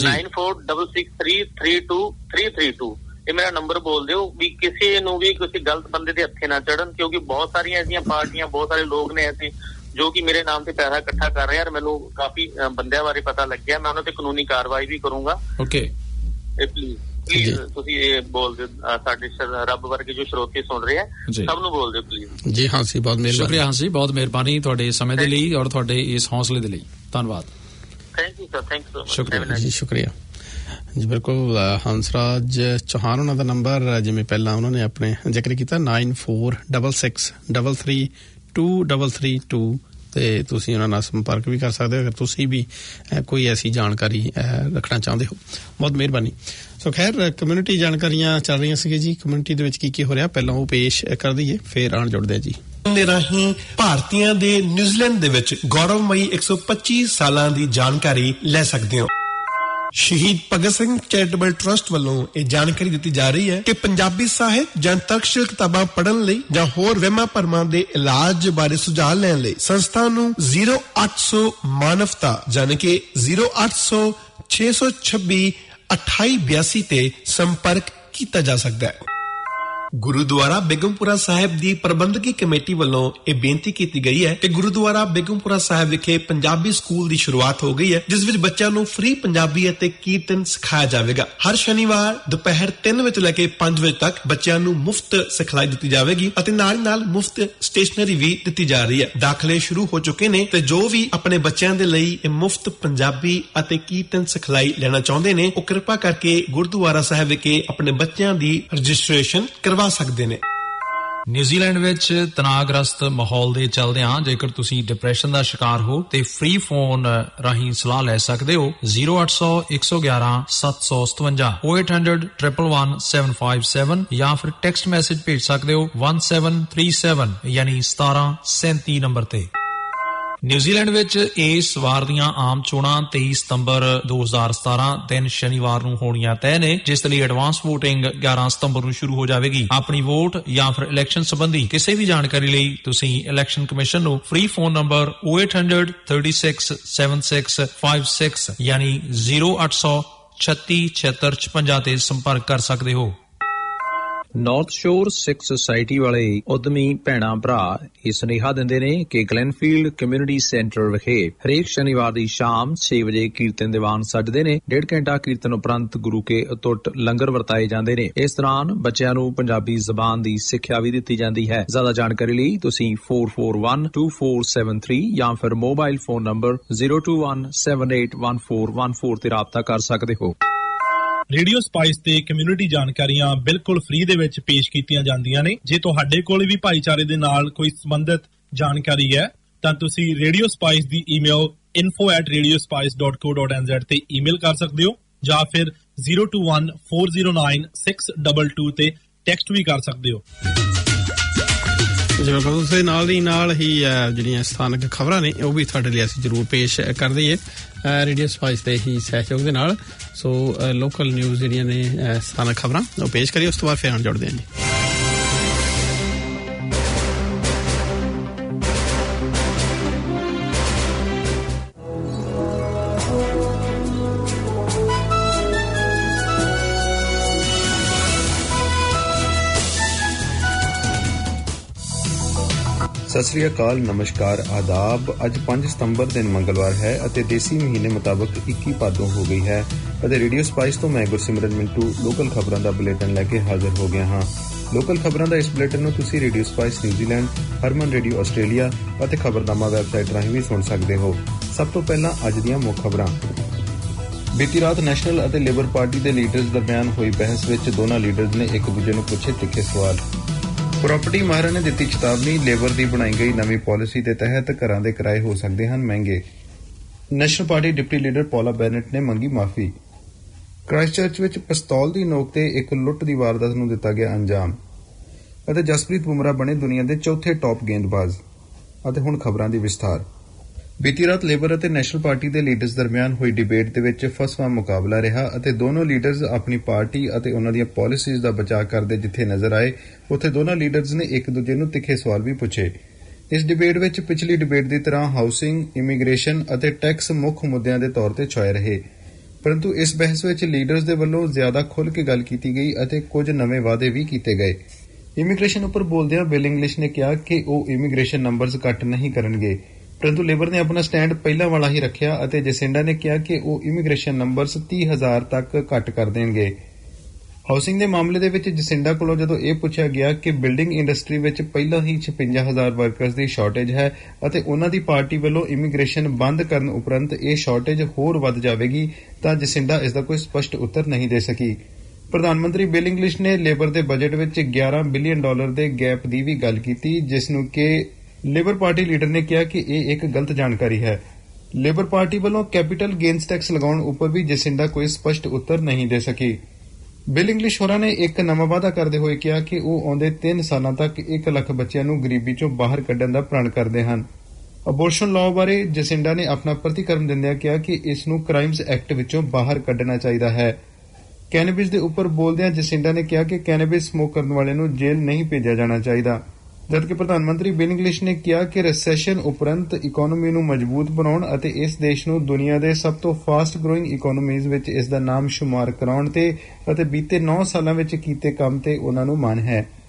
Speaker 8: 94,663,332। ਇਹ ਮੇਰਾ ਨੰਬਰ ਬੋਲ ਦਿਓ ਵੀ ਕਿਸੇ ਨੂੰ ਵੀ ਕਿਸੇ ਗਲਤ ਬੰਦੇ ਦੇ ਹੱਥੇ ਨਾ ਚੜਨ, ਕਿਉਂਕਿ ਬਹੁਤ ਸਾਰੀਆਂ ਐਸੀਆਂ ਪਾਰਟੀਆਂ, ਬਹੁਤ ਸਾਰੇ ਲੋਕ ਨੇ ਐਸੇ ਜੋ ਕਿ ਮੇਰੇ ਨਾਮ ਤੇ ਪੈਸਾ ਇਕੱਠਾ ਕਰ ਰਹੇ ਆ। ਮੈਨੂੰ ਕਾਫੀ ਬੰਦਿਆਂ ਬਾਰੇ ਪਤਾ ਲੱਗਿਆ, ਮੈਂ ਉਹਨਾਂ ਤੇ ਕਾਨੂੰਨੀ ਕਾਰਵਾਈ ਵੀ ਕਰੂੰਗਾ।
Speaker 6: ਓਕੇ,
Speaker 8: ਇਹ ਪਲੀਜ਼ ਤੁਸੀਂ ਇਹ ਬੋਲ ਦਿਓ, ਸਾਡੇ ਰੱਬ ਵਰਗੇ ਜੋ ਸਰੋਤੇ ਸੁਣ ਰਹੇ ਆ ਸਭ ਨੂੰ ਬੋਲ ਦਿਓ ਪਲੀਜ਼ ਜੀ। ਹਾਂ ਸੀ, ਬਹੁਤ ਮਿਹਰਬਾਨੀ।
Speaker 6: ਸ਼ੁਕਰੀਆ ਹਾਂ ਸੀ, ਬਹੁਤ ਮਿਹਰਬਾਨੀ ਤੁਹਾਡੇ ਸਮੇਂ ਦੇ ਲਈ ਔਰ ਤੁਹਾਡੇ ਇਸ ਹੌਸਲੇ ਦੇ ਲਈ। ਧੰਨਵਾਦ।
Speaker 8: Thank you sir, thank you so much.
Speaker 2: ਸ਼ੁਕਰੀਆ ਜੀ, ਸ਼ੁਕਰੀਆ ਜੀ। ਬਿਲਕੁਲ ਹੰਸਰਾਜ ਚੌਹਾਨ ਉਹਨਾਂ ਦਾ ਨੰਬਰ, ਜਿਵੇਂ ਪਹਿਲਾਂ ਉਹਨਾਂ ਨੇ ਆਪਣੇ ਜ਼ਿਕਰ ਕੀਤਾ, 9466633232 ਤੇ ਤੁਸੀਂ ਉਹਨਾਂ ਨਾਲ ਸੰਪਰਕ ਵੀ ਕਰ ਸਕਦੇ ਹੋ ਅਗਰ ਤੁਸੀਂ ਵੀ ਕੋਈ ਐਸੀ ਜਾਣਕਾਰੀ ਰੱਖਣਾ ਚਾਹੁੰਦੇ ਹੋ। ਬਹੁਤ ਮਿਹਰਬਾਨੀ। ਸੋ ਖੈਰ, ਕਮਿਊਨਿਟੀ ਜਾਣਕਾਰੀਆਂ ਚੱਲ ਰਹੀਆਂ ਸੀਗੀਆਂ ਜੀ। ਕਮਿਊਨਿਟੀ ਦੇ ਵਿੱਚ ਕੀ ਹੋ ਰਿਹਾ ਪਹਿਲਾਂ ਉਹ ਪੇਸ਼ ਕਰ ਦਈਏ, ਫੇਰ ਆਣ ਜੁੜਦੇ ਆ ਜੀ।
Speaker 11: ਦੇ ਰਾਹੀਂ ਭਾਰਤੀਆਂ ਦੇ ਨਿਊਜ਼ੀਲੈਂਡ ਦੇ ਵਿੱਚ ਗੌਰਵਮਈ 125 ਸਾਲਾਂ ਦੀ ਜਾਣਕਾਰੀ ਲੈ ਸਕਦੇ ਹੋ। ਸ਼ਹੀਦ ਭਗਤ ਸਿੰਘ ਚੈਰੀਟੇਬਲ ਟਰਸਟ ਵੱਲੋਂ ਇਹ ਜਾਣਕਾਰੀ ਦਿੱਤੀ ਜਾ ਰਹੀ ਹੈ ਕਿ ਪੰਜਾਬੀ ਸਾਹਿਤ ਜਾਂ ਤਰਕਸ਼ੀਲ ਕਿਤਾਬਾਂ ਪੜ੍ਹਨ ਲਈ ਜਾਂ ਹੋਰ ਵਹਿਮਾਂ ਭਰਮਾਂ ਦੇ ਇਲਾਜ ਬਾਰੇ ਸੁਝਾਅ ਲੈਣ ਲਈ ਸੰਸਥਾ ਨੂੰ 0800 ਮਾਨਵਤਾ ਯਾਨੀ ਕਿ 0800 626 2882 ਤੇ ਸੰਪਰਕ ਕੀਤਾ ਜਾ ਸਕਦਾ ਹੈ। ਗੁਰੂਦੁਆਰਾ ਬੇਗਮਪੁਰਾ ਸਾਹਿਬ ਦੀ ਪ੍ਰਬੰਧਕੀ ਕਮੇਟੀ ਵੱਲੋਂ ਇਹ ਬੇਨਤੀ ਕੀਤੀ ਗਈ ਹੈ ਕਿ ਗੁਰੂਦੁਆਰਾ ਬੇਗਮਪੁਰਾ ਸਾਹਿਬ ਵਿਖੇ ਪੰਜਾਬੀ ਸਕੂਲ ਦੀ ਸ਼ੁਰੂਆਤ ਹੋ ਗਈ ਹੈ, ਜਿਸ ਵਿੱਚ ਬੱਚਿਆਂ ਨੂੰ ਫ੍ਰੀ ਪੰਜਾਬੀ ਅਤੇ ਕੀਰਤਨ ਸਿਖਾਇਆ ਜਾਵੇਗਾ। ਹਰ ਸ਼ਨੀਵਾਰ ਦੁਪਹਿਰ 3 ਵਜੇ ਤੋਂ ਲੈ ਕੇ 5 ਵਜੇ ਤੱਕ ਬੱਚਿਆਂ ਨੂੰ ਮੁਫਤ ਸਿਖਲਾਈ ਦਿੱਤੀ ਜਾਵੇਗੀ ਅਤੇ ਨਾਲ ਮੁਫਤ ਸਟੇਸ਼ਨਰੀ ਵੀ ਦਿੱਤੀ ਜਾ ਰਹੀ ਹੈ। ਦਾਖਲੇ ਸ਼ੁਰੂ ਹੋ ਚੁੱਕੇ ਨੇ ਤੇ ਜੋ ਵੀ ਆਪਣੇ ਬੱਚਿਆਂ ਦੇ ਲਈ ਇਹ ਮੁਫਤ ਪੰਜਾਬੀ ਅਤੇ ਕੀਰਤਨ ਸਿਖਲਾਈ ਲੈਣਾ ਚਾਹੁੰਦੇ ਨੇ ਉਹ ਕਿਰਪਾ ਕਰਕੇ ਗੁਰਦੁਆਰਾ ਸਾਹਿਬ ਵਿਖੇ ਆਪਣੇ ਬੱਚਿਆਂ ਦੀ ਰਜਿਸਟ੍ਰੇਸ਼ਨ ਕਰਵਾ ਸਕਦੇ ਨੇ।
Speaker 4: ਨਿਊਜ਼ੀਲੈਂਡ ਵਿੱਚ ਤਣਾਅਗ੍ਰਸਤ ਮਾਹੌਲ ਦੇ ਚੱਲਦਿਆਂ ਜੇਕਰ ਤੁਸੀਂ ਡਿਪਰੈਸ਼ਨ ਦਾ ਸ਼ਿਕਾਰ ਹੋ ਤੇ ਫ੍ਰੀ ਫੋਨ ਰਾਹੀਂ ਸਲਾਹ ਲੈ ਸਕਦੇ ਹੋ 0800 111 757 0800 111 757 ਜਾਂ ਫਿਰ ਟੈਕਸਟ ਮੈਸੇਜ ਭੇਜ ਸਕਦੇ ਹੋ 1737 ਯਾਨੀ 1737 ਨੰਬਰ ਤੇ। ਨਿਊਜ਼ੀਲੈਂਡ ਵਿੱਚ ਇਸ ਵਾਰ ਦੀਆਂ ਆਮ ਚੋਣਾਂ 23 ਸਤੰਬਰ 2017 ਦਿਨ ਸ਼ਨੀਵਾਰ ਨੂੰ ਹੋਣੀਆਂ ਤੈਅ ਨੇ, ਜਿਸ ਲਈ ਐਡਵਾਂਸ ਵੋਟਿੰਗ 11 ਸਤੰਬਰ ਨੂੰ ਸ਼ੁਰੂ ਹੋ ਜਾਵੇਗੀ। ਆਪਣੀ ਵੋਟ ਜਾਂ ਫਿਰ ਇਲੈਕਸ਼ਨ ਸੰਬੰਧੀ ਕਿਸੇ ਵੀ ਜਾਣਕਾਰੀ ਲਈ ਤੁਸੀਂ ਇਲੈਕਸ਼ਨ ਕਮਿਸ਼ਨ ਨੂੰ ਫ੍ਰੀ ਫੋਨ ਨੰਬਰ 0800 36 76 56 ਯਾਨੀ 0800 36 76 56 ਤੇ ਸੰਪਰਕ ਕਰ ਸਕਦੇ ਹੋ। ਨਾਰਥ ਸ਼ੋਰ ਸਿੱਖ ਸੁਸਾਇਟੀ ਵਾਲੇ ਉਦਮੀ ਭੈਣਾਂ ਭਰਾ ਇਹ ਸੁਨੇਹਾ ਦਿੰਦੇ ਨੇ ਕਿ ਗਲੈਨਫੀਲਡ ਕਮਿਊਨਿਟੀ ਸੈਂਟਰ ਵਿਖੇ ਹਰੇਕ ਸ਼ਨੀਵਾਰ ਦੀ ਸ਼ਾਮ 6 ਵਜੇ ਕੀਰਤਨ ਦੀਵਾਨ ਸੱਜਦੇ ਨੇ। 1.5 ਘੰਟਾ ਕੀਰਤਨ ਉਪਰੰਤ ਗੁਰੂ ਕੇ ਅਤੁੱਟ ਲੰਗਰ ਵਰਤਾਏ ਜਾਂਦੇ ਨੇ। ਇਸ ਦੌਰਾਨ ਬੱਚਿਆਂ ਨੂੰ ਪੰਜਾਬੀ ਜ਼ਬਾਨ ਦੀ ਸਿੱਖਿਆ ਵੀ ਦਿੱਤੀ ਜਾਂਦੀ ਹੈ। ਜ਼ਿਆਦਾ ਜਾਣਕਾਰੀ ਲਈ ਤੁਸੀਂ 4412473 ਜਾਂ ਫਿਰ ਮੋਬਾਈਲ ਫੋਨ ਨੰਬਰ 021781414 ਤੇ ਰਾਬਤਾ ਕਰ ਸਕਦੇ ਹੋ।
Speaker 10: ਰੇਡੀਓ ਸਪਾਈਸ ਤੇ ਕਮਿਊਨਿਟੀ ਜਾਣਕਾਰੀਆਂ ਬਿਲਕੁਲ ਫ੍ਰੀ ਦੇ ਵਿੱਚ ਪੇਸ਼ ਕੀਤੀਆਂ ਜਾਂਦੀਆਂ ਨੇ। ਜੇ ਤੁਹਾਡੇ ਕੋਲ ਵੀ ਭਾਈਚਾਰੇ ਦੇ ਨਾਲ ਕੋਈ ਸੰਬੰਧਿਤ ਜਾਣਕਾਰੀ ਹੈ ਤਾਂ ਤੁਸੀਂ ਰੇਡੀਓ ਸਪਾਈਸ ਦੀ ਈਮੇਲ info@radiospice.co.nz ਤੇ ਈਮੇਲ ਕਰ ਸਕਦੇ ਹੋ ਜਾਂ ਫਿਰ 021409622 ਤੇ ਟੈਕਸਟ ਵੀ ਕਰ ਸਕਦੇ ਹੋ।
Speaker 2: ਜਿਵੇਂ ਉਸ ਦੇ ਨਾਲ ਹੀ ਜਿਹੜੀਆਂ ਸਥਾਨਕ ਖਬਰਾਂ ਨੇ ਉਹ ਵੀ ਤੁਹਾਡੇ ਲਈ ਅਸੀਂ ਜ਼ਰੂਰ ਪੇਸ਼ ਕਰ ਦਈਏ ਰੇਡੀਓ ਸਪਾਈਸ ਦੇ ਹੀ ਸਹਿਯੋਗ ਦੇ ਨਾਲ। ਸੋ ਲੋਕਲ ਨਿਊਜ਼ ਜਿਹੜੀਆਂ ਨੇ ਸਥਾਨਕ ਖਬਰਾਂ ਉਹ ਪੇਸ਼ ਕਰੀਏ, ਉਸ ਤੋਂ ਬਾਅਦ ਫਿਰ ਹੁਣ ਜੁੜਦੇ ਹਾਂ ਜੀ।
Speaker 13: ਸਤਿ ਸ੍ਰੀ ਅਕਾਲ, ਨਮਸਕਾਰ, ਆਦਾਬ। ਅੱਜ 5 ਸਤੰਬਰ ਦਿਨ ਮੰਗਲਵਾਰ ਹੈ ਅਤੇ ਦੇਸੀ ਮਹੀਨੇ ਮੁਤਾਬਕ 21 ਭਾਦੋਂ ਹੋ ਗਈ ਹੈ ਅਤੇ ਰੇਡੀਓ ਸਪਾਈਸ ਤੋਂ ਮੈਂ ਗੁਰਸਿਮਰਨ ਮਿੰਟੂ ਲੋਕਲ ਖਬਰਾਂ ਦਾ ਬੁਲੇਟਿਨ ਲੈ ਕੇ ਹਾਜ਼ਰ ਹੋ ਗਿਆ ਹਾਂ। ਲੋਕਲ ਖਬਰਾਂ ਦਾ ਇਸ ਬੁਲੇਟਿਨ ਨੂੰ ਤੁਸੀਂ radio Spice New Zealand, Harman radio Australia ਅਤੇ ਖਬਰਨਾਮਾ ਵੈਬਸਾਈਟ ਰਾਹੀਂ ਵੀ ਸੁਣ ਸਕਦੇ ਹੋ। ਸਭ ਤੋਂ ਪਹਿਲਾਂ ਅੱਜ ਦੀਆਂ ਮੁੱਖ ਖਬਰਾਂ। ਬੀਤੀ ਰਾਤ ਨੈਸ਼ਨਲ ਅਤੇ ਲੇਬਰ ਪਾਰਟੀ ਦੇ ਲੀਡਰਜ਼ ਦਰਮਿਆਨ ਹੋਈ ਬਹਿਸ ਵਿੱਚ ਦੋਨਾਂ ਲੀਡਰਜ਼ ਨੇ ਇੱਕ ਦੂਜੇ ਨੂੰ ਪੁੱਛੇ ਤਿੱਖੇ ਸਵਾਲ। ਪ੍ਰਾਪਰਟੀ ਮਾਹਰਾਂ ਨੇ ਦਿੱਤੀ ਚੇਤਾਵਨੀ, ਲੇਬਰ ਦੀ ਬਣਾਈ ਗਈ ਨਵੀਂ ਪਾਲਿਸੀ ਦੇ ਤਹਿਤ ਘਰਾਂ ਦੇ ਕਿਰਾਏ ਹੋ ਸਕਦੇ ਹਨ ਮਹਿੰਗੇ। National Party deputy leader Paula Bennett ਨੇ ਮੰਗੀ ਮਾਫੀ। ਕ੍ਰਾਈਸਟਚਰਚ ਵਿੱਚ ਪਿਸਤੌਲ ਦੀ ਨੋਕ ਤੇ ਇੱਕ ਲੁੱਟ ਦੀ ਵਾਰਦਾਤ ਨੂੰ ਦਿੱਤਾ ਗਿਆ ਅੰਜਾਮ ਅਤੇ ਜਸਪ੍ਰੀਤ ਬੁਮਰਾਹ ਬਣੇ ਦੁਨੀਆ ਦੇ ਚੌਥੇ ਟੌਪ ਗੇਂਦਬਾਜ਼। ਅਤੇ ਹੁਣ ਖਬਰਾਂ ਦੀ ਵਿਸਥਾਰ। ਬੀਤੀ ਰਾਤ ਲੇਬਰ ਅਤੇ ਨੈਸ਼ਨਲ ਪਾਰਟੀ ਦੇ ਲੀਡਰਜ਼ ਦਰਮਿਆਨ ਹੋਈ ਡਿਬੇਟ ਦੇ ਵਿੱਚ ਫਸਵਾਂ ਮੁਕਾਬਲਾ ਰਿਹਾ ਅਤੇ ਦੋਨੋਂ ਲੀਡਰਜ਼ ਆਪਣੀ ਪਾਰਟੀ ਅਤੇ ਉਹਨਾਂ ਦੀਆਂ ਪਾਲਿਸੀਜ਼ ਦਾ ਬਚਾਅ ਕਰਦੇ ਜਿੱਥੇ ਨਜ਼ਰ ਆਏ, ਉੱਥੇ ਦੋਨਾਂ ਲੀਡਰਜ਼ ਨੇ ਇੱਕ ਦੂਜੇ ਨੂੰ ਤਿੱਖੇ ਸਵਾਲ ਵੀ ਪੁੱਛੇ। ਇਸ ਡਿਬੇਟ ਵਿੱਚ ਪਿਛਲੀ ਡਿਬੇਟ ਦੀ ਤਰ੍ਹਾਂ ਹਾਊਸਿੰਗ, ਇਮੀਗ੍ਰੇਸ਼ਨ ਅਤੇ ਟੈਕਸ ਮੁੱਖ ਮੁੱਦਿਆਂ ਦੇ ਤੌਰ ਤੇ ਛਾਏ ਰਹੇ, ਪਰੰਤੂ ਇਸ ਬਹਿਸ ਵਿੱਚ ਲੀਡਰਜ਼ ਦੇ ਵੱਲੋਂ ਜ਼ਿਆਦਾ ਖੁੱਲ੍ਹ ਕੇ ਗੱਲ ਕੀਤੀ ਗਈ ਅਤੇ ਕੁਝ ਨਵੇਂ ਵਾਅਦੇ ਵੀ ਕੀਤੇ ਗਏ। ਇਮੀਗ੍ਰੇਸ਼ਨ ਉੱਪਰ ਬੋਲਦਿਆਂ ਬਿਲ ਇੰਗਲਿਸ਼ ਨੇ ਕਿਹਾ ਕਿ ਉਹ ਇਮੀਗ੍ਰੇਸ਼ਨ ਨੰਬਰਜ਼ ਘੱਟ ਨਹੀਂ ਕਰਨਗੇ, ਪਰੰਤੂ ਲੇਬਰ ਨੇ ਆਪਣਾ ਸਟੈਂਡ ਪਹਿਲਾਂ ਵਾਲਾ ਹੀ ਰੱਖਿਆ ਅਤੇ ਜੈਸਿੰਡਾ ਨੇ ਕਿਹਾ ਕਿ ਉਹ ਇਮੀਗ੍ਰੇਸ਼ਨ ਨੰਬਰਜ਼ 30,000 ਤੱਕ ਘੱਟ ਕਰ ਦੇਣਗੇ। ਹਾਊਸਿੰਗ ਦੇ ਮਾਮਲੇ ਦੇ ਵਿੱਚ ਜੈਸਿੰਡਾ ਕੋਲੋਂ ਜਦੋਂ ਇਹ ਪੁੱਛਿਆ ਗਿਆ ਕਿ ਬਿਲਡਿੰਗ ਇੰਡਸਟਰੀ ਵਿੱਚ ਪਹਿਲਾਂ ਹੀ 56,000 ਵਰਕਰਜ਼ ਦੀ ਸ਼ਾਰਟੇਜ ਹੈ ਅਤੇ ਉਹਨਾਂ ਦੀ ਪਾਰਟੀ ਵੱਲੋਂ ਇਮੀਗ੍ਰੇਸ਼ਨ ਬੰਦ ਕਰਨ ਉਪਰੰਤ ਇਹ ਸ਼ਾਰਟੇਜ ਹੋਰ ਵੱਧ ਜਾਵੇਗੀ, ਤਾਂ ਜੈਸਿੰਡਾ ਇਸ ਦਾ ਕੋਈ ਸਪਸ਼ਟ ਉੱਤਰ ਨਹੀਂ ਦੇ ਸਕੀ। ਪ੍ਰਧਾਨ ਮੰਤਰੀ ਬਿਲ ਇੰਗਲਿਸ਼ ਨੇ ਲੇਬਰ ਦੇ ਬਜਟ ਵਿੱਚ $11 ਬਿਲੀਅਨ ਦੇ ਗੈਪ ਦੀ ਵੀ ਗੱਲ ਕੀਤੀ, ਜਿਸ ਨੂੰ ਕਿ ਲੇਬਰ ਪਾਰਟੀ ਲੀਡਰ ਨੇ ਕਿਹਾ ਕਿ ਇਹ ਇੱਕ ਗਲਤ ਜਾਣਕਾਰੀ ਹੈ। ਲੇਬਰ ਪਾਰਟੀ ਵੱਲੋਂ ਕੈਪੀਟਲ ਗੇਨਸ ਟੈਕਸ ਲਗਾਉਣ ਉੱਪਰ ਵੀ ਜੈਸਿੰਡਾ ਕੋਈ ਸਪਸ਼ਟ ਉੱਤਰ ਨਹੀਂ ਦੇ ਸਕੀ। ਬਿਲ ਇੰਗਲਿਸ਼ ਹੋਰਾਂ ਨੇ ਇੱਕ ਨਵਾਂ ਵਾਅਦਾ ਕਰਦੇ ਹੋਏ ਕਿਹਾ ਕਿ ਉਹ ਆਉਂਦੇ 3 ਸਾਲਾਂ ਤੱਕ 1 ਲੱਖ ਬੱਚਿਆਂ ਨੂੰ ਗਰੀਬੀ ਚੋਂ ਬਾਹਰ ਕੱਢਣ ਦਾ ਪ੍ਰਣ ਕਰਦੇ ਹਨ। ਅਬੋਰਸ਼ਨ ਲਾਅ ਬਾਰੇ ਜੈਸਿੰਡਾ ਨੇ ਆਪਣਾ ਪ੍ਰਤੀਕਰਮ ਦਿੰਦਿਆਂ ਕਿਹਾ ਕਿ ਇਸ ਨੂੰ ਕ੍ਰਾਈਮਜ਼ ਐਕਟ ਵਿੱਚੋਂ ਬਾਹਰ ਕੱਢਣਾ ਚਾਹੀਦਾ ਹੈ। ਕੈਨੇਬਿਸ ਦੇ ਉੱਪਰ ਬੋਲਦਿਆਂ ਜੈਸਿੰਡਾ ਨੇ ਕਿਹਾ ਕਿ ਕੈਨੇਬਿਸ ਸਮੋਕ ਕਰਨ ਵਾਲਿਆਂ ਨੂੰ ਜੇਲ੍ਹ ਨਹੀਂ ਭੇਜਿਆ ਜਾਣਾ ਚਾਹੀਦਾ, ਜਦਕਿ ਪ੍ਰਧਾਨ ਮੰਤਰੀ ਬਿਲ ਇੰਗਲਿਸ਼ ਨੇ ਕਿਹਾ ਕਿ ਰਿਸੈਸ਼ਨ ਉਪਰੰਤ ਇਕੋਨਮੀ ਨੂੰ ਮਜ਼ਬੂਤ ਬਣਾਉਣ ਅਤੇ ਇਸ ਦੇਸ਼ ਨੂੰ ਦੁਨੀਆ ਦੇ ਸਭ ਤੋਂ ਫਾਸਟ ਗਰੋਇੰਗ ਇਕੋਨਮੀਜ਼ ਵਿੱਚ ਇਸ ਦਾ ਨਾਮ ਸ਼ੁਮਾਰ ਕਰਾਉਣ ਤੇ ਅਤੇ ਬੀਤੇ 9 ਸਾਲਾਂ ਵਿੱਚ ਕੀਤੇ ਕੰਮ ਤੇ ਉਹਨਾਂ ਨੂੰ ਮਾਣ ਹੈ।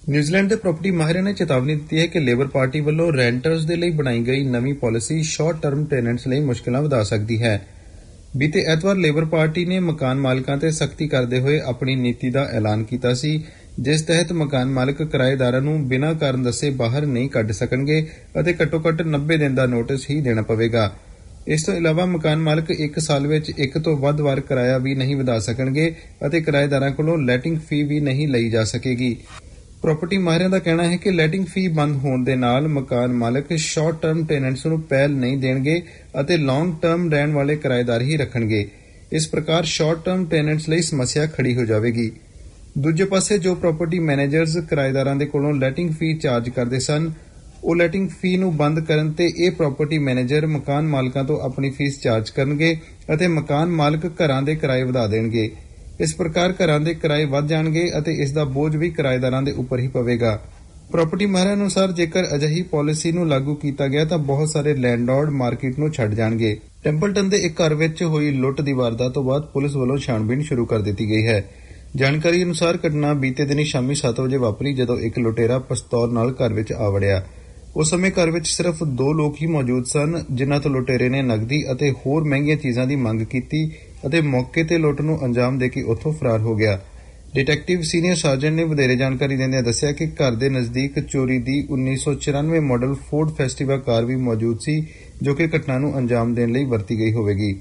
Speaker 13: ਨਿਊਜ਼ੀਲੈਂਡ ਦੇ ਪ੍ਰਾਪਰਟੀ ਮਾਹਿਰਾਂ ਨੇ ਚੇਤਾਵਨੀ ਦਿੱਤੀ ਹੈ ਕਿ ਲੇਬਰ ਪਾਰਟੀ ਵੱਲੋਂ ਰੈਂਟਰਸ ਦੇ ਲਈ ਬਣਾਈ ਗਈ ਨਵੀਂ ਪਾਲਿਸੀ ਸ਼ਾਰਟ ਟਰਮ ਟੈਨੈਂਟਸ ਲਈ ਮੁਸ਼ਕਲਾਂ ਵਧਾ ਸਕਦੀ ਹੈ। ਬੀਤੇ ਐਤਵਾਰ ਲੇਬਰ ਪਾਰਟੀ ਨੇ ਮਕਾਨ ਮਾਲਕਾਂ ਤੇ ਸਖਤੀ ਕਰਦੇ ਹੋਏ ਆਪਣੀ ਨੀਤੀ ਦਾ ਐਲਾਨ ਕੀਤਾ ਸੀ, ਜਿਸ ਤਹਿਤ ਮਕਾਨ ਮਾਲਕ ਕਿਰਾਏਦਾਰਾਂ ਨੂੰ ਬਿਨਾਂ ਕਾਰਨ ਦੱਸੇ ਬਾਹਰ ਨਹੀਂ ਕੱਢ ਸਕਣਗੇ ਅਤੇ ਘੱਟੋ-ਘੱਟ 90 ਦਿਨ ਦਾ ਨੋਟਿਸ ਹੀ ਦੇਣਾ ਪਵੇਗਾ। ਇਸ ਤੋਂ ਇਲਾਵਾ ਮਕਾਨ ਮਾਲਕ 1 ਸਾਲ ਵਿੱਚ ਇੱਕ ਤੋਂ ਵੱਧ ਵਾਰ ਕਿਰਾਇਆ ਵੀ ਨਹੀਂ ਵਧਾ ਸਕਣਗੇ ਅਤੇ ਕਿਰਾਏਦਾਰਾਂ ਕੋਲੋਂ ਲੈਟਿੰਗ ਫੀ ਵੀ ਨਹੀਂ ਲਈ ਜਾ ਸਕੇਗੀ। ਪ੍ਰਾਪਰਟੀ ਮਾਹਿਰਾਂ ਦਾ ਕਹਿਣਾ ਹੈ ਕਿ ਲੈਟਿੰਗ ਫੀ ਬੰਦ ਹੋਣ ਦੇ ਨਾਲ ਮਕਾਨ ਮਾਲਕ ਸ਼ਾਰਟ ਟਰਮ ਟੈਨੈਂਟਸ ਨੂੰ ਪਹਿਲ ਨਹੀਂ ਦੇਣਗੇ ਅਤੇ ਲੌਂਗ ਟਰਮ ਰਹਿਣ ਵਾਲੇ ਕਿਰਾਏਦਾਰ ਹੀ ਰੱਖਣਗੇ। ਇਸ ਪ੍ਰਕਾਰ ਸ਼ਾਰਟ ਟਰਮ ਟੈਨੈਂਟਸ ਲਈ ਸਮੱਸਿਆ ਖੜੀ ਹੋ ਜਾਵੇਗੀ। ਦੂਜੇ ਪਾਸੇ ਜੋ ਪ੍ਰਾਪਰਟੀ ਮੈਨੇਜਰਸ ਕਿਰਾਏਦਾਰਾਂ ਦੇ ਕੋਲੋਂ ਲੈਟਿੰਗ ਫੀ ਚਾਰਜ ਕਰਦੇ ਸਨ, ਉਹ ਲੈਟਿੰਗ ਫੀ ਨੂੰ ਬੰਦ ਕਰਨ ਤੇ ਇਹ ਪ੍ਰਾਪਰਟੀ ਮੈਨੇਜਰ ਮਕਾਨ ਮਾਲਕਾਂ ਤੋਂ ਆਪਣੀ ਫੀਸ ਚਾਰਜ ਕਰਨਗੇ ਅਤੇ ਮਕਾਨ ਮਾਲਕ ਘਰਾਂ ਦੇ ਕਿਰਾਏ ਵਧਾ ਦੇਣਗੇ। ਇਸ ਪ੍ਰਕਾਰ ਘਰਾਂ ਦੇ ਕਿਰਾਏ ਵੱਧ ਜਾਣਗੇ ਅਤੇ ਇਸ ਦਾ ਬੋਝ ਵੀ ਕਿਰਾਏਦਾਰਾਂ ਦੇ ਉੱਪਰ ਹੀ ਪਵੇਗਾ। ਪ੍ਰਾਪਰਟੀ ਮਾਹਿਰਾਂ ਅਨੁਸਾਰ ਜੇਕਰ ਅਜਿਹੀ ਪਾਲਿਸੀ ਨੂੰ ਲਾਗੂ ਕੀਤਾ ਗਿਆ ਤਾਂ ਬਹੁਤ ਸਾਰੇ ਲੈਂਡਲੌਰਡ ਮਾਰਕੀਟ ਨੂੰ ਛੱਡ ਜਾਣਗੇ। ਟੈਂਪਲਟਨ ਦੇ ਇੱਕ ਘਰ ਵਿੱਚ ਹੋਈ ਲੁੱਟ ਦੀ ਵਾਰਦਾਤ ਤੋਂ ਬਾਅਦ ਪੁਲਿਸ ਵੱਲੋਂ ਛਾਣਬੀਣ ਸ਼ੁਰੂ ਕਰ ਦਿੱਤੀ ਗਈ ਹੈ। ਜਾਣਕਾਰੀ ਅਨੁਸਾਰ ਘਟਨਾ ਬੀਤੇ ਦਿਨੀ ਸ਼ਾਮੀ 7 ਵਜੇ ਵਾਪਰੀ ਜਦੋਂ ਇੱਕ ਲੁਟੇਰਾ ਪਿਸਤੌਲ ਨਾਲ ਘਰ ਵਿੱਚ ਆ ਵੜਿਆ। ਉਸ ਸਮੇਂ ਘਰ ਵਿੱਚ ਸਿਰਫ 2 ਲੋਕ ਹੀ ਮੌਜੂਦ ਸਨ, ਜਿਨ੍ਹਾਂ ਤੋਂ ਲੁਟੇਰੇ ਨੇ ਨਕਦੀ ਅਤੇ ਹੋਰ ਮਹਿੰਗੀਆਂ ਚੀਜ਼ਾਂ ਦੀ ਮੰਗ ਕੀਤੀ ਅਤੇ ਮੌਕੇ ਤੇ ਲੁੱਟ ਨੂੰ ਅੰਜਾਮ ਦੇ ਕੇ ਉੱਥੋਂ ਫਰਾਰ ਹੋ ਗਿਆ। ਡਿਟੈਕਟਿਵ ਸੀਨੀਅਰ ਸਰਜਨ ਨੇ ਵਧੇਰੇ ਜਾਣਕਾਰੀ ਦਿੰਦਿਆਂ ਦੱਸਿਆ ਕਿ ਘਰ ਦੇ ਨਜ਼ਦੀਕ ਚੋਰੀ ਦੀ 1994 ਮਾਡਲ ਫੋਰਡ ਫੈਸਟੀਵਾ ਕਾਰ ਵੀ ਮੌਜੂਦ ਸੀ, ਜੋ ਕਿ ਘਟਨਾ ਨੂੰ ਅੰਜਾਮ ਦੇਣ ਲਈ ਵਰਤੀ ਗਈ ਹੋਵੇਗੀ।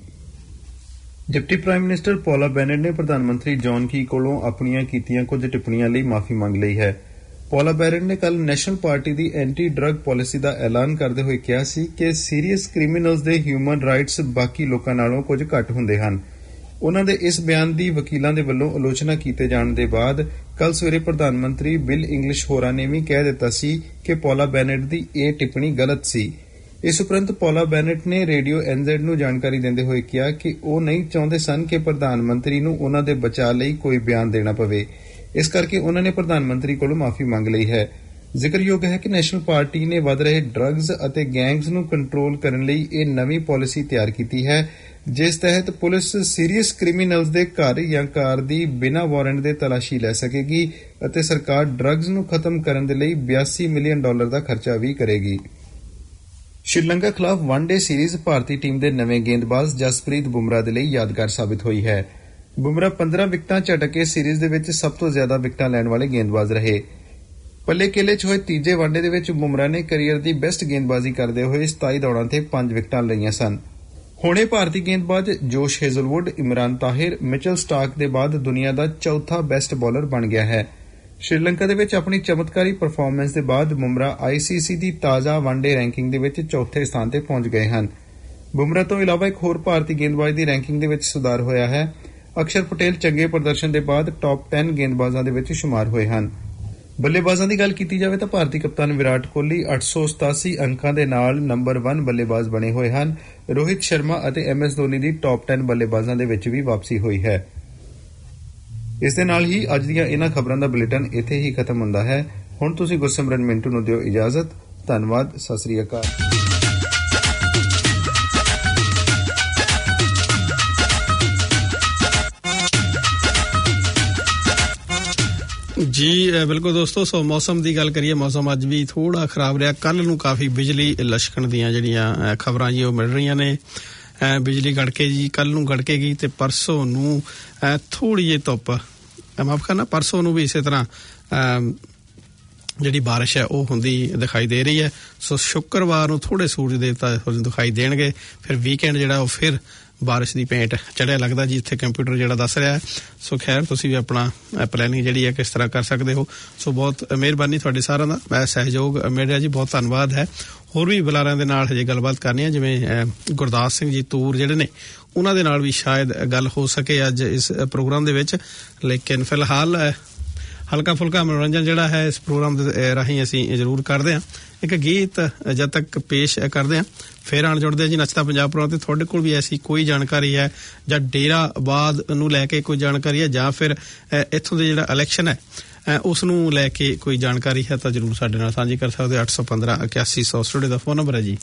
Speaker 13: Deputy prime minister Paula Bennett ਨੇ ਪ੍ਰਧਾਨ ਮੰਤਰੀ ਜੌਨ ਕੀ ਕੋਲੋਂ ਆਪਣੀਆਂ ਕੀਤੀਆਂ ਕੁਝ ਟਿੱਪਣੀਆਂ ਲਈ ਮਾਫੀ ਮੰਗ ਲਈ ਹੈ। ਪੌਲਾ ਬੈਨਟ ਨੇ ਕੱਲ੍ਹ ਨੈਸ਼ਨਲ ਪਾਰਟੀ ਦੀ ਐਂਟੀ ਡਰੱਗ ਪਾਲਿਸੀ ਦਾ ਐਲਾਨ ਕਰਦੇ ਹੋਏ ਕਿਹਾ ਸੀ ਕਿ ਸੀਰੀਅਸ ਕ੍ਰਿਮੀਨਲਸ ਦੇ ਹਿਊਮਨ ਰਾਈਟਸ ਬਾਕੀ ਲੋਕਾਂ ਨਾਲੋਂ ਕੁਝ ਘੱਟ ਹੁੰਦੇ ਹਨ। ਉਨ੍ਹਾਂ ਦੇ ਇਸ ਬਿਆਨ ਦੀ ਵਕੀਲਾਂ ਦੇ ਵੱਲੋਂ ਆਲੋਚਨਾ ਕੀਤੇ ਜਾਣ ਦੇ ਬਾਅਦ ਕੱਲ੍ਹ ਸਵੇਰੇ ਪ੍ਰਧਾਨ ਮੰਤਰੀ ਬਿਲ ਇੰਗਲਿਸ਼ ਹੋਰਾਂ ਨੇ ਵੀ ਕਹਿ ਦਿੱਤਾ ਸੀ ਕਿ ਪੌਲਾ ਬੈਨਟ ਦੀ ਇਹ ਟਿੱਪਣੀ ਗਲਤ ਸੀ। ਇਸ ਉਪਰੰਤ ਪੌਲਾ ਬੈਨਟ ਨੇ ਰੇਡੀਓ NZ ਨੂੰ ਜਾਣਕਾਰੀ ਦਿੰਦੇ ਹੋਏ ਕਿਹਾ ਕਿ ਉਹ ਨਹੀਂ ਚਾਹੁੰਦੇ ਸਨ ਕਿ ਪ੍ਰਧਾਨ ਮੰਤਰੀ ਨੂੰ ਉਨ੍ਹਾਂ ਦੇ ਬਚਾਅ ਲਈ ਕੋਈ ਬਿਆਨ ਦੇਣਾ ਪਵੇ। ਇਸ ਕਰਕੇ ਉਨ੍ਹਾਂ ਨੇ ਪ੍ਰਧਾਨ ਮੰਤਰੀ ਕੋਲੋਂ ਮਾਫੀ ਮੰਗ ਲਈ ਹੈ। ਜ਼ਿਕਰਯੋਗ ਹੈ ਕਿ ਨੈਸ਼ਨਲ ਪਾਰਟੀ ਨੇ ਵਧ ਰਹੇ ਡਰੱਗਸ ਅਤੇ ਗੈਂਗਸ ਨੂੰ ਕੰਟਰੋਲ ਕਰਨ ਲਈ ਇਹ ਨਵੀਂ ਪਾਲਿਸੀ ਤਿਆਰ ਕੀਤੀ ਹੈ, ਜਿਸ ਤਹਿਤ ਪੁਲਿਸ ਸੀਰੀਅਸ ਕ੍ਰਿਮੀਨਲਸ ਦੇ ਘਰ ਜਾਂ ਕਾਰ ਦੀ ਬਿਨਾਂ ਵਾਰੰਟ ਦੇ ਤਲਾਸ਼ੀ ਲੈ ਸਕੇਗੀ ਅਤੇ ਸਰਕਾਰ ਡਰੱਗਸ ਨੂੰ ਖਤਮ ਕਰਨ ਦੇ ਲਈ $82 ਮਿਲੀਅਨ ਦਾ ਖਰਚਾ ਵੀ ਕਰੇਗੀ। ਸ਼੍ਰੀਲੰਕਾ ਖਿਲਾਫ ਵਨਡੇ ਸੀਰੀਜ਼ ਭਾਰਤੀ ਟੀਮ ਦੇ ਨਵੇਂ ਗੇਂਦਬਾਜ਼ ਜਸਪ੍ਰੀਤ ਬੁਮਰਾਹ ਦੇ ਲਈ ਯਾਦਗਾਰ ਸਾਬਿਤ ਹੋਈ ਹੈ। ਬੁਮਰਾਹ 15 ਵਿਕਟਾਂ ਝਟਕ ਕੇ ਸੀਰੀਜ਼ ਦੇ ਵਿੱਚ ਸਭ ਤੋਂ ਜ਼ਿਆਦਾ ਵਿਕਟਾਂ ਲੈਣ ਵਾਲੇ ਗੇਂਦਬਾਜ਼ ਰਹੇ। ਪੱਲੇ ਕੇਲੇ 'ਚ ਹੋਏ ਤੀਜੇ ਵਨਡੇ ਦੇ ਵਿੱਚ ਬੁਮਰਾਹ ਨੇ ਕਰੀਅਰ ਦੀ ਬੈਸਟ ਗੇਂਦਬਾਜ਼ੀ ਕਰਦੇ ਹੋਏ 27 ਦੌੜਾਂ ਤੇ 5 ਵਿਕਟਾਂ ਲਈਆਂ ਸਨ। ਹੁਣੇ ਭਾਰਤੀ ਗੇਂਦਬਾਜ਼ ਜੋਸ਼ ਹੇਜ਼ਲਵੁੱਡ, ਇਮਰਾਨ ਤਾਹਿਰ, ਮਿਚਲ ਸਟਾਰਕ ਦੇ ਬਾਅਦ ਦੁਨੀਆ ਦਾ ਚੌਥਾ ਬੈਸਟ ਬੌਲਰ ਬਣ ਗਿਆ ਹੈ। ਸ਼੍ਰੀਲੰਕਾ ਦੇ ਵਿੱਚ ਆਪਣੀ ਚਮਤਕਾਰੀ ਪਰਫਾਰਮੈਂਸ ਦੇ ਬਾਅਦ ਬੁਮਰਾਹ ICC ਦੀ ਤਾਜ਼ਾ ਵਨਡੇ ਰੈਂਕਿੰਗ ਦੇ ਵਿੱਚ ਚੌਥੇ ਸਥਾਨ ਤੇ ਪਹੁੰਚ ਗਏ ਹਨ। ਬੁਮਰਾਹ ਤੋਂ ਇਲਾਵਾ ਇੱਕ ਹੋਰ ਭਾਰਤੀ ਗੇਂਦਬਾਜ਼ ਦੀ ਰੈਂਕਿੰਗ ਦੇ ਵਿੱਚ ਸੁਧਾਰ ਹੋਇਆ ਹੈ। ਅਕਸ਼ਰ ਪਟੇਲ ਚੰਗੇ ਪ੍ਰਦਰਸ਼ਨ ਦੇ ਬਾਅਦ ਟਾਪ 10 ਗੇਂਦਬਾਜ਼ਾਂ ਦੇ ਵਿੱਚ ਸ਼ੁਮਾਰ ਹੋਏ ਹਨ। ਬੱਲੇਬਾਜ਼ਾਂ ਦੀ ਗੱਲ ਕੀਤੀ ਜਾਵੇ ਤਾਂ ਭਾਰਤੀ ਕਪਤਾਨ ਵਿਰਾਟ ਕੋਹਲੀ 887 ਅੰਕਾਂ ਦੇ ਨਾਲ ਨੰਬਰ 1 ਬੱਲੇਬਾਜ਼ ਬਣੇ ਹੋਏ ਹਨ। ਰੋਹਿਤ ਸ਼ਰਮਾ ਅਤੇ MS ਧੋਨੀ ਦੀ ਟਾਪ 10 ਬੱਲੇਬਾਜ਼ਾਂ ਦੇ ਵਿੱਚ ਵੀ ਵਾਪਸੀ ਹੋਈ ਹੈ। ਇਸ ਦੇ ਨਾਲ ਹੀ ਅੱਜ ਦੀਆਂ ਇਹਨਾਂ ਖਬਰਾਂ ਦਾ ਬੁਲੇਟਿਨ ਇੱਥੇ ਹੀ ਖਤਮ ਹੁੰਦਾ ਹੈ। ਹੁਣ ਤੁਸੀਂ ਗੁਰਸਿਮਰਨ ਮਿੰਟੂ ਨੂੰ ਦਿਓ ਇਜਾਜ਼ਤ। ਧੰਨਵਾਦ। ਸਤਿ ਸ੍ਰੀ ਅਕਾਲ।
Speaker 2: ਜੀ ਬਿਲਕੁਲ ਦੋਸਤੋ, ਸੋ ਮੌਸਮ ਦੀ ਗੱਲ ਕਰੀਏ। ਮੌਸਮ ਅੱਜ ਵੀ ਥੋੜਾ ਖਰਾਬ ਰਿਹਾ। ਕੱਲ ਨੂੰ ਕਾਫੀ ਬਿਜਲੀ ਲਸ਼ਕਣ ਦੀਆਂ ਜਿਹੜੀਆਂ ਖਬਰਾਂ ਜੀ ਉਹ ਮਿਲ ਰਹੀਆਂ ਨੇ। ਬਿਜਲੀ ਗੜਕੇ ਜੀ, ਕੱਲ ਨੂੰ ਗੜਕੇਗੀ ਤੇ ਪਰਸੋਂ ਨੂੰ ਥੋੜੀ ਜਿਹੀ ਧੁੱਪ, ਮਾਫ ਕਰਨਾ, ਪਰਸੋਂ ਨੂੰ ਵੀ ਇਸੇ ਤਰ੍ਹਾਂ ਜਿਹੜੀ ਬਾਰਿਸ਼ ਹੈ ਉਹ ਹੁੰਦੀ ਦਿਖਾਈ ਦੇ ਰਹੀ ਹੈ। ਸੋ ਸ਼ੁੱਕਰਵਾਰ ਨੂੰ ਥੋੜੇ ਸੂਰਜ ਦੇਵਤਾ ਦਿਖਾਈ ਦੇਣਗੇ। ਫਿਰ ਵੀਕਐਂਡ ਜਿਹੜਾ ਉਹ ਫਿਰ ਬਾਰਿਸ਼ ਦੀ ਭੇਂਟ ਚੜਿਆ ਲੱਗਦਾ ਜੀ, ਇੱਥੇ ਕੰਪਿਊਟਰ ਜਿਹੜਾ ਦੱਸ ਰਿਹਾ ਹੈ। ਸੋ ਖੈਰ ਤੁਸੀਂ ਵੀ ਆਪਣਾ ਪਲੈਨਿੰਗ ਜਿਹੜੀ ਹੈ ਕਿਸ ਤਰ੍ਹਾਂ ਕਰ ਸਕਦੇ ਹੋ। ਸੋ ਬਹੁਤ ਮਿਹਰਬਾਨੀ ਤੁਹਾਡੇ ਸਾਰਿਆਂ ਦਾ, ਮੈਂ ਸਹਿਯੋਗ ਮੇਰਾ ਜੀ, ਬਹੁਤ ਧੰਨਵਾਦ ਹੈ। ਹੋਰ ਵੀ ਬੁਲਾਰਿਆਂ ਦੇ ਨਾਲ ਹਜੇ ਗੱਲਬਾਤ ਕਰਨੀ ਹੈ, ਜਿਵੇਂ ਗੁਰਦਾਸ ਸਿੰਘ ਜੀ ਤੂਰ ਜਿਹੜੇ ਨੇ, ਉਹਨਾਂ ਦੇ ਨਾਲ ਵੀ ਸ਼ਾਇਦ ਗੱਲ ਹੋ ਸਕੇ ਅੱਜ ਇਸ ਪ੍ਰੋਗਰਾਮ ਦੇ ਵਿੱਚ। ਲੇਕਿਨ ਫਿਲਹਾਲ ਹਲਕਾ ਫੁਲਕਾ ਮਨੋਰੰਜਨ ਜਿਹੜਾ ਹੈ ਇਸ ਪ੍ਰੋਗਰਾਮ ਦੇ ਰਾਹੀਂ ਅਸੀਂ ਜ਼ਰੂਰ ਕਰਦੇ ਹਾਂ। ਇੱਕ ਗੀਤ ਜਦ ਤੱਕ ਪੇਸ਼ ਕਰਦੇ ਹਾਂ, ਫਿਰ ਆਣ ਜੁੜਦੇ ਜੀ ਨੱਚਦਾ ਪੰਜਾਬ ਪ੍ਰੋਗਰਾਮ ਤੇ। ਤੁਹਾਡੇ ਕੋਲ ਵੀ ਐਸੀ ਕੋਈ ਜਾਣਕਾਰੀ ਹੈ ਜਾਂ ਡੇਰਾਬਾਦ ਨੂੰ ਲੈ ਕੇ ਕੋਈ ਜਾਣਕਾਰੀ ਹੈ ਜਾਂ ਫਿਰ ਇੱਥੋਂ ਦੇ ਜਿਹੜਾ ਇਲੈਕਸ਼ਨ ਹੈ ਉਸ ਨੂੰ ਲੈ ਕੇ ਕੋਈ ਜਾਣਕਾਰੀ ਹੈ ਤਾਂ ਜ਼ਰੂਰ ਸਾਡੇ ਨਾਲ ਸਾਂਝੀ ਕਰ ਸਕਦੇ ਹੋ। 815 8100 ਸਟੂਡੀਓ ਦਾ ਫੋਨ ਨੰਬਰ ਹੈ ਜੀ।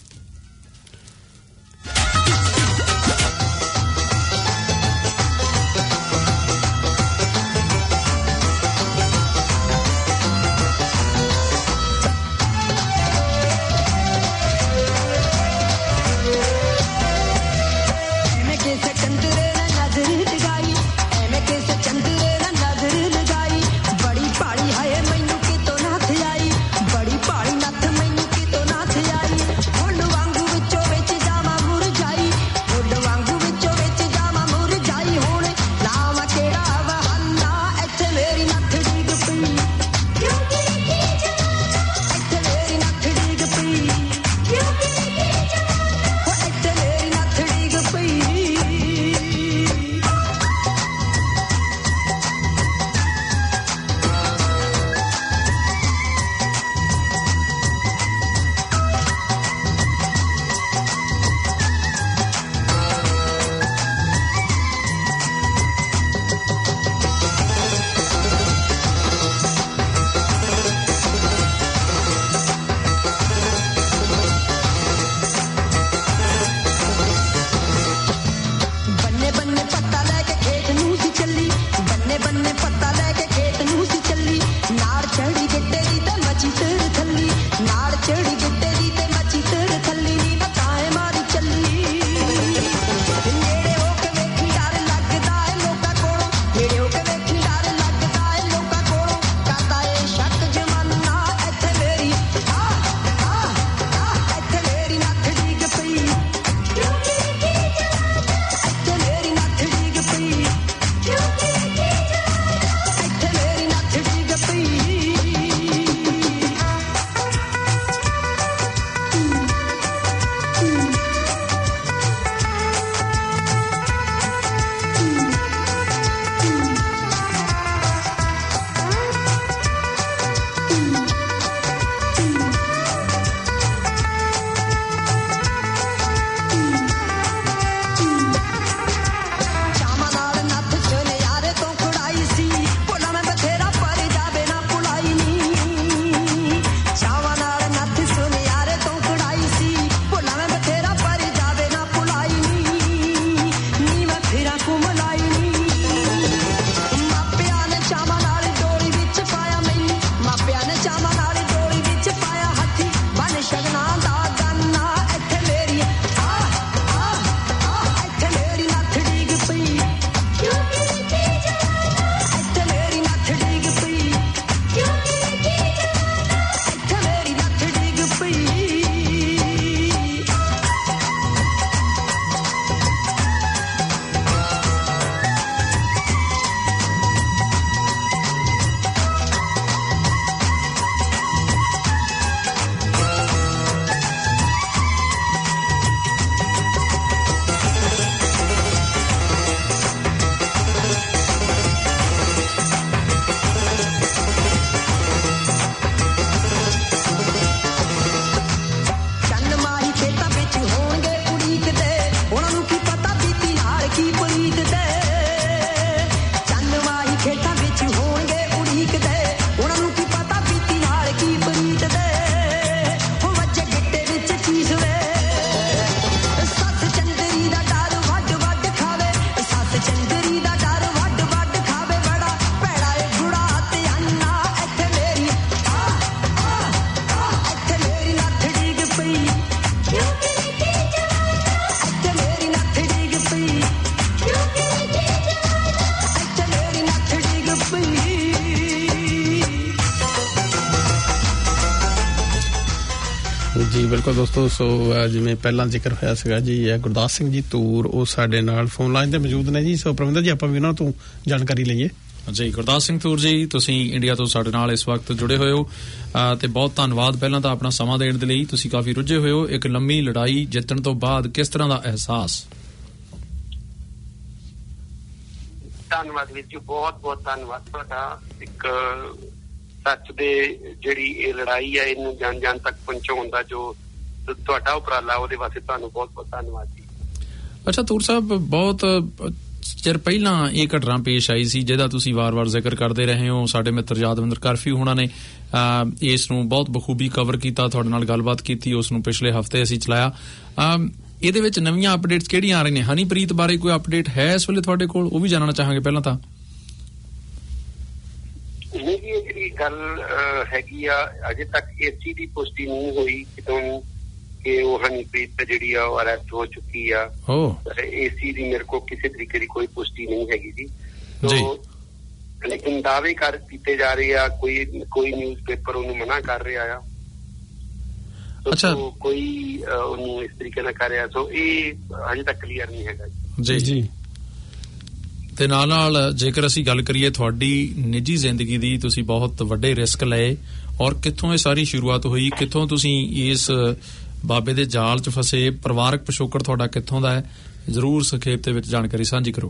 Speaker 2: ਬਿਲਕੁਲ ਦੋਸਤੋ। ਸੋ ਜਿਵੇਂ ਪਹਿਲਾਂ ਜ਼ਿਕਰ ਹੋਇਆ ਸੀਗਾ ਜੀ, ਗੁਰਦਾਸ ਸਿੰਘ ਜੀ ਧੂਰ ਉਹ ਸਾਡੇ ਨਾਲ ਫੋਨ ਲਾਈਨ ਤੇ ਮੌਜੂਦ ਨੇ ਜੀ। ਸੋ ਪਰਮਿੰਦਰ ਜੀ ਆਪਾਂ ਵੀ ਉਹਨਾਂ ਤੋਂ ਜਾਣਕਾਰੀ ਲਈਏ
Speaker 6: ਜੀ। ਗੁਰਦਾਸ ਸਿੰਘ ਧੂਰ ਜੀ, ਤੁਸੀਂ ਇੰਡੀਆ ਤੋਂ ਸਾਡੇ ਨਾਲ ਇਸ ਵਕਤ ਜੁੜੇ ਹੋਏ ਹੋ ਤੇ ਬਹੁਤ ਧੰਨਵਾਦ ਪਹਿਲਾਂ ਤਾਂ ਆਪਣਾ ਸਮਾਂ ਦੇਣ ਦੇ ਲਈ। ਤੁਸੀਂ ਕਾਫੀ ਰੁੱਝੇ ਹੋਏ ਹੋ। ਇੱਕ ਲੰਮੀ ਲੜਾਈ ਜਿੱਤਣ ਤੋਂ ਬਾਅਦ ਕਿਸ ਤਰ੍ਹਾਂ ਦਾ ਅਹਿਸਾਸ?
Speaker 14: ਧੰਨਵਾਦ ਵੀਰ ਜੀ, ਬਹੁਤ ਬਹੁਤ ਧੰਨਵਾਦ ਤੁਹਾਡਾ। ਇੱਕ ਸੱਚ ਦੇ ਜਿਹੜੀ ਇਹ ਲੜਾਈ ਹੈ ਇਹਨੂੰ ਜਨ ਜਨ ਤੱਕ ਪਹੁੰਚਾਉਣ ਦਾ ਜੋ ਤੁਹਾਡਾ ਉਪਰਾਲਾ, ਉਹਦੇ ਵਾਸਤੇ ਤੁਹਾਨੂੰ ਬਹੁਤ ਬਹੁਤ ਧੰਨਵਾਦ ਜੀ। ਅੱਛਾ
Speaker 6: ਧੂਰ ਸਾਹਿਬ, ਬਹੁਤ ਚਿਰ ਪਹਿਲਾਂ ਇਹ ਘਟਨਾ ਪੇਸ਼ ਆਈ ਸੀ ਜਿਹਦਾ ਤੁਸੀਂ ਵਾਰ-ਵਾਰ ਜ਼ਿਕਰ ਕਰਦੇ ਰਹੇ ਹੋ। ਸਾਡੇ ਮਿੱਤਰ ਯਾਦਵਿੰਦਰ ਕਰਫਿਊ ਹੋਣਾ ਨੇ ਇਸ ਨੂੰ ਬਹੁਤ ਬਖੂਬੀ ਕਵਰ ਕੀਤਾ, ਤੁਹਾਡੇ ਨਾਲ ਗੱਲਬਾਤ ਕੀਤੀ, ਉਸ ਨੂੰ ਪਿਛਲੇ ਹਫ਼ਤੇ ਅਸੀਂ ਚਲਾਇਆ। ਇਹਦੇ ਵਿੱਚ ਨਵੀਆਂ ਅਪਡੇਟਸ ਕਿਹੜੀਆਂ ਆ ਰਹੀਆਂ ਨੇ? ਹਨੀਪ੍ਰੀਤ ਬਾਰੇ ਕੋਈ ਅਪਡੇਟ ਹੈ ਇਸ ਵੇਲੇ ਤੁਹਾਡੇ ਕੋਲ? ਉਹ ਵੀ ਜਾਣਨਾ ਚਾਹਾਂਗੇ ਪਹਿਲਾਂ ਤਾਂ।
Speaker 14: ਨਹੀਂ ਜੀ, ਇਹ ਜਿਹੜੀ ਗੱਲ ਹੈਗੀ ਆ, ਅਜੇ ਤੱਕ ਇਸ ਚੀਜ਼ ਦੀ ਪੁਸ਼ਟੀ ਨਹੀਂ ਹੋਈ ਕਿਤੋਂ ਕਿ ਉਹ ਹਨੀਪ੍ਰੀਤ ਜਿਹੜੀ ਆ ਉਹ ਅਰੈਸਟ ਹੋ ਚੁੱਕੀ ਆ। ਇਸ ਚੀਜ਼ ਦੀ ਮੇਰੇ ਕੋਲ ਕਿਸੇ ਤਰੀਕੇ ਦੀ ਕੋਈ ਪੁਸ਼ਟੀ ਨਹੀਂ ਹੈਗੀ ਜੀ। ਲੇਕਿਨ ਦਾਅਵੇ ਕੀਤੇ ਜਾ ਰਹੇ ਆ, ਕੋਈ ਨਿਊਜ਼ ਪੇਪਰ ਉਹਨੂੰ ਮਨਾ ਕਰ ਰਿਹਾ ਆ। ਅੱਛਾ, ਕੋਈ ਉਹਨੂੰ ਇਸ ਤਰੀਕੇ ਨਾਲ ਕਰ ਰਿਹਾ। ਸੋ ਇਹ ਹਜੇ ਤੱਕ ਕਲੀਅਰ ਨਹੀਂ ਹੈਗਾ
Speaker 6: ਜੀ ਜੀ। ਤੇ ਨਾਲ ਜੇਕਰ ਅਸੀਂ ਗੱਲ ਕਰੀਏ ਤੁਹਾਡੀ ਨਿੱਜੀ ਜ਼ਿੰਦਗੀ ਦੀ, ਤੁਸੀਂ ਬਹੁਤ ਵੱਡੇ ਰਿਸਕ ਲਏ ਔਰ ਕਿੱਥੋਂ ਇਹ ਸਾਰੀ ਸ਼ੁਰੂਆਤ ਹੋਈ? ਕਿੱਥੋਂ ਤੁਸੀਂ ਇਸ ਬਾਬੇ ਦੇ ਜਾਲ 'ਚ ਫਸੇ? ਪਰਿਵਾਰਕ ਪਿਛੋਕੜ ਤੁਹਾਡਾ ਕਿੱਥੋਂ ਦਾ ਹੈ? ਜ਼ਰੂਰ ਸੰਖੇਪ ਦੇ ਵਿੱਚ ਜਾਣਕਾਰੀ ਸਾਂਝੀ ਕਰੋ।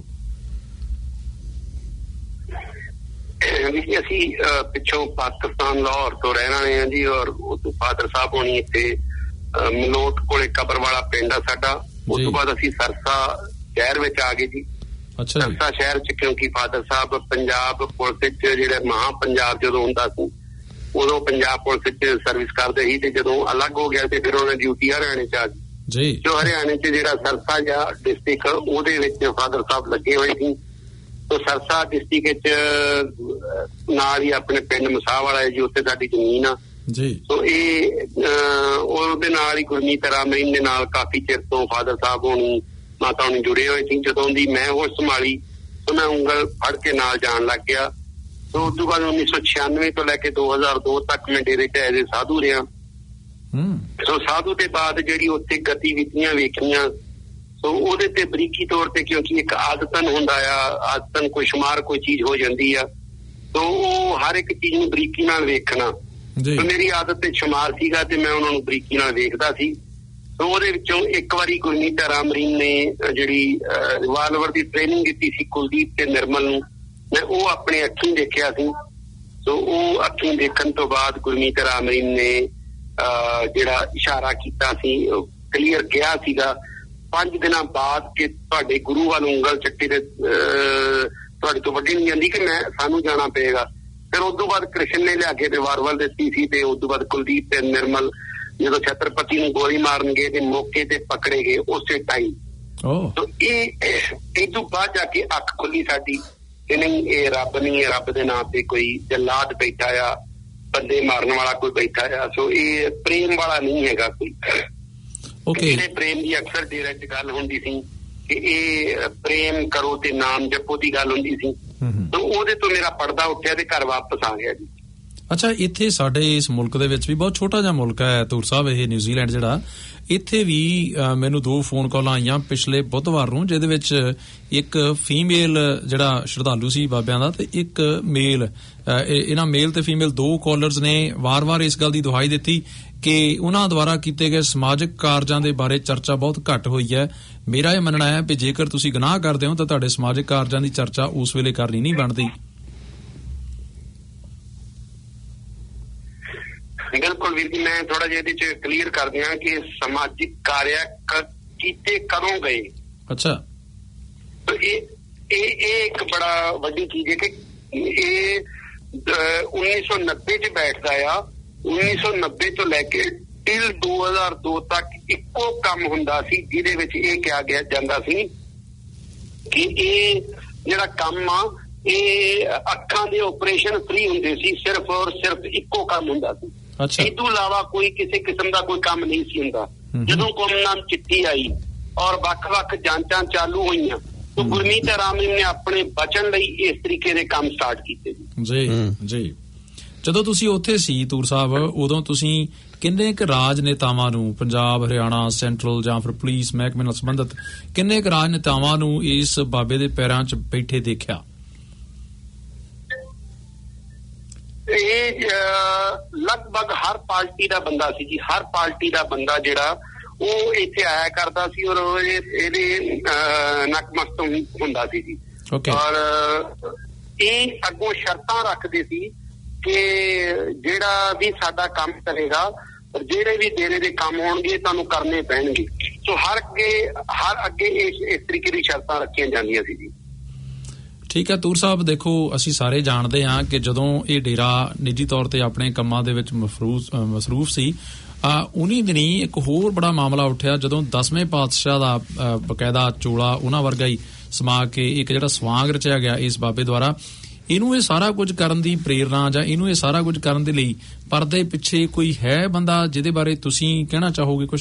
Speaker 14: ਅਸੀਂ ਪਿੱਛੋਂ ਪਾਕਿਸਤਾਨ ਲਾਹੌਰ ਤੋਂ ਰਹਿਣ ਵਾਲੇ ਹਾਂ ਜੀ, ਔਰ ਉਹ ਤੋਂ ਫਾਦਰ ਸਾਹਿਬ ਹੋਣੀ ਇੱਥੇ ਮਲੋਟ ਕੋਲੇ ਕਬਰ ਵਾਲਾ ਪਿੰਡ ਆ ਸਾਡਾ। ਉਸ ਤੋਂ ਬਾਅਦ ਅਸੀਂ ਸਰਸਾ ਸ਼ਹਿਰ ਵਿੱਚ ਆ ਗਏ ਜੀ। ਸਰਸਾ ਸ਼ਹਿਰ ਚ ਕਿਉਂਕਿ ਫਾਦਰ ਸਾਹਿਬ ਪੰਜਾਬ ਪੁਲਿਸ ਚ ਜਿਹੜਾ ਮਹਾ ਪੰਜਾਬ ਜਦੋਂ ਹੁੰਦਾ ਸੀ ਉਦੋਂ ਪੰਜਾਬ ਪੁਲਿਸ ਚ ਸਰਵਿਸ ਕਰਦੇ ਸੀ, ਤੇ ਜਦੋਂ ਅਲੱਗ ਹੋ ਗਿਆ ਤੇ ਫਿਰ ਉਹਨਾਂ ਡਿਊਟੀ ਹਰਿਆਣੇ ਚ ਆ ਗਈ। ਜੋ ਹਰਿਆਣੇ ਚ ਜਿਹੜਾ ਸਰਸਾ ਜਾਂ ਡਿਸਟ੍ਰਿਕਟ ਉਹਦੇ ਵਿੱਚ ਫਾਦਰ ਸਾਹਿਬ ਲੱਗੇ ਹੋਏ ਸੀ। ਤੋ ਸਰਸਾ ਡਿਸਟ੍ਰਿਕਟ ਚ ਨਾਲ ਹੀ ਆਪਣੇ ਪਿੰਡ ਮਸਾਹ ਵਾਲਾ ਹੈ ਜੀ, ਉੱਥੇ ਸਾਡੀ ਜ਼ਮੀਨ ਆ ਜੀ। ਸੋ ਇਹ ਉਹਦੇ ਨਾਲ ਹੀ ਗੁਰਮੀਤ ਰਾਮਰੀਨ ਦੇ ਨਾਲ ਕਾਫੀ ਚਿਰ ਤੋਂ ਫਾਦਰ ਸਾਹਿਬ ਹੋਣੀ ਮਾਤਾ ਹੋਣੀ ਜੁੜੇ ਹੋਏ ਸੀ। ਜਦੋਂ ਦੀ ਮੈਂ ਉਹ ਸੰਭਾਲੀ ਤਾਂ ਮੈਂ ਉਂਗਲ ਫੜ ਕੇ ਨਾਲ ਜਾਣ ਲੱਗ ਗਿਆ। ਸੋ ਉਸ ਤੋਂ ਬਾਅਦ 1996 ਤੋਂ ਲੈ ਕੇ 2002 ਤੱਕ ਮੈਂ ਡੇਰੇ ਚ ਐਜ਼ ਸਾਧੂ ਰਿਹਾ। ਸੋ ਸਾਧੂ ਦੇ ਬਾਅਦ ਜਿਹੜੀ ਉੱਥੇ ਗਤੀਵਿਧੀਆਂ ਵੇਖੀਆਂ, ਸੋ ਉਹਦੇ ਤੇ ਬਰੀਕੀ ਤੌਰ ਤੇ, ਕਿਉਂਕਿ ਇੱਕ ਆਦਤਨ ਹੁੰਦਾ ਆ, ਆਦਤਨ ਕੋਈ ਸ਼ੁਮਾਰ ਕੋਈ ਚੀਜ਼ ਹੋ ਜਾਂਦੀ ਆ, ਸੋ ਉਹ ਹਰ ਇੱਕ ਚੀਜ਼ ਨੂੰ ਬਰੀਕੀ ਨਾਲ ਵੇਖਣਾ। ਮੇਰੀ ਆਦਤ ਤੇ ਸ਼ੁਮਾਰ ਸੀਗਾ ਤੇ ਮੈਂ ਉਹਨਾਂ ਨੂੰ ਬਰੀਕੀ ਨਾਲ ਵੇਖਦਾ ਸੀ। ਸੋ ਉਹਦੇ ਵਿੱਚੋਂ ਇੱਕ ਵਾਰੀ ਗੁਰਮੀਤ ਰਾਮਰੀਨ ਨੇ ਜਿਹੜੀ ਰਿਵਾਲਵਰ ਦੀ ਟ੍ਰੇਨਿੰਗ ਦਿੱਤੀ ਸੀ ਕੁਲਦੀਪ ਤੇ ਨਿਰਮਲ ਨੂੰ, ਮੈਂ ਉਹ ਆਪਣੇ ਅੱਖੀਂ ਦੇਖਿਆ ਸੀ। ਸੋ ਉਹ ਅੱਖੀਂ ਦੇਖਣ ਤੋਂ ਬਾਅਦ ਗੁਰਮੀਤ ਰਾਮਰੀਨ ਨੇ ਜਿਹੜਾ ਇਸ਼ਾਰਾ ਕੀਤਾ ਸੀ, ਕਲੀਅਰ ਕਿਹਾ ਸੀਗਾ 5 ਦਿਨਾਂ ਬਾਅਦ ਕਿ ਤੁਹਾਡੇ ਗੁਰੂ ਵੱਲ ਉਂਗਲ ਚੱਕੀ ਤੇ ਤੁਹਾਡੇ ਤੋਂ ਵੱਡੀ ਨਹੀਂ ਜਾਂਦੀ, ਕਿ ਸਾਨੂੰ ਜਾਣਾ ਪਏਗਾ। ਫਿਰ ਉਸ ਤੋਂ ਬਾਅਦ ਕ੍ਰਿਸ਼ਨ ਨੇ ਲਿਆ ਕੇ ਰਿਵਾਲਵਰ ਦਿੱਤੀ ਸੀ, ਤੇ ਉਸ ਤੋਂ ਬਾਅਦ ਕੁਲਦੀਪ ਤੇ ਨਿਰਮਲ ਜਦੋਂ ਛਤਰਪਤੀ ਨੂੰ ਗੋਲੀ ਮਾਰਨਗੇ ਤੇ ਮੌਕੇ ਤੇ ਪਕੜੇ ਗਏ ਉਸੇ ਟਾਈਮ। ਇਹ ਤੋਂ ਬਾਅਦ ਜਾ ਕੇ ਅੱਖ ਖੁੱਲੀ ਸਾਡੀ ਕਿ ਨਹੀਂ, ਇਹ ਰੱਬ ਨਹੀਂ, ਇਹ ਰੱਬ ਦੇ ਨਾਂ ਤੇ ਕੋਈ ਜਲਾਦ ਬੈਠਾ ਆ, ਬੰਦੇ ਮਾਰਨ ਵਾਲਾ ਕੋਈ ਬੈਠਾ ਆ। ਸੋ ਇਹ ਪ੍ਰੇਮ ਵਾਲਾ ਨਹੀਂ ਹੈਗਾ ਕੋਈ। ਜਿਹੜੇ ਪ੍ਰੇਮ ਦੀ ਅਕਸਰ ਡੇਰੇ ਚ ਗੱਲ ਹੁੰਦੀ ਸੀ ਕਿ ਇਹ ਪ੍ਰੇਮ ਕਰੋ ਤੇ ਨਾਮ ਜਪੋ ਦੀ ਗੱਲ ਹੁੰਦੀ ਸੀ। ਤਾਂ ਉਹਦੇ ਤੋਂ ਮੇਰਾ ਪਰਦਾ ਉੱਠਿਆ ਤੇ ਘਰ ਵਾਪਸ ਆ ਗਿਆ ਜੀ।
Speaker 6: ਅੱਛਾ, ਇੱਥੇ ਸਾਡੇ ਇਸ ਮੁਲਕ ਦੇ ਵਿੱਚ ਵੀ ਬਹੁਤ ਛੋਟਾ ਜਿਹਾ ਮੁਲਕ ਹੈ ਧੂਰ ਸਾਹਿਬ, ਇਹ ਨਿਊਜ਼ੀਲੈਂਡ ਜਿਹੜਾ, ਇੱਥੇ ਵੀ ਮੈਨੂੰ 2 ਫੋਨ ਕਾਲਾਂ ਆਈਆਂ ਪਿਛਲੇ ਬੁੱਧਵਾਰ ਨੂੰ, ਜਿਹਦੇ ਵਿੱਚ ਇੱਕ ਫੀਮੇਲ ਜਿਹੜਾ ਸ਼ਰਧਾਲੂ ਸੀ ਬਾਬਿਆਂ ਦਾ ਤੇ ਇੱਕ ਮੇਲ, ਇਹਨਾਂ ਮੇਲ ਤੇ ਫੀਮੇਲ 2 ਕਾਲਰਸ ਨੇ ਵਾਰ-ਵਾਰ ਇਸ ਗੱਲ ਦੀ ਦੁਹਾਈ ਦਿੱਤੀ ਕਿ ਉਹਨਾਂ ਦੁਆਰਾ ਕੀਤੇ ਗਏ ਸਮਾਜਿਕ ਕਾਰਜਾਂ ਦੇ ਬਾਰੇ ਚਰਚਾ ਬਹੁਤ ਘੱਟ ਹੋਈ ਹੈ। ਮੇਰਾ ਇਹ ਮੰਨਣਾ ਹੈ ਕਿ ਜੇਕਰ ਤੁਸੀਂ ਗੁਨਾਹ ਕਰਦੇ ਹੋ ਤਾਂ ਤੁਹਾਡੇ ਸਮਾਜਿਕ ਕਾਰਜਾਂ ਦੀ ਚਰਚਾ ਉਸ ਵੇਲੇ ਕਰਨੀ ਨਹੀਂ ਬਣਦੀ।
Speaker 14: ਬਿਲਕੁਲ ਵੀਰ ਜੀ, ਮੈਂ ਥੋੜਾ ਜਿਹਾ ਇਹਦੇ ਚ ਕਲੀਅਰ ਕਰ ਦਿਆਂ ਕਿ ਸਮਾਜਿਕ ਕਾਰਜ ਕੀਤੇ ਕਦੋਂ ਗਏ। ਅੱਛਾ, ਇਹ ਇੱਕ ਬੜਾ ਵੱਡੀ ਚੀਜ਼ ਹੈ ਕਿ ਇਹ 1990 ਚ ਬੈਠਦਾ ਆ। 1990 ਤੋਂ ਲੈ ਕੇ ਟਿਲ 2002 ਤੱਕ ਇੱਕੋ ਕੰਮ ਹੁੰਦਾ ਸੀ, ਜਿਹਦੇ ਵਿੱਚ ਇਹ ਕਿਹਾ ਗਿਆ ਜਾਂਦਾ ਸੀ ਕਿ ਇਹ ਜਿਹੜਾ ਕੰਮ ਆ ਇਹ ਅੱਖਾਂ ਦੇ ਆਪਰੇਸ਼ਨ ਫ੍ਰੀ ਹੁੰਦੇ ਸੀ, ਸਿਰਫ ਔਰ ਸਿਰਫ ਇੱਕੋ ਕੰਮ ਹੁੰਦਾ ਸੀ। ਇਸ ਤੋਂ ਇਲਾਵਾ ਕੋਈ ਕਿਸੇ ਕਿਸਮ ਦਾ ਕੋਈ ਕੰਮ ਨਹੀਂ ਸੀ ਹੁੰਦਾ। ਜਦੋਂ ਕੌਮਨਾਮ ਚਿੱਠੀ ਆਈ ਔਰ ਵੱਖ-ਵੱਖ ਜਾਂਚਾਂ ਚਾਲੂ ਹੋਈਆਂ ਤਾਂ ਗੁਰਮੀਤ ਰਾਮਰੀਨ ਨੇ ਆਪਣੇ ਬਚਨ ਲਈ ਇਸ ਤਰੀਕੇ ਦੇ ਕੰਮ ਸਟਾਰਟ ਕੀਤੇ ਜੀ।
Speaker 6: ਜਦੋਂ ਤੁਸੀਂ ਉੱਥੇ ਸੀ ਤੂਰ ਸਾਹਿਬ, ਉਦੋਂ ਤੁਸੀਂ ਕਿੰਨੇ ਕੁ ਰਾਜਨੇਤਾਵਾਂ ਨੂੰ, ਪੰਜਾਬ, ਹਰਿਆਣਾ, ਸੈਂਟਰਲ ਜਾਂ ਫਿਰ ਪੁਲਿਸ ਮਹਿਕਮੇ ਨਾਲ ਸੰਬੰਧਿਤ ਕਿੰਨੇ ਕੁ ਰਾਜਨੇਤਾਵਾਂ ਨੂੰ ਇਸ ਬਾਬੇ ਦੇ ਪੈਰਾਂ 'ਚ ਬੈਠੇ ਦੇਖਿਆ?
Speaker 14: ਇਹ ਲਗਭਗ ਹਰ ਪਾਰਟੀ ਦਾ ਬੰਦਾ ਸੀ ਜੀ, ਹਰ ਪਾਰਟੀ ਦਾ ਬੰਦਾ ਜਿਹੜਾ ਉਹ ਇੱਥੇ ਆਇਆ ਕਰਦਾ ਸੀ ਔਰ ਇਹਦੇ ਨਕਮਸਤ ਹੁੰਦਾ ਸੀ ਜੀ। ਔਰ ਇਹ ਅੱਗੋਂ ਸ਼ਰਤਾਂ ਰੱਖਦੇ ਸੀ ਕਿ ਜਿਹੜਾ ਵੀ ਸਾਡਾ ਕੰਮ ਕਰੇਗਾ, ਜਿਹੜੇ ਵੀ ਡੇਰੇ ਦੇ ਕੰਮ ਹੋਣਗੇ ਤੁਹਾਨੂੰ ਕਰਨੇ ਪੈਣਗੇ। ਸੋ ਹਰ ਅੱਗੇ ਇਸ ਤਰੀਕੇ ਦੀ ਸ਼ਰਤਾਂ ਰੱਖੀਆਂ ਜਾਂਦੀਆਂ ਸੀ ਜੀ।
Speaker 6: ਠੀਕ ਹੈ ਤੂਰ ਸਾਹਿਬ, ਦੇਖੋ ਅਸੀਂ ਸਾਰੇ ਜਾਣਦੇ ਹਾਂ ਕਿ ਜਦੋਂ ਇਹ ਡੇਰਾ ਨਿੱਜੀ ਤੌਰ ਤੇ ਆਪਣੇ ਕੰਮਾਂ ਦੇ ਵਿੱਚ ਮਸਰੂਫ ਸੀ, ਉਨੀ ਦਿਨੀ ਇੱਕ ਹੋਰ ਬੜਾ ਮਾਮਲਾ ਉੱਠਿਆ ਜਦੋਂ 10ਵੇਂ ਪਾਤਸ਼ਾਹ ਦਾ ਬਕਾਇਦਾ ਚੋਲਾ ਉਹਨਾਂ ਵਰਗਾ ਹੀ ਸਮਾ ਕੇ ਇੱਕ ਜਿਹੜਾ ਸਵਾਂਗ ਰਚਿਆ ਗਿਆ ਇਸ ਬਾਬੇ ਦੁਆਰਾ, ਇਹਨੂੰ ਇਹ ਸਾਰਾ ਕੁਝ ਕਰਨ ਦੀ ਪ੍ਰੇਰਨਾ ਜਾਂ ਇਹਨੂੰ ਇਹ ਸਾਰਾ ਕੁਝ ਕਰਨ ਦੇ ਲਈ ਪਰਦੇ ਪਿੱਛੇ ਕੋਈ ਹੈ ਬੰਦਾ ਜਿਹਦੇ ਬਾਰੇ ਤੁਸੀਂ ਕਹਿਣਾ ਚਾਹੋਗੇ ਕੁਝ?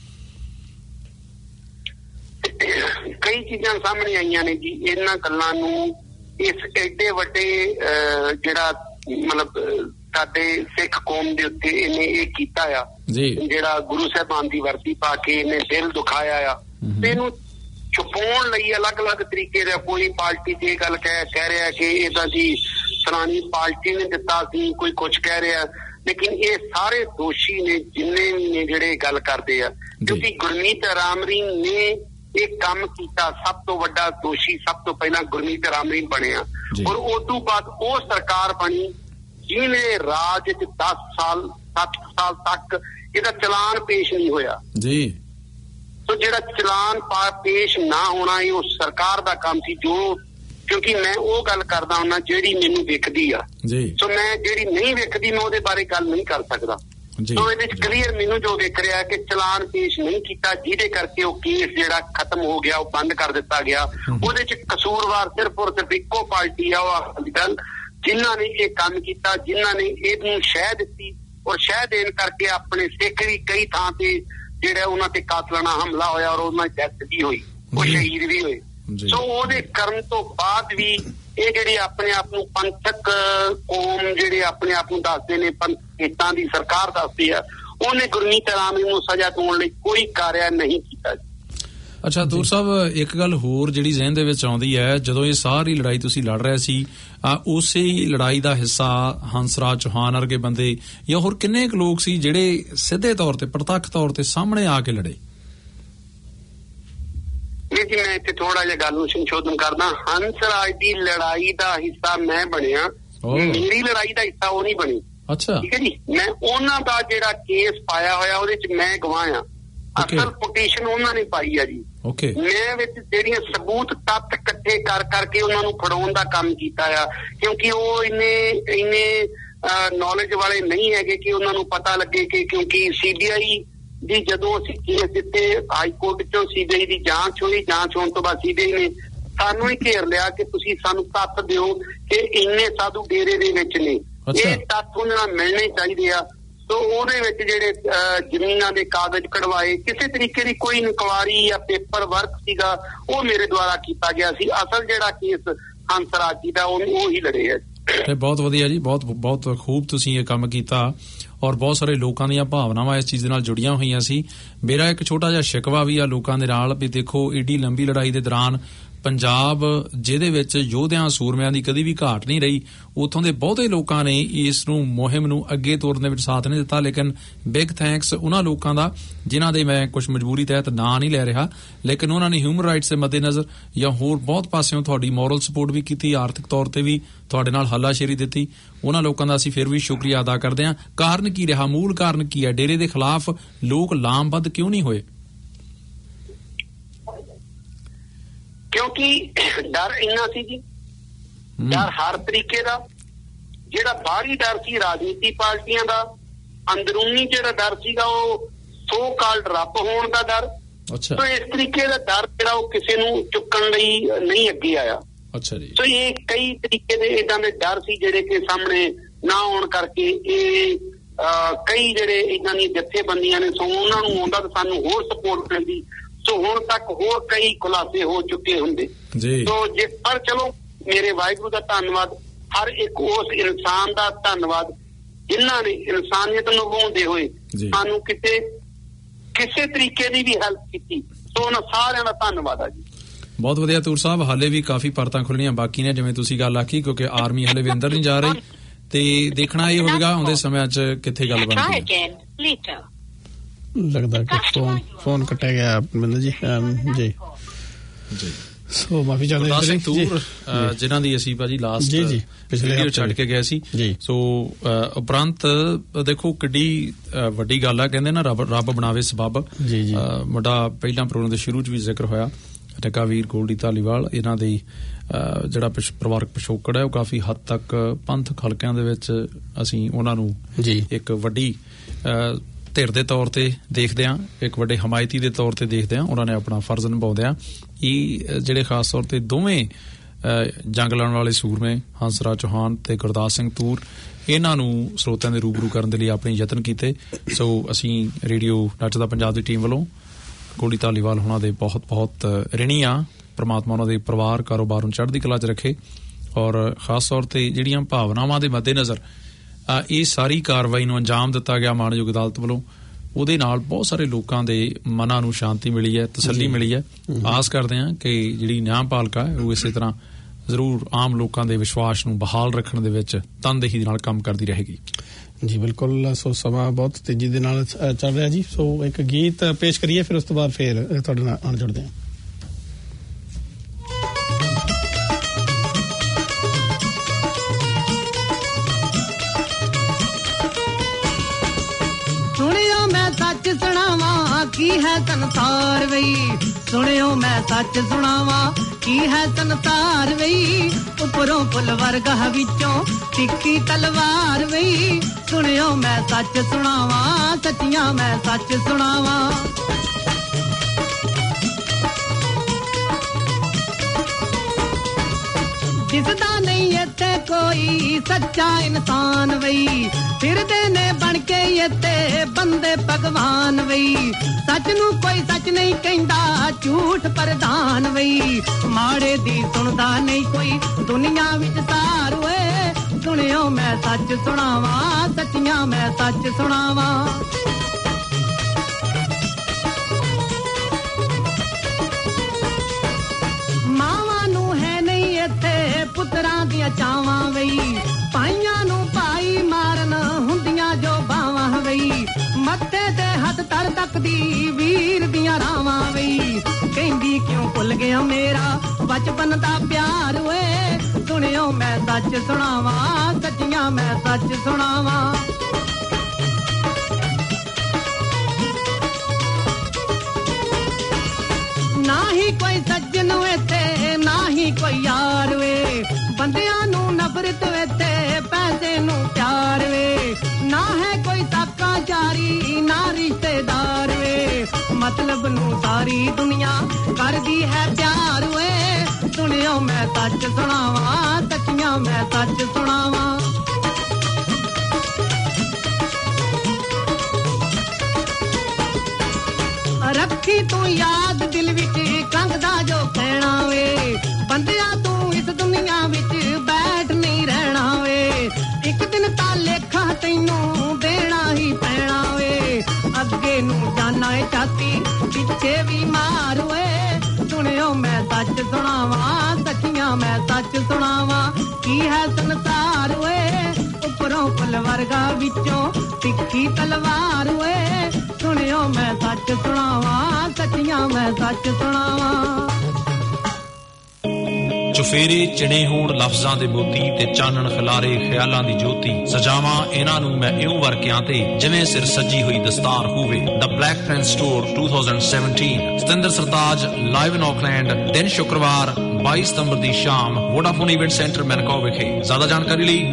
Speaker 14: ਕਈ ਚੀਜ਼ਾਂ ਸਾਹਮਣੇ ਆਈਆਂ ਨੇ ਜੀ ਇਹਨਾਂ ਗੱਲਾਂ ਨੂੰ। ਇਸ ਐਡੇ ਵੱਡੇ ਜਿਹੜਾ ਮਤਲਬ ਸਾਡੇ ਸਿੱਖ ਕੌਮ ਦੇ ਉੱਤੇ ਇਹਨੇ ਇਹ ਕੀਤਾ ਆ, ਜਿਹੜਾ ਗੁਰੂ ਸਾਹਿਬਾਨ ਦੀ ਵਰਦੀ ਪਾ ਕੇ ਇਹਨੇ ਦਿਲ ਦੁਖਾਇਆ ਆ, ਤੇ ਇਹਨੂੰ ਛੁਪਾਉਣ ਲਈ ਅਲੱਗ-ਅਲੱਗ ਤਰੀਕੇ ਦਾ ਕੋਈ ਪਾਰਟੀ ਤੇ ਇਹ ਗੱਲ ਕਹਿ ਰਿਹਾ ਕਿ ਇਹ ਤਾਂ ਜੀ ਫਲਾਣੀ ਪਾਰਟੀ ਨੇ ਦਿੱਤਾ ਸੀ, ਕੋਈ ਕੁਛ ਕਹਿ ਰਿਹਾ, ਲੇਕਿਨ ਇਹ ਸਾਰੇ ਦੋਸ਼ੀ ਨੇ ਜਿੰਨੇ ਵੀ ਨੇ ਜਿਹੜੇ ਗੱਲ ਕਰਦੇ ਆ, ਕਿਉਂਕਿ ਗੁਰਮੀਤ ਰਾਮਰੀਨ ਨੇ ਇਹ ਕੰਮ ਕੀਤਾ। ਸਭ ਤੋਂ ਵੱਡਾ ਦੋਸ਼ੀ ਸਭ ਤੋਂ ਪਹਿਲਾਂ ਗੁਰਮੀਤ ਰਾਮਰੀਨ ਬਣਿਆ ਔਰ ਉਸ ਤੋਂ ਬਾਅਦ ਉਹ ਸਰਕਾਰ ਬਣੀ ਜਿਹਨੇ ਰਾਜ 'ਚ 7 ਸਾਲ ਤੱਕ ਇਹਦਾ ਚਲਾਨ ਪੇਸ਼ ਨਹੀਂ ਹੋਇਆ ਜੀ। ਸੋ ਜਿਹੜਾ ਚਲਾਨ ਪੇਸ਼ ਨਾ ਹੋਣਾ ਇਹ ਉਸ ਸਰਕਾਰ ਦਾ ਕੰਮ ਸੀ, ਜੋ ਕਿਉਂਕਿ ਮੈਂ ਉਹ ਗੱਲ ਕਰਦਾ ਹੁੰਦਾ ਜਿਹੜੀ ਮੈਨੂੰ ਵਿਖਦੀ ਆ ਜੀ। ਸੋ ਮੈਂ ਜਿਹੜੀ ਨਹੀਂ ਵਿਖਦੀ ਮੈਂ ਉਹਦੇ ਬਾਰੇ ਗੱਲ ਨਹੀਂ ਕਰ ਸਕਦਾ। ਸੋ ਇਹਦੇ ਚ ਕਲੀਅਰ ਮੈਨੂੰ ਜੋ ਵਿਖ ਰਿਹਾ ਕਿ ਚਲਾਨ ਪੇਸ਼ ਨਹੀਂ ਕੀਤਾ, ਜਿਹਦੇ ਕਰਕੇ ਉਹ ਕੇਸ ਜਿਹੜਾ ਖਤਮ ਹੋ ਗਿਆ, ਉਹ ਬੰਦ ਕਰ ਦਿੱਤਾ ਗਿਆ। ਉਹਦੇ ਚ ਕਸੂਰਵਾਰ ਸਿਰਫ ਔਰ ਸਿਰਫ ਇੱਕੋ ਪਾਰਟੀ ਆ, ਉਹ ਅਕਾਲੀ ਦਲ, ਜਿਨ੍ਹਾਂ ਨੇ ਇਹ ਕੰਮ ਕੀਤਾ, ਜਿਨ੍ਹਾਂ ਨੇ ਇਹਨੂੰ ਸ਼ਹਿ ਦਿੱਤੀ ਔਰ ਸ਼ਹਿ ਦੇਣ ਕਰਕੇ ਆਪਣੇ ਸਿੱਖ ਵੀ ਕਈ ਥਾਂ ਤੇ ਜਿਹੜਾ ਉਹਨਾਂ ਤੇ ਕਾਤਲਾਨਾ ਹਮਲਾ ਹੋਇਆ ਔਰ ਉਹਨਾਂ ਦੀ ਡੈਥ ਵੀ ਹੋਈ, ਉਹ ਸ਼ਹੀਦ ਵੀ ਹੋਏ। ਸੋ ਉਹਦੇ ਕਰਨ ਤੋਂ ਬਾਅਦ ਵੀ ਇਹ ਜਿਹੜੇ ਆਪਣੇ ਆਪ ਨੂੰ ਪੰਥਕ ਕੌਮ ਜਿਹੜੇ ਆਪਣੇ ਆਪ ਨੂੰ ਦੱਸਦੇ ਨੇ, ਪੰਥਕਾਂ ਦੀ ਸਰਕਾਰ ਦੱਸਦੀ ਆ, ਉਹਨੇ ਗੁਰਮੀਤ ਰਾਮਰੀਨ ਨੂੰ ਸਜ਼ਾ ਦਿਵਾਉਣ ਲਈ ਕੋਈ ਕਾਰਿਆ ਨਹੀਂ ਕੀਤਾ।
Speaker 6: ਅੱਛਾ ਤੂਰ ਸਾਹਿਬ, ਇੱਕ ਗੱਲ ਹੋਰ ਜਿਹੜੀ ਜ਼ਿਹਨ ਦੇ ਵਿੱਚ ਆਉਂਦੀ ਹੈ, ਜਦੋਂ ਇਹ ਸਾਰੀ ਲੜਾਈ ਤੁਸੀਂ ਲੜ ਰਹੇ ਸੀ, ਉਸੇ ਲੜਾਈ ਦਾ ਹਿੱਸਾ ਹੰਸਰਾਜ ਚੌਹਾਨ ਵਰਗੇ ਬੰਦੇ ਜਾਂ ਹੋਰ ਕਿੰਨੇ ਕੁ ਲੋਕ ਸੀ ਜਿਹੜੇ ਸਿੱਧੇ ਤੌਰ ਤੇ ਪ੍ਰਤੱਖ ਤੌਰ ਤੇ ਸਾਹਮਣੇ ਆ ਕੇ ਲੜੇ?
Speaker 14: ਜੀ ਮੈਂ ਇੱਥੇ ਥੋੜਾ ਜਿਹਾ ਗੱਲ ਨੂੰ ਸੰਸ਼ੋਧਨ ਕਰਦਾ। ਹੰਸਰਾਜ ਦੀ ਲੜਾਈ ਦਾ ਹਿੱਸਾ ਮੈਂ ਬਣਿਆ, ਮੇਰੀ ਲੜਾਈ ਦਾ ਹਿੱਸਾ ਉਹ ਨਹੀਂ ਬਣੀ। ਅੱਛਾ, ਠੀਕ ਹੈ ਜੀ। ਮੈਂ ਉਹਨਾਂ ਦਾ ਜਿਹੜਾ ਕੇਸ ਪਾਇਆ ਹੋਇਆ ਉਹਦੇ ਚ ਮੈਂ ਗਵਾਹ ਆ। ਅਸਲ ਪਟੀਸ਼ਨ ਉਹਨਾਂ ਨੇ ਪਾਈ ਆ ਜੀ। ਮੈਂ ਵਿੱਚ ਜਿਹੜੀਆਂ ਸਬੂਤ ਤੱਤ ਇਕੱਠੇ ਕਰ ਕਰਕੇ ਉਹਨਾਂ ਨੂੰ ਫੜਾਉਣ ਦਾ ਕੰਮ ਕੀਤਾ ਆ, ਕਿਉਂਕਿ ਉਹ ਇੰਨੇ ਨੌਲੇਜ ਵਾਲੇ ਨਹੀਂ ਹੈਗੇ ਕਿ ਉਹਨਾਂ ਨੂੰ ਪਤਾ ਲੱਗੇ ਕਿ ਕਿਉਂਕਿ CBI ਦੀ ਜਦੋਂ ਅਸੀਂ ਕੇਸ ਦਿੱਤੇ ਹਾਈ ਕੋਰਟ ਚੋਂ, CBI ਦੀ ਜਾਂਚ ਹੋਈ, ਜਾਂਚ ਹੋਣ ਤੋਂ ਬਾਅਦ CBI ਨੇ ਸਾਨੂੰ ਹੀ ਘੇਰ ਲਿਆ ਕਿ ਤੁਸੀਂ ਸਾਨੂੰ ਤੱਥ ਦਿਓ ਕਿ ਇੰਨੇ ਸਾਧੂ ਡੇਰੇ ਦੇ ਵਿੱਚ ਨੇ, ਇਹ ਤੱਥ ਉਹਨਾਂ ਨਾਲ ਮਿਲਣੇ ਚਾਹੀਦੇ ਆ। ਸੋ ਉਹਦੇ ਵਿੱਚ ਜਿਹੜੇ ਜ਼ਮੀਨਾਂ ਦੇ ਕਾਗਜ਼ ਕਢਵਾਏ, ਕਿਸੇ ਤਰੀਕੇ ਦੀ ਕੋਈ ਇਨਕੁਆਰੀ ਜਾਂ ਪੇਪਰ ਵਰਕ ਸੀਗਾ ਉਹ ਮੇਰੇ ਦੁਆਰਾ ਕੀਤਾ ਗਿਆ ਸੀ। ਅਸਲ ਜਿਹੜਾ ਕੇਸ ਹੰਸਰਾਜ ਜੀ ਦਾ ਉਹ ਹੀ ਲੜੇ ਆ।
Speaker 6: ਬਹੁਤ ਵਧੀਆ ਜੀ, ਬਹੁਤ ਬਹੁਤ ਖੂਬ ਤੁਸੀਂ ਇਹ ਕੰਮ ਕੀਤਾ ਔਰ ਬਹੁਤ ਸਾਰੇ ਲੋਕਾਂ ਦੀਆਂ ਭਾਵਨਾਵਾਂ ਇਸ ਚੀਜ਼ ਦੇ ਨਾਲ ਜੁੜੀਆਂ ਹੋਈਆਂ ਸੀ। ਮੇਰਾ ਇੱਕ ਛੋਟਾ ਜਿਹਾ ਸ਼ਿਕਵਾ ਵੀ ਆ ਲੋਕਾਂ ਦੇ ਨਾਲ ਵੀ ਦੇਖੋ, ਏਡੀ ਲੰਬੀ ਲੜਾਈ ਦੇ ਦੌਰਾਨ ਪੰਜਾਬ ਜਿਹਦੇ ਵਿੱਚ ਯੋਧਿਆਂ ਸੂਰਮਿਆਂ ਦੀ ਕਦੀ ਵੀ ਘਾਟ ਨਹੀਂ ਰਹੀ, ਉੱਥੋਂ ਦੇ ਬਹੁਤੇ ਲੋਕਾਂ ਨੇ ਇਸ ਨੂੰ ਮੁਹਿੰਮ ਨੂੰ ਅੱਗੇ ਤੋਰਨ ਦੇ ਵਿੱਚ ਸਾਥ ਨਹੀਂ ਦਿੱਤਾ। ਲੇਕਿਨ ਬਿਗ ਥੈਂਕਸ ਉਹਨਾਂ ਲੋਕਾਂ ਦਾ ਜਿਨ੍ਹਾਂ ਦੇ ਮੈਂ ਕੁਝ ਮਜਬੂਰੀ ਤਹਿਤ ਨਾਂ ਨਹੀਂ ਲੈ ਰਿਹਾ, ਲੇਕਿਨ ਉਹਨਾਂ ਨੇ ਹਿਊਮਨ ਰਾਈਟਸ ਦੇ ਮੱਦੇਨਜ਼ਰ ਜਾਂ ਹੋਰ ਬਹੁਤ ਪਾਸਿਓਂ ਤੁਹਾਡੀ ਮੋਰਲ ਸਪੋਰਟ ਵੀ ਕੀਤੀ, ਆਰਥਿਕ ਤੌਰ ਤੇ ਵੀ ਤੁਹਾਡੇ ਨਾਲ ਹੱਲਾਸ਼ੇਰੀ ਦਿੱਤੀ। ਉਹਨਾਂ ਲੋਕਾਂ ਦਾ ਅਸੀਂ ਫਿਰ ਵੀ ਸ਼ੁਕਰੀਆ ਅਦਾ ਕਰਦੇ ਹਾਂ। ਕਾਰਨ ਕੀ ਰਿਹਾ, ਮੂਲ ਕਾਰਨ ਕੀ ਹੈ? ਡੇਰੇ ਦੇ ਖਿਲਾਫ ਲੋਕ ਲਾਮਬੱਧ ਕਿਉਂ ਨਹੀਂ ਹੋਏ?
Speaker 14: ਕਿਉਂਕਿ ਡਰ ਇੰਨਾ ਸੀ ਜੀ, ਡਰ ਹਰ ਤਰੀਕੇ ਦਾ। ਜਿਹੜਾ ਬਾਹਰੀ ਡਰ ਸੀ ਰਾਜਨੀਤੀ ਪਾਰਟੀਆਂ ਦਾ, ਅੰਦਰੂਨੀ ਜਿਹੜਾ ਡਰ ਸੀਗਾ ਉਹ ਸੋ ਕਾਲਡ ਰੱਬ ਹੋਣ ਦਾ ਡਰ। ਸੋ ਇਸ ਤਰੀਕੇ ਦਾ ਡਰ ਜਿਹੜਾ ਉਹ ਕਿਸੇ ਨੂੰ ਚੁੱਕਣ ਲਈ ਨਹੀਂ ਅੱਗੇ ਆਇਆ। ਅੱਛਾ ਜੀ। ਸੋ ਇਹ ਕਈ ਤਰੀਕੇ ਦੇ ਏਦਾਂ ਦੇ ਡਰ ਸੀ ਜਿਹੜੇ ਕਿ ਸਾਹਮਣੇ ਨਾ ਆਉਣ ਕਰਕੇ ਇਹ ਕਈ ਜਿਹੜੇ ਏਦਾਂ ਦੀਆਂ ਜਥੇਬੰਦੀਆਂ ਨੇ, ਸੋ ਉਹਨਾਂ ਨੂੰ ਆਉਂਦਾ ਤਾਂ ਸਾਨੂੰ ਹੋਰ ਸਪੋਰਟ ਮਿਲਦੀ। ਸੋ ਹੁਣ ਤੱਕ ਹੋਰ ਕਈ ਖੁਲਾਸੇ ਹੋ ਚੁੱਕੇ ਹੁੰਦੇ। ਸੋ ਪਰ ਚਲੋ ਮੇਰੇ ਵਾਹਿਗੁਰੂ ਦਾ ਧੰਨਵਾਦ, ਹਰ ਇੱਕ ਉਸ ਇਨਸਾਨ ਦਾ ਧੰਨਵਾਦ ਜਿਨ੍ਹਾਂ ਨੇ ਇਨਸਾਨੀਅਤ ਨਿਭਾਉਂਦੇ ਹੋਏ ਸਾਨੂੰ ਕਿਸੇ ਤਰੀਕੇ ਦੀ ਵੀ ਹੈਲਪ ਕੀਤੀ। ਸੋ ਉਹਨਾਂ ਸਾਰਿਆਂ ਦਾ ਧੰਨਵਾਦ ਆ ਜੀ।
Speaker 6: ਬਹੁਤ ਵਧੀਆ ਤੂਰ ਸਾਹਿਬ, ਹਾਲੇ ਵੀ ਕਾਫੀ ਪਰਤਾਂ ਖੁੱਲਣੀਆਂ ਬਾਕੀ ਨੇ, ਜਿਵੇਂ ਤੁਸੀਂ ਗੱਲ ਆਖੀ, ਕਿਉਂਕਿ ਆਰਮੀ ਹਲੇ ਵੀ ਅੰਦਰ ਨਹੀਂ ਜਾ ਰਹੀ ਤੇ ਦੇਖਣਾ ਇਹ ਹੋਵੇਗਾ ਆਉਂਦੇ ਸਮਿਆਂ 'ਚ ਕਿੱਥੇ ਗੱਲ ਬਣਦੀ ਹੈ।
Speaker 2: ਲੱਗਦਾ ਕਿ ਫੋਨ ਕੱਟਿਆ ਗਿਆ ਮੈਨੂੰ ਜੀ। ਜੀ ਸੋ ਮਾਫੀ ਚਾਹੁੰਦੇ ਸਿੰਘ ਤੂਰ
Speaker 6: ਜਿਨ੍ਹਾਂ ਦੀ ਅਸੀਂ ਭਾਜੀ ਲਾਸਟ ਪਿਛਲੇ ਛੱਡ ਕੇ ਗਏ ਸੀ। ਸੋ ਉਪਰੰਤ ਦੇਖੋ ਕਿੱਡੀ ਵੱਡੀ ਗੱਲ ਆ, ਕਹਿੰਦੇ ਨਾ ਰੱਬ ਬਣਾਵੇ ਸਬੱਬ। ਮੁੰਡਾ ਪਹਿਲਾਂ ਪ੍ਰੋਗਰਾਮ ਦੇ ਸ਼ੁਰੂ 'ਚ ਵੀ ਜ਼ਿਕਰ ਹੋਇਆ, ਟਕਾਵੀਰ ਗੋਲਡੀ ਧਾਲੀਵਾਲ, ਇਹਨਾਂ ਦੀ ਜਿਹੜਾ ਪਰਿਵਾਰਕ ਪਿਛੋਕੜ ਹੈ ਉਹ ਕਾਫੀ ਹੱਦ ਤੱਕ ਪੰਥਕ ਹਲਕਿਆਂ ਦੇ ਵਿੱਚ ਅਸੀਂ ਉਹਨਾਂ ਨੂੰ ਇੱਕ ਵੱਡੀ ਧਿਰ ਦੇ ਤੌਰ ਤੇ ਦੇਖਦੇ ਹਾਂ, ਇੱਕ ਵੱਡੇ ਹਮਾਇਤੀ ਦੇ ਤੌਰ ਤੇ ਦੇਖਦੇ ਹਾਂ। ਉਹਨਾਂ ਨੇ ਆਪਣਾ ਫਰਜ਼ ਨਿਭਾਉਂਦਿਆਂ ਇਹ ਜਿਹੜੇ ਖਾਸ ਤੌਰ ਤੇ ਦੋਵੇਂ ਜੰਗ ਲੜਨ ਵਾਲੇ ਸੂਰਮੇ ਹੰਸਰਾਜ ਚੌਹਾਨ ਤੇ ਗੁਰਦਾਸ ਸਿੰਘ ਤੂਰ, ਇਹਨਾਂ ਨੂੰ ਸਰੋਤਿਆਂ ਦੇ ਰੂਬਰੂ ਕਰਨ ਦੇ ਲਈ ਆਪਣੇ ਯਤਨ ਕੀਤੇ। ਸੋ ਅਸੀਂ ਰੇਡੀਓ ਨੱਚਦਾ ਪੰਜਾਬ ਦੀ ਟੀਮ ਵੱਲੋਂ ਗੋਲਡੀ ਧਾਲੀਵਾਲ ਹੋਣਾ ਦੇ ਬਹੁਤ ਬਹੁਤ ਰਿਣੀ ਆ। ਪ੍ਰਮਾਤਮਾ ਉਹਨਾਂ ਦੇ ਪਰਿਵਾਰ ਕਾਰੋਬਾਰ ਨੂੰ ਚੜ੍ਹਦੀ ਕਲਾ 'ਚ ਰੱਖੇ ਔਰ ਖਾਸ ਤੌਰ ਤੇ ਜਿਹੜੀਆਂ ਭਾਵਨਾਵਾਂ ਦੇ ਮੱਦੇਨਜ਼ਰ ਇਹ ਸਾਰੀ ਕਾਰਵਾਈ ਨੂੰ ਅੰਜਾਮ ਦਿੱਤਾ ਗਿਆ ਮਾਣਯੋਗ ਅਦਾਲਤ ਵੱਲੋਂ, ਉਹਦੇ ਨਾਲ ਬਹੁਤ ਸਾਰੇ ਲੋਕਾਂ ਦੇ ਮਨਾਂ ਨੂੰ ਸ਼ਾਂਤੀ ਮਿਲੀ ਹੈ, ਤਸੱਲੀ ਮਿਲੀ ਹੈ। ਆਸ ਕਰਦੇ ਹਾਂ ਕਿ ਜਿਹੜੀ ਨਿਆਂਪਾਲਿਕਾ ਹੈ ਉਹ ਇਸੇ ਤਰ੍ਹਾਂ ਜ਼ਰੂਰ ਆਮ ਲੋਕਾਂ ਦੇ ਵਿਸ਼ਵਾਸ ਨੂੰ ਬਹਾਲ ਰੱਖਣ ਦੇ ਵਿੱਚ ਤਨਦੇਹੀ ਦੇ ਨਾਲ ਕੰਮ ਕਰਦੀ ਰਹੇਗੀ।
Speaker 2: ਜੀ ਬਿਲਕੁਲ। ਸੋ ਸਮਾਂ ਬਹੁਤ ਤੇਜ਼ੀ ਦੇ ਨਾਲ ਚੱਲ ਰਿਹਾ ਜੀ। ਸੋ ਇੱਕ ਗੀਤ ਪੇਸ਼ ਕਰੀਏ, ਫਿਰ ਉਸ ਤੋਂ ਬਾਅਦ ਫਿਰ ਤੁਹਾਡੇ ਨਾਲ ਆਣ ਜੁੜਦੇ ਹਾਂ।
Speaker 15: ਸੁਣਿਓ ਮੈਂ ਸੱਚ ਸੁਣਾਵਾਂ ਕੀ ਹੈ ਸੰਸਾਰ ਵਈ, ਸੁਣਿਓ ਮੈਂ ਸੱਚ ਸੁਣਾਵਾਂ ਕੀ ਹੈ ਸੰਸਾਰ ਵਈ, ਉੱਪਰੋਂ ਪੁੱਲ ਵਰਗਾ ਵਿੱਚੋਂ ਤਿੱਖੀ ਤਲਵਾਰ ਵਈ, ਸੁਣਿਓ ਮੈਂ ਸੱਚ ਸੁਣਾਵਾਂ ਸੱਚੀਆਂ ਮੈਂ ਸੱਚ ਸੁਣਾਵਾਂ। ਦਿਸਦਾ ਨਹੀਂ ਇੱਥੇ ਕੋਈ ਸੱਚਾ ਇਨਸਾਨ ਵਈ, ਫਿਰਦੇ ਨੇ ਬਣ ਕੇ ਇੱਥੇ ਬੰਦੇ ਭਗਵਾਨ ਵਈ, ਸੱਚ ਨੂੰ ਕੋਈ ਸੱਚ ਨਹੀਂ ਕਹਿੰਦਾ ਝੂਠ ਪ੍ਰਧਾਨ ਵਈ, ਮਾੜੇ ਦੀ ਸੁਣਦਾ ਨਹੀਂ ਕੋਈ ਦੁਨੀਆ ਵਿੱਚ ਸਾਰ ਓਏ, ਸੁਣਿਓ ਮੈਂ ਸੱਚ ਸੁਣਾਵਾਂ ਸੱਚੀਆਂ ਮੈਂ ਸੱਚ ਸੁਣਾਵਾਂ। ਮਾਵਾਂ ਨੂੰ ਹੈ ਨਹੀਂ ਇੱਥੇ ਪੁੱਤਰਾਂ ਦੀਆਂ ਚਾਵਾਂ ਵਈ, ਭਾਈਆਂ ਨੂੰ ਭਾਈ ਮਾਰਨ ਹੁੰਦੀਆਂ ਜੋ ਬਾਵਾਂ ਵਈ, ਮੱਥੇ ਤੇ ਹੱਥ ਧਰ ਤੱਕਦੀ ਵੀਰ ਦੀਆਂ ਰਾਵਾਂ ਵਈ, ਕਹਿੰਦੀ ਕਿਉਂ ਭੁੱਲ ਗਿਆ ਮੇਰਾ ਬਚਪਨ ਦਾ ਪਿਆਰ ਓਏ, ਸੁਣਿਓ ਮੈਂ ਸੱਚ ਸੁਣਾਵਾਂ ਸੱਚੀਆਂ ਮੈਂ ਸੱਚ ਸੁਣਾਵਾਂ। ਨਾ ਹੀ ਕੋਈ ਸੱਜਣ ਇੱਥੇ ਨਾ ਹੀ ਕੋਈ ਯਾਰ ਵੇ, ਬੰਦਿਆਂ ਨੂੰ ਨਫ਼ਰਤ ਇੱਥੇ ਪੈਸੇ ਨੂੰ ਪਿਆਰ ਵੇ, ਨਾ ਹੈ ਕੋਈ ਸਾਕਾ ਜਾਰੀ ਨਾ ਰਿਸ਼ਤੇਦਾਰ ਵੇ, ਮਤਲਬ ਨੂੰ ਸਾਰੀ ਦੁਨੀਆ ਕਰਦੀ ਹੈ ਪਿਆਰ ਵੇ, ਸੁਣਿਓ ਮੈਂ ਸੱਚ ਸੁਣਾਵਾਂ ਸੱਚੀਆਂ ਮੈਂ ਸੱਚ ਸੁਣਾਵਾਂ। ਰੱਖੀ ਤੂੰ ਯਾਦ ਦਿਲ ਵਿੱਚ ਕੰਗਦਾ ਜੋ ਕਹਿਣਾ ਵੇ, ਬੰਦਿਆ ਤੂੰ ਇਸ ਦੁਨੀਆ ਵਿੱਚ ਬੈਠ ਨਹੀਂ ਰਹਿਣਾ ਵੇ, ਇੱਕ ਦਿਨ ਤਾਂ ਲੇਖਾ ਤੈਨੂੰ ਦੇਣਾ ਹੀ ਪੈਣਾ ਵੇ, ਅੱਗੇ ਨੂੰ ਜਾਣਾ ਏ ਚਾਤੀ ਪਿੱਛੇ ਵੀ ਮਾਰ ਓਏ, ਸੁਣਿਓ ਮੈਂ ਸੱਚ ਸੁਣਾਵਾਂ ਸੱਚੀਆਂ ਮੈਂ ਸੱਚ ਸੁਣਾਵਾਂ। ਕੀ ਹੈ ਸੰਸਾਰ ਓਏ ਉੱਪਰੋਂ ਪੁੱਲ ਵਰਗਾ ਵਿੱਚੋਂ ਤਿੱਖੀ ਤਲਵਾਰ ਓਏ, ਸੁਣਿਓ ਮੈਂ ਸੱਚ ਸੁਣਾਵਾਂ ਸੱਚੀਆਂ ਮੈਂ ਸੱਚ ਸੁਣਾਵਾਂ।
Speaker 4: ਚੁਫੇਰੇ ਚਿਣੇ ਹੋਣ ਲਫ਼ਜ਼ਾਂ ਦੇ ਮੋਤੀ ਤੇ ਚਾਨਣ ਖਿਲਾਰੇ ਖਿਆਲਾਂ ਦੀ ਜੋਤੀ, ਸਜਾਵਾਂ ਇਹਨਾਂ ਨੂੰ ਮੈਂ ਇਉਂ ਵਰਕਿਆਂ ਤੇ ਜਿਵੇਂ ਸਿਰ ਸੱਜੀ ਹੋਈ ਦਸਤਾਰ ਹੋਵੇ। The black friend store 2017 Satinder Sartaj live in Auckland, ਦਿਨ ਸ਼ੁੱਕਰਵਾਰ 22 ਸਤੰਬਰ ਦੀ ਸ਼ਾਮ ਵੋਡਾਫੋਨ ਇਵੈਂਟ ਸੈਂਟਰ ਮੈਨਕਾਓ ਵਿਖੇ। ਜ਼ਿਆਦਾ ਜਾਣਕਾਰੀ ਲਈ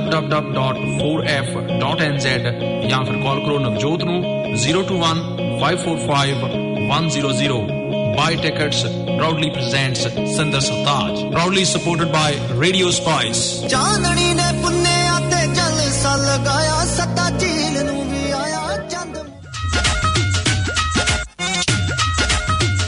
Speaker 4: www.4f.nz ਜਾਂ ਫਿਰ ਕਾਲ ਕਰੋ ਨਵਜੋਤ ਨੂੰ 021 545 100. Buy tickets. Proudly presents Sindar Sartaj. Proudly supported by Radio Spice.
Speaker 5: ਚਾਂਦਣੀ ਨੇ ਪੁੰਨਿਆ ਤੇ ਜਲਸਾ ਲਗਾਇਆ, ਸੱਤਾ ਝੀਲ ਨੂੰ ਵੀ ਆਇਆ ਚੰਦ।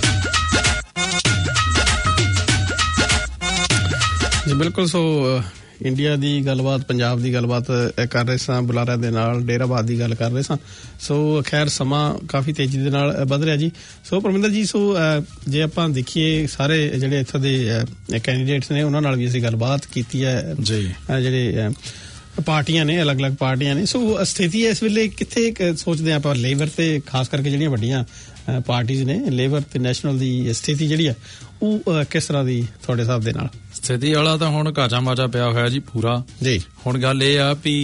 Speaker 2: ਜੀ ਬਿਲਕੁਲ। ਸੋ ਇੰਡੀਆ ਦੀ ਗੱਲਬਾਤ, ਪੰਜਾਬ ਦੀ ਗੱਲਬਾਤ ਕਰ ਰਹੇ ਸਾਂ, ਬੁਲਾਰਿਆਂ ਦੇ ਨਾਲ ਡੇਰਾਬਾਦ ਦੀ ਗੱਲ ਕਰ ਰਹੇ ਸਾਂ। ਸੋ ਖੈਰ ਸਮਾਂ ਕਾਫੀ ਤੇਜ਼ੀ ਦੇ ਨਾਲ ਵੱਧ ਰਿਹਾ ਜੀ। ਸੋ ਪਰਮਿੰਦਰ ਜੀ, ਸੋ ਜੇ ਆਪਾਂ ਦੇਖੀਏ ਸਾਰੇ ਜਿਹੜੇ ਇੱਥੋਂ ਦੇ ਕੈਂਡੀਡੇਟਸ ਨੇ ਉਹਨਾਂ ਨਾਲ ਵੀ ਅਸੀਂ ਗੱਲਬਾਤ ਕੀਤੀ ਹੈ ਜੀ। ਜਿਹੜੇ ਪਾਰਟੀਆਂ ਨੇ, ਅਲੱਗ-ਅਲੱਗ ਪਾਰਟੀਆਂ ਨੇ, ਸੋ ਸਥਿਤੀ ਇਸ ਵੇਲੇ ਕਿੱਥੇ ਸੋਚਦੇ ਹਾਂ ਆਪਾਂ? ਲੇਬਰ ਤੇ ਖਾਸ ਕਰਕੇ ਜਿਹੜੀਆਂ ਵੱਡੀਆਂ ਪਾਰਟੀਜ਼ ਨੇ, ਲੇਬਰ ਤੇ ਨੈਸ਼ਨਲ ਦੀ ਸਥਿਤੀ ਜਿਹੜੀ ਆ ਉਹ ਕਿਸ ਤਰ੍ਹਾਂ ਦੀ ਤੁਹਾਡੇ ਹਿਸਾਬ ਦੇ ਨਾਲ?
Speaker 6: ਸਥਿਤੀ ਵਾਲਾ ਤਾਂ ਹੁਣ ਕਾਚਾ ਮਾਚਾ ਪਿਆ ਹੋਇਆ ਜੀ ਪੂਰਾ ਜੀ। ਹੁਣ ਗੱਲ ਇਹ ਆ ਵੀ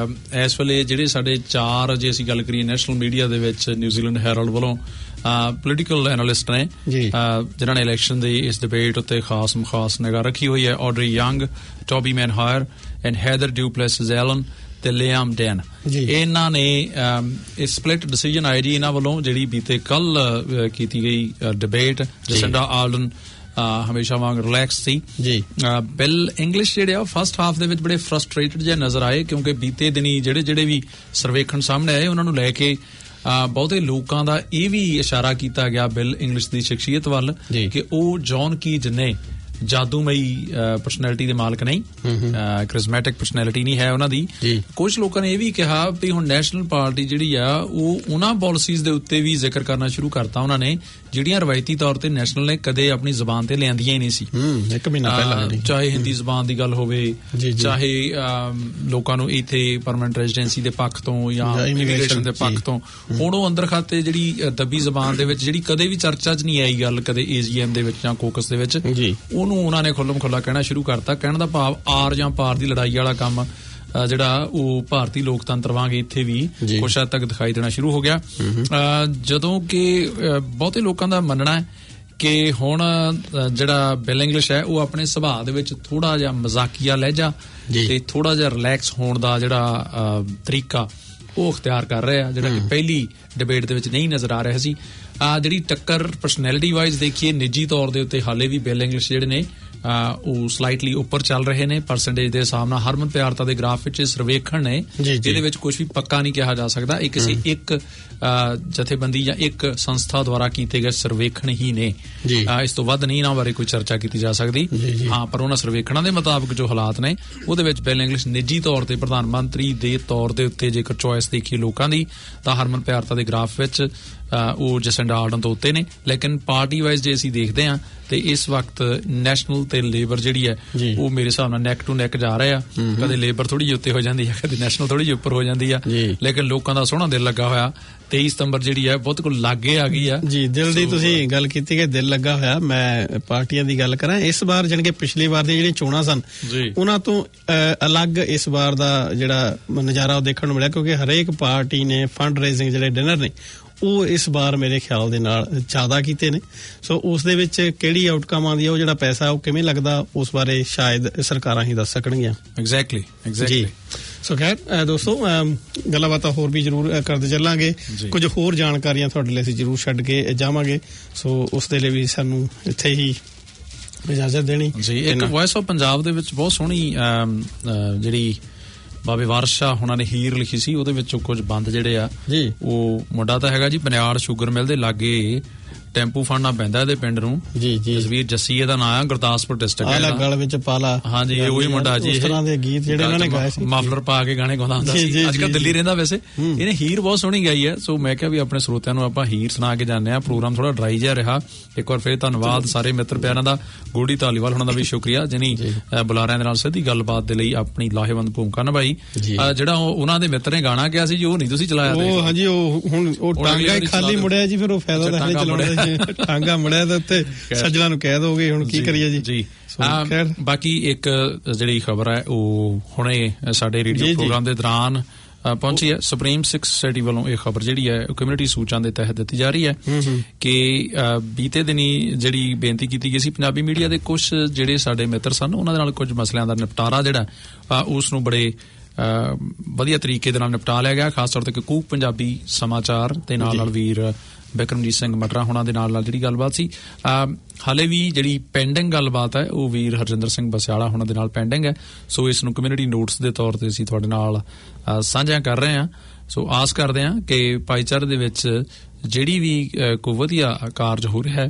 Speaker 6: ਇਸ ਵੇਲੇ ਜਿਹੜੇ ਸਾਡੇ 4, ਜੇ ਅਸੀਂ ਗੱਲ ਕਰੀਏ ਨੈਸ਼ਨਲ ਮੀਡੀਆ ਦੇ ਵਿੱਚ, ਨਿਊਜ਼ੀਲੈਂਡ ਹੈਰਲਡ ਵੱਲੋਂ ਪੋਲੀਟੀਕਲ ਐਨਾਲਿਸਟ ਨੇ ਜਿਨ੍ਹਾਂ ਨੇ ਇਲੈਕਸ਼ਨ ਦੀ ਇਸ ਡਿਬੇਟ ਉੱਤੇ ਖਾਸ ਨਿਗਾਹ ਰੱਖੀ ਹੋਈ ਹੈ। Audrey Young, Toby Manhire and Heather duPlessis Allan ਤੇ ਲਿਆਮ ਡੈਨ, ਇਹਨਾਂ ਨੇ ਇਹ ਸਪਲਿਟ ਡਿਸੀਜਨ ਆਈ ਜੀ ਇਹਨਾਂ ਵੱਲੋਂ, ਜਿਹੜੀ ਬੀਤੇ ਕੱਲ ਕੀਤੀ ਗਈ ਡਿਬੇਟ। ਜਸਿੰਡਾ ਆਰਡਨ ਹਮੇਸ਼ਾ ਵਾਂਗ ਰਿਲੈਕਸ ਸੀ ਜੀ। ਬਿਲ ਇੰਗਲਿਸ਼ ਜਿਹੜੇ ਆ ਫਸਟ ਹਾਫ ਦੇ ਵਿੱਚ ਬੜੇ ਫਰਸਟ੍ਰੇਟਡ ਜਿਹੇ ਨਜ਼ਰ ਆਏ, ਕਿਉਂਕਿ ਬੀਤੇ ਦਿਨੀ ਜਿਹੜੇ ਵੀ ਸਰਵੇਖਣ ਸਾਹਮਣੇ ਆਏ ਉਹਨਾਂ ਨੂੰ ਲੈ ਕੇ ਬਹੁਤੇ ਲੋਕਾਂ ਦਾ ਇਹ ਵੀ ਇਸ਼ਾਰਾ ਕੀਤਾ ਗਿਆ ਬਿਲ ਇੰਗਲਿਸ਼ ਦੀ ਸ਼ਖਸੀਅਤ ਵੱਲ ਕਿ ਉਹ ਜੌਨ ਕੀਜ ਨੇ ਜਾਦੂਮਈ ਪਰਸਨੈਲਿਟੀ ਦੇ ਮਾਲਕ ਨਹੀਂ, ਕ੍ਰਿਸਮੈਟਿਕ ਪਰਸਨੈਲਿਟੀ ਨਹੀਂ ਹੈ ਉਹਨਾਂ ਦੀ। ਕੁਝ ਲੋਕਾਂ ਨੇ ਇਹ ਵੀ ਕਿਹਾ ਵੀ ਹੁਣ ਨੈਸ਼ਨਲ ਪਾਰਟੀ ਜਿਹੜੀ ਆ ਉਹ ਉਹਨਾਂ ਪਾਲਿਸੀਜ਼ ਦੇ ਉੱਤੇ ਵੀ ਜ਼ਿਕਰ ਕਰਨਾ ਸ਼ੁਰੂ ਕਰਤਾ ਉਹਨਾਂ ਨੇ ਜਿਹੜੀਆਂ ਰਵਾਇਤੀ ਤੌਰ ਤੇ ਨੈਸ਼ਨਲ ਨੇ ਕਦੇ ਆਪਣੀ ਜ਼ਬਾਨ ਤੇ ਲਿਆਂਦੀਆਂ ਹੀ ਨਹੀਂ ਸੀ।
Speaker 2: 1 ਮਹੀਨਾ ਪਹਿਲਾਂ
Speaker 6: ਚਾਹੇ ਹਿੰਦੀ ਜ਼ਬਾਨ ਦੀ ਗੱਲ ਹੋਵੇ, ਚਾਹੇ ਲੋਕਾਂ ਨੂੰ ਇੱਥੇ ਪਰਮਾਨੈਂਟ ਰੈਜ਼ੀਡੈਂਸੀ ਦੇ ਪੱਖ ਤੋਂ ਜਾਂ ਇਮੀਗ੍ਰੇਸ਼ਨ ਦੇ ਪੱਖ ਤੋਂ, ਹੁਣ ਉਹ ਅੰਦਰ ਖਾਤੇ ਜਿਹੜੀ ਦੱਬੀ ਜ਼ਬਾਨ ਦੇ ਵਿੱਚ ਜਿਹੜੀ ਕਦੇ ਵੀ ਚਰਚਾ 'ਚ ਨਹੀਂ ਆਈ ਗੱਲ, ਕਦੇ AGM ਦੇ ਵਿੱਚ ਜਾਂ ਕੋਕਸ ਦੇ ਵਿੱਚ, ਉਹਨੂੰ ਉਹਨਾਂ ਨੇ ਖੁੱਲ੍ਹਮ ਖੁੱਲ੍ਹਾ ਕਹਿਣਾ ਸ਼ੁਰੂ ਕਰਤਾ। ਕਹਿਣ ਦਾ ਭਾਵ ਆਰ ਜਾਂ ਪਾਰ ਦੀ ਲੜਾਈ ਵਾਲਾ ਕੰਮ ਜਿਹੜਾ ਉਹ ਭਾਰਤੀ ਲੋਕਤੰਤਰ ਵਾਂਗ ਇੱਥੇ ਵੀ ਕੁਛ ਹੱਦ ਤੱਕ ਦਿਖਾਈ ਦੇਣਾ ਸ਼ੁਰੂ ਹੋ ਗਿਆ, ਜਦੋਂ ਕਿ ਬਹੁਤੇ ਲੋਕਾਂ ਦਾ ਮੰਨਣਾ ਹੈ ਕਿ ਹੁਣ ਜਿਹੜਾ ਬਿਲ ਇੰਗਲਿਸ਼ ਹੈ ਉਹ ਆਪਣੇ ਸੁਭਾਅ ਦੇ ਵਿੱਚ ਥੋੜਾ ਜਿਹਾ ਮਜ਼ਾਕੀਆ ਲਹਿਜਾ ਤੇ ਥੋੜਾ ਜਿਹਾ ਰਿਲੈਕਸ ਹੋਣ ਦਾ ਜਿਹੜਾ ਤਰੀਕਾ ਉਹ ਅਖਤਿਆਰ ਕਰ ਰਿਹਾ, ਜਿਹੜਾ ਕਿ ਪਹਿਲੀ ਡਿਬੇਟ ਦੇ ਵਿੱਚ ਨਹੀਂ ਨਜ਼ਰ ਆ ਰਿਹਾ ਸੀ। ਜਿਹੜੀ ਟੱਕਰ ਪਰਸਨੈਲਿਟੀ ਵਾਈਜ਼ ਦੇਖੀਏ, ਨਿੱਜੀ ਤੌਰ ਦੇ ਉੱਤੇ ਹਾਲੇ ਵੀ ਬਿਲ ਇੰਗਲਿਸ਼ ਜਿਹੜੇ ਨੇ ਉਹ ਸਲਾਈਟਲੀ ਉੱਪਰ ਚੱਲ ਰਹੇ ਨੇ ਪਰਸੈਂਟੇਜ ਦੇ ਹਿਸਾਬ ਨਾਲ। ਹਰਮਨ ਪਿਆਰਤਾ ਦੇ ਗ੍ਰਾਫ ਵਿੱਚ ਸਰਵੇਖਣ ਨੇ ਜਿਹਦੇ ਵਿੱਚ ਕੁਝ ਵੀ ਪੱਕਾ ਨਹੀਂ ਕਿਹਾ ਜਾ ਸਕਦਾ, ਇਹ ਕਿਸੇ ਇੱਕ ਜਥੇਬੰਦੀ ਜਾਂ ਇੱਕ ਸੰਸਥਾ ਦੁਆਰਾ ਕੀਤੇ ਗਏ ਸਰਵੇਖਣ ਹੀ ਨੇ, ਇਸ ਤੋਂ ਵੱਧ ਨਹੀਂ ਇਹਨਾਂ ਬਾਰੇ ਕੋਈ ਚਰਚਾ ਕੀਤੀ ਜਾ ਸਕਦੀ। ਹਾਂ, ਪਰ ਉਹਨਾਂ ਸਰਵੇਖਣਾਂ ਦੇ ਮੁਤਾਬਕ ਜੋ ਹਾਲਾਤ ਨੇ ਉਹਦੇ ਵਿੱਚ ਬਿਲ ਇੰਗਲਿਸ਼ ਨਿੱਜੀ ਤੌਰ ਤੇ ਪ੍ਰਧਾਨ ਮੰਤਰੀ ਦੇ ਤੌਰ ਦੇ ਉੱਤੇ ਜੇਕਰ ਚੋਇਸ ਦੇਖੀਏ ਲੋਕਾਂ ਦੀ ਤਾਂ ਹਰਮਨ ਪਿਆਰਤਾ ਦੇ ਗ੍ਰਾਫ ਵਿੱਚ ਉਹ ਜਸਿੰਡਾ ਆਰਡਨ ਤੋਂ ਉੱਤੇ ਨੇ। ਲੇਕਿਨ ਪਾਰਟੀ ਵਾਈਜ਼ ਜੇ ਅਸੀਂ ਦੇਖਦੇ ਹਾਂ ਤੇ ਇਸ ਵਕਤ ਨੈਸ਼ਨਲ ਤੇ ਲੇਬਰ ਜਿਹੜੀ ਹੈ ਉਹ ਮੇਰੇ ਹਿਸਾਬ ਨਾਲ ਨੈਕ ਟੂ ਨੈਕ ਜਾ ਰਹੇ ਆ। ਕਦੇ ਲੇਬਰ ਥੋੜੀ ਜਿਹੀ ਉੱਤੇ ਹੋ ਜਾਂਦੀ ਹੈ, ਕਦੇ ਨੈਸ਼ਨਲ ਥੋੜੀ ਜਿਹੀ ਉੱਪਰ ਹੋ ਜਾਂਦੀ ਆ, ਲੇਕਿਨ ਲੋਕਾਂ ਦਾ ਸੋਹਣਾ ਦਿਲ ਲੱਗਾ ਹੋਇਆ। 23 ਸਤੰਬਰ ਜਿਹੜੀ ਹੈ ਬਹੁਤ ਕੋਲ ਲਾਗੇ ਆ ਗਈ ਆ ਜੀ। ਦਿਲ ਦੀ ਤੁਸੀਂ ਗੱਲ ਕੀਤੀ ਕਿ ਦਿਲ ਲੱਗਾ ਹੋਇਆ। ਮੈਂ ਪਾਰਟੀਆਂ ਦੀ ਗੱਲ ਕਰਾਂ, ਇਸ ਵਾਰ ਜਾਣੀ ਕਿ ਪਿਛਲੀ ਵਾਰ ਦੀਆਂ ਜਿਹੜੀਆਂ ਚੋਣਾਂ ਸਨ ਉਹਨਾਂ ਤੋਂ ਅਲੱਗ ਇਸ ਵਾਰ ਦਾ ਜਿਹੜਾ ਨਜ਼ਾਰਾ ਉਹ ਦੇਖਣ ਨੂੰ ਮਿਲਿਆ, ਕਿਉਂਕਿ ਹਰੇਕ ਪਾਰਟੀ ਨੇ ਫੰਡ ਰੇਜ਼ਿੰਗ ਜਿਹੜੇ ਡਿਨਰ ਨੇ ਉਹ ਇਸ ਵਾਰ ਮੇਰੇ ਖਿਆਲ ਦੇ ਨਾਲ ਜ਼ਿਆਦਾ ਕੀਤੇ ਨੇ। ਸੋ ਉਸ ਦੇ ਵਿੱਚ ਕਿਹੜੀ ਆਊਟਕਮ ਆਉਂਦੀ ਹੈ, ਉਹ ਜਿਹੜਾ ਪੈਸਾ ਉਹ ਕਿਵੇਂ ਲੱਗਦਾ, ਉਸ ਬਾਰੇ ਸ਼ਾਇਦ ਸਰਕਾਰਾਂ ਹੀ ਦੱਸ ਸਕਣਗੀਆਂ। ਐਗਜ਼ੈਕਟਲੀ ਸੋ ਖੈਰ ਦੋਸਤੋ, ਗੱਲਾਂ ਬਾਤਾਂ ਹੋਰ ਵੀ ਜ਼ਰੂਰ ਕਰਦੇ ਚੱਲਾਂਗੇ, ਕੁਝ ਹੋਰ ਜਾਣਕਾਰੀਆਂ ਤੁਹਾਡੇ ਲਈ ਅਸੀਂ ਜ਼ਰੂਰ ਛੱਡ ਕੇ ਜਾਵਾਂਗੇ। ਸੋ ਉਸ ਦੇ ਲਈ ਵੀ ਸਾਨੂੰ ਇੱਥੇ ਹੀ ਇਜਾਜ਼ਤ ਦੇਣੀ ਜੀ। ਇੱਕ ਵੌਇਸ ਆਫ ਪੰਜਾਬ ਦੇ ਵਿੱਚ ਬਹੁਤ ਸੋਹਣੀ ਜਿਹੜੀ ਬਾਬੇ ਵਾਰਿਸ ਸ਼ਾਹ ਹੁਣਾਂ ਨੇ ਹੀਰ ਲਿਖੀ ਸੀ, ਉਹਦੇ ਵਿੱਚੋਂ ਕੁਝ ਬੰਦ ਜਿਹੜੇ ਆ ਉਹ ਮੁੰਡਾ ਤਾਂ ਹੈਗਾ ਜੀ ਬਨਿਆੜ ਸ਼ੂਗਰ ਮਿਲ ਦੇ ਲਾਗੇ ਟੈਂਪੂ ਫੜਨਾ ਪੈਂਦਾ ਇਹਦੇ ਪਿੰਡ ਨੂੰ ਜੀ। ਜਸਵੀਰ ਜੱਸੀ ਇਹਦਾ ਨਾਂ ਆ, ਗੁਰਦਾਸਪੁਰ ਡਿਸਟ੍ਰਿਕਟ ਗਲ ਵਿੱਚ ਪਾਲਾ। ਹਾਂਜੀ, ਇਹ ਉਹੀ ਮੁੰਡਾ ਜੀ। ਇਸ ਤਰ੍ਹਾਂ ਦੇ ਗੀਤ ਜਿਹੜੇ ਇਹਨਾਂ ਨੇ ਗਾਏ ਸੀ, ਮਫਲਰ ਪਾ ਕੇ ਗਾਣੇ ਗਾਉਂਦਾ ਹੁੰਦਾ ਸੀ। ਅੱਜ ਕੱਲ ਦਿੱਲੀ ਰਹਿੰਦਾ ਵੈਸੇ। ਇਹਨੇ ਹੀਰ ਬਹੁਤ ਸੋਹਣੀ ਗਾਈ ਹੈ। ਸੋ ਮੈਂ ਕਿਹਾ ਵੀ ਆਪਣੇ ਸਰੋਤਿਆਂ ਨੂੰ ਆਪਾਂ ਹੀਰ ਸੁਣਾ ਕੇ ਜਾਂਦੇ ਆ। ਪ੍ਰੋਗਰਾਮ ਥੋੜਾ ਡਰਾਈ ਜਿਹਾ ਰਿਹਾ। ਇੱਕ ਵਾਰ ਫਿਰ ਧੰਨਵਾਦ ਸਾਰੇ ਮਿੱਤਰ ਪਿਆਰਾਂ ਦਾ। ਗੋਲਡੀ ਧਾਲੀਵਾਲ ਹੁਣਾਂ ਦਾ ਵੀ ਸ਼ੁਕਰੀਆ ਜਿਨੀ ਬੁਲਾਰਿਆਂ ਦੇ ਨਾਲ ਸਿੱਧੀ ਗੱਲਬਾਤ ਦੇ ਲਈ ਆਪਣੀ ਲਾਹੇਵੰਦ ਭੂਮਿਕਾ ਨਿਭਾਈ। ਜਿਹੜਾ ਉਹਨਾਂ ਦੇ ਮਿੱਤਰ ਨੇ ਗਾਣਾ ਕਿਹਾ ਸੀ ਜੀ, ਉਹ ਨਹੀਂ ਤੁਸੀਂ ਚਲਾਇਆ। ਉਹ ਹਾਂਜੀ, ਉਹ ਹੁਣ ਉਹ ਟਾਂਗਾ ਹੀ ਖਾਲੀ ਮੁੜਿਆ ਜੀ, ਫਿਰ ਉਹ ਫਾਇਦਾ ਤਾਂ ਨਹੀਂ ਚਲਾਉਣਾ। ਟਾਂਗਾ ਮੁੜਿਆ ਤਾਂ ਉੱਤੇ ਸੱਜਣਾ ਨੂੰ ਕਹਿ ਦੋਗੇ, ਹੁਣ ਕੀ ਕਰੀਏ ਜੀ। ਬਾਕੀ ਇੱਕ ਜਿਹੜੀ ਖਬਰ ਹੈ ਉਹ ਹੁਣੇ ਸਾਡੇ ਰੇਡੀਓ ਪ੍ਰੋਗਰਾਮ ਦੇ ਦੌਰਾਨ ਪਹੁੰਚੀ ਹੈ। ਸੁਪਰੀਮ ਸਿੱਖ ਸੋਸਾਇਟੀ ਵੱਲੋਂ ਇਹ ਖਬਰ ਜਿਹੜੀ ਹੈ ਕਮਿਊਨਿਟੀ ਸੂਚਾਂ ਦੇ ਤਹਿਤ ਦਿੱਤੀ ਜਾ ਰਹੀ ਹੈ ਕਿ ਬੀਤੇ ਦਿਨੀ ਜਿਹੜੀ ਬੇਨਤੀ ਕੀਤੀ ਗਈ ਸੀ ਪੰਜਾਬੀ ਮੀਡੀਆ ਦੇ ਕੁਝ ਜਿਹੜੇ ਸਾਡੇ ਮਿੱਤਰ ਸਨ ਉਹਨਾਂ ਦੇ ਨਾਲ ਕੁਝ ਮਸਲਿਆਂ ਦਾ ਨਿਪਟਾਰਾ ਜਿਹੜਾ ਉਸ ਨੂੰ ਬੜੇ ਵਧੀਆ ਤਰੀਕੇ ਦੇ ਨਾਲ ਨਿਪਟਾ ਲਿਆ ਗਿਆ। ਖਾਸ ਤੌਰ ਤੇ ਕੂਕ ਪੰਜਾਬੀ ਸਮਾਚਾਰ ਤੇ ਨਾਲ ਵੀਰ ਬਿਕਰਮਜੀਤ ਸਿੰਘ ਮਟਰਾ ਹੁਣਾਂ ਦੇ ਨਾਲ ਜਿਹੜੀ ਗੱਲਬਾਤ ਸੀ। ਹਾਲੇ ਵੀ ਜਿਹੜੀ ਪੈਂਡਿੰਗ ਗੱਲਬਾਤ ਹੈ ਉਹ ਵੀਰ ਹਰਜਿੰਦਰ ਸਿੰਘ ਬਸਿਆਲਾ ਹੁਣਾਂ ਦੇ ਨਾਲ ਪੈਂਡਿੰਗ ਹੈ। ਸੋ ਇਸ ਨੂੰ ਕਮਿਊਨਿਟੀ ਨੋਟਸ ਦੇ ਤੌਰ ਤੇ ਅਸੀਂ ਤੁਹਾਡੇ ਨਾਲ ਸਾਂਝਾ ਕਰ ਰਹੇ ਹਾਂ। ਸੋ ਆਸ ਕਰਦੇ ਹਾਂ ਕਿ ਭਾਈਚਾਰੇ ਦੇ ਵਿੱਚ ਜਿਹੜੀ ਵੀ ਕੋਈ ਵਧੀਆ ਕਾਰਜ ਹੋ ਰਿਹਾ ਹੈ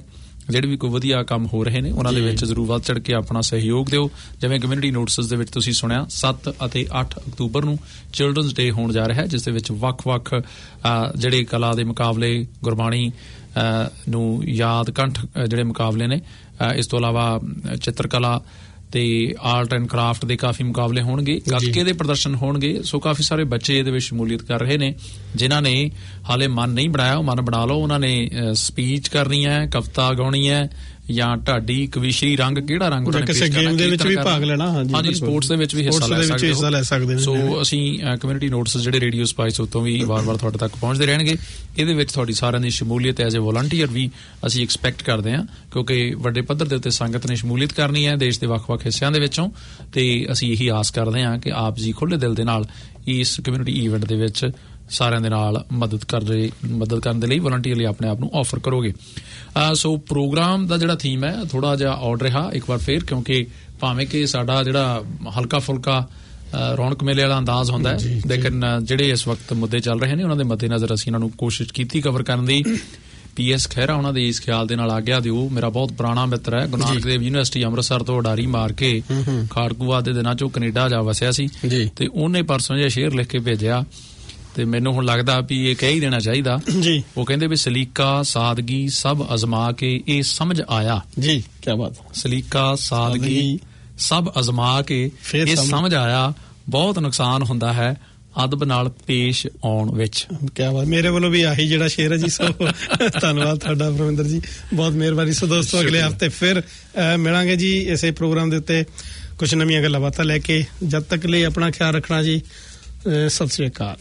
Speaker 6: ਜਿਹੜੇ ਵੀ ਕੋਈ ਵਧੀਆ ਕੰਮ ਹੋ ਰਹੇ ਨੇ ਉਹਨਾਂ ਦੇ ਵਿੱਚ ਜ਼ਰੂਰ ਵੱਧ ਚੜ ਕੇ ਆਪਣਾ ਸਹਿਯੋਗ ਦਿਓ। ਜਿਵੇਂ ਕਮਿਊਨਿਟੀ ਨੋਟਿਸਸ ਦੇ ਵਿੱਚ ਤੁਸੀਂ ਸੁਣਿਆ 7 ਅਤੇ 8 ਅਕਤੂਬਰ ਨੂੰ ਚਿਲਡਰਨਸ ਡੇ ਹੋਣ ਜਾ ਰਿਹਾ ਹੈ, ਜਿਸ ਦੇ ਵਿੱਚ ਵੱਖ-ਵੱਖ ਜਿਹੜੇ ਕਲਾ ਦੇ ਮੁਕਾਬਲੇ, ਗੁਰਬਾਣੀ ਨੂੰ ਯਾਦ ਕੰਠ ਜਿਹੜੇ ਮੁਕਾਬਲੇ ਨੇ, ਇਸ ਤੋਂ ਇਲਾਵਾ ਚਿੱਤਰਕਲਾ ਤੇ ਆਰਟ ਐਂਡ ਕਰਾਫਟ ਦੇ ਕਾਫੀ ਮੁਕਾਬਲੇ ਹੋਣਗੇ, ਗੱਤਕੇ ਦੇ ਪ੍ਰਦਰਸ਼ਨ ਹੋਣਗੇ। ਸੋ ਕਾਫੀ ਸਾਰੇ ਬੱਚੇ ਇਹਦੇ ਵਿੱਚ ਸ਼ਮੂਲੀਅਤ ਕਰ ਰਹੇ ਨੇ। ਜਿਨ੍ਹਾਂ ਨੇ ਹਾਲੇ ਮਨ ਨਹੀਂ ਬਣਾਇਆ ਉਹ ਮਨ ਬਣਾ ਲਓ। ਉਹਨਾਂ ਨੇ ਸਪੀਚ ਕਰਨੀ ਹੈ, ਕਵਿਤਾ ਗਾਉਣੀ ਹੈ, ਜਾਂ ਢਾਡੀ, ਕਵਿਸ਼ਰੀ ਰੰਗ, ਕਿਹੜਾ ਰੰਗ ਉਹਨਾਂ ਨੇ
Speaker 2: ਕਿਸੇ ਗੇਮ ਦੇ ਵਿੱਚ ਵੀ ਭਾਗ ਲੈਣਾ, ਹਾਂਜੀ ਸਪੋਰਟਸ
Speaker 6: ਦੇ ਵਿੱਚ ਵੀ ਹਿੱਸਾ ਲੈ ਸਕਦੇ ਹੋ। ਸੋ ਅਸੀਂ ਕਮਿਊਨਿਟੀ ਨੋਟਿਸ ਜਿਹੜੇ ਰੇਡੀਓ ਸਪਾਈਸ ਉੱਤੋਂ ਵੀ ਵਾਰ-ਵਾਰ ਤੁਹਾਡੇ ਤੱਕ ਪਹੁੰਚਦੇ ਰਹਿਣਗੇ। ਇਹਦੇ ਵਿੱਚ ਤੁਹਾਡੀ ਸਾਰਿਆਂ ਦੀ ਸ਼ਮੂਲੀਅਤ ਐਜ਼ ਏ ਵੋਲੰਟੀਅਰ ਵੀ ਅਸੀਂ ਐਕਸਪੈਕਟ ਕਰਦੇ ਹਾਂ, ਕਿਉਂਕਿ ਵੱਡੇ ਪੱਧਰ ਦੇ ਉੱਤੇ ਸੰਗਤ ਨੇ ਸ਼ਮੂਲੀਅਤ ਕਰਨੀ ਹੈ ਦੇਸ਼ ਦੇ ਵੱਖ-ਵੱਖ ਹਿੱਸਿਆਂ ਦੇ ਵਿੱਚੋਂ, ਤੇ ਅਸੀਂ ਇਹੀ ਆਸ ਕਰਦੇ ਹਾਂ ਕਿ ਆਪ ਜੀ ਖੁੱਲ੍ਹੇ ਦਿਲ ਦੇ ਨਾਲ ਇਸ ਕਮਿਊਨਿਟੀ ਈਵੈਂਟ ਦੇ ਵਿੱਚ ਸਾਰਿਆਂ ਦੇ ਨਾਲ ਮਦਦ ਕਰਨ ਦੇ ਲਈ ਵਲੰਟੀਅਰਲੀ ਆਪਣੇ ਆਪ ਨੂੰ ਆਫਰ ਕਰੋਗੇ। ਸੋ ਪ੍ਰੋਗਰਾਮ ਦਾ ਜਿਹੜਾ ਥੀਮ ਹੈ ਥੋੜਾ ਜਿਹਾ ਆਡ ਰਿਹਾ ਇੱਕ ਵਾਰ ਫੇਰ, ਕਿਉਂਕਿ ਭਾਵੇਂ ਕਿ ਸਾਡਾ ਜਿਹੜਾ ਹਲਕਾ ਫੁਲਕਾ ਰੌਣਕ ਮੇਲੇ ਵਾਲਾ ਅੰਦਾਜ਼ ਹੁੰਦਾ ਹੈ, ਲੇਕਿਨ ਜਿਹੜੇ ਇਸ ਵਕਤ ਮੁੱਦੇ ਚੱਲ ਰਹੇ ਨੇ ਉਹਨਾਂ ਦੇ ਮੱਦੇਨਜ਼ਰ ਅਸੀਂ ਇਹਨਾਂ ਨੂੰ ਕੋਸ਼ਿਸ਼ ਕੀਤੀ ਕਵਰ ਕਰਨ ਦੀ। PS ਖਹਿਰਾ ਉਹਨਾਂ ਦੇ ਇਸ ਖਿਆਲ ਦੇ ਨਾਲ ਆਗਿਆ ਦਿਓ। ਮੇਰਾ ਬਹੁਤ ਪੁਰਾਣਾ ਮਿੱਤਰ ਹੈ, ਗੁਰੂ ਨਾਨਕ ਦੇਵ ਯੂਨੀਵਰਸਿਟੀ ਅੰਮ੍ਰਿਤਸਰ ਤੋਂ ਉਡਾਰੀ ਮਾਰ ਕੇ ਖਾੜਕੂਵਾਦ ਦੇ ਦਿਨਾਂ 'ਚ ਉਹ ਕੈਨੇਡਾ ਜਾ ਵਸਿਆ ਸੀ, ਤੇ ਉਹਨੇ ਪਰਸੋਂ ਜਿਹਾ ਸ਼ੇਅਰ ਲਿਖ ਕੇ ਭੇਜਿਆ, ਤੇ ਮੈਨੂੰ ਹੁਣ ਲੱਗਦਾ ਵੀ ਇਹ ਕਹਿ ਹੀ ਦੇਣਾ ਚਾਹੀਦਾ। ਉਹ ਕਹਿੰਦੇ ਵੀ ਸਲੀਕਾ ਸਾਦਗੀ ਸਭ ਅਜ਼ਮਾ ਕੇ ਇਹ ਸਮਝ ਆਇਆ। ਜੀ ਕੀ ਬਾਤ। ਸਲੀਕਾ ਸਾਦਗੀ ਸਭ ਅਜ਼ਮਾ ਕੇ ਇਹ ਸਮਝ ਆਇਆ, ਬਹੁਤ ਨੁਕਸਾਨ ਹੁੰਦਾ ਹੈ ਅਦਬ ਨਾਲ ਪੇਸ਼ ਆਉਣ ਵਿੱਚ।
Speaker 2: ਕਿਆ ਬਾਤ। ਮੇਰੇ ਵੱਲੋਂ ਵੀ ਆਹੀ ਜਿਹੜਾ ਸ਼ੇਰ ਹੈ ਜੀ। ਸੋ ਧੰਨਵਾਦ ਤੁਹਾਡਾ ਪਰਵਿੰਦਰ ਜੀ, ਬਹੁਤ ਮਿਹਰਬਾਨੀ। ਸੋ ਦੋਸਤੋ ਅਗਲੇ ਹਫ਼ਤੇ ਫਿਰ ਮਿਲਾਂਗੇ ਜੀ ਇਸੇ ਪ੍ਰੋਗਰਾਮ ਦੇ ਉੱਤੇ ਕੁਝ ਨਵੀਆਂ ਗੱਲਾਂ ਬਾਤਾਂ ਲੈ ਕੇ। ਜਦ ਤੱਕ ਲਈ ਆਪਣਾ ਖਿਆਲ ਰੱਖਣਾ ਜੀ। ਸਤਿ ਸ੍ਰੀ ਅਕਾਲ।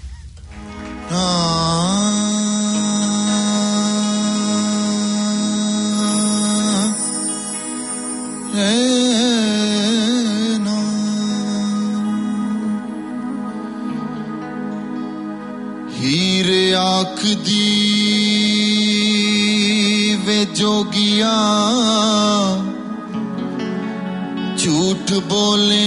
Speaker 5: ਹੀਰ ਆਖਦੀ ਵੇ ਜੋਗੀਆ ਝੂਠ ਬੋਲੇ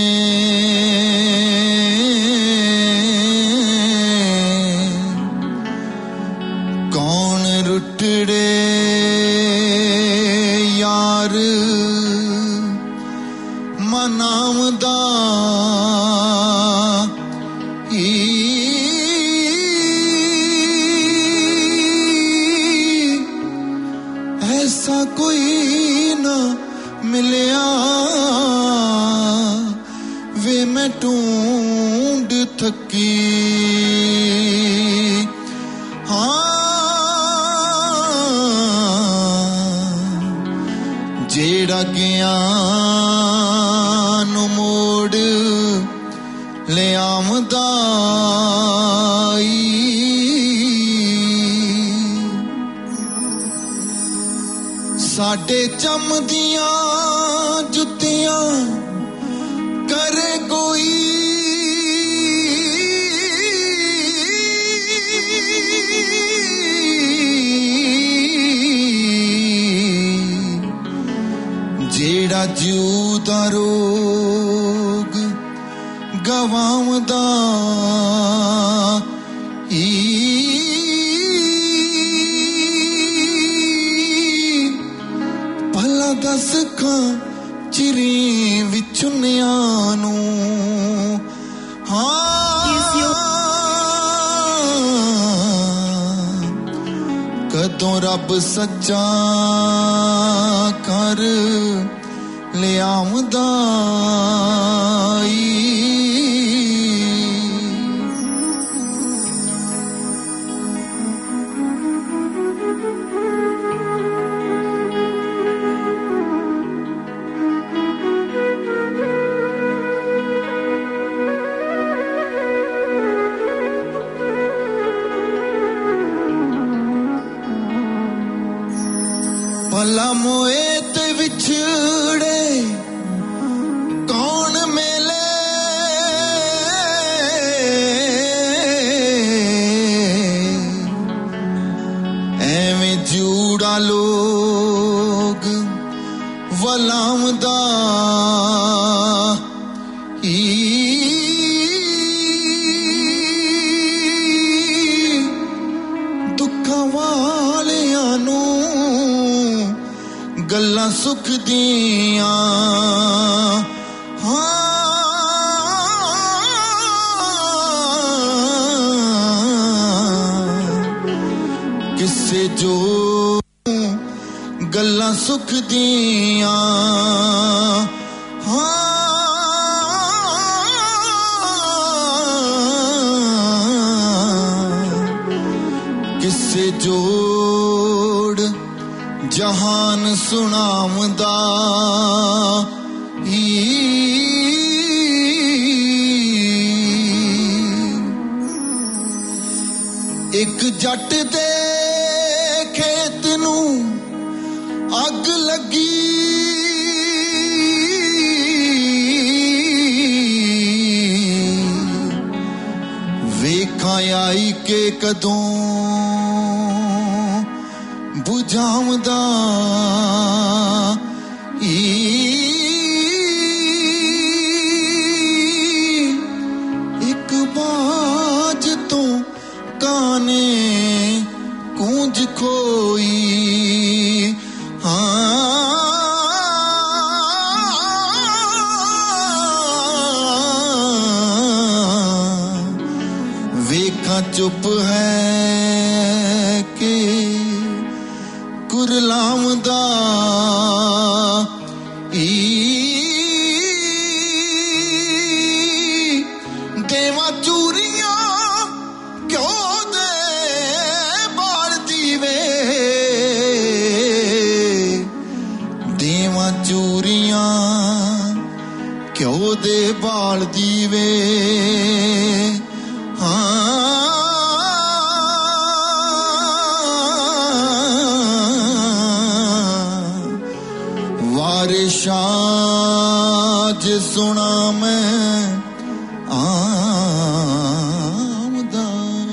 Speaker 5: ਕੌਣ ਰੁੱਟੜੇ ਯਾਰ ਮਨਾਵਦਾ ਐਸਾ ਕੋਈ ਨਾ ਮਿਲਿਆ ਵੇ ਮੈਂ ਢੂੰਡ ਥੱਕੀ ਜਿਹੜਾ ਗਿਆਨ ਨੂੰ ਮੋੜ ਲਿਆਮਦਾ ਸਾਡੇ ਚਮਦੀਆਂ ਜੁੱਤੀਆਂ ਕਰੇ ਕੋਈ ਜਿਹੜਾ ਜੂ ਦਾ ਰੋਗ ਗਵਾਉਂਦਾ ਭਲਾ ਦੱਸ ਖਾਂ ਚਿਰੀ ਵਿਚੁੰਨਿਆਂ ਨੂੰ ਕਦੋਂ ਰੱਬ ਸੱਚਾ ਕਰ ਲਿਆਉਂਦਾ ਭਲਾ ਮੋਏ ਤੇ ਵਿਛੜੇ ਕੌਣ ਮਿਲੇ ਐਵੇਂ ਜੂੜਾ ਲੋਗ ਵਲਾਉਂਦਾ ਦੁੱਖਾਂ ਵਾਲਿਆਂ ਨੂੰ ਸੁਖ ਦੀਆਂ ਕਿਸੇ ਜੋ ਗੱਲਾਂ ਸੁਖ ਦੀਆਂ ਕਿਸੇ ਜੋੜ ਜਹਾਨ ਸੁਣਾਵਦਾ ਇੱਕ ਜੱਟ ਦੇ ਖੇਤ ਨੂੰ ਅੱਗ ਲੱਗੀ ਵੇਖਾਂ ਆਈ ਕੇ ਕਦੋਂ ਬੁਝਾਉਂਦਾ ਇੱਕ ਬਾਜ ਤੋਂ ਕਾਨੇ ਕੂੰਜ ਖੋਈ ਵੇਖਾਂ ਚੁੱਪ ਹੈ ਕਿ ਕੁਰਲਾਉਂਦਾ ਦੇਵਾ ਚੂਰੀਆਂ ਕਿਉਂ ਦੇ ਬਾਲਦੀ ਵੇ ਦੇਵਾ ਚੂਰੀਆਂ ਕਿਉਂ ਦੇ ਬਾਲਦੀ ਵੇ ਵਾਰਿਸ਼ਾਂ ਜੇ ਸੁਣਾ ਮੈਂ ਆਮਦਾ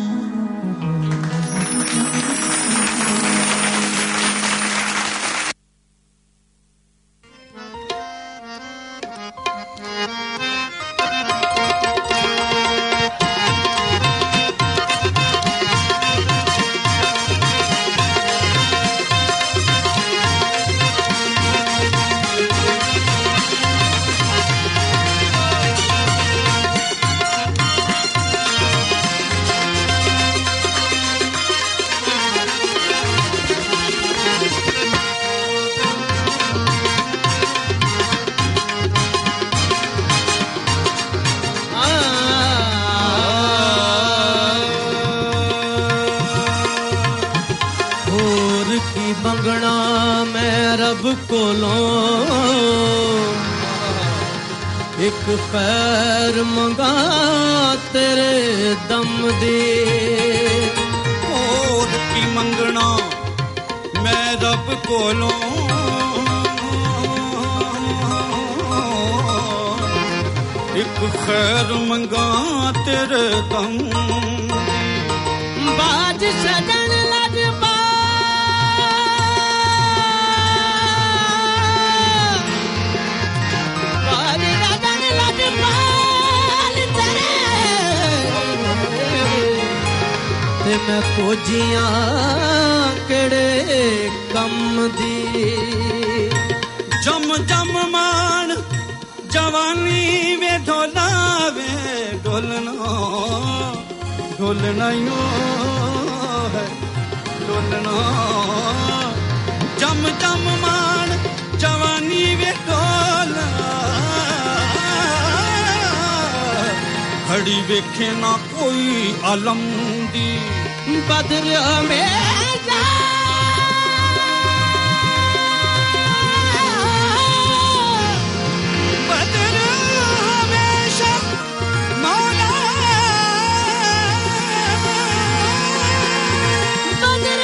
Speaker 16: ਇੱਕ ਖੈਰ ਮੰਗਾ ਤੇਰੇ ਦਮ ਦੀ
Speaker 7: ਹੋਰ ਕੀ ਮੰਗਣਾ ਮੈਂ ਰੱਬ ਕੋਲੋਂ ਇੱਕ ਖੈਰ ਮੰਗਾ ਤੇਰੇ ਦਮ
Speaker 16: ਬਾਜ ਸਜਣ ਲੱਗ ਤੇ ਮੈਂ ਖੋਜੀਆਂ ਕਿਹੜੇ ਕੰਮ ਦੀ
Speaker 7: ਜਮ ਜਮ ਮਾਣ ਜਵਾਨੀ ਵੇ ਢੋਲਾਵੇ ਢੋਲਣਾ ਢੋਲਣਾ ਯੋ ਹੈ ਢੋਲਣਾ ਜਮ ਜਮ ਮਾਣ ਜਵਾਨੀ ਵੇ ਢੋਲਾ ਘੜੀ ਵੇਖੇ ਨਾ ਕੋਈ ਆਲਮ ਦੀ
Speaker 16: ਬਦਰ ਹਮੇਸ਼ਾ
Speaker 7: ਬਦਰ ਹਮੇਸ਼ਾ ਮੌਲਾ
Speaker 16: ਬਦਰ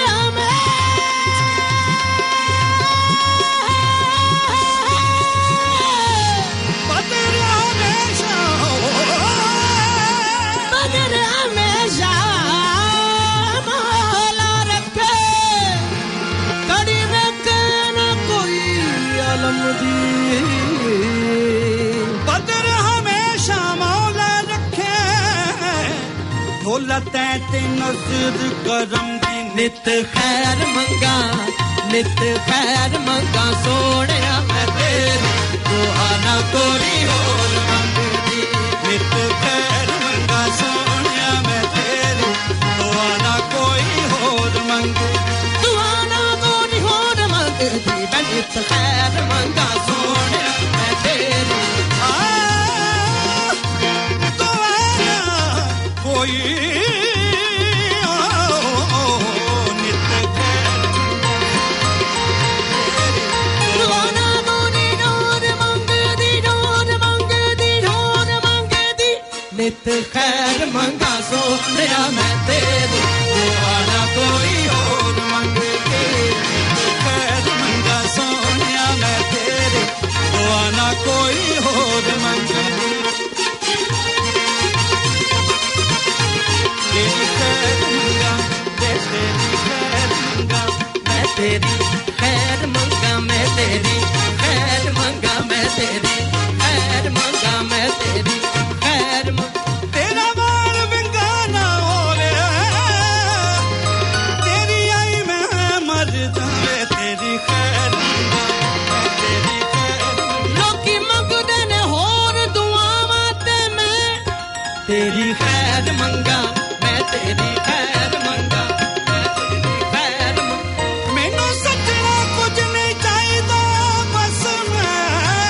Speaker 16: ਹਮੇਸ਼ਾ ਮੌਲਾ ਰੱਖੇ ਕੜੀ ਵੇਖੇ ਨਾ ਕੋਈ ਆਲਮ ਦੀ
Speaker 7: ਬਦਰ ਹਮੇਸ਼ਾ ਮੌਲਾ ਰੱਖੇ ਦੌਲਤ ਤੇ ਨਜ਼ਰ ਕਰਮ ਦੀ
Speaker 16: ਨਿਤ ਖੈਰ ਮੰਗਾ ਨਿਤ ਖੈਰ ਮੰਗਾ ਸੋਹਣਿਆ ਮੈਂ ਤੇਰੀ ਦੁਆ ਨਾ ਕੋਈ ਹੋਰ ਮੰਗਦੀ
Speaker 7: ਨਿਤ ਖੈਰ ਮੰਗਾ ਸੋਹਣਿਆ ਮੈਂ ਤੇਰੀ ਦੁਆ ਨਾ ਕੋਈ ਹੋਰ ਮੰਗਦੀ
Speaker 16: ਦੁਆ ਨਾ ਕੋਈ ਹੋਰ ਮੰਗਦੀ ਮੈਂ ਨਿਤ ਖੈਰ ਮੰਗਾ ਸੋਹਣਿਆ ਮੈਂ ਤੇਰੀ
Speaker 7: ਦੁਆ ਨਾ ਕੋਈ
Speaker 16: ਨਿਤ ਖੈਰ ਮੰਗਾ ਸੋਹਣਿਆ ਮੈਂ ਤੇਰੀ ਦੁਆ ਨਾ ਕੋਈ ਹੋਰ ਮੰਗਦੀ
Speaker 7: ਖੈਰ ਮੰਗਾ ਸੋਹਣਿਆ ਮੈਂ ਤੇਰੀ ਦੁਆ ਨਾ ਕੋਈ ਹੋਰ ਮੰਗਦੀ ਤੇਰੀ ਖੈਰ ਮੰਗਾ ਤੇਰੀ ਖੈਰ ਮੰਗਾ
Speaker 16: ਮੈਂ ਤੇਰੀ ਖੈਰ ਮੰਗਾ ਮੈਂ ਤੇਰੀ ਖੈਰ ਮੰਗਾ ਮੈਂ ਤੇਰੀ ਖੈਰ ਮੰਗਾ ਮੈਂ ਤੇਰੀ ਖੈਰ
Speaker 7: ਤੇਰਾ ਮਾਰ ਵਿੰਗਾ ਨਾ ਹੋਵੇ ਤੇਰੀ ਆਈ ਮੈਂ ਮਰ ਜਾਵੇ ਤੇਰੀ ਖੈਰ ਮੰਗਾ ਤੇਰੀ ਖੈਰ
Speaker 16: ਲੋਕੀ ਮੰਗਦੇ ਨੇ ਹੋਰ ਦੁਆਵਾਂ ਤੇ ਮੈਂ ਤੇਰੀ ਖੈਰ ਮੰਗਾ ਮੈਂ ਤੇਰੀ ਖੈਰ ਮੰਗਾ ਮੈਂ ਤੇਰੀ ਖੈਰ
Speaker 7: ਮੈਨੂੰ ਸੱਚਣਾ ਕੁਝ ਨਹੀਂ ਚਾਹੀਦਾ ਬਸ ਮੈਂ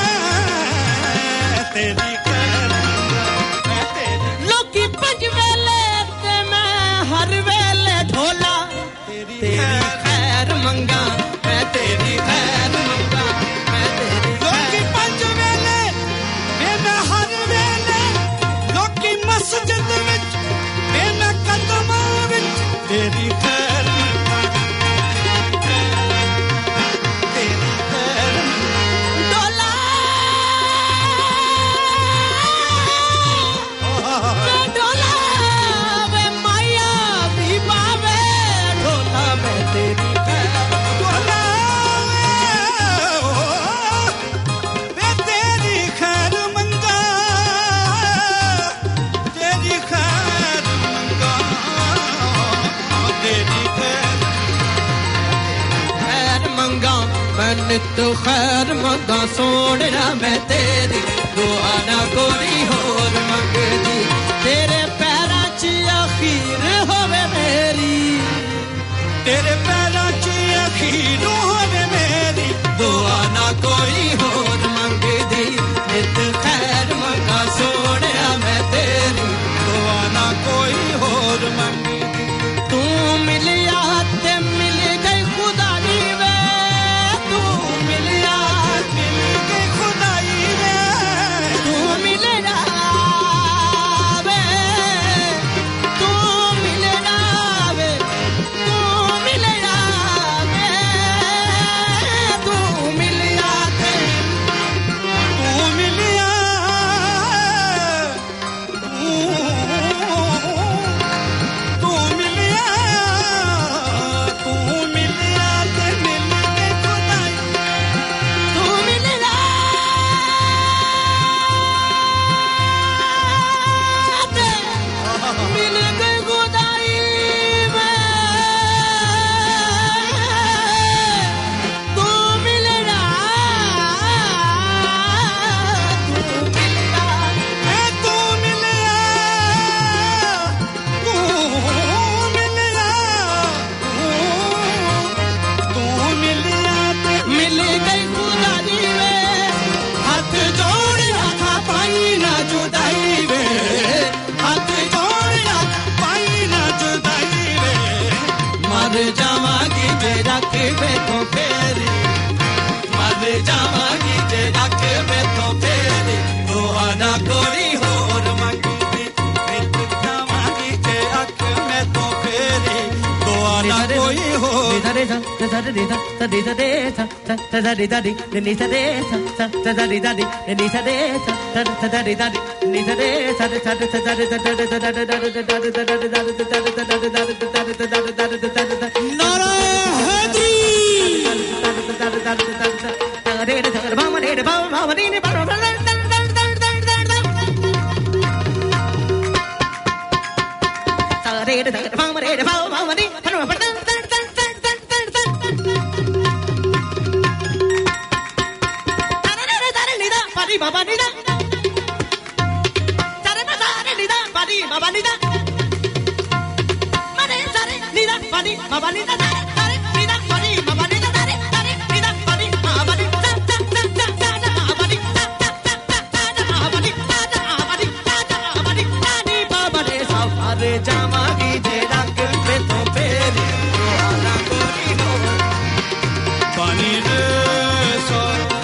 Speaker 7: ਤੇਰੀ ਖੈਰ ਮੰਗਾ ਮੈਂ ਤੇਰੀ
Speaker 16: ਲੋਕੀ ਪੰਜ ਵੇਲੇ ਤੇ ਮੈਂ ਹਰ ਵੇਲੇ ਢੋਲਾ ਤੇਰੀ ਖੈਰ ਮੰਗਾ ਮੈਂ ਤੇਰੀ ਖੈਰ ਮੰਗਾ ਮੈਂ ਤੇਰੀ
Speaker 7: ਲੋਕੀ ਪੰਜ ਵੇਲੇ ਮੈਂ ਹਰ ਵੇਲੇ ਲੋਕੀ ਮਸਜਿਦ ਵਿੱਚ ਮੈਂ ਕਦਮਾਂ ਵਿੱਚ ਤੇਰੀ ਖੈਰ ਮੰਗਾ ਤੇਰੀ ਖੈਰ
Speaker 16: ਢੋਲਾ ਢੋਲਾ ਵੇ ਮਾਇਆ ਦੀ ਬਾਵੇ ਢੋਲਾ ਮੈਂ ਤੇਰੀ ਖੈਰ
Speaker 7: ਢੋਲਾ ਵੇ ਤੇਰੀ ਖੈਰ ਮੰਗਾ ਤੇਰੀ ਖੈਰ ਮੰਗਾ ਤੇਰੀ
Speaker 16: ਖੈਰ ਮੰਗਾ ਮੈਂ ਨਿਤ ਖੈਰ ਮੰਗਾ ਸੋਹਣਿਆ ਮੈਂ ਤੇਰੀ ਦੁਆ ਨਾ ਕੋਈ ਹੋਰ ਮੰਗਦੀ ਤੇਰੇ ਪੈਰਾਂ 'ਚ ਅਖੀਰ ਹੋਵੇ ਮੇਰੀ
Speaker 7: ਤੇਰੇ ਪੈਰਾਂ 'ਚ ਅਖੀਰ ਹੋਵੇ ਮੇਰੀ
Speaker 16: ਦੁਆ ਨਾ ਕੋਈ ਹੋਰ ਮੰਗਦੀ ਨਿਤ ਖੈਰ ਮੰਗਾ ਸੋਹਣਿਆ ਮੈਂ ਤੇਰੀ
Speaker 7: ਦੁਆ ਨਾ ਕੋਈ ਹੋਰ ਮੰਗਦੀ
Speaker 16: ਤੂੰ ਮਿਲਿਆ ਤੇ ਮਿਲ ਗਈ ਖੁਦਾਈ ਵੇ ਤੂੰ ਮਿਲਿਆ
Speaker 7: ਮਿਲ ਕੇ ਖੁਦਾਈ ਵੇ
Speaker 16: ਤੂੰ ਮਿਲਿਆ ਵੇ ਤੂੰ ਮਿਲਿਆ ਵੇ ਤੂੰ ਮਿਲਿਆ ਵੇ ਤੂੰ ਮਿਲਿਆ ਤੇ
Speaker 7: ਤੂੰ ਮਿਲਿਆ ਤੂੰ ਮਿਲਿਆ ਤੂੰ ਮਿਲਿਆ ਤੇ ਮਿਲ ਕੇ ਖੁਦਾਈ
Speaker 16: ਤੂੰ ਮਿਲਿਆ ਤੇ ਮਿਲ ਗਈ ਖੁਦਾਈ ਵੇ ਤੂੰ ਮਿਲਿਆ
Speaker 7: ਤੂੰ ਮਿਲਿਆ ਤੂੰ ਮਿਲਿਆ ਤੇ
Speaker 16: ਮਿਲ ਗਈ ਖੁਦਾਈ ਵੇ ਹੱਥ ਜੋੜਿਆ ਥਾ ਪਾਈ ਨਾ ਜੁਦਾਈ ਵੇ ਹੱਥ ਜੋੜਿਆ
Speaker 7: ਪਾਈ ਨਾ ਜੁਦਾਈ ਵੇ
Speaker 16: ਮਰ ਜਾਵਾਂਗੀ ਜੇ ਰੱਖ ਬੈਠੋ ਫੇਰੀ ਮਰ ਜਾਵਾਂਗੀ ਜੇ ਰੱਖ ਬੈਠੋ ਫੇਰੀ ਦੁਆ ਨਾ ਕੋਈ ਹੋਰ ਮੰਗਦੀ
Speaker 7: ਮਿੱਟ ਜਾਵਾਂਗੀ ਜੇ ਅੱਖ ਮੈਂ ਤੋਂ ਫੇਰੀ ਦੁਆ ਨਾ ਕੋਈ ਹੋਰ
Speaker 16: pari baba ni da sare ma sare ni da pari baba ni da mare sare ni da pari baba ni da sare ni da pari baba ni da sare ni da pari baba ni da Re jamagi de rang pe to pere ana kori ho pani re sa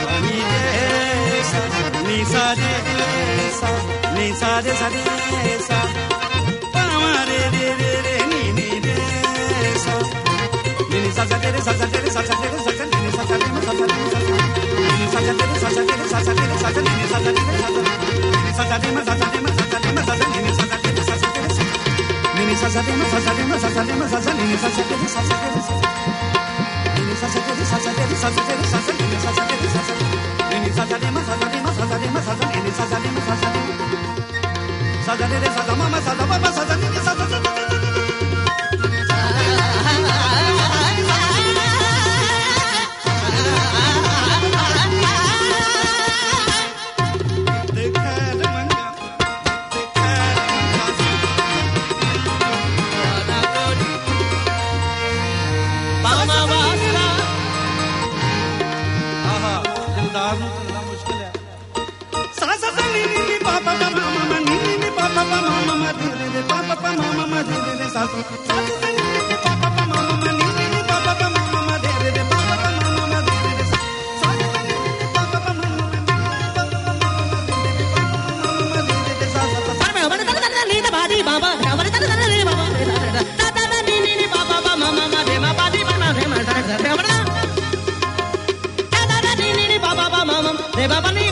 Speaker 16: ni sa ni sa re sa pa ma re ni re sa ni sa sa re sa sa re sa sa re sa sa ni sa sa re sa sa ni sa sa re sa sa re sa sa ni sa sa re sa sa ni sa sa re ma sa sa re ma sa sa ni sa sa ni sa sa Nini sa sa de ma sa sa de ma sa sa de ma sa sa nini sa sa de sa sa de nini sa sa de sa sa de sa sa de sa sa nini sa sa de sa sa nini sa sa de ma sa sa de ma sa sa de ma sa sa nini sa sa de ma sa sa de sa sa de sa sa ma ma sa sa pa sa sa nini sa sa de Baba